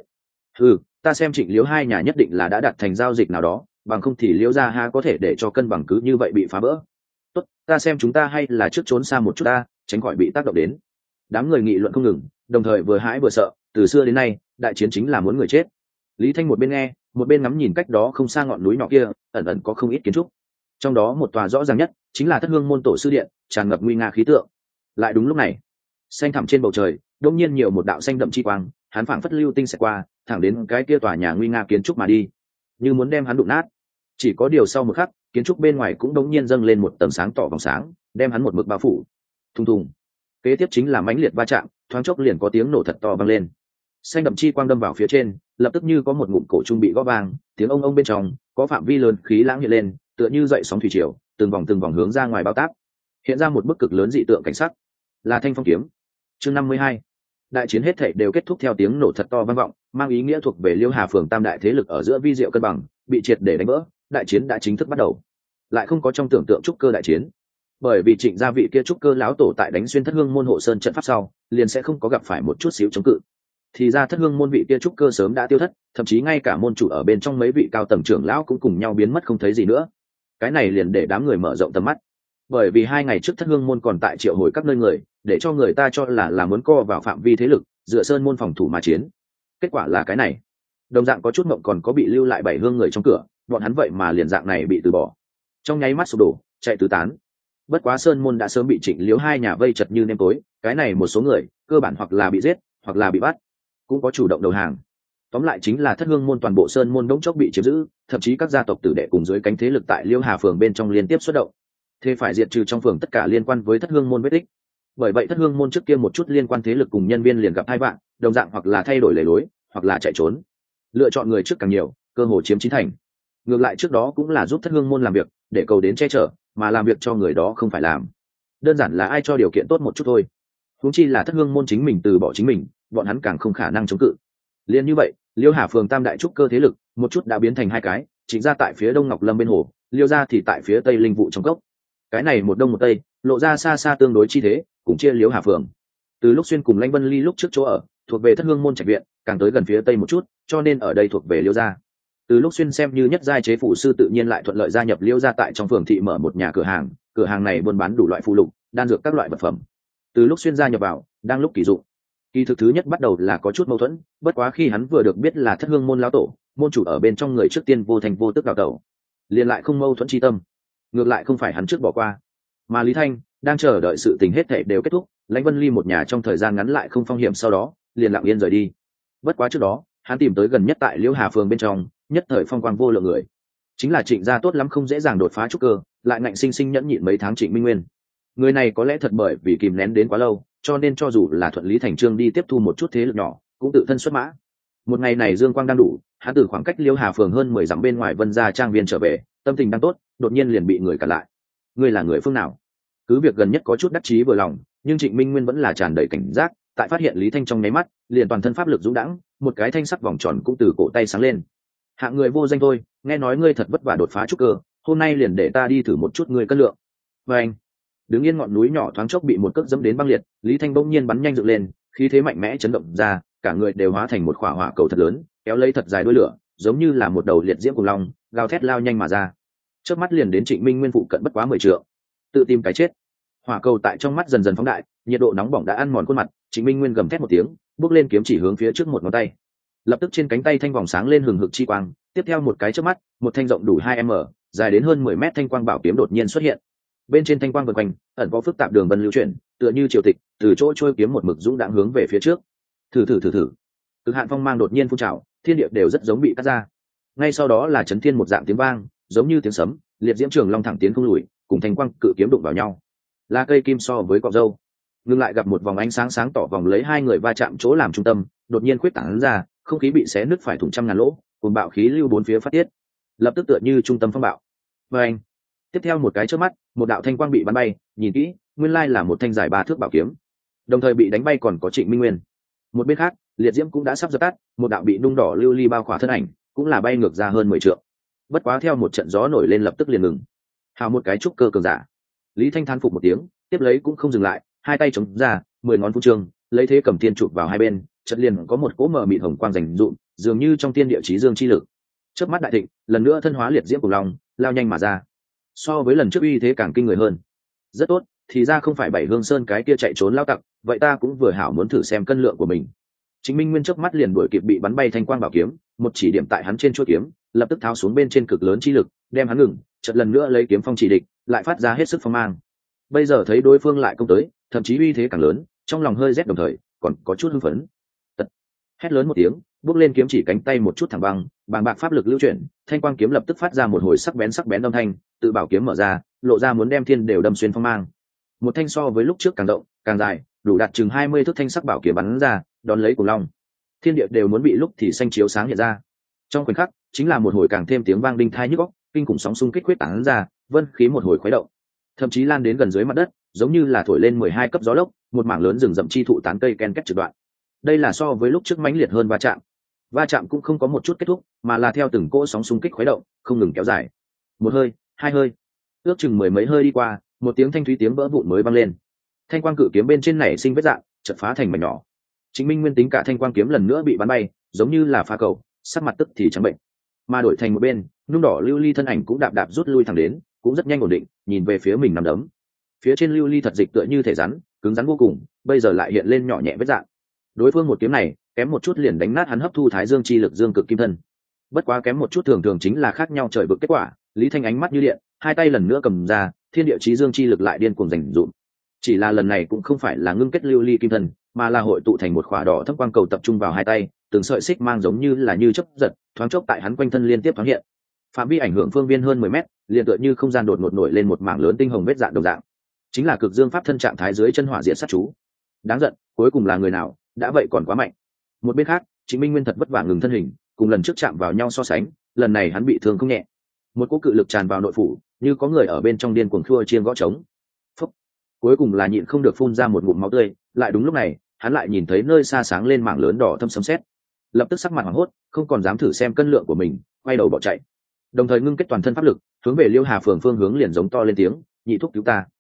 Ta xem Trịnh Liễu hai nhà nhất định là đã đạt thành giao dịch nào đó, bằng không thì Liễu gia ha có thể để cho cân bằng cứ như vậy bị phá vỡ. Tốt, ta xem chúng ta hay là trước trốn xa một chút ta, tránh khỏi bị tác động đến. Đám người nghị luận không ngừng, đồng thời vừa hãi vừa sợ, từ xưa đến nay, đại chiến chính là muốn người chết. Lý Thanh một bên nghe, một bên ngắm nhìn cách đó không xa ngọn núi nhỏ kia, ẩn ẩn có không ít kiến trúc. Trong đó một tòa rõ ràng nhất chính là Thất Hương môn tổ sư điện, tràn ngập nguy nga khí tượng. Lại đúng lúc này, xanh thẳm trên bầu trời, đột nhiên nhiều một đạo xanh đậm chi quang, hắn phảng phất lưu tinh sẽ qua, thẳng đến cái kia tòa nhà nguy nga kiến trúc mà đi, như muốn đem hắn đụng nát. Chỉ có điều sau một khắc, kiến trúc bên ngoài cũng đột nhiên dâng lên một tầng sáng tỏ vòng sáng, đem hắn một mực bao phủ. Thùng thùng. Kế tiếp chính là mãnh liệt va chạm, thoáng chốc liền có tiếng nổ thật to vang lên. Xanh đậm chi quang đâm vào phía trên, lập tức như có một ngụm cổ trung bị gõ vang, tiếng ông bên trong có phạm vi lớn khí lãng hiện lên, tựa như dậy sóng thủy triều, từng vòng hướng ra ngoài bao tác, hiện ra một bức cực lớn dị tượng cảnh sắc, là Thanh Phong kiếm. Chương 52. Đại chiến hết thảy đều kết thúc theo tiếng nổ thật to vang vọng, mang ý nghĩa thuộc về Liễu Hà phường tam đại thế lực ở giữa vi diệu cân bằng bị triệt để đánh vỡ, đại chiến đã chính thức bắt đầu. Lại không có trong tưởng tượng trúc cơ đại chiến, bởi vì Trịnh gia vị kia trúc cơ lão tổ tại đánh xuyên Thất Hương môn hộ sơn trận pháp sau, liền sẽ không có gặp phải một chút xíu chống cự. Thì ra Thất Hương môn vị kia trúc cơ sớm đã tiêu thất, thậm chí ngay cả môn chủ ở bên trong mấy vị cao tầng trưởng lão cũng cùng nhau biến mất không thấy gì nữa. Cái này liền để đám người mở rộng tầm mắt, bởi vì 2 ngày trước Thất Hương môn còn tại triệu hồi các nơi người, để cho người ta cho là muốn co vào phạm vi thế lực, dựa sơn môn phòng thủ mà chiến. Kết quả là cái này. Đồng dạng có chút mộng còn có bị lưu lại 7 hương người trong cửa, bọn hắn vậy mà liền dạng này bị từ bỏ, trong nháy mắt sụp đổ, chạy tứ tán. Bất quá sơn môn đã sớm bị Trịnh Liễu hai nhà vây chật như nêm tối, cái này một số người cơ bản hoặc là bị giết, hoặc là bị bắt, cũng có chủ động đầu hàng. Tóm lại chính là Thất Hương môn toàn bộ sơn môn đống chốc bị chiếm giữ, thậm chí các gia tộc tử đệ cùng dưới cánh thế lực tại Liễu Hà phường bên trong liên tiếp xuất động, thế phải diệt trừ trong phường tất cả liên quan với Thất Hương môn vết tích. Bởi vậy thất hương môn trước kia một chút liên quan thế lực cùng nhân viên liền gặp hai vạn, đồng dạng hoặc là thay đổi lề lối hoặc là chạy trốn, lựa chọn người trước càng nhiều, cơ hội chiếm chín thành. Ngược lại trước đó cũng là giúp thất hương môn làm việc để cầu đến che chở, mà làm việc cho người đó không phải làm, đơn giản là ai cho điều kiện tốt một chút thôi. Huống chi là thất hương môn chính mình từ bỏ chính mình, bọn hắn càng không khả năng chống cự. Liên như vậy, Liêu Hà phường tam đại trúc cơ thế lực một chút đã biến thành hai cái, Trịnh gia tại phía đông Ngọc Lâm bên hồ, Liêu gia thì tại phía tây Linh Vụ trong cốc. Cái này một đông một tây, lộ ra xa xa tương đối chi thế, cũng chia Liêu Hà phường. Từ lúc Xuyên cùng Lãnh Vân Ly lúc trước chỗ ở thuộc về thất hương môn trạch viện, càng tới gần phía tây một chút, cho nên ở đây thuộc về Liêu gia. Từ lúc Xuyên xem như nhất giai chế phụ sư tự nhiên lại thuận lợi gia nhập Liêu gia, tại trong phường thị mở một nhà cửa hàng này buôn bán đủ loại phụ lục, đan dược các loại vật phẩm. Từ lúc Xuyên gia nhập vào, đang lúc kỳ dụng. Kỳ thực thứ nhất bắt đầu là có chút mâu thuẫn, bất quá khi hắn vừa được biết là thất hương môn lão tổ, môn chủ ở bên trong người trước tiên vô thành vô tức đào tẩu, liền lại không mâu thuẫn chi tâm. Ngược lại không phải hắn trước bỏ qua, mà Lý Thanh đang chờ đợi sự tình hết thảy đều kết thúc, Lãnh Vân Ly một nhà trong thời gian ngắn lại không phong hiểm, sau đó liền lặng yên rời đi. Bất quá trước đó hắn tìm tới gần nhất tại Liễu Hà phường bên trong, nhất thời phong quang vô lượng người, chính là Trịnh gia tốt lắm không dễ dàng đột phá trúc cơ, lại ngạnh sinh sinh nhẫn nhịn mấy tháng Trịnh Minh Nguyên. Người này có lẽ thật bởi vì kìm nén đến quá lâu, cho nên cho dù là thuận lý thành trương đi tiếp thu một chút thế lực nhỏ, cũng tự thân xuất mã. Một ngày này dương quang đang đủ, hắn từ khoảng cách Liễu Hà phường hơn 10 dặm bên ngoài Vân gia trang viên trở về, tâm tình đang tốt, đột nhiên liền bị người cản lại. Ngươi là người phương nào? Cứ việc gần nhất có chút đắc chí vừa lòng, nhưng Trịnh Minh Nguyên vẫn là tràn đầy cảnh giác, tại phát hiện Lý Thanh trong nháy mắt, liền toàn thân pháp lực dũng đãng, một cái thanh sắc vòng tròn cũng từ cổ tay sáng lên. Hạng người vô danh thôi, nghe nói ngươi thật vất vả đột phá trúc cơ, hôm nay liền để ta đi thử một chút ngươi cân lượng. Và anh, đứng yên ngọn núi nhỏ thoáng chốc bị một cước dẫm đến băng liệt, Lý Thanh bỗng nhiên bắn nhanh dựng lên, khí thế mạnh mẽ chấn động ra, cả người đều hóa thành một khỏa hỏa cầu thật lớn, kéo lấy thật dài đuôi lửa, giống như là một đầu liệt diễm cùng long, gào thét lao nhanh mà ra. Chớp mắt liền đến Trịnh Minh Nguyên phụ cận bất quá 10 trượng. Tự tìm cái chết. Hỏa cầu tại trong mắt dần dần phóng đại, nhiệt độ nóng bỏng đã ăn mòn khuôn mặt, Trịnh Minh Nguyên gầm thét một tiếng, bước lên kiếm chỉ hướng phía trước một ngón tay. Lập tức trên cánh tay thanh vòng sáng lên hừng hực chi quang, tiếp theo một cái chớp mắt, một thanh rộng đủ 2m, dài đến hơn 10 mét thanh quang bảo kiếm đột nhiên xuất hiện. Bên trên thanh quang vần quanh, ẩn có phức tạp đường vân lưu chuyển, tựa như triều tịch, từ chỗ trôi kiếm một mực dũng đãng hướng về phía trước. Thử. Cực hạn phong mang đột nhiên phun trào, thiên địa đều rất giống bị cắt ra. Ngay sau đó là chấn thiên một dạng tiếng vang, giống như tiếng sấm, liệt diễm trường long thẳng tiến không lùi, cùng thanh quang cự kiếm đụng vào nhau. Là cây kim so với cọc dâu. Ngưng lại gặp một vòng ánh sáng sáng tỏ vòng lấy hai người va chạm chỗ làm trung tâm, đột nhiên khuyết tảng ra, không khí bị xé nứt phải thủng trăm ngàn lỗ, cùng bạo khí lưu bốn phía phát tiết, lập tức tựa như trung tâm phong bạo. Và anh, tiếp theo một cái chớp mắt, một đạo thanh quang bị bắn bay, nhìn kỹ, nguyên lai là một thanh dài 3 thước bảo kiếm. Đồng thời bị đánh bay còn có Trịnh Minh Nguyên. Một bên khác, liệt diễm cũng đã sắp dập tắt, một đạo bị nung đỏ lưu ly bao khỏa thân ảnh, cũng là bay ngược ra hơn 10 trượng. Bất quá theo một trận gió nổi lên lập tức liền ngừng. Hào một cái trúc cơ cường giả. Lý Thanh thán phục một tiếng, tiếp lấy cũng không dừng lại, hai tay chống ra, 10 ngón phú trương, lấy thế cầm tiên chụp vào hai bên, chợt liền có một cỗ mờ mịt hồng quang rành rụm, dường như trong tiên địa chí dương chi lực. Chớp mắt đại thịnh, lần nữa thân hóa liệt diễm cùng long, lao nhanh mà ra. So với lần trước uy thế càng kinh người hơn. Rất tốt, thì ra không phải Bảy Hương Sơn cái kia chạy trốn lao tặc, vậy ta cũng vừa hảo muốn thử xem cân lượng của mình. Chính Minh Nguyên chớp mắt liền đuổi kịp bị bắn bay thanh quang bảo kiếm, một chỉ điểm tại hắn trên chuôi kiếm, lập tức tháo xuống bên trên cực lớn chi lực, đem hắn ngừng, chợt lần nữa lấy kiếm phong chỉ địch, lại phát ra hết sức phong mang. Bây giờ thấy đối phương lại công tới, thậm chí uy thế càng lớn, trong lòng hơi rét đồng thời còn có chút hưng phấn. Hét lớn một tiếng, bước lên kiếm chỉ cánh tay một chút thẳng băng, bàng bạc pháp lực lưu chuyển, thanh quang kiếm lập tức phát ra một hồi sắc bén âm thanh, tự bảo kiếm mở ra, lộ ra muốn đem thiên đều đâm xuyên phong mang. Một thanh so với lúc trước càng rộng, càng dài, đủ đạt chừng 20 thước thanh sắc bảo kiếm bắn ra, đón lấy cùng long. Thiên địa đều muốn bị lúc thì xanh chiếu sáng hiện ra. Trong khoảnh khắc, chính là một hồi càng thêm tiếng vang đinh tai nhức óc, kinh khủng sóng xung kích huyết tán ra, vân khí một hồi khuấy động, thậm chí lan đến gần dưới mặt đất, giống như là thổi lên 12 cấp gió lốc, một mảng lớn rừng rậm chi thụ tán cây ken két trực đoạn. Đây là so với lúc trước mãnh liệt hơn va chạm cũng không có một chút kết thúc, mà là theo từng cỗ sóng xung kích khuấy động, không ngừng kéo dài. Một hơi, hai hơi, ước chừng mười mấy hơi đi qua, một tiếng thanh thúy tiếng vỡ vụn mới vang lên. Thanh quang cự kiếm bên trên nảy sinh vết rạn, chợt phá thành mảnh nhỏ. Chính Minh Nguyên tính cả thanh quang kiếm lần nữa bị bắn bay, giống như là phá cầu, sắc mặt tức thì trắng bệnh. Mà đổi thành một bên, nung đỏ lưu ly thân ảnh cũng đạp đạp rút lui thẳng đến, cũng rất nhanh ổn định, nhìn về phía mình nằm đấm. Phía trên lưu ly thật dịch tựa như thể rắn, cứng rắn vô cùng, bây giờ lại hiện lên nhỏ nhẹ vết rạn. Đối phương một kiếm này, kém một chút liền đánh nát hắn hấp thu thái dương chi lực dương cực kim thân. Bất quá kém một chút thường thường chính là khác nhau trời vực kết quả. Lý Thanh ánh mắt như điện, hai tay lần nữa cầm ra, thiên địa chí dương chi lực lại điên cuồng rành rụm. Chỉ là lần này cũng không phải là ngưng kết lưu ly kim thân, mà là hội tụ thành một khỏa đỏ thâm quang cầu tập trung vào hai tay, từng sợi xích mang giống như là như chớp giật, thoáng chốc tại hắn quanh thân liên tiếp thoáng hiện. Phạm vi ảnh hưởng phương viên hơn 10 mét, liền tựa như không gian đột ngột nổi lên một mảng lớn tinh hồng vết dạn đồng dạng. chính là cực dương pháp thân trạng thái dưới chân hỏa diện sát chú. Đáng giận, cuối cùng là người nào, đã vậy còn quá mạnh. Một bên khác, Trịnh Minh Nguyên thật vất vả ngừng thân hình, cùng lần trước chạm vào nhau so sánh, lần này hắn bị thương không nhẹ. Một cỗ cự lực tràn vào nội phủ, như có người ở bên trong điên cuồng khua chiên gõ trống. Phúc. Cuối cùng là nhịn không được phun ra một ngụm máu tươi, lại đúng lúc này, hắn lại nhìn thấy nơi xa sáng lên mảng lớn đỏ thâm sấm sét. Lập tức sắc mặt hoảng hốt, không còn dám thử xem cân lượng của mình, quay đầu bỏ chạy. Đồng thời ngưng kết toàn thân pháp lực, hướng về Liêu Hà Phường phương hướng liền giống to lên tiếng, nhị thúc cứu ta.